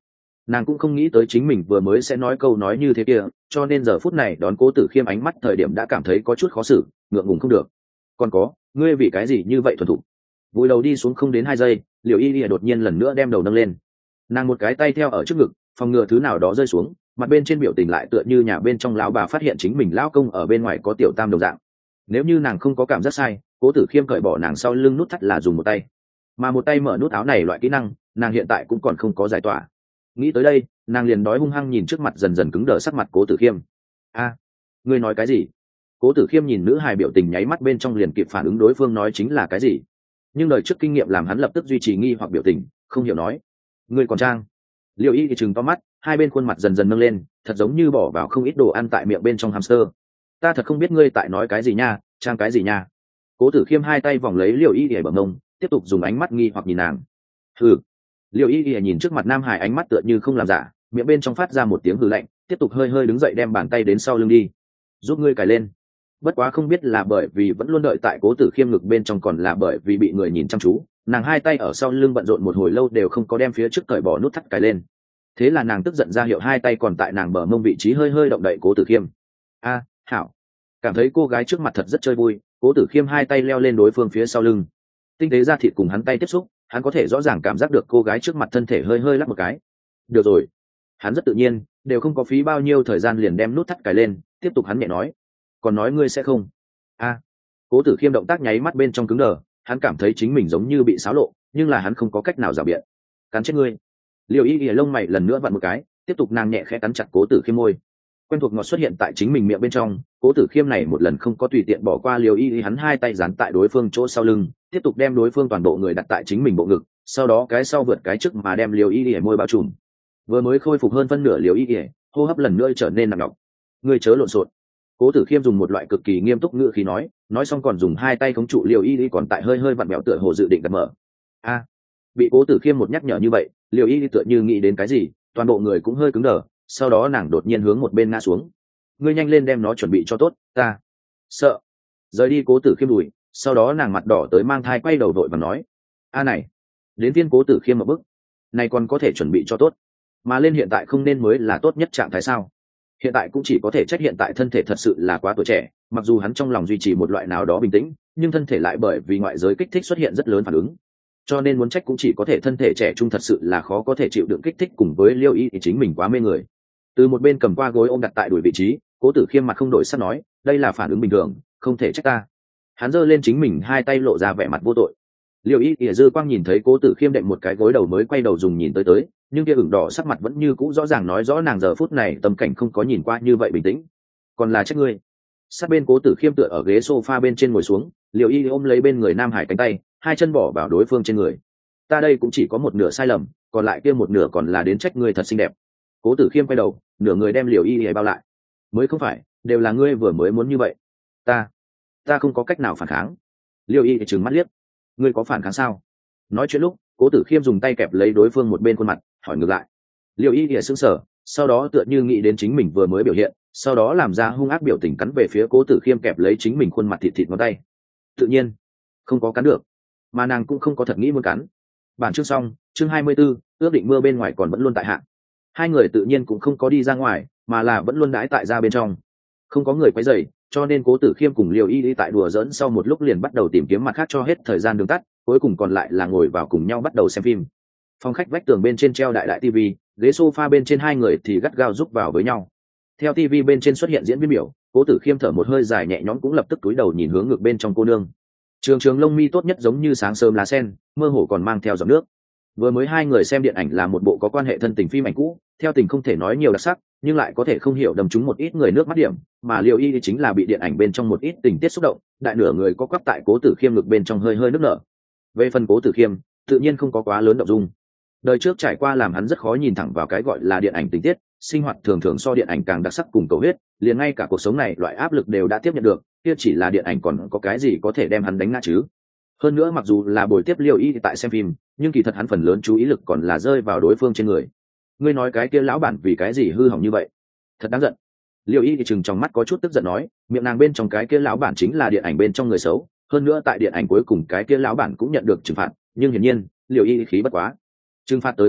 Nàng cũng không nghĩ tới chính mình vừa mới sẽ nói câu nói như thế kia, cho nên giờ phút này đón Cố Tử Khiêm ánh mắt thời điểm đã cảm thấy có chút khó xử, ngượng ngùng không được. Còn có, ngươi vì cái gì như vậy thuần thục? Vùi đầu đi xuống không đến hai giây, Liễu Y Y đột nhiên lần nữa đem đầu nâng lên. Nàng một cái tay theo ở trước ngực, phòng ngừa thứ nào đó rơi xuống, mặt bên trên biểu tình lại tựa như nhà bên trong lão bà phát hiện chính mình lão công ở bên ngoài có tiểu tam đồng dạng. Nếu như nàng không có cảm giác sai, Cố Tử Khiêm cởi bỏ nàng sau lưng nút thắt là dùng một tay, mà một tay mở nút áo này loại kỹ năng, nàng hiện tại cũng còn không có giải tỏa. Nghĩ tới đây, nàng liền đói hung hăng nhìn trước mặt dần dần cứng đờ sắc mặt Cố Tử Khiêm. A, ngươi nói cái gì? Cố Tử Khiêm nhìn nữ hài biểu tình nháy mắt bên trong liền kịp phản ứng đối phương nói chính là cái gì, nhưng đời trước kinh nghiệm làm hắn lập tức duy trì nghi hoặc biểu tình, không hiểu nói. Ngươi còn trang? Liễu Y thì trừng to mắt, hai bên khuôn mặt dần dần nâng lên, thật giống như bỏ vào không ít đồ ăn tại miệng bên trong hamster. Ta thật không biết ngươi tại nói cái gì nha, trang cái gì nha? Cố Tử Khiêm hai tay vòng lấy Liễu Y để bẩm mông, tiếp tục dùng ánh mắt nghi hoặc nhìn nàng. Hừ. Liễu Y Y nhìn trước mặt Nam Hải ánh mắt tựa như không làm giả, miệng bên trong phát ra một tiếng hừ lạnh, tiếp tục hơi hơi đứng dậy đem bàn tay đến sau lưng đi, giúp ngươi cài lên. Bất quá không biết là bởi vì vẫn luôn đợi tại Cố Tử Khiêm ngực bên trong còn là bởi vì bị người nhìn chăm chú, nàng hai tay ở sau lưng bận rộn một hồi lâu đều không có đem phía trước cởi bỏ nút thắt cài lên. Thế là nàng tức giận ra hiệu hai tay còn tại nàng bờ mông vị trí hơi hơi động đậy Cố Tử Khiêm. A, hảo. Cảm thấy cô gái trước mặt thật rất chơi vui, Cố Tử Khiêm hai tay leo lên đối phương phía sau lưng, tinh tế da thịt cùng hắn tay tiếp xúc, hắn có thể rõ ràng cảm giác được cô gái trước mặt thân thể hơi hơi lắc một cái. Được rồi, hắn rất tự nhiên, đều không có phí bao nhiêu thời gian liền đem nút thắt cài lên, tiếp tục hắn nhẹ nói. Còn nói ngươi sẽ không? A. Cố Tử Khiêm động tác nháy mắt bên trong cứng đờ, hắn cảm thấy chính mình giống như bị xáo lộ, nhưng là hắn không có cách nào rào biện. Cắn chết ngươi. Liễu Y Y lông mày lần nữa vặn một cái, tiếp tục nàng nhẹ khẽ cắn chặt Cố Tử Khiêm môi. Quen thuộc ngọt xuất hiện tại chính mình miệng bên trong, Cố Tử Khiêm này một lần không có tùy tiện bỏ qua Liễu Y Y, hắn hai tay dán tại đối phương chỗ sau lưng, tiếp tục đem đối phương toàn bộ người đặt tại chính mình bộ ngực, sau đó cái sau vượt cái trước mà đem Liễu Y Y môi bao trùm. Vừa mới khôi phục hơn phân nửa Liễu Y Y, hô hấp lần nữa trở nên nặng nhọc. Ngươi chớ lộn xộn. Cố Tử Khiêm dùng một loại cực kỳ nghiêm túc ngữ khí nói, nói xong còn dùng hai tay khống trụ Liễu Y Y còn tại hơi hơi vặn mèo tựa hồ dự định đặt mở. A. Bị Cố Tử Khiêm một nhắc nhở như vậy, Liễu Y Y tựa như nghĩ đến cái gì, toàn bộ người cũng hơi cứng đờ, sau đó nàng đột nhiên hướng một bên ngã xuống. Ngươi nhanh lên đem nó chuẩn bị cho tốt, ta sợ. Rời đi Cố Tử Khiêm đùi, sau đó nàng mặt đỏ tới mang thai quay đầu đội và nói, a này. Đến viên Cố Tử Khiêm một bức, này còn có thể chuẩn bị cho tốt, mà lên hiện tại không nên mới là tốt nhất trạng thái sao? Hiện tại cũng chỉ có thể trách hiện tại thân thể thật sự là quá tuổi trẻ, mặc dù hắn trong lòng duy trì một loại nào đó bình tĩnh, nhưng thân thể lại bởi vì ngoại giới kích thích xuất hiện rất lớn phản ứng, cho nên muốn trách cũng chỉ có thể thân thể trẻ trung thật sự là khó có thể chịu đựng kích thích, cùng với Liêu Y thì chính mình quá mê người. Từ một bên cầm qua gối ôm đặt tại đuổi vị trí, Cố Tử Khiêm mặt không đổi sắc nói, đây là phản ứng bình thường, không thể trách ta. Hắn giơ lên chính mình hai tay lộ ra vẻ mặt vô tội. Liêu Y ỉa dư quang nhìn thấy Cố Tử Khiêm đệm một cái gối đầu mới quay đầu dùng nhìn tới tới, nhưng kia ửng đỏ sắc mặt vẫn như cũ rõ ràng nói rõ nàng giờ phút này tâm cảnh không có nhìn qua như vậy bình tĩnh. Còn là trách ngươi. Sát bên Cố Tử Khiêm tựa ở ghế sofa bên trên ngồi xuống, Liêu Y ôm lấy bên người Nam Hải cánh tay, hai chân bỏ vào đối phương trên người. Ta đây cũng chỉ có một nửa sai lầm, còn lại kia một nửa còn là đến trách ngươi thật xinh đẹp. Cố Tử Khiêm quay đầu, nửa người đem Liêu Y ỉa bao lại. Mới không phải, đều là ngươi vừa mới muốn như vậy. Ta, ta không có cách nào phản kháng. Liêu Y trừng mắt liếc. Ngươi có phản kháng sao? Nói chuyện lúc, Cố Tử Khiêm dùng tay kẹp lấy đối phương một bên khuôn mặt, hỏi ngược lại. Liêu Y ỉa sững sờ, sau đó tựa như nghĩ đến chính mình vừa mới biểu hiện, sau đó làm ra hung ác biểu tình cắn về phía Cố Tử Khiêm kẹp lấy chính mình khuôn mặt thịt thịt ngón tay. Tự nhiên, không có cắn được, mà nàng cũng không có thật nghĩ muốn cắn. Bản chương xong, chương hai mươi 24, ước định mưa bên ngoài còn vẫn luôn tại hạ. Hai người tự nhiên cũng không có đi ra ngoài, mà là vẫn luôn đãi tại ra bên trong. Không có người quấy rầy, cho nên Cố Tử Khiêm cùng Liêu Y đi tại đùa giỡn sau một lúc liền bắt đầu tìm kiếm mặt khác cho hết thời gian đường tắt, cuối cùng còn lại là ngồi vào cùng nhau bắt đầu xem phim. Phòng khách vách tường bên trên treo đại đại tivi, ghế sofa bên trên hai người thì gắt gao rúc vào với nhau. Theo tivi bên trên xuất hiện diễn viên biểu, Cố Tử Khiêm thở một hơi dài nhẹ nhõm cũng lập tức cúi đầu nhìn hướng ngược bên trong cô nương. Trường trường lông mi tốt nhất giống như sáng sớm lá sen, mơ hồ còn mang theo giọt nước. Vừa mới hai người xem điện ảnh là một bộ có quan hệ thân tình phim ảnh cũ, theo tình không thể nói nhiều đặc sắc, nhưng lại có thể không hiểu đâm trúng một ít người nước mắt điểm, mà Liêu Y chính là bị điện ảnh bên trong một ít tình tiết xúc động, đại nửa người có quắp tại Cố Tử Khiêm ngực bên trong hơi hơi nức nở. Về phần Cố Tử Khiêm, tự nhiên không có quá lớn động dung. Đời trước trải qua làm hắn rất khó nhìn thẳng vào cái gọi là điện ảnh tình tiết, sinh hoạt thường thường so điện ảnh càng đặc sắc cùng cầu huyết, liền ngay cả cuộc sống này loại áp lực đều đã tiếp nhận được, kia chỉ là điện ảnh còn có cái gì có thể đem hắn đánh ngã chứ? Hơn nữa mặc dù là buổi tiếp Liêu Y tại xem phim, nhưng kỳ thật hắn phần lớn chú ý lực còn là rơi vào đối phương trên người. Ngươi nói cái kia lão bản vì cái gì hư hỏng như vậy? Thật đáng giận. Liêu Y thì chừng trong mắt có chút tức giận nói, miệng nàng bên trong cái kia lão bản chính là điện ảnh bên trong người xấu, hơn nữa tại điện ảnh cuối cùng cái kia lão bản cũng nhận được trừng phạt, nhưng hiển nhiên, Liêu Y khí bất quá. Trừng phạt tới quá muộn,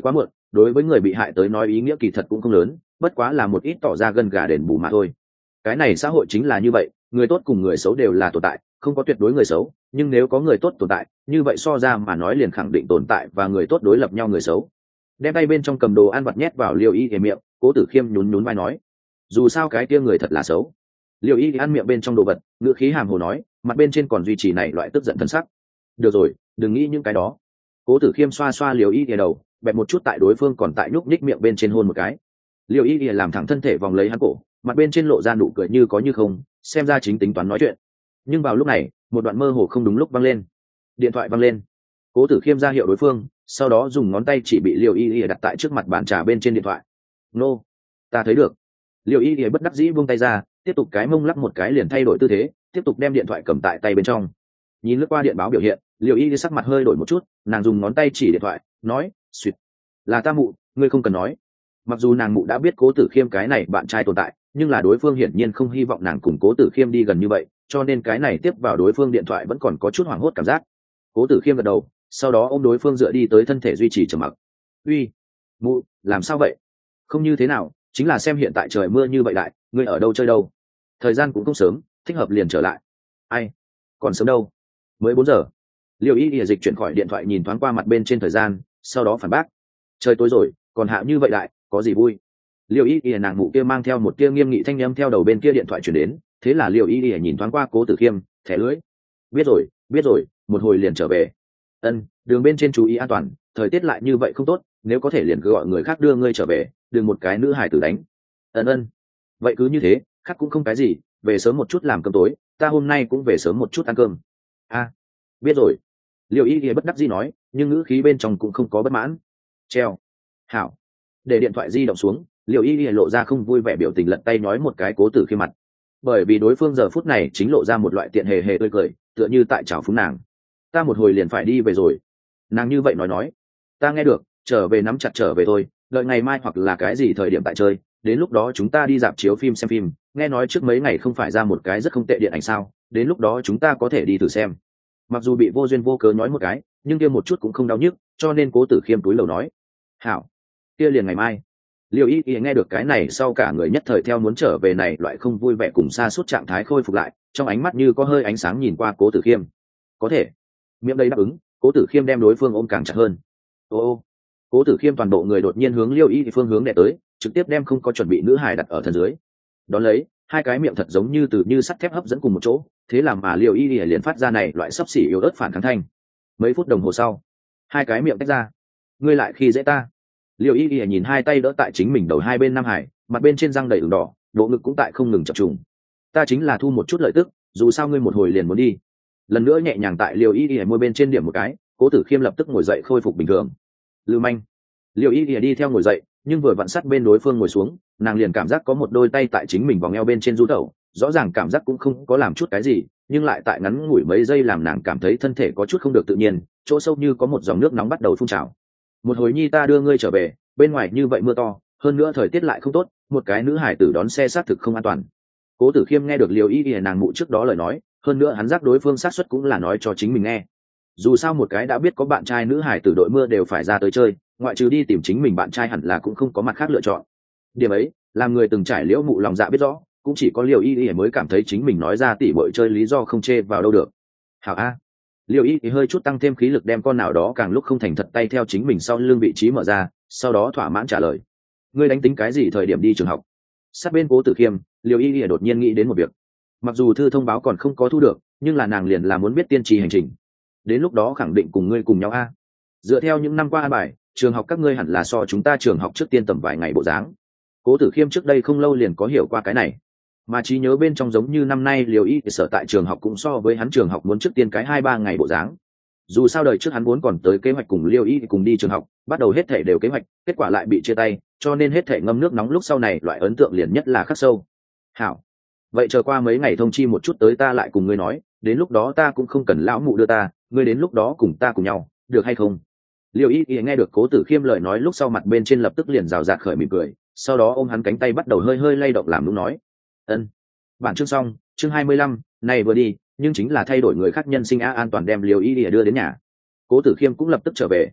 đối với người bị hại tới nói ý nghĩa kỳ thật cũng không lớn, bất quá là một ít tỏ ra gân gà đền bù mà thôi. Cái này xã hội chính là như vậy, người tốt cùng người xấu đều là tồn tại, không có tuyệt đối người xấu, nhưng nếu có người tốt tồn tại, như vậy so ra mà nói liền khẳng định tồn tại và người tốt đối lập nhau người xấu. Đem tay bên trong cầm đồ ăn vặt nhét vào Liêu Y Y miệng, Cố Tử Khiêm nhún nhún vai nói, dù sao cái kia người thật là xấu. Liêu Y Y ăn miệng bên trong đồ vật, ngữ khí hàm hồ nói, mặt bên trên còn duy trì này loại tức giận thân sắc. Được rồi, đừng nghĩ những cái đó. Cố Tử Khiêm xoa xoa Liêu Y Y đầu, bẹp một chút tại đối phương còn tại nhúc nhích miệng bên trên hôn một cái. Liêu Y Y làm thẳng thân thể vòng lấy hắn cổ, mặt bên trên lộ ra nụ cười như có như không, xem ra chính tính toán nói chuyện. Nhưng vào lúc này, một đoạn mơ hồ không đúng lúc vang lên. Điện thoại vang lên. Cố Tử Khiêm ra hiệu đối phương, sau đó dùng ngón tay chỉ bị Liêu Y Y đặt tại trước mặt bàn trà bên trên điện thoại. Nô, ta thấy được. Liêu Y Y bất đắc dĩ buông tay ra, tiếp tục cái mông lắc một cái liền thay đổi tư thế, tiếp tục đem điện thoại cầm tại tay bên trong. Nhìn lướt qua điện báo biểu hiện, Liêu Y Y sắc mặt hơi đổi một chút, nàng dùng ngón tay chỉ điện thoại, nói, "Xuyệt, là ta mụ, ngươi không cần nói." Mặc dù nàng mụ đã biết Cố Tử Khiêm cái này bạn trai tồn tại, nhưng là đối phương hiển nhiên không hy vọng nàng cùng Cố Tử Khiêm đi gần như vậy, cho nên cái này tiếp vào đối phương điện thoại vẫn còn có chút hoảng hốt cảm giác. Cố Tử Khiêm gật đầu, sau đó ôm đối phương dựa đi tới thân thể duy trì trầm mặc. "Uy, mụ, làm sao vậy?" "Không như thế nào, chính là xem hiện tại trời mưa như vậy lại, ngươi ở đâu chơi đâu? Thời gian cũng không sớm, thích hợp liền trở lại." "Ai, còn sớm đâu, mới bốn giờ." Liêu Y Y dịch chuyển khỏi điện thoại nhìn thoáng qua mặt bên trên thời gian, sau đó phản bác, "Trời tối rồi, còn hạ như vậy lại, có gì vui?" Liêu Y Y nàng mụ kia mang theo một tia nghiêm nghị thanh âm theo đầu bên kia điện thoại chuyển đến, thế là Liêu Y Y nhìn thoáng qua Cố Tử Khiêm, thẻ lưỡi, "Biết rồi, biết rồi, một hồi liền trở về." "Ân, đường bên trên chú ý an toàn, thời tiết lại như vậy không tốt, nếu có thể liền cứ gọi người khác đưa ngươi trở về, đừng một cái nữ hài tử đánh." "Ân ân, vậy cứ như thế, khác cũng không cái gì, về sớm một chút làm cơm tối, ta hôm nay cũng về sớm một chút ăn cơm." "A, biết rồi." Liêu Y Y bất đắc dĩ nói, nhưng ngữ khí bên trong cũng không có bất mãn. "Treo." "Hảo." Để điện thoại di động xuống, Liêu Y Y lộ ra không vui vẻ biểu tình, lật tay nói một cái Cố Tử Khiêm mặt, bởi vì đối phương giờ phút này chính lộ ra một loại tiện hề hề tươi cười, tựa như tại chào phúng nàng. "Ta một hồi liền phải đi về rồi." Nàng như vậy nói nói. "Ta nghe được, trở về nắm chặt trở về thôi, đợi ngày mai hoặc là cái gì thời điểm tại chơi, đến lúc đó chúng ta đi rạp chiếu phim xem phim, nghe nói trước mấy ngày không phải ra một cái rất không tệ điện ảnh sao, đến lúc đó chúng ta có thể đi thử xem." Mặc dù bị vô duyên vô cớ nói một cái, nhưng kia một chút cũng không đau nhức, cho nên Cố Tử Khiêm túi lầu nói, "Hảo, kia liền ngày mai." Liêu Y Y nghe được cái này sau cả người nhất thời theo muốn trở về này loại không vui vẻ cùng xa suốt trạng thái khôi phục lại, trong ánh mắt như có hơi ánh sáng nhìn qua Cố Tử Khiêm. "Có thể." Miệng đầy đáp ứng, Cố Tử Khiêm đem đối phương ôm càng chặt hơn. Ô ô. Cố Tử Khiêm toàn bộ người đột nhiên hướng Liêu Y Y phương hướng đè tới, trực tiếp đem không có chuẩn bị nữ hài đặt ở thân dưới. Đón lấy, hai cái miệng thật giống như từ như sắt thép hấp dẫn cùng một chỗ, thế làm mà Liêu Y Y liền phát ra này loại sấp xỉ yếu ớt phản kháng thanh. Mấy phút đồng hồ sau, hai cái miệng tách ra. "Ngươi lại khi dễ ta." Liêu Y Y nhìn hai tay đỡ tại chính mình đầu hai bên Nam Hải, mặt bên trên răng đầy ửng đỏ, bộ ngực cũng tại không ngừng chập trùng. "Ta chính là thu một chút lợi tức, dù sao ngươi một hồi liền muốn đi." Lần nữa nhẹ nhàng tại Liêu Y Y môi bên trên điểm một cái, Cố Tử Khiêm lập tức ngồi dậy khôi phục bình thường. "Lưu manh." Liêu Y Y đi theo ngồi dậy, nhưng vừa vặn sát bên đối phương ngồi xuống, nàng liền cảm giác có một đôi tay tại chính mình vòng eo bên trên du tẩu, rõ ràng cảm giác cũng không có làm chút cái gì, nhưng lại tại ngắn ngủi mấy giây làm nàng cảm thấy thân thể có chút không được tự nhiên, chỗ sâu như có một dòng nước nóng bắt đầu phun trào. "Một hồi nhi ta đưa ngươi trở về, bên ngoài như vậy mưa to, hơn nữa thời tiết lại không tốt, một cái nữ hải tử đón xe xác thực không an toàn." Cố Tử Khiêm nghe được Liêu Y Y nàng mụ trước đó lời nói, hơn nữa hắn giác đối phương xác suất cũng là nói cho chính mình nghe. Dù sao một cái đã biết có bạn trai nữ hải tử đội mưa đều phải ra tới chơi, ngoại trừ đi tìm chính mình bạn trai hẳn là cũng không có mặt khác lựa chọn. Điểm ấy, làm người từng trải liễu mụ lòng dạ biết rõ, cũng chỉ có Liêu Y Y mới cảm thấy chính mình nói ra tỉ bội chơi lý do không chê vào đâu được. "Hảo a." Liêu Y Y hơi chút tăng thêm khí lực đem con nào đó càng lúc không thành thật tay theo chính mình sau lưng vị trí mở ra, sau đó thỏa mãn trả lời, "Ngươi đánh tính cái gì thời điểm đi trường học?" Sát bên Cố Tử Khiêm, Liêu Y Y đột nhiên nghĩ đến một việc. Mặc dù thư thông báo còn không có thu được, nhưng là nàng liền là muốn biết tiên tri hành trình. Đến lúc đó khẳng định cùng ngươi cùng nhau a. Dựa theo những năm qua an bài, trường học các ngươi hẳn là so chúng ta trường học trước tiên tầm vài ngày bộ dáng. Cố Tử Khiêm trước đây không lâu liền có hiểu qua cái này, mà trí nhớ bên trong giống như năm nay Liêu Y sở tại trường học cũng so với hắn trường học muốn trước tiên cái hai ba ngày bộ dáng. Dù sao đời trước hắn muốn còn tới kế hoạch cùng Liêu Y cùng đi trường học, bắt đầu hết thể đều kế hoạch, kết quả lại bị chia tay, cho nên hết thể ngâm nước nóng lúc sau này loại ấn tượng liền nhất là khắc sâu. "Hảo, vậy chờ qua mấy ngày thông chi một chút tới ta lại cùng ngươi nói, đến lúc đó ta cũng không cần lão mụ đưa ta, ngươi đến lúc đó cùng ta cùng nhau, được hay không?" Liêu Y Y nghe được Cố Tử Khiêm lời nói lúc sau mặt bên trên lập tức liền rào rạt khởi mỉm cười, sau đó ôm hắn cánh tay bắt đầu hơi hơi lay động làm đúng nói, "Ân." Bản chương xong, chương hai mươi lăm, này vừa đi, nhưng chính là thay đổi người khác nhân sinh a an toàn đem Liêu Y Y đưa đến nhà. Cố Tử Khiêm cũng lập tức trở về.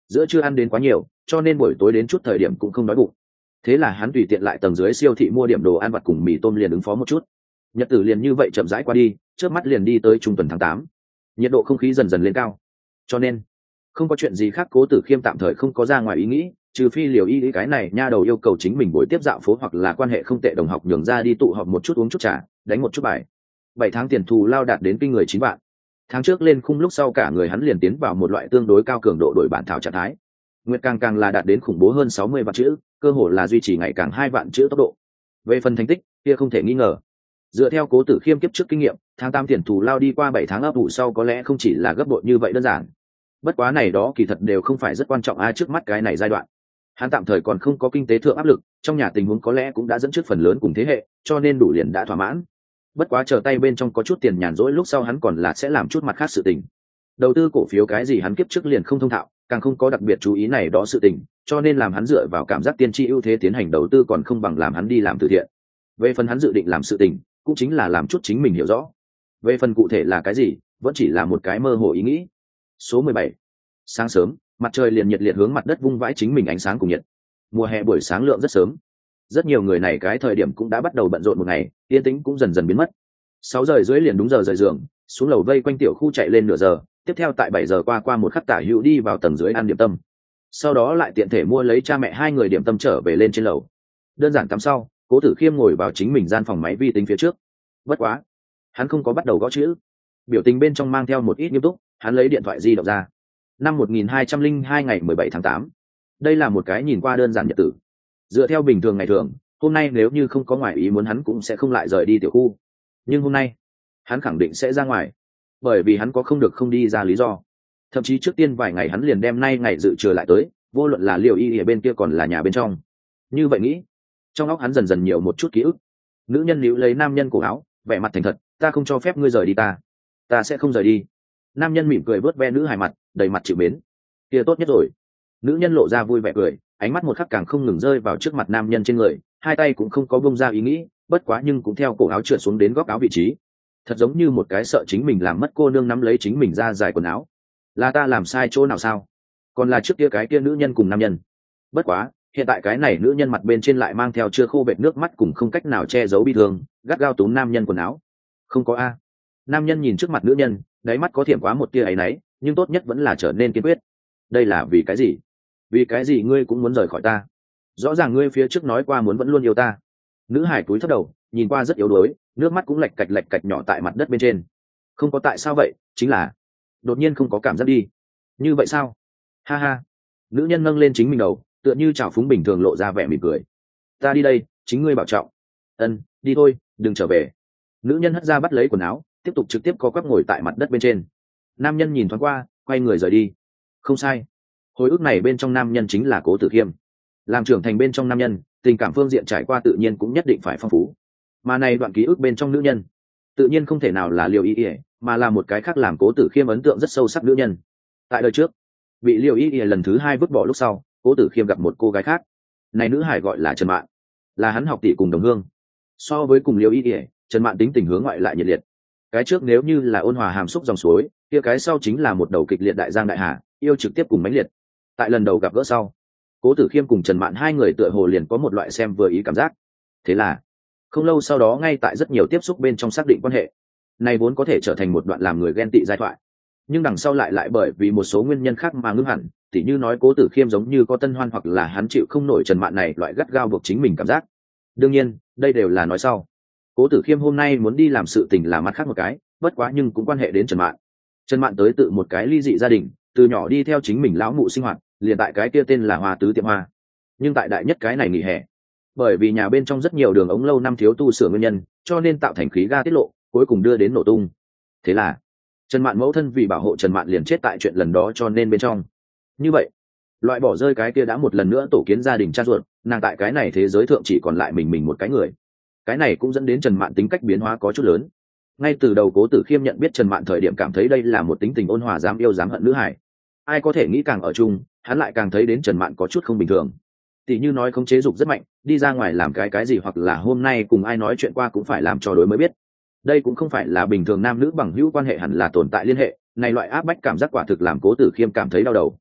giữa chưa ăn đến quá nhiều cho nên buổi tối đến chút thời điểm cũng không đói bụng. Thế là hắn tùy tiện lại tầng dưới siêu thị mua điểm đồ ăn vặt cùng mì tôm liền ứng phó một chút. Nhật tử liền như vậy chậm rãi qua đi, trước mắt liền đi tới trung tuần tháng tám. Nhiệt độ không khí dần dần lên cao, cho nên không có chuyện gì khác Cố Tử Khiêm tạm thời không có ra ngoài ý nghĩ, trừ phi Liều Y cái này nha đầu yêu cầu chính mình buổi tiếp dạo phố hoặc là quan hệ không tệ đồng học nhường ra đi tụ họp một chút, uống chút trà, đánh một chút bài. Bảy tháng tiền thù lao đạt đến kinh người chín vạn. Tháng trước lên khung lúc sau cả người hắn liền tiến vào một loại tương đối cao cường độ đổi bản thảo trạng thái. Nguyệt càng càng là đạt đến khủng bố hơn sáu mươi vạn chữ, cơ hồ là duy trì ngày càng hai vạn chữ tốc độ. Về phần thành tích, kia không thể nghi ngờ. Dựa theo Cố Tử Khiêm kiếp trước kinh nghiệm, tháng tám tiền thù lao đi qua bảy tháng ấp ủ sau có lẽ không chỉ là gấp bội như vậy đơn giản. Bất quá này đó kỳ thật đều không phải rất quan trọng a, trước mắt cái này giai đoạn. Hắn tạm thời còn không có kinh tế thượng áp lực, trong nhà tình huống có lẽ cũng đã dẫn trước phần lớn cùng thế hệ, cho nên đủ liền đã thỏa mãn. Bất quá chờ tay bên trong có chút tiền nhàn rỗi lúc sau hắn còn là sẽ làm chút mặt khác sự tình. Đầu tư cổ phiếu cái gì hắn kiếp trước liền không thông thạo, càng không có đặc biệt chú ý này đó sự tình, cho nên làm hắn dựa vào cảm giác tiên tri ưu thế tiến hành đầu tư còn không bằng làm hắn đi làm từ thiện. Về phần hắn dự định làm sự tình, cũng chính là làm chút chính mình hiểu rõ. Về phần cụ thể là cái gì, vẫn chỉ là một cái mơ hồ ý nghĩ. Số mười bảy. Sáng sớm, mặt trời liền nhiệt liệt hướng mặt đất vung vãi chính mình ánh sáng cùng nhiệt. Mùa hè buổi sáng lượng rất sớm, rất nhiều người này cái thời điểm cũng đã bắt đầu bận rộn một ngày, yên tĩnh cũng dần dần biến mất. Sáu giờ rưỡi liền đúng giờ rời giường, xuống lầu vây quanh tiểu khu chạy lên nửa giờ, tiếp theo tại bảy giờ qua qua một khắc tả hữu đi vào tầng dưới ăn điểm tâm. Sau đó lại tiện thể mua lấy cha mẹ hai người điểm tâm trở về lên trên lầu. Đơn giản tắm sau, Cố Tử Khiêm ngồi vào chính mình gian phòng máy vi tính phía trước. Bất quá, hắn không có bắt đầu gõ chữ, biểu tình bên trong mang theo một ít nghiêm túc. Hắn lấy điện thoại di động ra. Năm một nghìn hai trăm lẻ hai ngày mười bảy tháng tám. Đây là một cái nhìn qua đơn giản nhật tử. Dựa theo bình thường ngày thường, hôm nay nếu như không có ngoại ý muốn hắn cũng sẽ không lại rời đi tiểu khu. Nhưng hôm nay, hắn khẳng định sẽ ra ngoài, bởi vì hắn có không được không đi ra lý do. Thậm chí trước tiên vài ngày hắn liền đem nay ngày dự trừ lại tới, vô luận là Liều Y ở bên kia còn là nhà bên trong. Như vậy nghĩ, trong óc hắn dần dần nhiều một chút ký ức. Nữ nhân níu lấy nam nhân cổ áo, vẻ mặt thành thật, ta không cho phép ngươi rời đi ta, ta sẽ không rời đi. Nam nhân mỉm cười vớt ve nữ hài mặt, đầy mặt chịu mến. Kia tốt nhất rồi. Nữ nhân lộ ra vui vẻ cười, ánh mắt một khắc càng không ngừng rơi vào trước mặt nam nhân trên người, hai tay cũng không có bông ra ý nghĩ, bất quá nhưng cũng theo cổ áo trượt xuống đến góc áo vị trí. Thật giống như một cái sợ chính mình làm mất cô nương nắm lấy chính mình ra dài quần áo. Là ta làm sai chỗ nào sao? Còn là trước kia cái kia nữ nhân cùng nam nhân. Bất quá, hiện tại cái này nữ nhân mặt bên trên lại mang theo chưa khô vệt nước mắt cùng không cách nào che giấu bi thương, gắt gao túm nam nhân quần áo. Không có a. Nam nhân nhìn trước mặt nữ nhân, đáy mắt có thiểm quá một tia ấy nấy, nhưng tốt nhất vẫn là trở nên kiên quyết. Đây là vì cái gì? Vì cái gì ngươi cũng muốn rời khỏi ta? Rõ ràng ngươi phía trước nói qua muốn vẫn luôn yêu ta. Nữ hải cúi thấp đầu, nhìn qua rất yếu đuối, nước mắt cũng lạch cạch lạch cạch nhỏ tại mặt đất bên trên. Không có tại sao vậy, chính là đột nhiên không có cảm giác đi. Như vậy sao? Ha ha. Nữ nhân nâng lên chính mình đầu, tựa như trào phúng bình thường lộ ra vẻ mỉm cười. Ta đi đây, chính ngươi bảo trọng. Ân, đi thôi, đừng trở về. Nữ nhân hất ra bắt lấy quần áo, tiếp tục trực tiếp co quắp ngồi tại mặt đất bên trên. Nam nhân nhìn thoáng qua, quay người rời đi. Không sai, hồi ức này bên trong nam nhân chính là Cố Tử Khiêm. Làm trưởng thành bên trong nam nhân, tình cảm phương diện trải qua tự nhiên cũng nhất định phải phong phú. Mà này đoạn ký ức bên trong nữ nhân, tự nhiên không thể nào là Liều Y Y, mà là một cái khác làm Cố Tử Khiêm ấn tượng rất sâu sắc nữ nhân. Tại đời trước, bị Liều Y Y lần thứ hai vứt bỏ lúc sau, Cố Tử Khiêm gặp một cô gái khác. Này nữ hải gọi là Trần Mạn, là hắn học tỷ cùng đồng hương. So với cùng Liều Y Y, Trần Mạn tính tình hướng ngoại lại nhiệt liệt. Cái trước nếu như là ôn hòa hàm xúc dòng suối, kia cái sau chính là một đầu kịch liệt đại giang đại hà, yêu trực tiếp cùng mãnh liệt. Tại lần đầu gặp gỡ sau, Cố Tử Khiêm cùng Trần Mạn hai người tựa hồ liền có một loại xem vừa ý cảm giác. Thế là, không lâu sau đó ngay tại rất nhiều tiếp xúc bên trong xác định quan hệ. Này vốn có thể trở thành một đoạn làm người ghen tị giai thoại, nhưng đằng sau lại lại bởi vì một số nguyên nhân khác mà ngưng hẳn, tỉ như nói Cố Tử Khiêm giống như có tân hoan hoặc là hắn chịu không nổi Trần Mạn này loại gắt gao buộc chính mình cảm giác. Đương nhiên, đây đều là nói sau. Cố Tử Khiêm hôm nay muốn đi làm sự tình là mặt khác một cái, bất quá nhưng cũng quan hệ đến Trần Mạn. Trần Mạn tới tự một cái ly dị gia đình, từ nhỏ đi theo chính mình lão mụ sinh hoạt, liền tại cái kia tên là Hoa Tứ tiệm hoa. Nhưng tại đại nhất cái này nghỉ hè, bởi vì nhà bên trong rất nhiều đường ống lâu năm thiếu tu sửa nguyên nhân, cho nên tạo thành khí ga tiết lộ, cuối cùng đưa đến nổ tung. Thế là Trần Mạn mẫu thân vì bảo hộ Trần Mạn liền chết tại chuyện lần đó, cho nên bên trong như vậy loại bỏ rơi cái kia đã một lần nữa tổ kiến gia đình cha ruột, nàng tại cái này thế giới thượng chỉ còn lại mình mình một cái người. Cái này cũng dẫn đến Trần Mạn tính cách biến hóa có chút lớn. Ngay từ đầu Cố Tử Khiêm nhận biết Trần Mạn thời điểm cảm thấy đây là một tính tình ôn hòa dám yêu dám hận nữ hải. Ai có thể nghĩ càng ở chung, hắn lại càng thấy đến Trần Mạn có chút không bình thường. Tỷ như nói khống chế dục rất mạnh, đi ra ngoài làm cái cái gì hoặc là hôm nay cùng ai nói chuyện qua cũng phải làm cho đối mới biết. Đây cũng không phải là bình thường nam nữ bằng hữu quan hệ hẳn là tồn tại liên hệ, này loại áp bách cảm giác quả thực làm Cố Tử Khiêm cảm thấy đau đầu.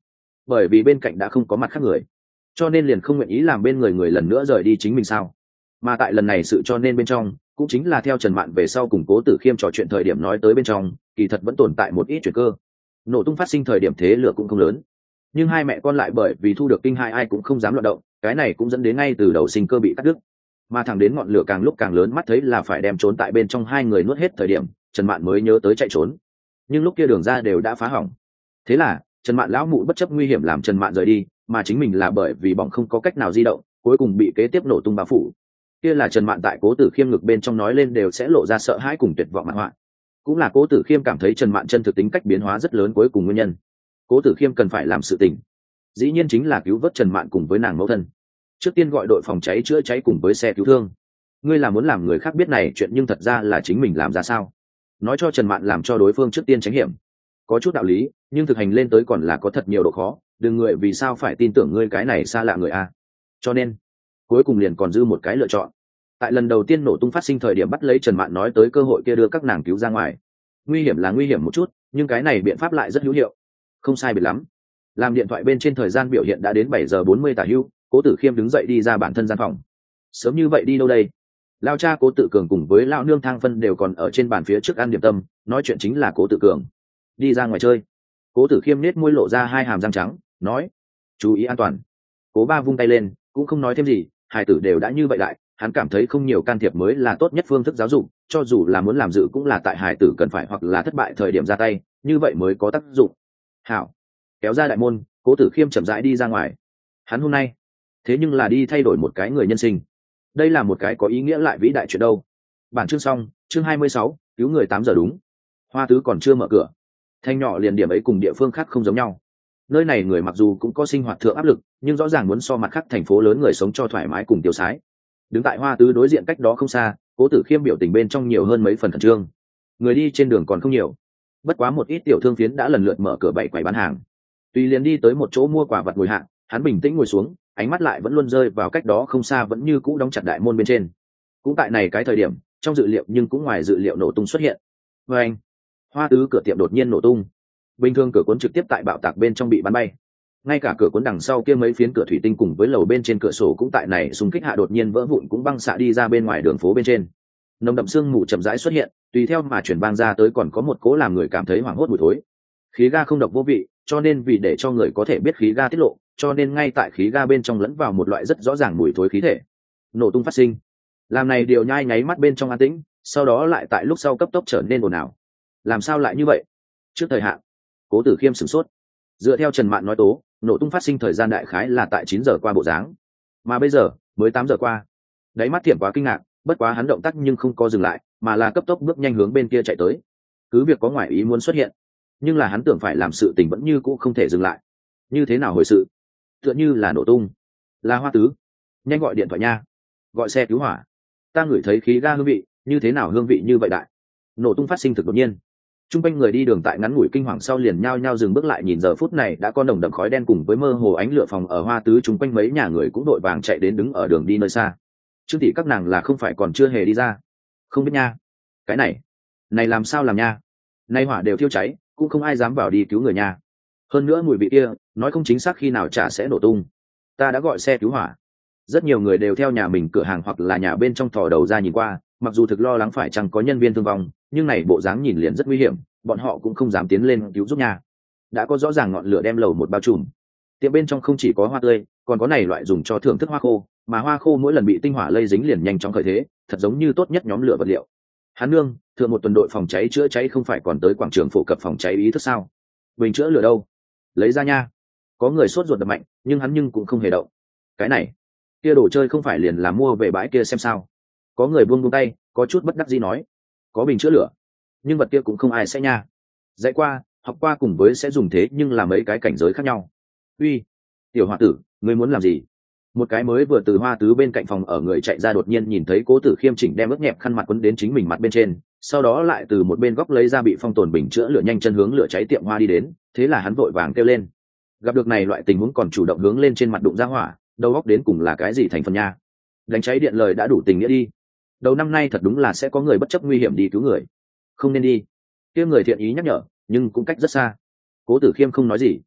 bởi vì bên cạnh đã không có mặt khác người, cho nên liền không nguyện ý làm bên người người lần nữa rời đi chính mình sao. Mà tại lần này sự cho nên bên trong cũng chính là theo Trần Mạn về sau cùng Cố Tử Khiêm trò chuyện thời điểm nói tới bên trong, kỳ thật vẫn tồn tại một ít chuyện cơ. Nổ tung phát sinh thời điểm thế lửa cũng không lớn, nhưng hai mẹ con lại bởi vì thu được kinh hai ai cũng không dám loạn động, cái này cũng dẫn đến ngay từ đầu sinh cơ bị cắt đứt. Mà thẳng đến ngọn lửa càng lúc càng lớn, mắt thấy là phải đem trốn tại bên trong hai người nuốt hết thời điểm, Trần Mạn mới nhớ tới chạy trốn. Nhưng lúc kia đường ra đều đã phá hỏng. Thế là Trần Mạn lão mụ bất chấp nguy hiểm làm Trần Mạn rời đi, mà chính mình là bởi vì bỏng không có cách nào di động, cuối cùng bị kế tiếp nổ tung bao phủ. Kia là Trần Mạn tại Cố Tử Khiêm ngực bên trong nói lên đều sẽ lộ ra sợ hãi cùng tuyệt vọng mặt họa. Cũng là Cố Tử Khiêm cảm thấy Trần Mạn chân thực tính cách biến hóa rất lớn cuối cùng nguyên nhân. Cố Tử Khiêm cần phải làm sự tình, dĩ nhiên chính là cứu vớt Trần Mạn cùng với nàng mẫu thân. Trước tiên gọi đội phòng cháy chữa cháy cùng với xe cứu thương. Ngươi là muốn làm người khác biết này chuyện nhưng thật ra là chính mình làm ra sao? Nói cho Trần Mạn làm cho đối phương trước tiên tránh hiểm. Có chút đạo lý, nhưng thực hành lên tới còn là có thật nhiều độ khó, đừng người vì sao phải tin tưởng ngươi cái này xa lạ người a. Cho nên, cuối cùng liền còn dư một cái lựa chọn. Tại lần đầu tiên nổ tung phát sinh thời điểm bắt lấy Trần Mạn nói tới cơ hội kia đưa các nàng cứu ra ngoài. Nguy hiểm là nguy hiểm một chút, nhưng cái này biện pháp lại rất hữu hiệu. Không sai biệt lắm. Làm điện thoại bên trên thời gian biểu hiện đã đến bảy giờ bốn mươi tả hữu, Cố Tử Khiêm đứng dậy đi ra bản thân gian phòng. Sớm như vậy đi đâu đây? Lao cha Cố Tự Cường cùng với lão nương Thang Phân đều còn ở trên bàn phía trước ăn điểm tâm, nói chuyện chính là Cố Tự Cường. Đi ra ngoài chơi. Cố Tử Khiêm nết môi lộ ra hai hàm răng trắng, nói: chú ý an toàn. Cố ba vung tay lên, cũng không nói thêm gì, hai tử đều đã như vậy đại, hắn cảm thấy không nhiều can thiệp mới là tốt nhất phương thức giáo dục, cho dù là muốn làm dự cũng là tại hài tử cần phải hoặc là thất bại thời điểm ra tay, như vậy mới có tác dụng. Hảo. Kéo ra đại môn, Cố Tử Khiêm chậm rãi đi ra ngoài. Hắn hôm nay thế nhưng là đi thay đổi một cái người nhân sinh, đây là một cái có ý nghĩa lại vĩ đại chuyện đâu. Bản chương xong, chương hai mươi sáu, cứu người tám giờ đúng. Hoa Tứ còn chưa mở cửa, thanh nhỏ liền điểm ấy cùng địa phương khác không giống nhau. Nơi này người mặc dù cũng có sinh hoạt thượng áp lực, nhưng rõ ràng muốn so mặt khác thành phố lớn người sống cho thoải mái cùng tiêu sái. Đứng tại Hoa Tứ đối diện cách đó không xa, Cố Tử Khiêm biểu tình bên trong nhiều hơn mấy phần khẩn trương. Người đi trên đường còn không nhiều, bất quá một ít tiểu thương phiến đã lần lượt mở cửa bày quầy bán hàng. Tùy liền đi tới một chỗ mua quả vật ngồi hạ, hắn bình tĩnh ngồi xuống, ánh mắt lại vẫn luôn rơi vào cách đó không xa vẫn như cũ đóng chặt đại môn bên trên. Cũng tại này cái thời điểm, trong dự liệu nhưng cũng ngoài dự liệu nổ tung xuất hiện. Và anh, Hoa Tứ cửa tiệm đột nhiên nổ tung. Bình thường cửa cuốn trực tiếp tại bạo tạc bên trong bị bắn bay. Ngay cả cửa cuốn đằng sau kia mấy phiến cửa thủy tinh cùng với lầu bên trên cửa sổ cũng tại này xung kích hạ đột nhiên vỡ vụn cũng băng xạ đi ra bên ngoài đường phố bên trên. Nồng đậm sương mù chậm rãi xuất hiện, tùy theo mà chuyển băng ra tới còn có một cỗ làm người cảm thấy hoảng hốt mùi thối. Khí ga không độc vô vị, cho nên vì để cho người có thể biết khí ga tiết lộ, cho nên ngay tại khí ga bên trong lẫn vào một loại rất rõ ràng mùi thối khí thể. Nổ tung phát sinh, làm này điều nhai nháy mắt bên trong an tĩnh, sau đó lại tại lúc sau cấp tốc trở nên ồn ào. Làm sao lại như vậy? Trước thời hạn, Cố Tử Khiêm sửng sốt. Dựa theo Trần Mạn nói tố, nổ tung phát sinh thời gian đại khái là tại chín giờ qua bộ dáng, mà bây giờ mới tám giờ qua. Đáy mắt Thiểm quá kinh ngạc, bất quá hắn động tác nhưng không có dừng lại, mà là cấp tốc bước nhanh hướng bên kia chạy tới. Cứ việc có ngoại ý muốn xuất hiện, nhưng là hắn tưởng phải làm sự tình vẫn như cũ không thể dừng lại. Như thế nào hồi sự? Tựa như là nổ tung. Là Hoa Tứ, nhanh gọi điện thoại nha, gọi xe cứu hỏa. Ta ngửi thấy khí ga hương vị, như thế nào hương vị như vậy đại? Nổ tung phát sinh thực đột nhiên. Trung quanh người đi đường tại ngắn ngủi kinh hoàng sau liền nhao nhao dừng bước lại nhìn, giờ phút này đã có nồng đậm khói đen cùng với mơ hồ ánh lửa phòng ở Hoa Tứ, trung quanh mấy nhà người cũng đội vàng chạy đến đứng ở đường đi nơi xa. Trương tỷ các nàng là không phải còn chưa hề đi ra? Không biết nha. Cái này, này làm sao làm nha? Nay hỏa đều thiêu cháy, cũng không ai dám vào đi cứu người nha. Hơn nữa mùi vị kia, nói không chính xác khi nào chả sẽ nổ tung. Ta đã gọi xe cứu hỏa. Rất nhiều người đều theo nhà mình cửa hàng hoặc là nhà bên trong thò đầu ra nhìn qua, mặc dù thực lo lắng phải chăng có nhân viên thương vong, nhưng này bộ dáng nhìn liền rất nguy hiểm, bọn họ cũng không dám tiến lên cứu giúp nha. Đã có rõ ràng ngọn lửa đem lầu một bao trùm. Tiệm bên trong không chỉ có hoa tươi, còn có này loại dùng cho thưởng thức hoa khô, mà hoa khô mỗi lần bị tinh hỏa lây dính liền nhanh chóng khởi thế, thật giống như tốt nhất nhóm lửa vật liệu. Hắn nương, thượng một tuần đội phòng cháy chữa cháy không phải còn tới quảng trường phổ cập phòng cháy ý thức sao? Bình chữa lửa đâu? Lấy ra nha. Có người sốt ruột đập mạnh, nhưng hắn nhưng cũng không hề động. Cái này, kia đồ chơi không phải liền là mua về bãi kia xem sao? Có người buông buông tay, có chút bất đắc dĩ nói, có bình chữa lửa, nhưng vật kia cũng không ai sẽ nha. Dạy qua, học qua cùng với sẽ dùng thế nhưng là mấy cái cảnh giới khác nhau. Uy, tiểu hoa tử, ngươi muốn làm gì? Một cái mới vừa từ Hoa Tứ bên cạnh phòng ở người chạy ra đột nhiên nhìn thấy Cố Tử Khiêm chỉnh đem ướt nhẹp khăn mặt quấn đến chính mình mặt bên trên, sau đó lại từ một bên góc lấy ra bị phong tồn bình chữa lửa nhanh chân hướng lửa cháy tiệm hoa đi đến, thế là hắn vội vàng kêu lên. Gặp được này loại tình huống còn chủ động hướng lên trên mặt đụng ra hỏa, đầu góc đến cùng là cái gì thành phần nha? Đánh cháy điện lời đã đủ tình nghĩa đi. Đầu năm nay thật đúng là sẽ có người bất chấp nguy hiểm đi cứu người. Không nên đi. Kia người thiện ý nhắc nhở, nhưng cũng cách rất xa. Cố Tử Khiêm không nói gì.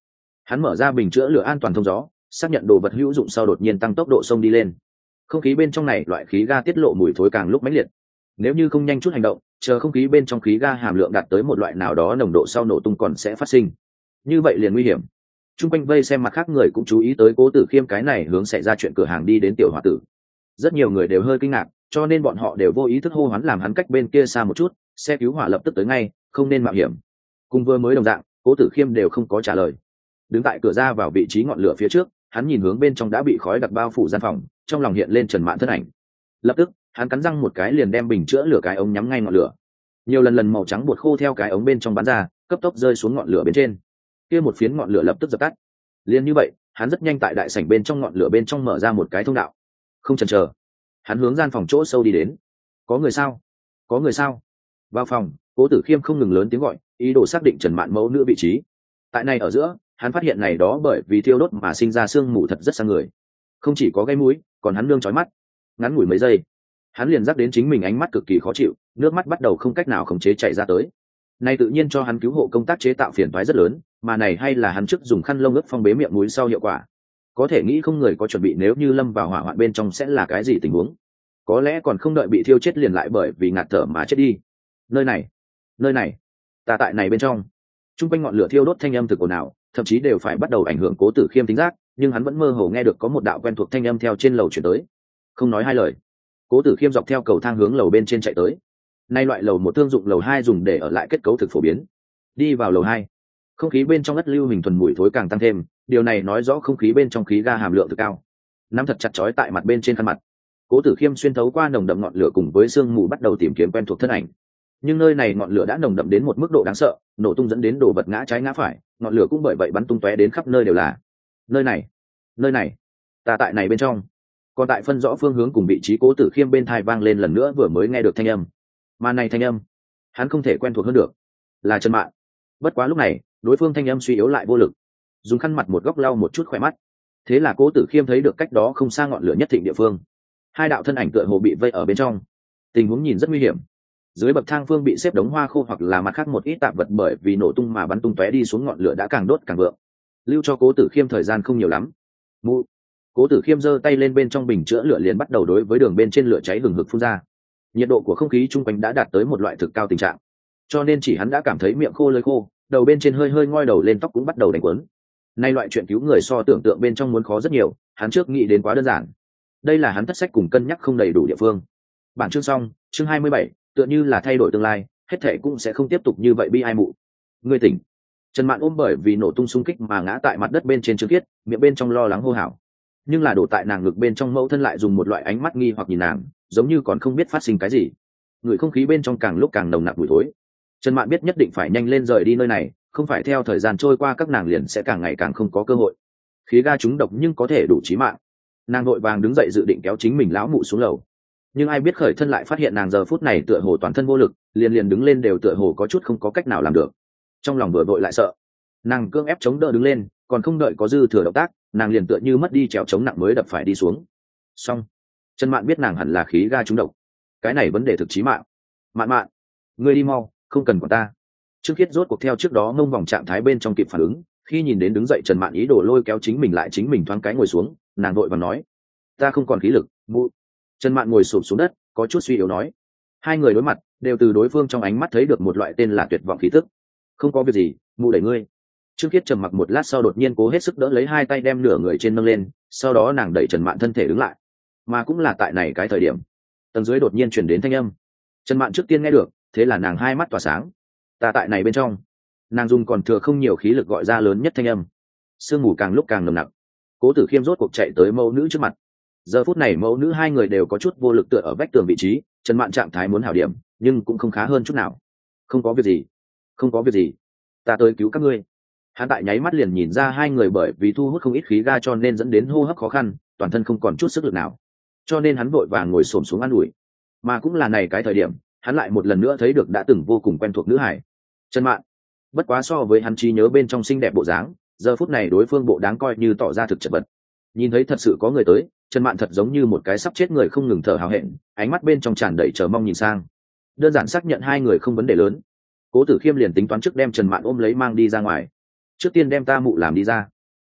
Hắn mở ra bình chữa lửa an toàn thông gió, xác nhận đồ vật hữu dụng sau đột nhiên tăng tốc độ xông đi lên. Không khí bên trong này loại khí ga tiết lộ mùi thối càng lúc mãnh liệt. Nếu như không nhanh chút hành động, chờ không khí bên trong khí ga hàm lượng đạt tới một loại nào đó nồng độ sau nổ tung còn sẽ phát sinh. Như vậy liền nguy hiểm. Trung quanh vây xem mặt khác người cũng chú ý tới Cố Tử Khiêm cái này hướng xảy ra chuyện cửa hàng đi đến tiểu hòa tử. Rất nhiều người đều hơi kinh ngạc, cho nên bọn họ đều vô ý thức hô hoán làm hắn cách bên kia xa một chút, xe cứu hỏa lập tức tới ngay, không nên mạo hiểm. Cùng vừa mới đồng dạng, Cố Tử Khiêm đều không có trả lời. Đứng tại cửa ra vào vị trí ngọn lửa phía trước, hắn nhìn hướng bên trong đã bị khói đặc bao phủ gian phòng, trong lòng hiện lên Trần Mạn thân ảnh. Lập tức, hắn cắn răng một cái liền đem bình chữa lửa cái ống nhắm ngay ngọn lửa. Nhiều lần lần màu trắng bột khô theo cái ống bên trong bắn ra, cấp tốc rơi xuống ngọn lửa bên trên. Kia một phiến ngọn lửa lập tức dập tắt. Liên như vậy, hắn rất nhanh tại đại sảnh bên trong ngọn lửa bên trong mở ra một cái thông đạo. Không chần chờ, hắn hướng gian phòng chỗ sâu đi đến. Có người sao? Có người sao? Vào phòng, Cố Tử Khiêm không ngừng lớn tiếng gọi, ý đồ xác định Trần Mạn mẫu nữ vị trí. Tại này ở giữa, hắn phát hiện này đó bởi vì thiêu đốt mà sinh ra sương mù thật rất sang người. Không chỉ có gây mũi, còn hắn nương chói mắt. Ngắn ngủi mấy giây, hắn liền dắt đến chính mình ánh mắt cực kỳ khó chịu, nước mắt bắt đầu không cách nào khống chế chảy ra tới. Này tự nhiên cho hắn cứu hộ công tác chế tạo phiền toái rất lớn, mà này hay là hắn trước dùng khăn lông ướt phong bế miệng mũi sau hiệu quả. Có thể nghĩ không người có chuẩn bị nếu như lâm vào hỏa hoạn bên trong sẽ là cái gì tình huống. Có lẽ còn không đợi bị thiêu chết liền lại bởi vì ngạt thở mà chết đi. Nơi này, nơi này, ta tại này bên trong. Trung quanh ngọn lửa thiêu đốt thanh âm thực ồn ào, thậm chí đều phải bắt đầu ảnh hưởng Cố Tử Khiêm tính giác, nhưng hắn vẫn mơ hồ nghe được có một đạo quen thuộc thanh âm theo trên lầu chuyển tới. Không nói hai lời, Cố Tử Khiêm dọc theo cầu thang hướng lầu bên trên chạy tới. Nay loại lầu một thương dụng lầu hai dùng để ở lại kết cấu thực phổ biến. Đi vào lầu hai, không khí bên trong đất lưu hình thuần mùi thối càng tăng thêm, điều này nói rõ không khí bên trong khí ga hàm lượng thực cao. Nắm thật chặt chói tại mặt bên trên khăn mặt, Cố Tử Khiêm xuyên thấu qua nồng đậm ngọn lửa cùng với sương mù bắt đầu tìm kiếm quen thuộc thân ảnh. Nhưng nơi này ngọn lửa đã nồng đậm đến một mức độ đáng sợ, nổ tung dẫn đến đồ vật ngã trái ngã phải, ngọn lửa cũng bởi vậy bắn tung tóe đến khắp nơi đều là. Nơi này, nơi này, ta tại này bên trong. Còn tại phân rõ phương hướng cùng vị trí Cố Tử Khiêm bên tai vang lên lần nữa vừa mới nghe được thanh âm. Mà này thanh âm, hắn không thể quen thuộc hơn được, là Trần Mạn. Bất quá lúc này, đối phương thanh âm suy yếu lại vô lực, dùng khăn mặt một góc lau một chút khỏe mắt. Thế là Cố Tử Khiêm thấy được cách đó không xa ngọn lửa nhất thịnh địa phương, hai đạo thân ảnh tựa hồ bị vây ở bên trong. Tình huống nhìn rất nguy hiểm. Dưới bậc thang phương bị xếp đống hoa khô hoặc là mặt khác một ít tạp vật bởi vì nổ tung mà bắn tung tóe đi xuống, ngọn lửa đã càng đốt càng vượng. Lưu cho Cố Tử Khiêm thời gian không nhiều lắm. Mụ. Cố Tử Khiêm giơ tay lên bên trong bình chữa lửa liền bắt đầu đối với đường bên trên lửa cháy hừng hực phun ra. Nhiệt độ của không khí chung quanh đã đạt tới một loại thực cao tình trạng, cho nên chỉ hắn đã cảm thấy miệng khô lưỡi khô, đầu bên trên hơi hơi ngoi đầu lên, tóc cũng bắt đầu đánh quấn. Nay loại chuyện cứu người so tưởng tượng bên trong muốn khó rất nhiều, hắn trước nghĩ đến quá đơn giản. Đây là hắn thất sách cùng cân nhắc không đầy đủ địa phương. Bản chương xong, chương hai mươi bảy, tựa như là thay đổi tương lai, hết thảy cũng sẽ không tiếp tục như vậy bi ai mụ. Ngươi tỉnh. Trần Mạn ôm bởi vì nổ tung xung kích mà ngã tại mặt đất bên trên Trương Kiết, miệng bên trong lo lắng hô hào. Nhưng là đổ tại nàng ngực bên trong mẫu thân lại dùng một loại ánh mắt nghi hoặc nhìn nàng, giống như còn không biết phát sinh cái gì. Người không khí bên trong càng lúc càng nồng nặc mùi thối. Trần Mạn biết nhất định phải nhanh lên rời đi nơi này, không phải theo thời gian trôi qua các nàng liền sẽ càng ngày càng không có cơ hội. Khí ga trúng độc nhưng có thể đủ chí mạng. Nàng vội vàng đứng dậy dự định kéo chính mình lão mụ xuống lầu, nhưng ai biết khởi thân lại phát hiện nàng giờ phút này tựa hồ toàn thân vô lực, liền liền đứng lên đều tựa hồ có chút không có cách nào làm được. Trong lòng vừa vội lại sợ, nàng cưỡng ép chống đỡ đứng lên, còn không đợi có dư thừa động tác, nàng liền tựa như mất đi trèo chống nặng mới đập phải đi xuống. Xong, Trần Mạn biết nàng hẳn là khí ga trúng độc, cái này vấn đề thực chí mạng. Mạn Mạn, ngươi đi mau, không cần quản ta. Trương Khiết rốt cuộc theo trước đó ngông vòng trạng thái bên trong kịp phản ứng, khi nhìn đến đứng dậy Trần Mạn ý đồ lôi kéo chính mình lại chính mình thoáng cái ngồi xuống, nàng vội vàng nói: ta không còn khí lực, mụ. Trần Mạn ngồi xổm xuống đất, có chút suy yếu nói. Hai người đối mặt, đều từ đối phương trong ánh mắt thấy được một loại tên là tuyệt vọng khí tức. Không có việc gì, mụ đẩy ngươi. Trương Khiết trầm mặc một lát sau đột nhiên cố hết sức đỡ lấy hai tay đem nửa người trên nâng lên, sau đó nàng đẩy Trần Mạn thân thể đứng lại. Mà cũng là tại này cái thời điểm, tầng dưới đột nhiên truyền đến thanh âm. Trần Mạn trước tiên nghe được, thế là nàng hai mắt tỏa sáng. Ta tại này bên trong. Nàng dùng còn thừa không nhiều khí lực gọi ra lớn nhất thanh âm. Sương mù càng lúc càng nồng nặc. Cố Tử Khiêm rốt cuộc chạy tới mẫu nữ trước mặt. Giờ phút này mẫu nữ hai người đều có chút vô lực tựa ở vách tường vị trí, Trần Mạn trạng thái muốn hảo điểm, nhưng cũng không khá hơn chút nào. Không có việc gì, không có việc gì, ta tới cứu các ngươi. Hắn tại nháy mắt liền nhìn ra hai người bởi vì thu hút không ít khí ga cho nên dẫn đến hô hấp khó khăn, toàn thân không còn chút sức lực nào, cho nên hắn vội vàng ngồi xổm xuống an ủi. Mà cũng là này cái thời điểm, hắn lại một lần nữa thấy được đã từng vô cùng quen thuộc nữ hải, Trần Mạn. Bất quá so với hắn trí nhớ bên trong xinh đẹp bộ dáng, giờ phút này đối phương bộ đáng coi như tỏ ra thực chật vật. Nhìn thấy thật sự có người tới, Trần Mạn thật giống như một cái sắp chết người không ngừng thở hào hẹn, ánh mắt bên trong tràn đầy chờ mong nhìn sang. Đơn giản xác nhận hai người không vấn đề lớn, Cố Tử Khiêm liền tính toán trước đem Trần Mạn ôm lấy mang đi ra ngoài. Trước tiên đem ta mụ làm đi ra.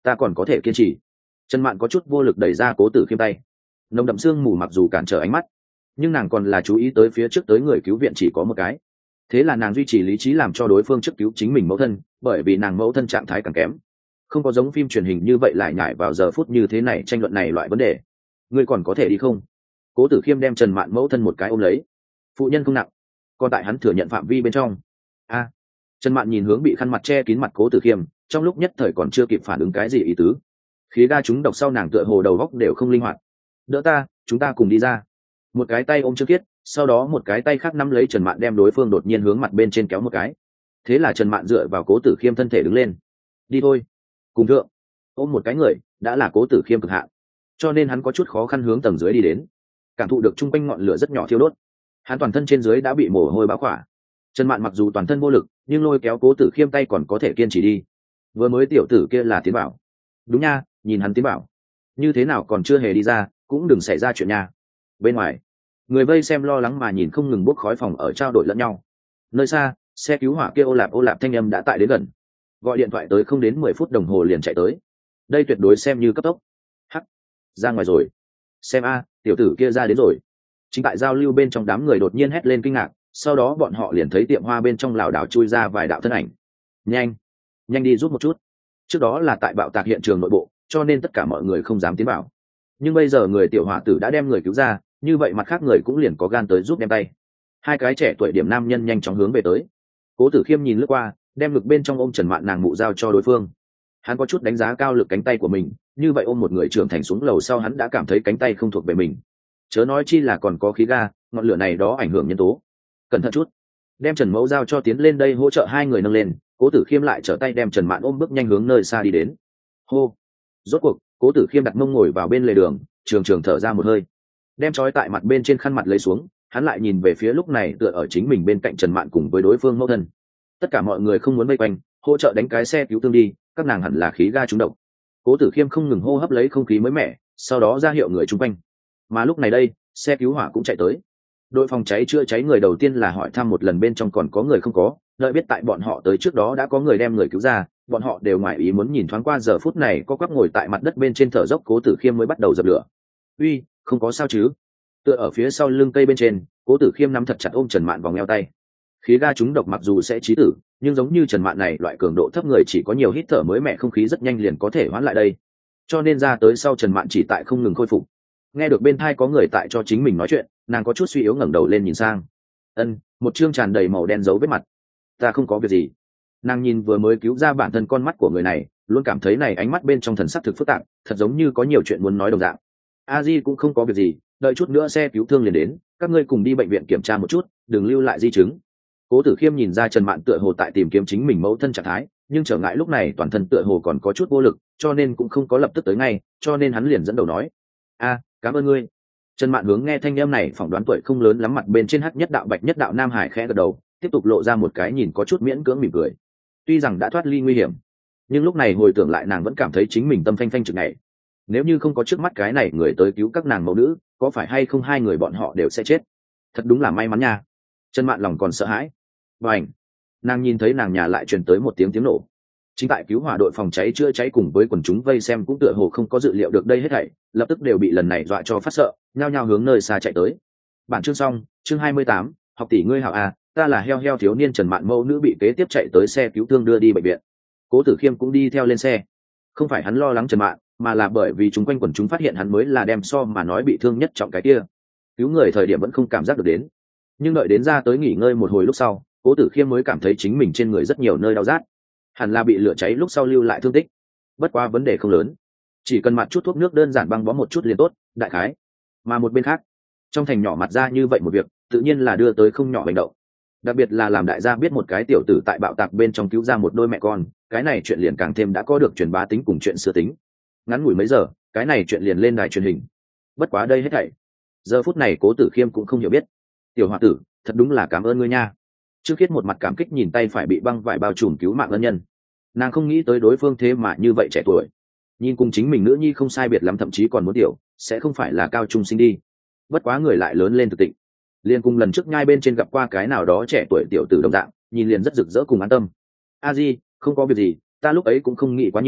ta còn có thể kiên trì. Trần Mạn có chút vô lực đẩy ra Cố Tử Khiêm tay. Nồng đậm sương mù mặc dù cản trở ánh mắt, nhưng nàng còn là chú ý tới phía trước tới người cứu viện chỉ có một cái. Thế là nàng duy trì lý trí làm cho đối phương trước cứu chính mình mẫu thân, bởi vì nàng mẫu thân trạng thái càng kém, không có giống phim truyền hình như vậy lại nhảy vào giờ phút như thế này tranh luận này loại vấn đề. Ngươi còn có thể đi không? Cố Tử Khiêm đem Trần Mạn mẫu thân một cái ôm lấy. Phụ nhân không nặng, còn tại hắn thừa nhận phạm vi bên trong. A. Trần Mạn nhìn hướng bị khăn mặt che kín mặt Cố Tử Khiêm, trong lúc nhất thời còn chưa kịp phản ứng cái gì ý tứ. Khí ga trúng độc sau nàng tựa hồ đầu góc đều không linh hoạt. Đỡ ta, chúng ta cùng đi ra. Một cái tay ôm Trương Kiết, sau đó một cái tay khác nắm lấy Trần Mạn đem đối phương đột nhiên hướng mặt bên trên kéo một cái. Thế là Trần Mạn dựa vào Cố Tử Khiêm thân thể đứng lên. Đi thôi. Cùng thượng. Ôm một cái người, đã là Cố Tử Khiêm cực hạn, cho nên hắn có chút khó khăn hướng tầng dưới đi đến. Cảm thụ được trung quanh ngọn lửa rất nhỏ thiêu đốt, hắn toàn thân trên dưới đã bị mồ hôi bao khỏa. Trần Mạn mặc dù toàn thân vô lực, nhưng lôi kéo Cố Tử Khiêm tay còn có thể kiên trì đi. Vừa mới tiểu tử kia là Tiến Bảo. Đúng nha, nhìn hắn Tiến Bảo, như thế nào còn chưa hề đi ra, cũng đừng xảy ra chuyện nha. Bên ngoài, người vây xem lo lắng mà nhìn không ngừng bốc khói phòng ở trao đổi lẫn nhau. Nơi xa, xe cứu hỏa kia ô lạp ô lạp thanh âm đã tại đến gần, gọi điện thoại tới không đến mười phút đồng hồ liền chạy tới. Đây tuyệt đối xem như cấp tốc. Hắc, ra ngoài rồi. Xem a, tiểu tử kia ra đến rồi. Chính tại giao lưu bên trong đám người đột nhiên hét lên kinh ngạc, sau đó bọn họ liền thấy tiệm hoa bên trong lảo đảo chui ra vài đạo thân ảnh. Nhanh, nhanh đi giúp một chút. Trước đó là tại bạo tạc hiện trường nội bộ, cho nên tất cả mọi người không dám tiến vào. Nhưng bây giờ người tiểu hỏa tử đã đem người cứu ra, như vậy mặt khác người cũng liền có gan tới giúp đem tay. Hai cái trẻ tuổi điểm nam nhân nhanh chóng hướng về tới. Cố Tử Khiêm nhìn lướt qua, đem ngực bên trong ôm Trần Mạn nàng mụ giao cho đối phương. Hắn có chút đánh giá cao lực cánh tay của mình, như vậy ôm một người trưởng thành xuống lầu sau hắn đã cảm thấy cánh tay không thuộc về mình, chớ nói chi là còn có khí ga, ngọn lửa này đó ảnh hưởng nhân tố. Cẩn thận chút. Đem Trần Mẫu giao cho tiến lên đây hỗ trợ hai người nâng lên. Cố Tử Khiêm lại trở tay đem Trần Mạn ôm bước nhanh hướng nơi xa đi đến. Hô. Rốt cuộc, Cố Tử Khiêm đặt mông ngồi vào bên lề đường, trường trường thở ra một hơi, đem trói tại mặt bên trên khăn mặt lấy xuống. Hắn lại nhìn về phía lúc này tựa ở chính mình bên cạnh Trần Mạn cùng với đối phương mẫu thân. Tất cả mọi người không muốn vây quanh, hỗ trợ đánh cái xe cứu thương đi, các nàng hẳn là khí ga trúng độc. Cố Tử Khiêm không ngừng hô hấp lấy không khí mới mẻ, sau đó ra hiệu người chung quanh. Mà lúc này đây, xe cứu hỏa cũng chạy tới. Đội phòng cháy chữa cháy người đầu tiên là hỏi thăm một lần bên trong còn có người không có, đợi biết tại bọn họ tới trước đó đã có người đem người cứu ra, bọn họ đều ngoài ý muốn nhìn thoáng qua giờ phút này có quắc ngồi tại mặt đất bên trên thở dốc Cố Tử Khiêm mới bắt đầu dập lửa. Uy, không có sao chứ? Tựa ở phía sau lưng cây bên trên, Cố Tử Khiêm nắm thật chặt ôm Trần Mạn vòng eo tay. Khí ga trúng độc mặc dù sẽ chí tử, nhưng giống như Trần Mạn này loại cường độ thấp người chỉ có nhiều hít thở mới mẻ không khí rất nhanh liền có thể hoãn lại đây. Cho nên ra tới sau Trần Mạn chỉ tại không ngừng khôi phục. Nghe được bên thai có người tại cho chính mình nói chuyện, nàng có chút suy yếu ngẩng đầu lên nhìn sang. Ân, một chương tràn đầy màu đen dấu vết mặt. Ta không có việc gì. Nàng nhìn vừa mới cứu ra bản thân con mắt của người này, luôn cảm thấy này ánh mắt bên trong thần sắc thực phức tạp, thật giống như có nhiều chuyện muốn nói đồng dạng. A Di cũng không có việc gì, đợi chút nữa xe cứu thương liền đến, các ngươi cùng đi bệnh viện kiểm tra một chút, đừng lưu lại di chứng. Cố Tử Khiêm nhìn ra Trần Mạn tựa hồ tại tìm kiếm chính mình mẫu thân trạng thái, nhưng trở ngại lúc này toàn thân tựa hồ còn có chút vô lực, cho nên cũng không có lập tức tới ngay, cho nên hắn liền dẫn đầu nói: "A, cảm ơn ngươi." Trần Mạn hướng nghe thanh âm này phỏng đoán tuổi không lớn lắm mặt bên trên hắc nhất đạo bạch nhất đạo nam hải khẽ gật đầu, tiếp tục lộ ra một cái nhìn có chút miễn cưỡng mỉm cười. Tuy rằng đã thoát ly nguy hiểm, nhưng lúc này hồi tưởng lại nàng vẫn cảm thấy chính mình tâm phanh phanh chực này. Nếu như không có trước mắt cái này người tới cứu các nàng mẫu nữ, có phải hay không hai người bọn họ đều sẽ chết? Thật đúng là may mắn nha. Trần Mạn lòng còn sợ hãi. Bành! Nàng nhìn thấy nàng nhà lại truyền tới một tiếng tiếng nổ. Chính tại cứu hỏa đội phòng cháy chữa cháy cùng với quần chúng vây xem cũng tựa hồ không có dự liệu được đây hết thảy, lập tức đều bị lần này dọa cho phát sợ, nhao nhao hướng nơi xa chạy tới. Bản chương xong, chương hai mươi tám, học tỷ ngươi hảo à, ta là heo heo thiếu niên Trần Mạn mẫu nữ bị kế tiếp chạy tới xe cứu thương đưa đi bệnh viện. Cố Tử Khiêm cũng đi theo lên xe. Không phải hắn lo lắng Trần Mạn, mà là bởi vì chúng quanh quần chúng phát hiện hắn mới là đem so mà nói bị thương nhất trọng cái kia. Cứu người thời điểm vẫn không cảm giác được đến, nhưng đợi đến ra tới nghỉ ngơi một hồi lúc sau, Cố Tử Khiêm mới cảm thấy chính mình trên người rất nhiều nơi đau rát, hẳn là bị lửa cháy lúc sau lưu lại thương tích. Bất quá vấn đề không lớn, chỉ cần mặt chút thuốc nước đơn giản băng bó một chút liền tốt, đại khái. Mà một bên khác, trong thành nhỏ mặt ra như vậy một việc, tự nhiên là đưa tới không nhỏ hành động. Đặc biệt là làm đại gia biết một cái tiểu tử tại bạo tạc bên trong cứu ra một đôi mẹ con, cái này chuyện liền càng thêm đã có được truyền bá tính cùng chuyện xưa tính. Ngắn ngủi mấy giờ, cái này chuyện liền lên đài truyền hình. Bất quá đây hết thảy, giờ phút này Cố Tử Khiêm cũng không hiểu biết. Tiểu hòa tử, thật đúng là cảm ơn ngươi nha. Trương Khiết một mặt cảm kích nhìn tay phải bị băng vải bao trùm cứu mạng ân nhân. Nàng không nghĩ tới đối phương thế mà như vậy trẻ tuổi, nhìn cùng chính mình nữ nhi không sai biệt lắm, thậm chí còn muốn tiểu, sẽ không phải là cao trung sinh đi. Bất quá người lại lớn lên thực tịnh, liền cùng lần trước nhai bên trên gặp qua cái nào đó trẻ tuổi tiểu tử đồng dạng, nhìn liền rất rực rỡ cùng an tâm. A Di, không có việc gì, ta lúc ấy cũng không nghĩ quá nhiều,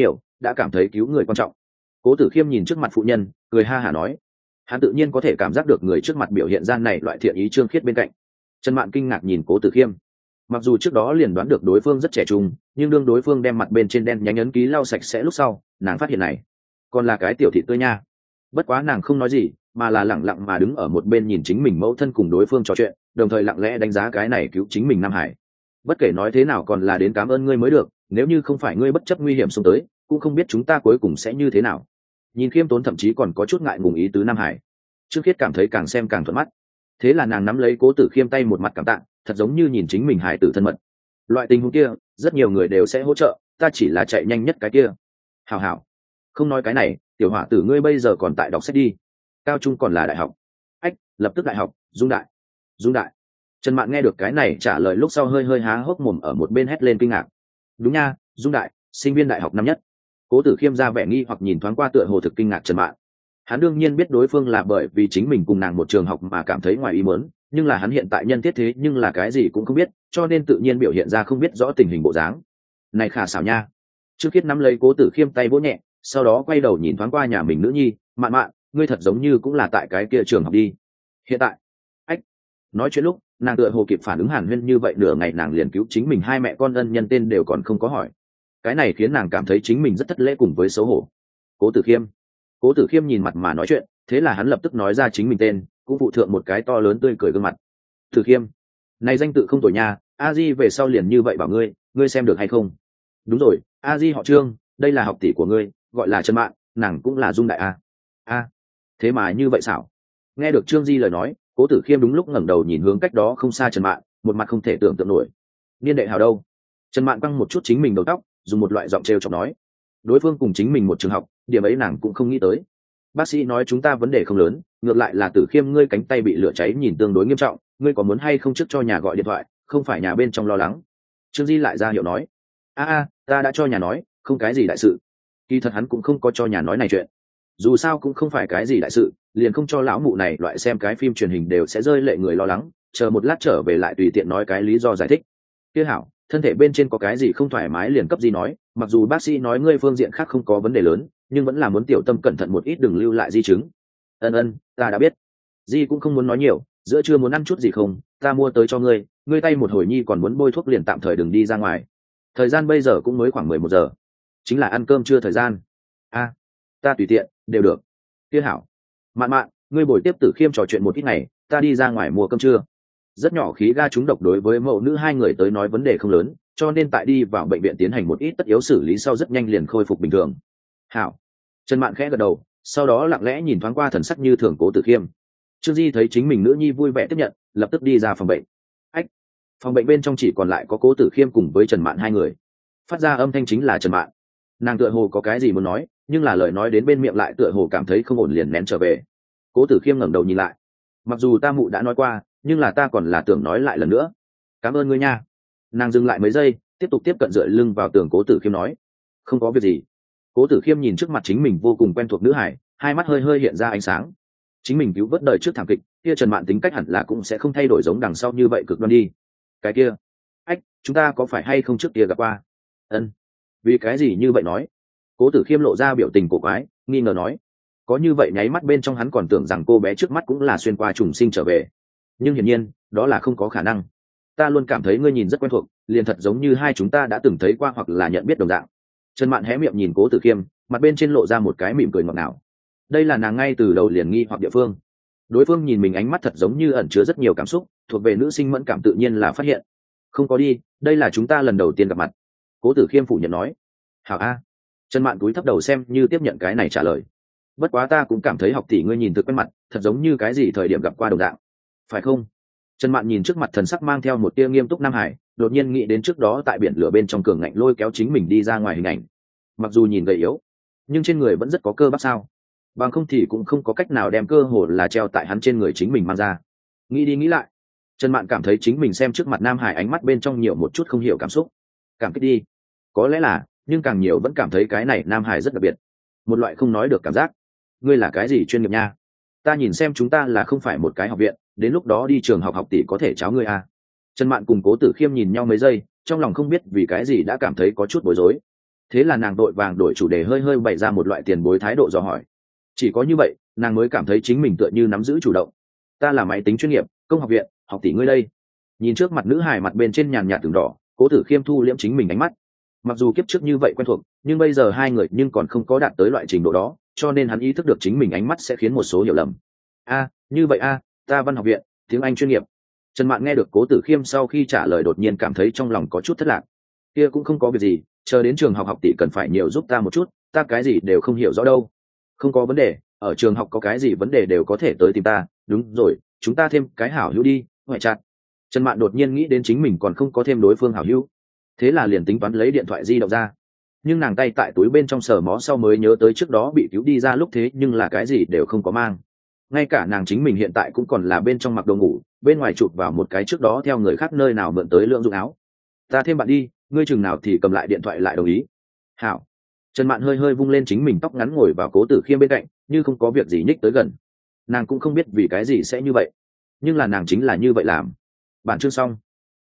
đã cảm thấy cứu người quan trọng. Cố Tử Khiêm nhìn trước mặt phụ nhân, cười ha hả nói, hắn tự nhiên có thể cảm giác được người trước mặt biểu hiện gian này loại thiện ý trương khiết bên cạnh. Trần Mạn kinh ngạc nhìn Cố Tử Khiêm, mặc dù trước đó liền đoán được đối phương rất trẻ trung, nhưng đương đối phương đem mặt bên trên đen nhánh ấn ký lau sạch sẽ lúc sau, nàng phát hiện này còn là cái tiểu thị tươi nha. Bất quá nàng không nói gì, mà là lẳng lặng mà đứng ở một bên nhìn chính mình mẫu thân cùng đối phương trò chuyện, đồng thời lặng lẽ đánh giá cái này cứu chính mình Nam Hải. Bất kể nói thế nào còn là đến cảm ơn ngươi mới được, nếu như không phải ngươi bất chấp nguy hiểm xông tới, cũng không biết chúng ta cuối cùng sẽ như thế nào. Nhìn khiêm tốn thậm chí còn có chút ngại ngùng ý tứ Nam Hải, Trương Khiết cảm thấy càng xem càng thuận mắt. Thế là nàng nắm lấy Cố Tử Khiêm tay một mặt cảm tạ, thật giống như nhìn chính mình hải tử thân mật. Loại tình huống kia rất nhiều người đều sẽ hỗ trợ, ta chỉ là chạy nhanh nhất cái kia. Hảo hảo, không nói cái này, tiểu hỏa tử ngươi bây giờ còn tại đọc sách đi, cao trung còn là đại học? Ách, lập tức đại học. Dung đại. Dung đại. Trần Mạn nghe được cái này trả lời lúc sau hơi hơi há hốc mồm ở một bên hét lên kinh ngạc. Đúng nha, Dung đại, sinh viên đại học năm nhất. Cố Tử Khiêm ra vẻ nghi hoặc nhìn thoáng qua tựa hồ thực kinh ngạc Trần Mạn. Hắn đương nhiên biết đối phương là bởi vì chính mình cùng nàng một trường học mà cảm thấy ngoài ý muốn, nhưng là hắn hiện tại nhân thiết thế nhưng là cái gì cũng không biết, cho nên tự nhiên biểu hiện ra không biết rõ tình hình bộ dáng. Này khả xảo nha. Trương Khiết nắm lấy Cố Tử Khiêm tay vỗ nhẹ, sau đó quay đầu nhìn thoáng qua nhà mình nữ nhi, Mạn Mạn, ngươi thật giống như cũng là tại cái kia trường học đi. Hiện tại. Ách. Nói chuyện lúc, nàng tựa hồ kịp phản ứng hàn huyên như vậy, nửa ngày nàng liền cứu chính mình hai mẹ con ân nhân tên đều còn không có hỏi. Cái này khiến nàng cảm thấy chính mình rất thất lễ cùng với xấu hổ. Cố Tử Khiêm. Cố Tử Khiêm nhìn mặt mà nói chuyện, thế là hắn lập tức nói ra chính mình tên, cũng phụ thượng một cái to lớn tươi cười gương mặt. Tử Khiêm, này danh tự không tồi nha, a di về sau liền như vậy bảo ngươi, ngươi xem được hay không? Đúng rồi, a di họ Trương, đây là học tỷ của ngươi, gọi là Trần Mạn, nàng cũng là Dung đại a. A, thế mà như vậy xảo. Nghe được Trương Di lời nói, Cố Tử Khiêm đúng lúc ngẩng đầu nhìn hướng cách đó không xa Trần Mạn, một mặt không thể tưởng tượng nổi. Niên đệ hào đâu? Trần Mạn quăng một chút chính mình đầu tóc, dùng một loại giọng trêu chọc nói. Đối phương cùng chính mình một trường học, điểm ấy nàng cũng không nghĩ tới. Bác sĩ nói chúng ta vấn đề không lớn, ngược lại là Tử Khiêm ngươi cánh tay bị lửa cháy nhìn tương đối nghiêm trọng, ngươi có muốn hay không trước cho nhà gọi điện thoại, không phải nhà bên trong lo lắng. Trương Di lại ra hiệu nói. A a, ta đã cho nhà nói, không cái gì đại sự. Kỳ thật hắn cũng không có cho nhà nói này chuyện. Dù sao cũng không phải cái gì đại sự, liền không cho lão mụ này loại xem cái phim truyền hình đều sẽ rơi lệ người lo lắng, chờ một lát trở về lại tùy tiện nói cái lý do giải thích. Kia hảo, thân thể bên trên có cái gì không thoải mái liền cấp Di nói, mặc dù bác sĩ nói ngươi phương diện khác không có vấn đề lớn, nhưng vẫn là muốn tiểu tâm cẩn thận một ít, đừng lưu lại di chứng. Ân ân, ta đã biết. Di cũng không muốn nói nhiều, giữa trưa muốn ăn chút gì không, ta mua tới cho ngươi, ngươi tay một hồi nhi còn muốn bôi thuốc liền tạm thời đừng đi ra ngoài. Thời gian bây giờ cũng mới khoảng mười một giờ, chính là ăn cơm trưa thời gian. A, ta tùy tiện, đều được. Kia hảo. Mạn Mạn, ngươi bồi tiếp Tử Khiêm trò chuyện một ít ngày, ta đi ra ngoài mua cơm trưa. Rất nhỏ khí ga trúng độc đối với mẫu nữ hai người tới nói vấn đề không lớn, cho nên tại đi vào bệnh viện tiến hành một ít tất yếu xử lý sau rất nhanh liền khôi phục bình thường. Hảo. Trần Mạn khẽ gật đầu, sau đó lặng lẽ nhìn thoáng qua thần sắc như thường Cố Tử Khiêm. Trương Di thấy chính mình nữ nhi vui vẻ tiếp nhận, lập tức đi ra phòng bệnh. Ách. Phòng bệnh bên trong chỉ còn lại có Cố Tử Khiêm cùng với Trần Mạn hai người. Phát ra âm thanh chính là Trần Mạn. Nàng tựa hồ có cái gì muốn nói, nhưng là lời nói đến bên miệng lại tựa hồ cảm thấy không ổn liền nén trở về. Cố Tử Khiêm ngẩng đầu nhìn lại. Mặc dù ta mụ đã nói qua, nhưng là ta còn là tưởng nói lại lần nữa. Cảm ơn ngươi nha. Nàng dừng lại mấy giây, tiếp tục tiếp cận dựa lưng vào tường. Cố Tử Khiêm nói. Không có việc gì. Cố Tử Khiêm nhìn trước mặt chính mình vô cùng quen thuộc nữ hải, hai mắt hơi hơi hiện ra ánh sáng. Chính mình cứu vớt đời trước thảm kịch, kia Trần Mạn tính cách hẳn là cũng sẽ không thay đổi giống đằng sau như vậy cực đoan đi. Cái kia, ách, chúng ta có phải hay không trước kia gặp qua? Ân, vì cái gì như vậy nói? Cố Tử Khiêm lộ ra biểu tình cổ quái, nghi ngờ nói. Có như vậy nháy mắt bên trong hắn còn tưởng rằng cô bé trước mắt cũng là xuyên qua trùng sinh trở về, nhưng hiển nhiên đó là không có khả năng. Ta luôn cảm thấy ngươi nhìn rất quen thuộc, liền thật giống như hai chúng ta đã từng thấy qua hoặc là nhận biết đồng dạng. Trần Mạn hé miệng nhìn Cố Tử Khiêm, mặt bên trên lộ ra một cái mỉm cười ngọt ngào. Đây là nàng ngay từ đầu liền nghi hoặc địa phương. Đối phương nhìn mình ánh mắt thật giống như ẩn chứa rất nhiều cảm xúc, thuộc về nữ sinh mẫn cảm tự nhiên là phát hiện. Không có đi, đây là chúng ta lần đầu tiên gặp mặt. Cố Tử Khiêm phủ nhận nói. Hảo a. Trần Mạn cúi thấp đầu xem như tiếp nhận cái này trả lời. Bất quá ta cũng cảm thấy học tỷ ngươi nhìn thực quen mặt, thật giống như cái gì thời điểm gặp qua đồng dạng. Phải không? Trần Mạn nhìn trước mặt thần sắc mang theo một tia nghiêm túc Nam Hải, đột nhiên nghĩ đến trước đó tại biển lửa bên trong cường ngạnh lôi kéo chính mình đi ra ngoài hình ảnh. Mặc dù nhìn gầy yếu, nhưng trên người vẫn rất có cơ bắp sao? Bằng không thì cũng không có cách nào đem cơ hồ là treo tại hắn trên người chính mình mang ra. Nghĩ đi nghĩ lại, Trần Mạn cảm thấy chính mình xem trước mặt Nam Hải ánh mắt bên trong nhiều một chút không hiểu cảm xúc. Cảm kích đi. Có lẽ là, nhưng càng nhiều vẫn cảm thấy cái này Nam Hải rất đặc biệt. Một loại không nói được cảm giác. Ngươi là cái gì chuyên nghiệp nha? Ta nhìn xem chúng ta là không phải một cái học viện, đến lúc đó đi trường học học tỷ có thể cháo ngươi à? Trần Mạn cùng Cố Tử Khiêm nhìn nhau mấy giây, trong lòng không biết vì cái gì đã cảm thấy có chút bối rối. thế là nàng đội vàng đổi chủ đề, hơi hơi bày ra một loại tiền bối thái độ dò hỏi. Chỉ có như vậy nàng mới cảm thấy chính mình tựa như nắm giữ chủ động. Ta là máy tính chuyên nghiệp, công học viện, học tỷ ngươi đây. Nhìn trước mặt nữ hài mặt bên trên nhàn nhạt từng đỏ, Cố Tử Khiêm thu liễm chính mình ánh mắt. Mặc dù kiếp trước như vậy quen thuộc, nhưng bây giờ hai người nhưng còn không có đạt tới loại trình độ đó, cho nên hắn ý thức được chính mình ánh mắt sẽ khiến một số hiểu lầm. A, như vậy a, ta văn học viện, tiếng Anh chuyên nghiệp. Trần Mạn nghe được Cố Tử Khiêm sau khi trả lời đột nhiên cảm thấy trong lòng có chút thất lạc. Kia cũng không có việc gì, chờ đến trường học học tỷ cần phải nhiều giúp ta một chút, ta cái gì đều không hiểu rõ đâu. Không có vấn đề, ở trường học có cái gì vấn đề đều có thể tới tìm ta, đúng rồi, chúng ta thêm cái hảo hữu đi, ngoại chặt. Trần Mạn đột nhiên nghĩ đến chính mình còn không có thêm đối phương hảo hữu, thế là liền tính toán lấy điện thoại di động ra, nhưng nàng tay tại túi bên trong sờ mó sau mới nhớ tới trước đó bị cứu đi ra lúc thế nhưng là cái gì đều không có mang, ngay cả nàng chính mình hiện tại cũng còn là bên trong mặc đồ ngủ, bên ngoài chụp vào một cái trước đó theo người khác nơi nào mượn tới lượng dụng áo. Ta thêm bạn đi, ngươi chừng nào thì cầm lại điện thoại lại đồng ý. Hảo. Trần Mạn hơi hơi vung lên chính mình tóc ngắn ngồi vào Cố Tử Khiêm bên cạnh, như không có việc gì nhích tới gần. Nàng cũng không biết vì cái gì sẽ như vậy, nhưng là nàng chính là như vậy làm. Bản chương xong.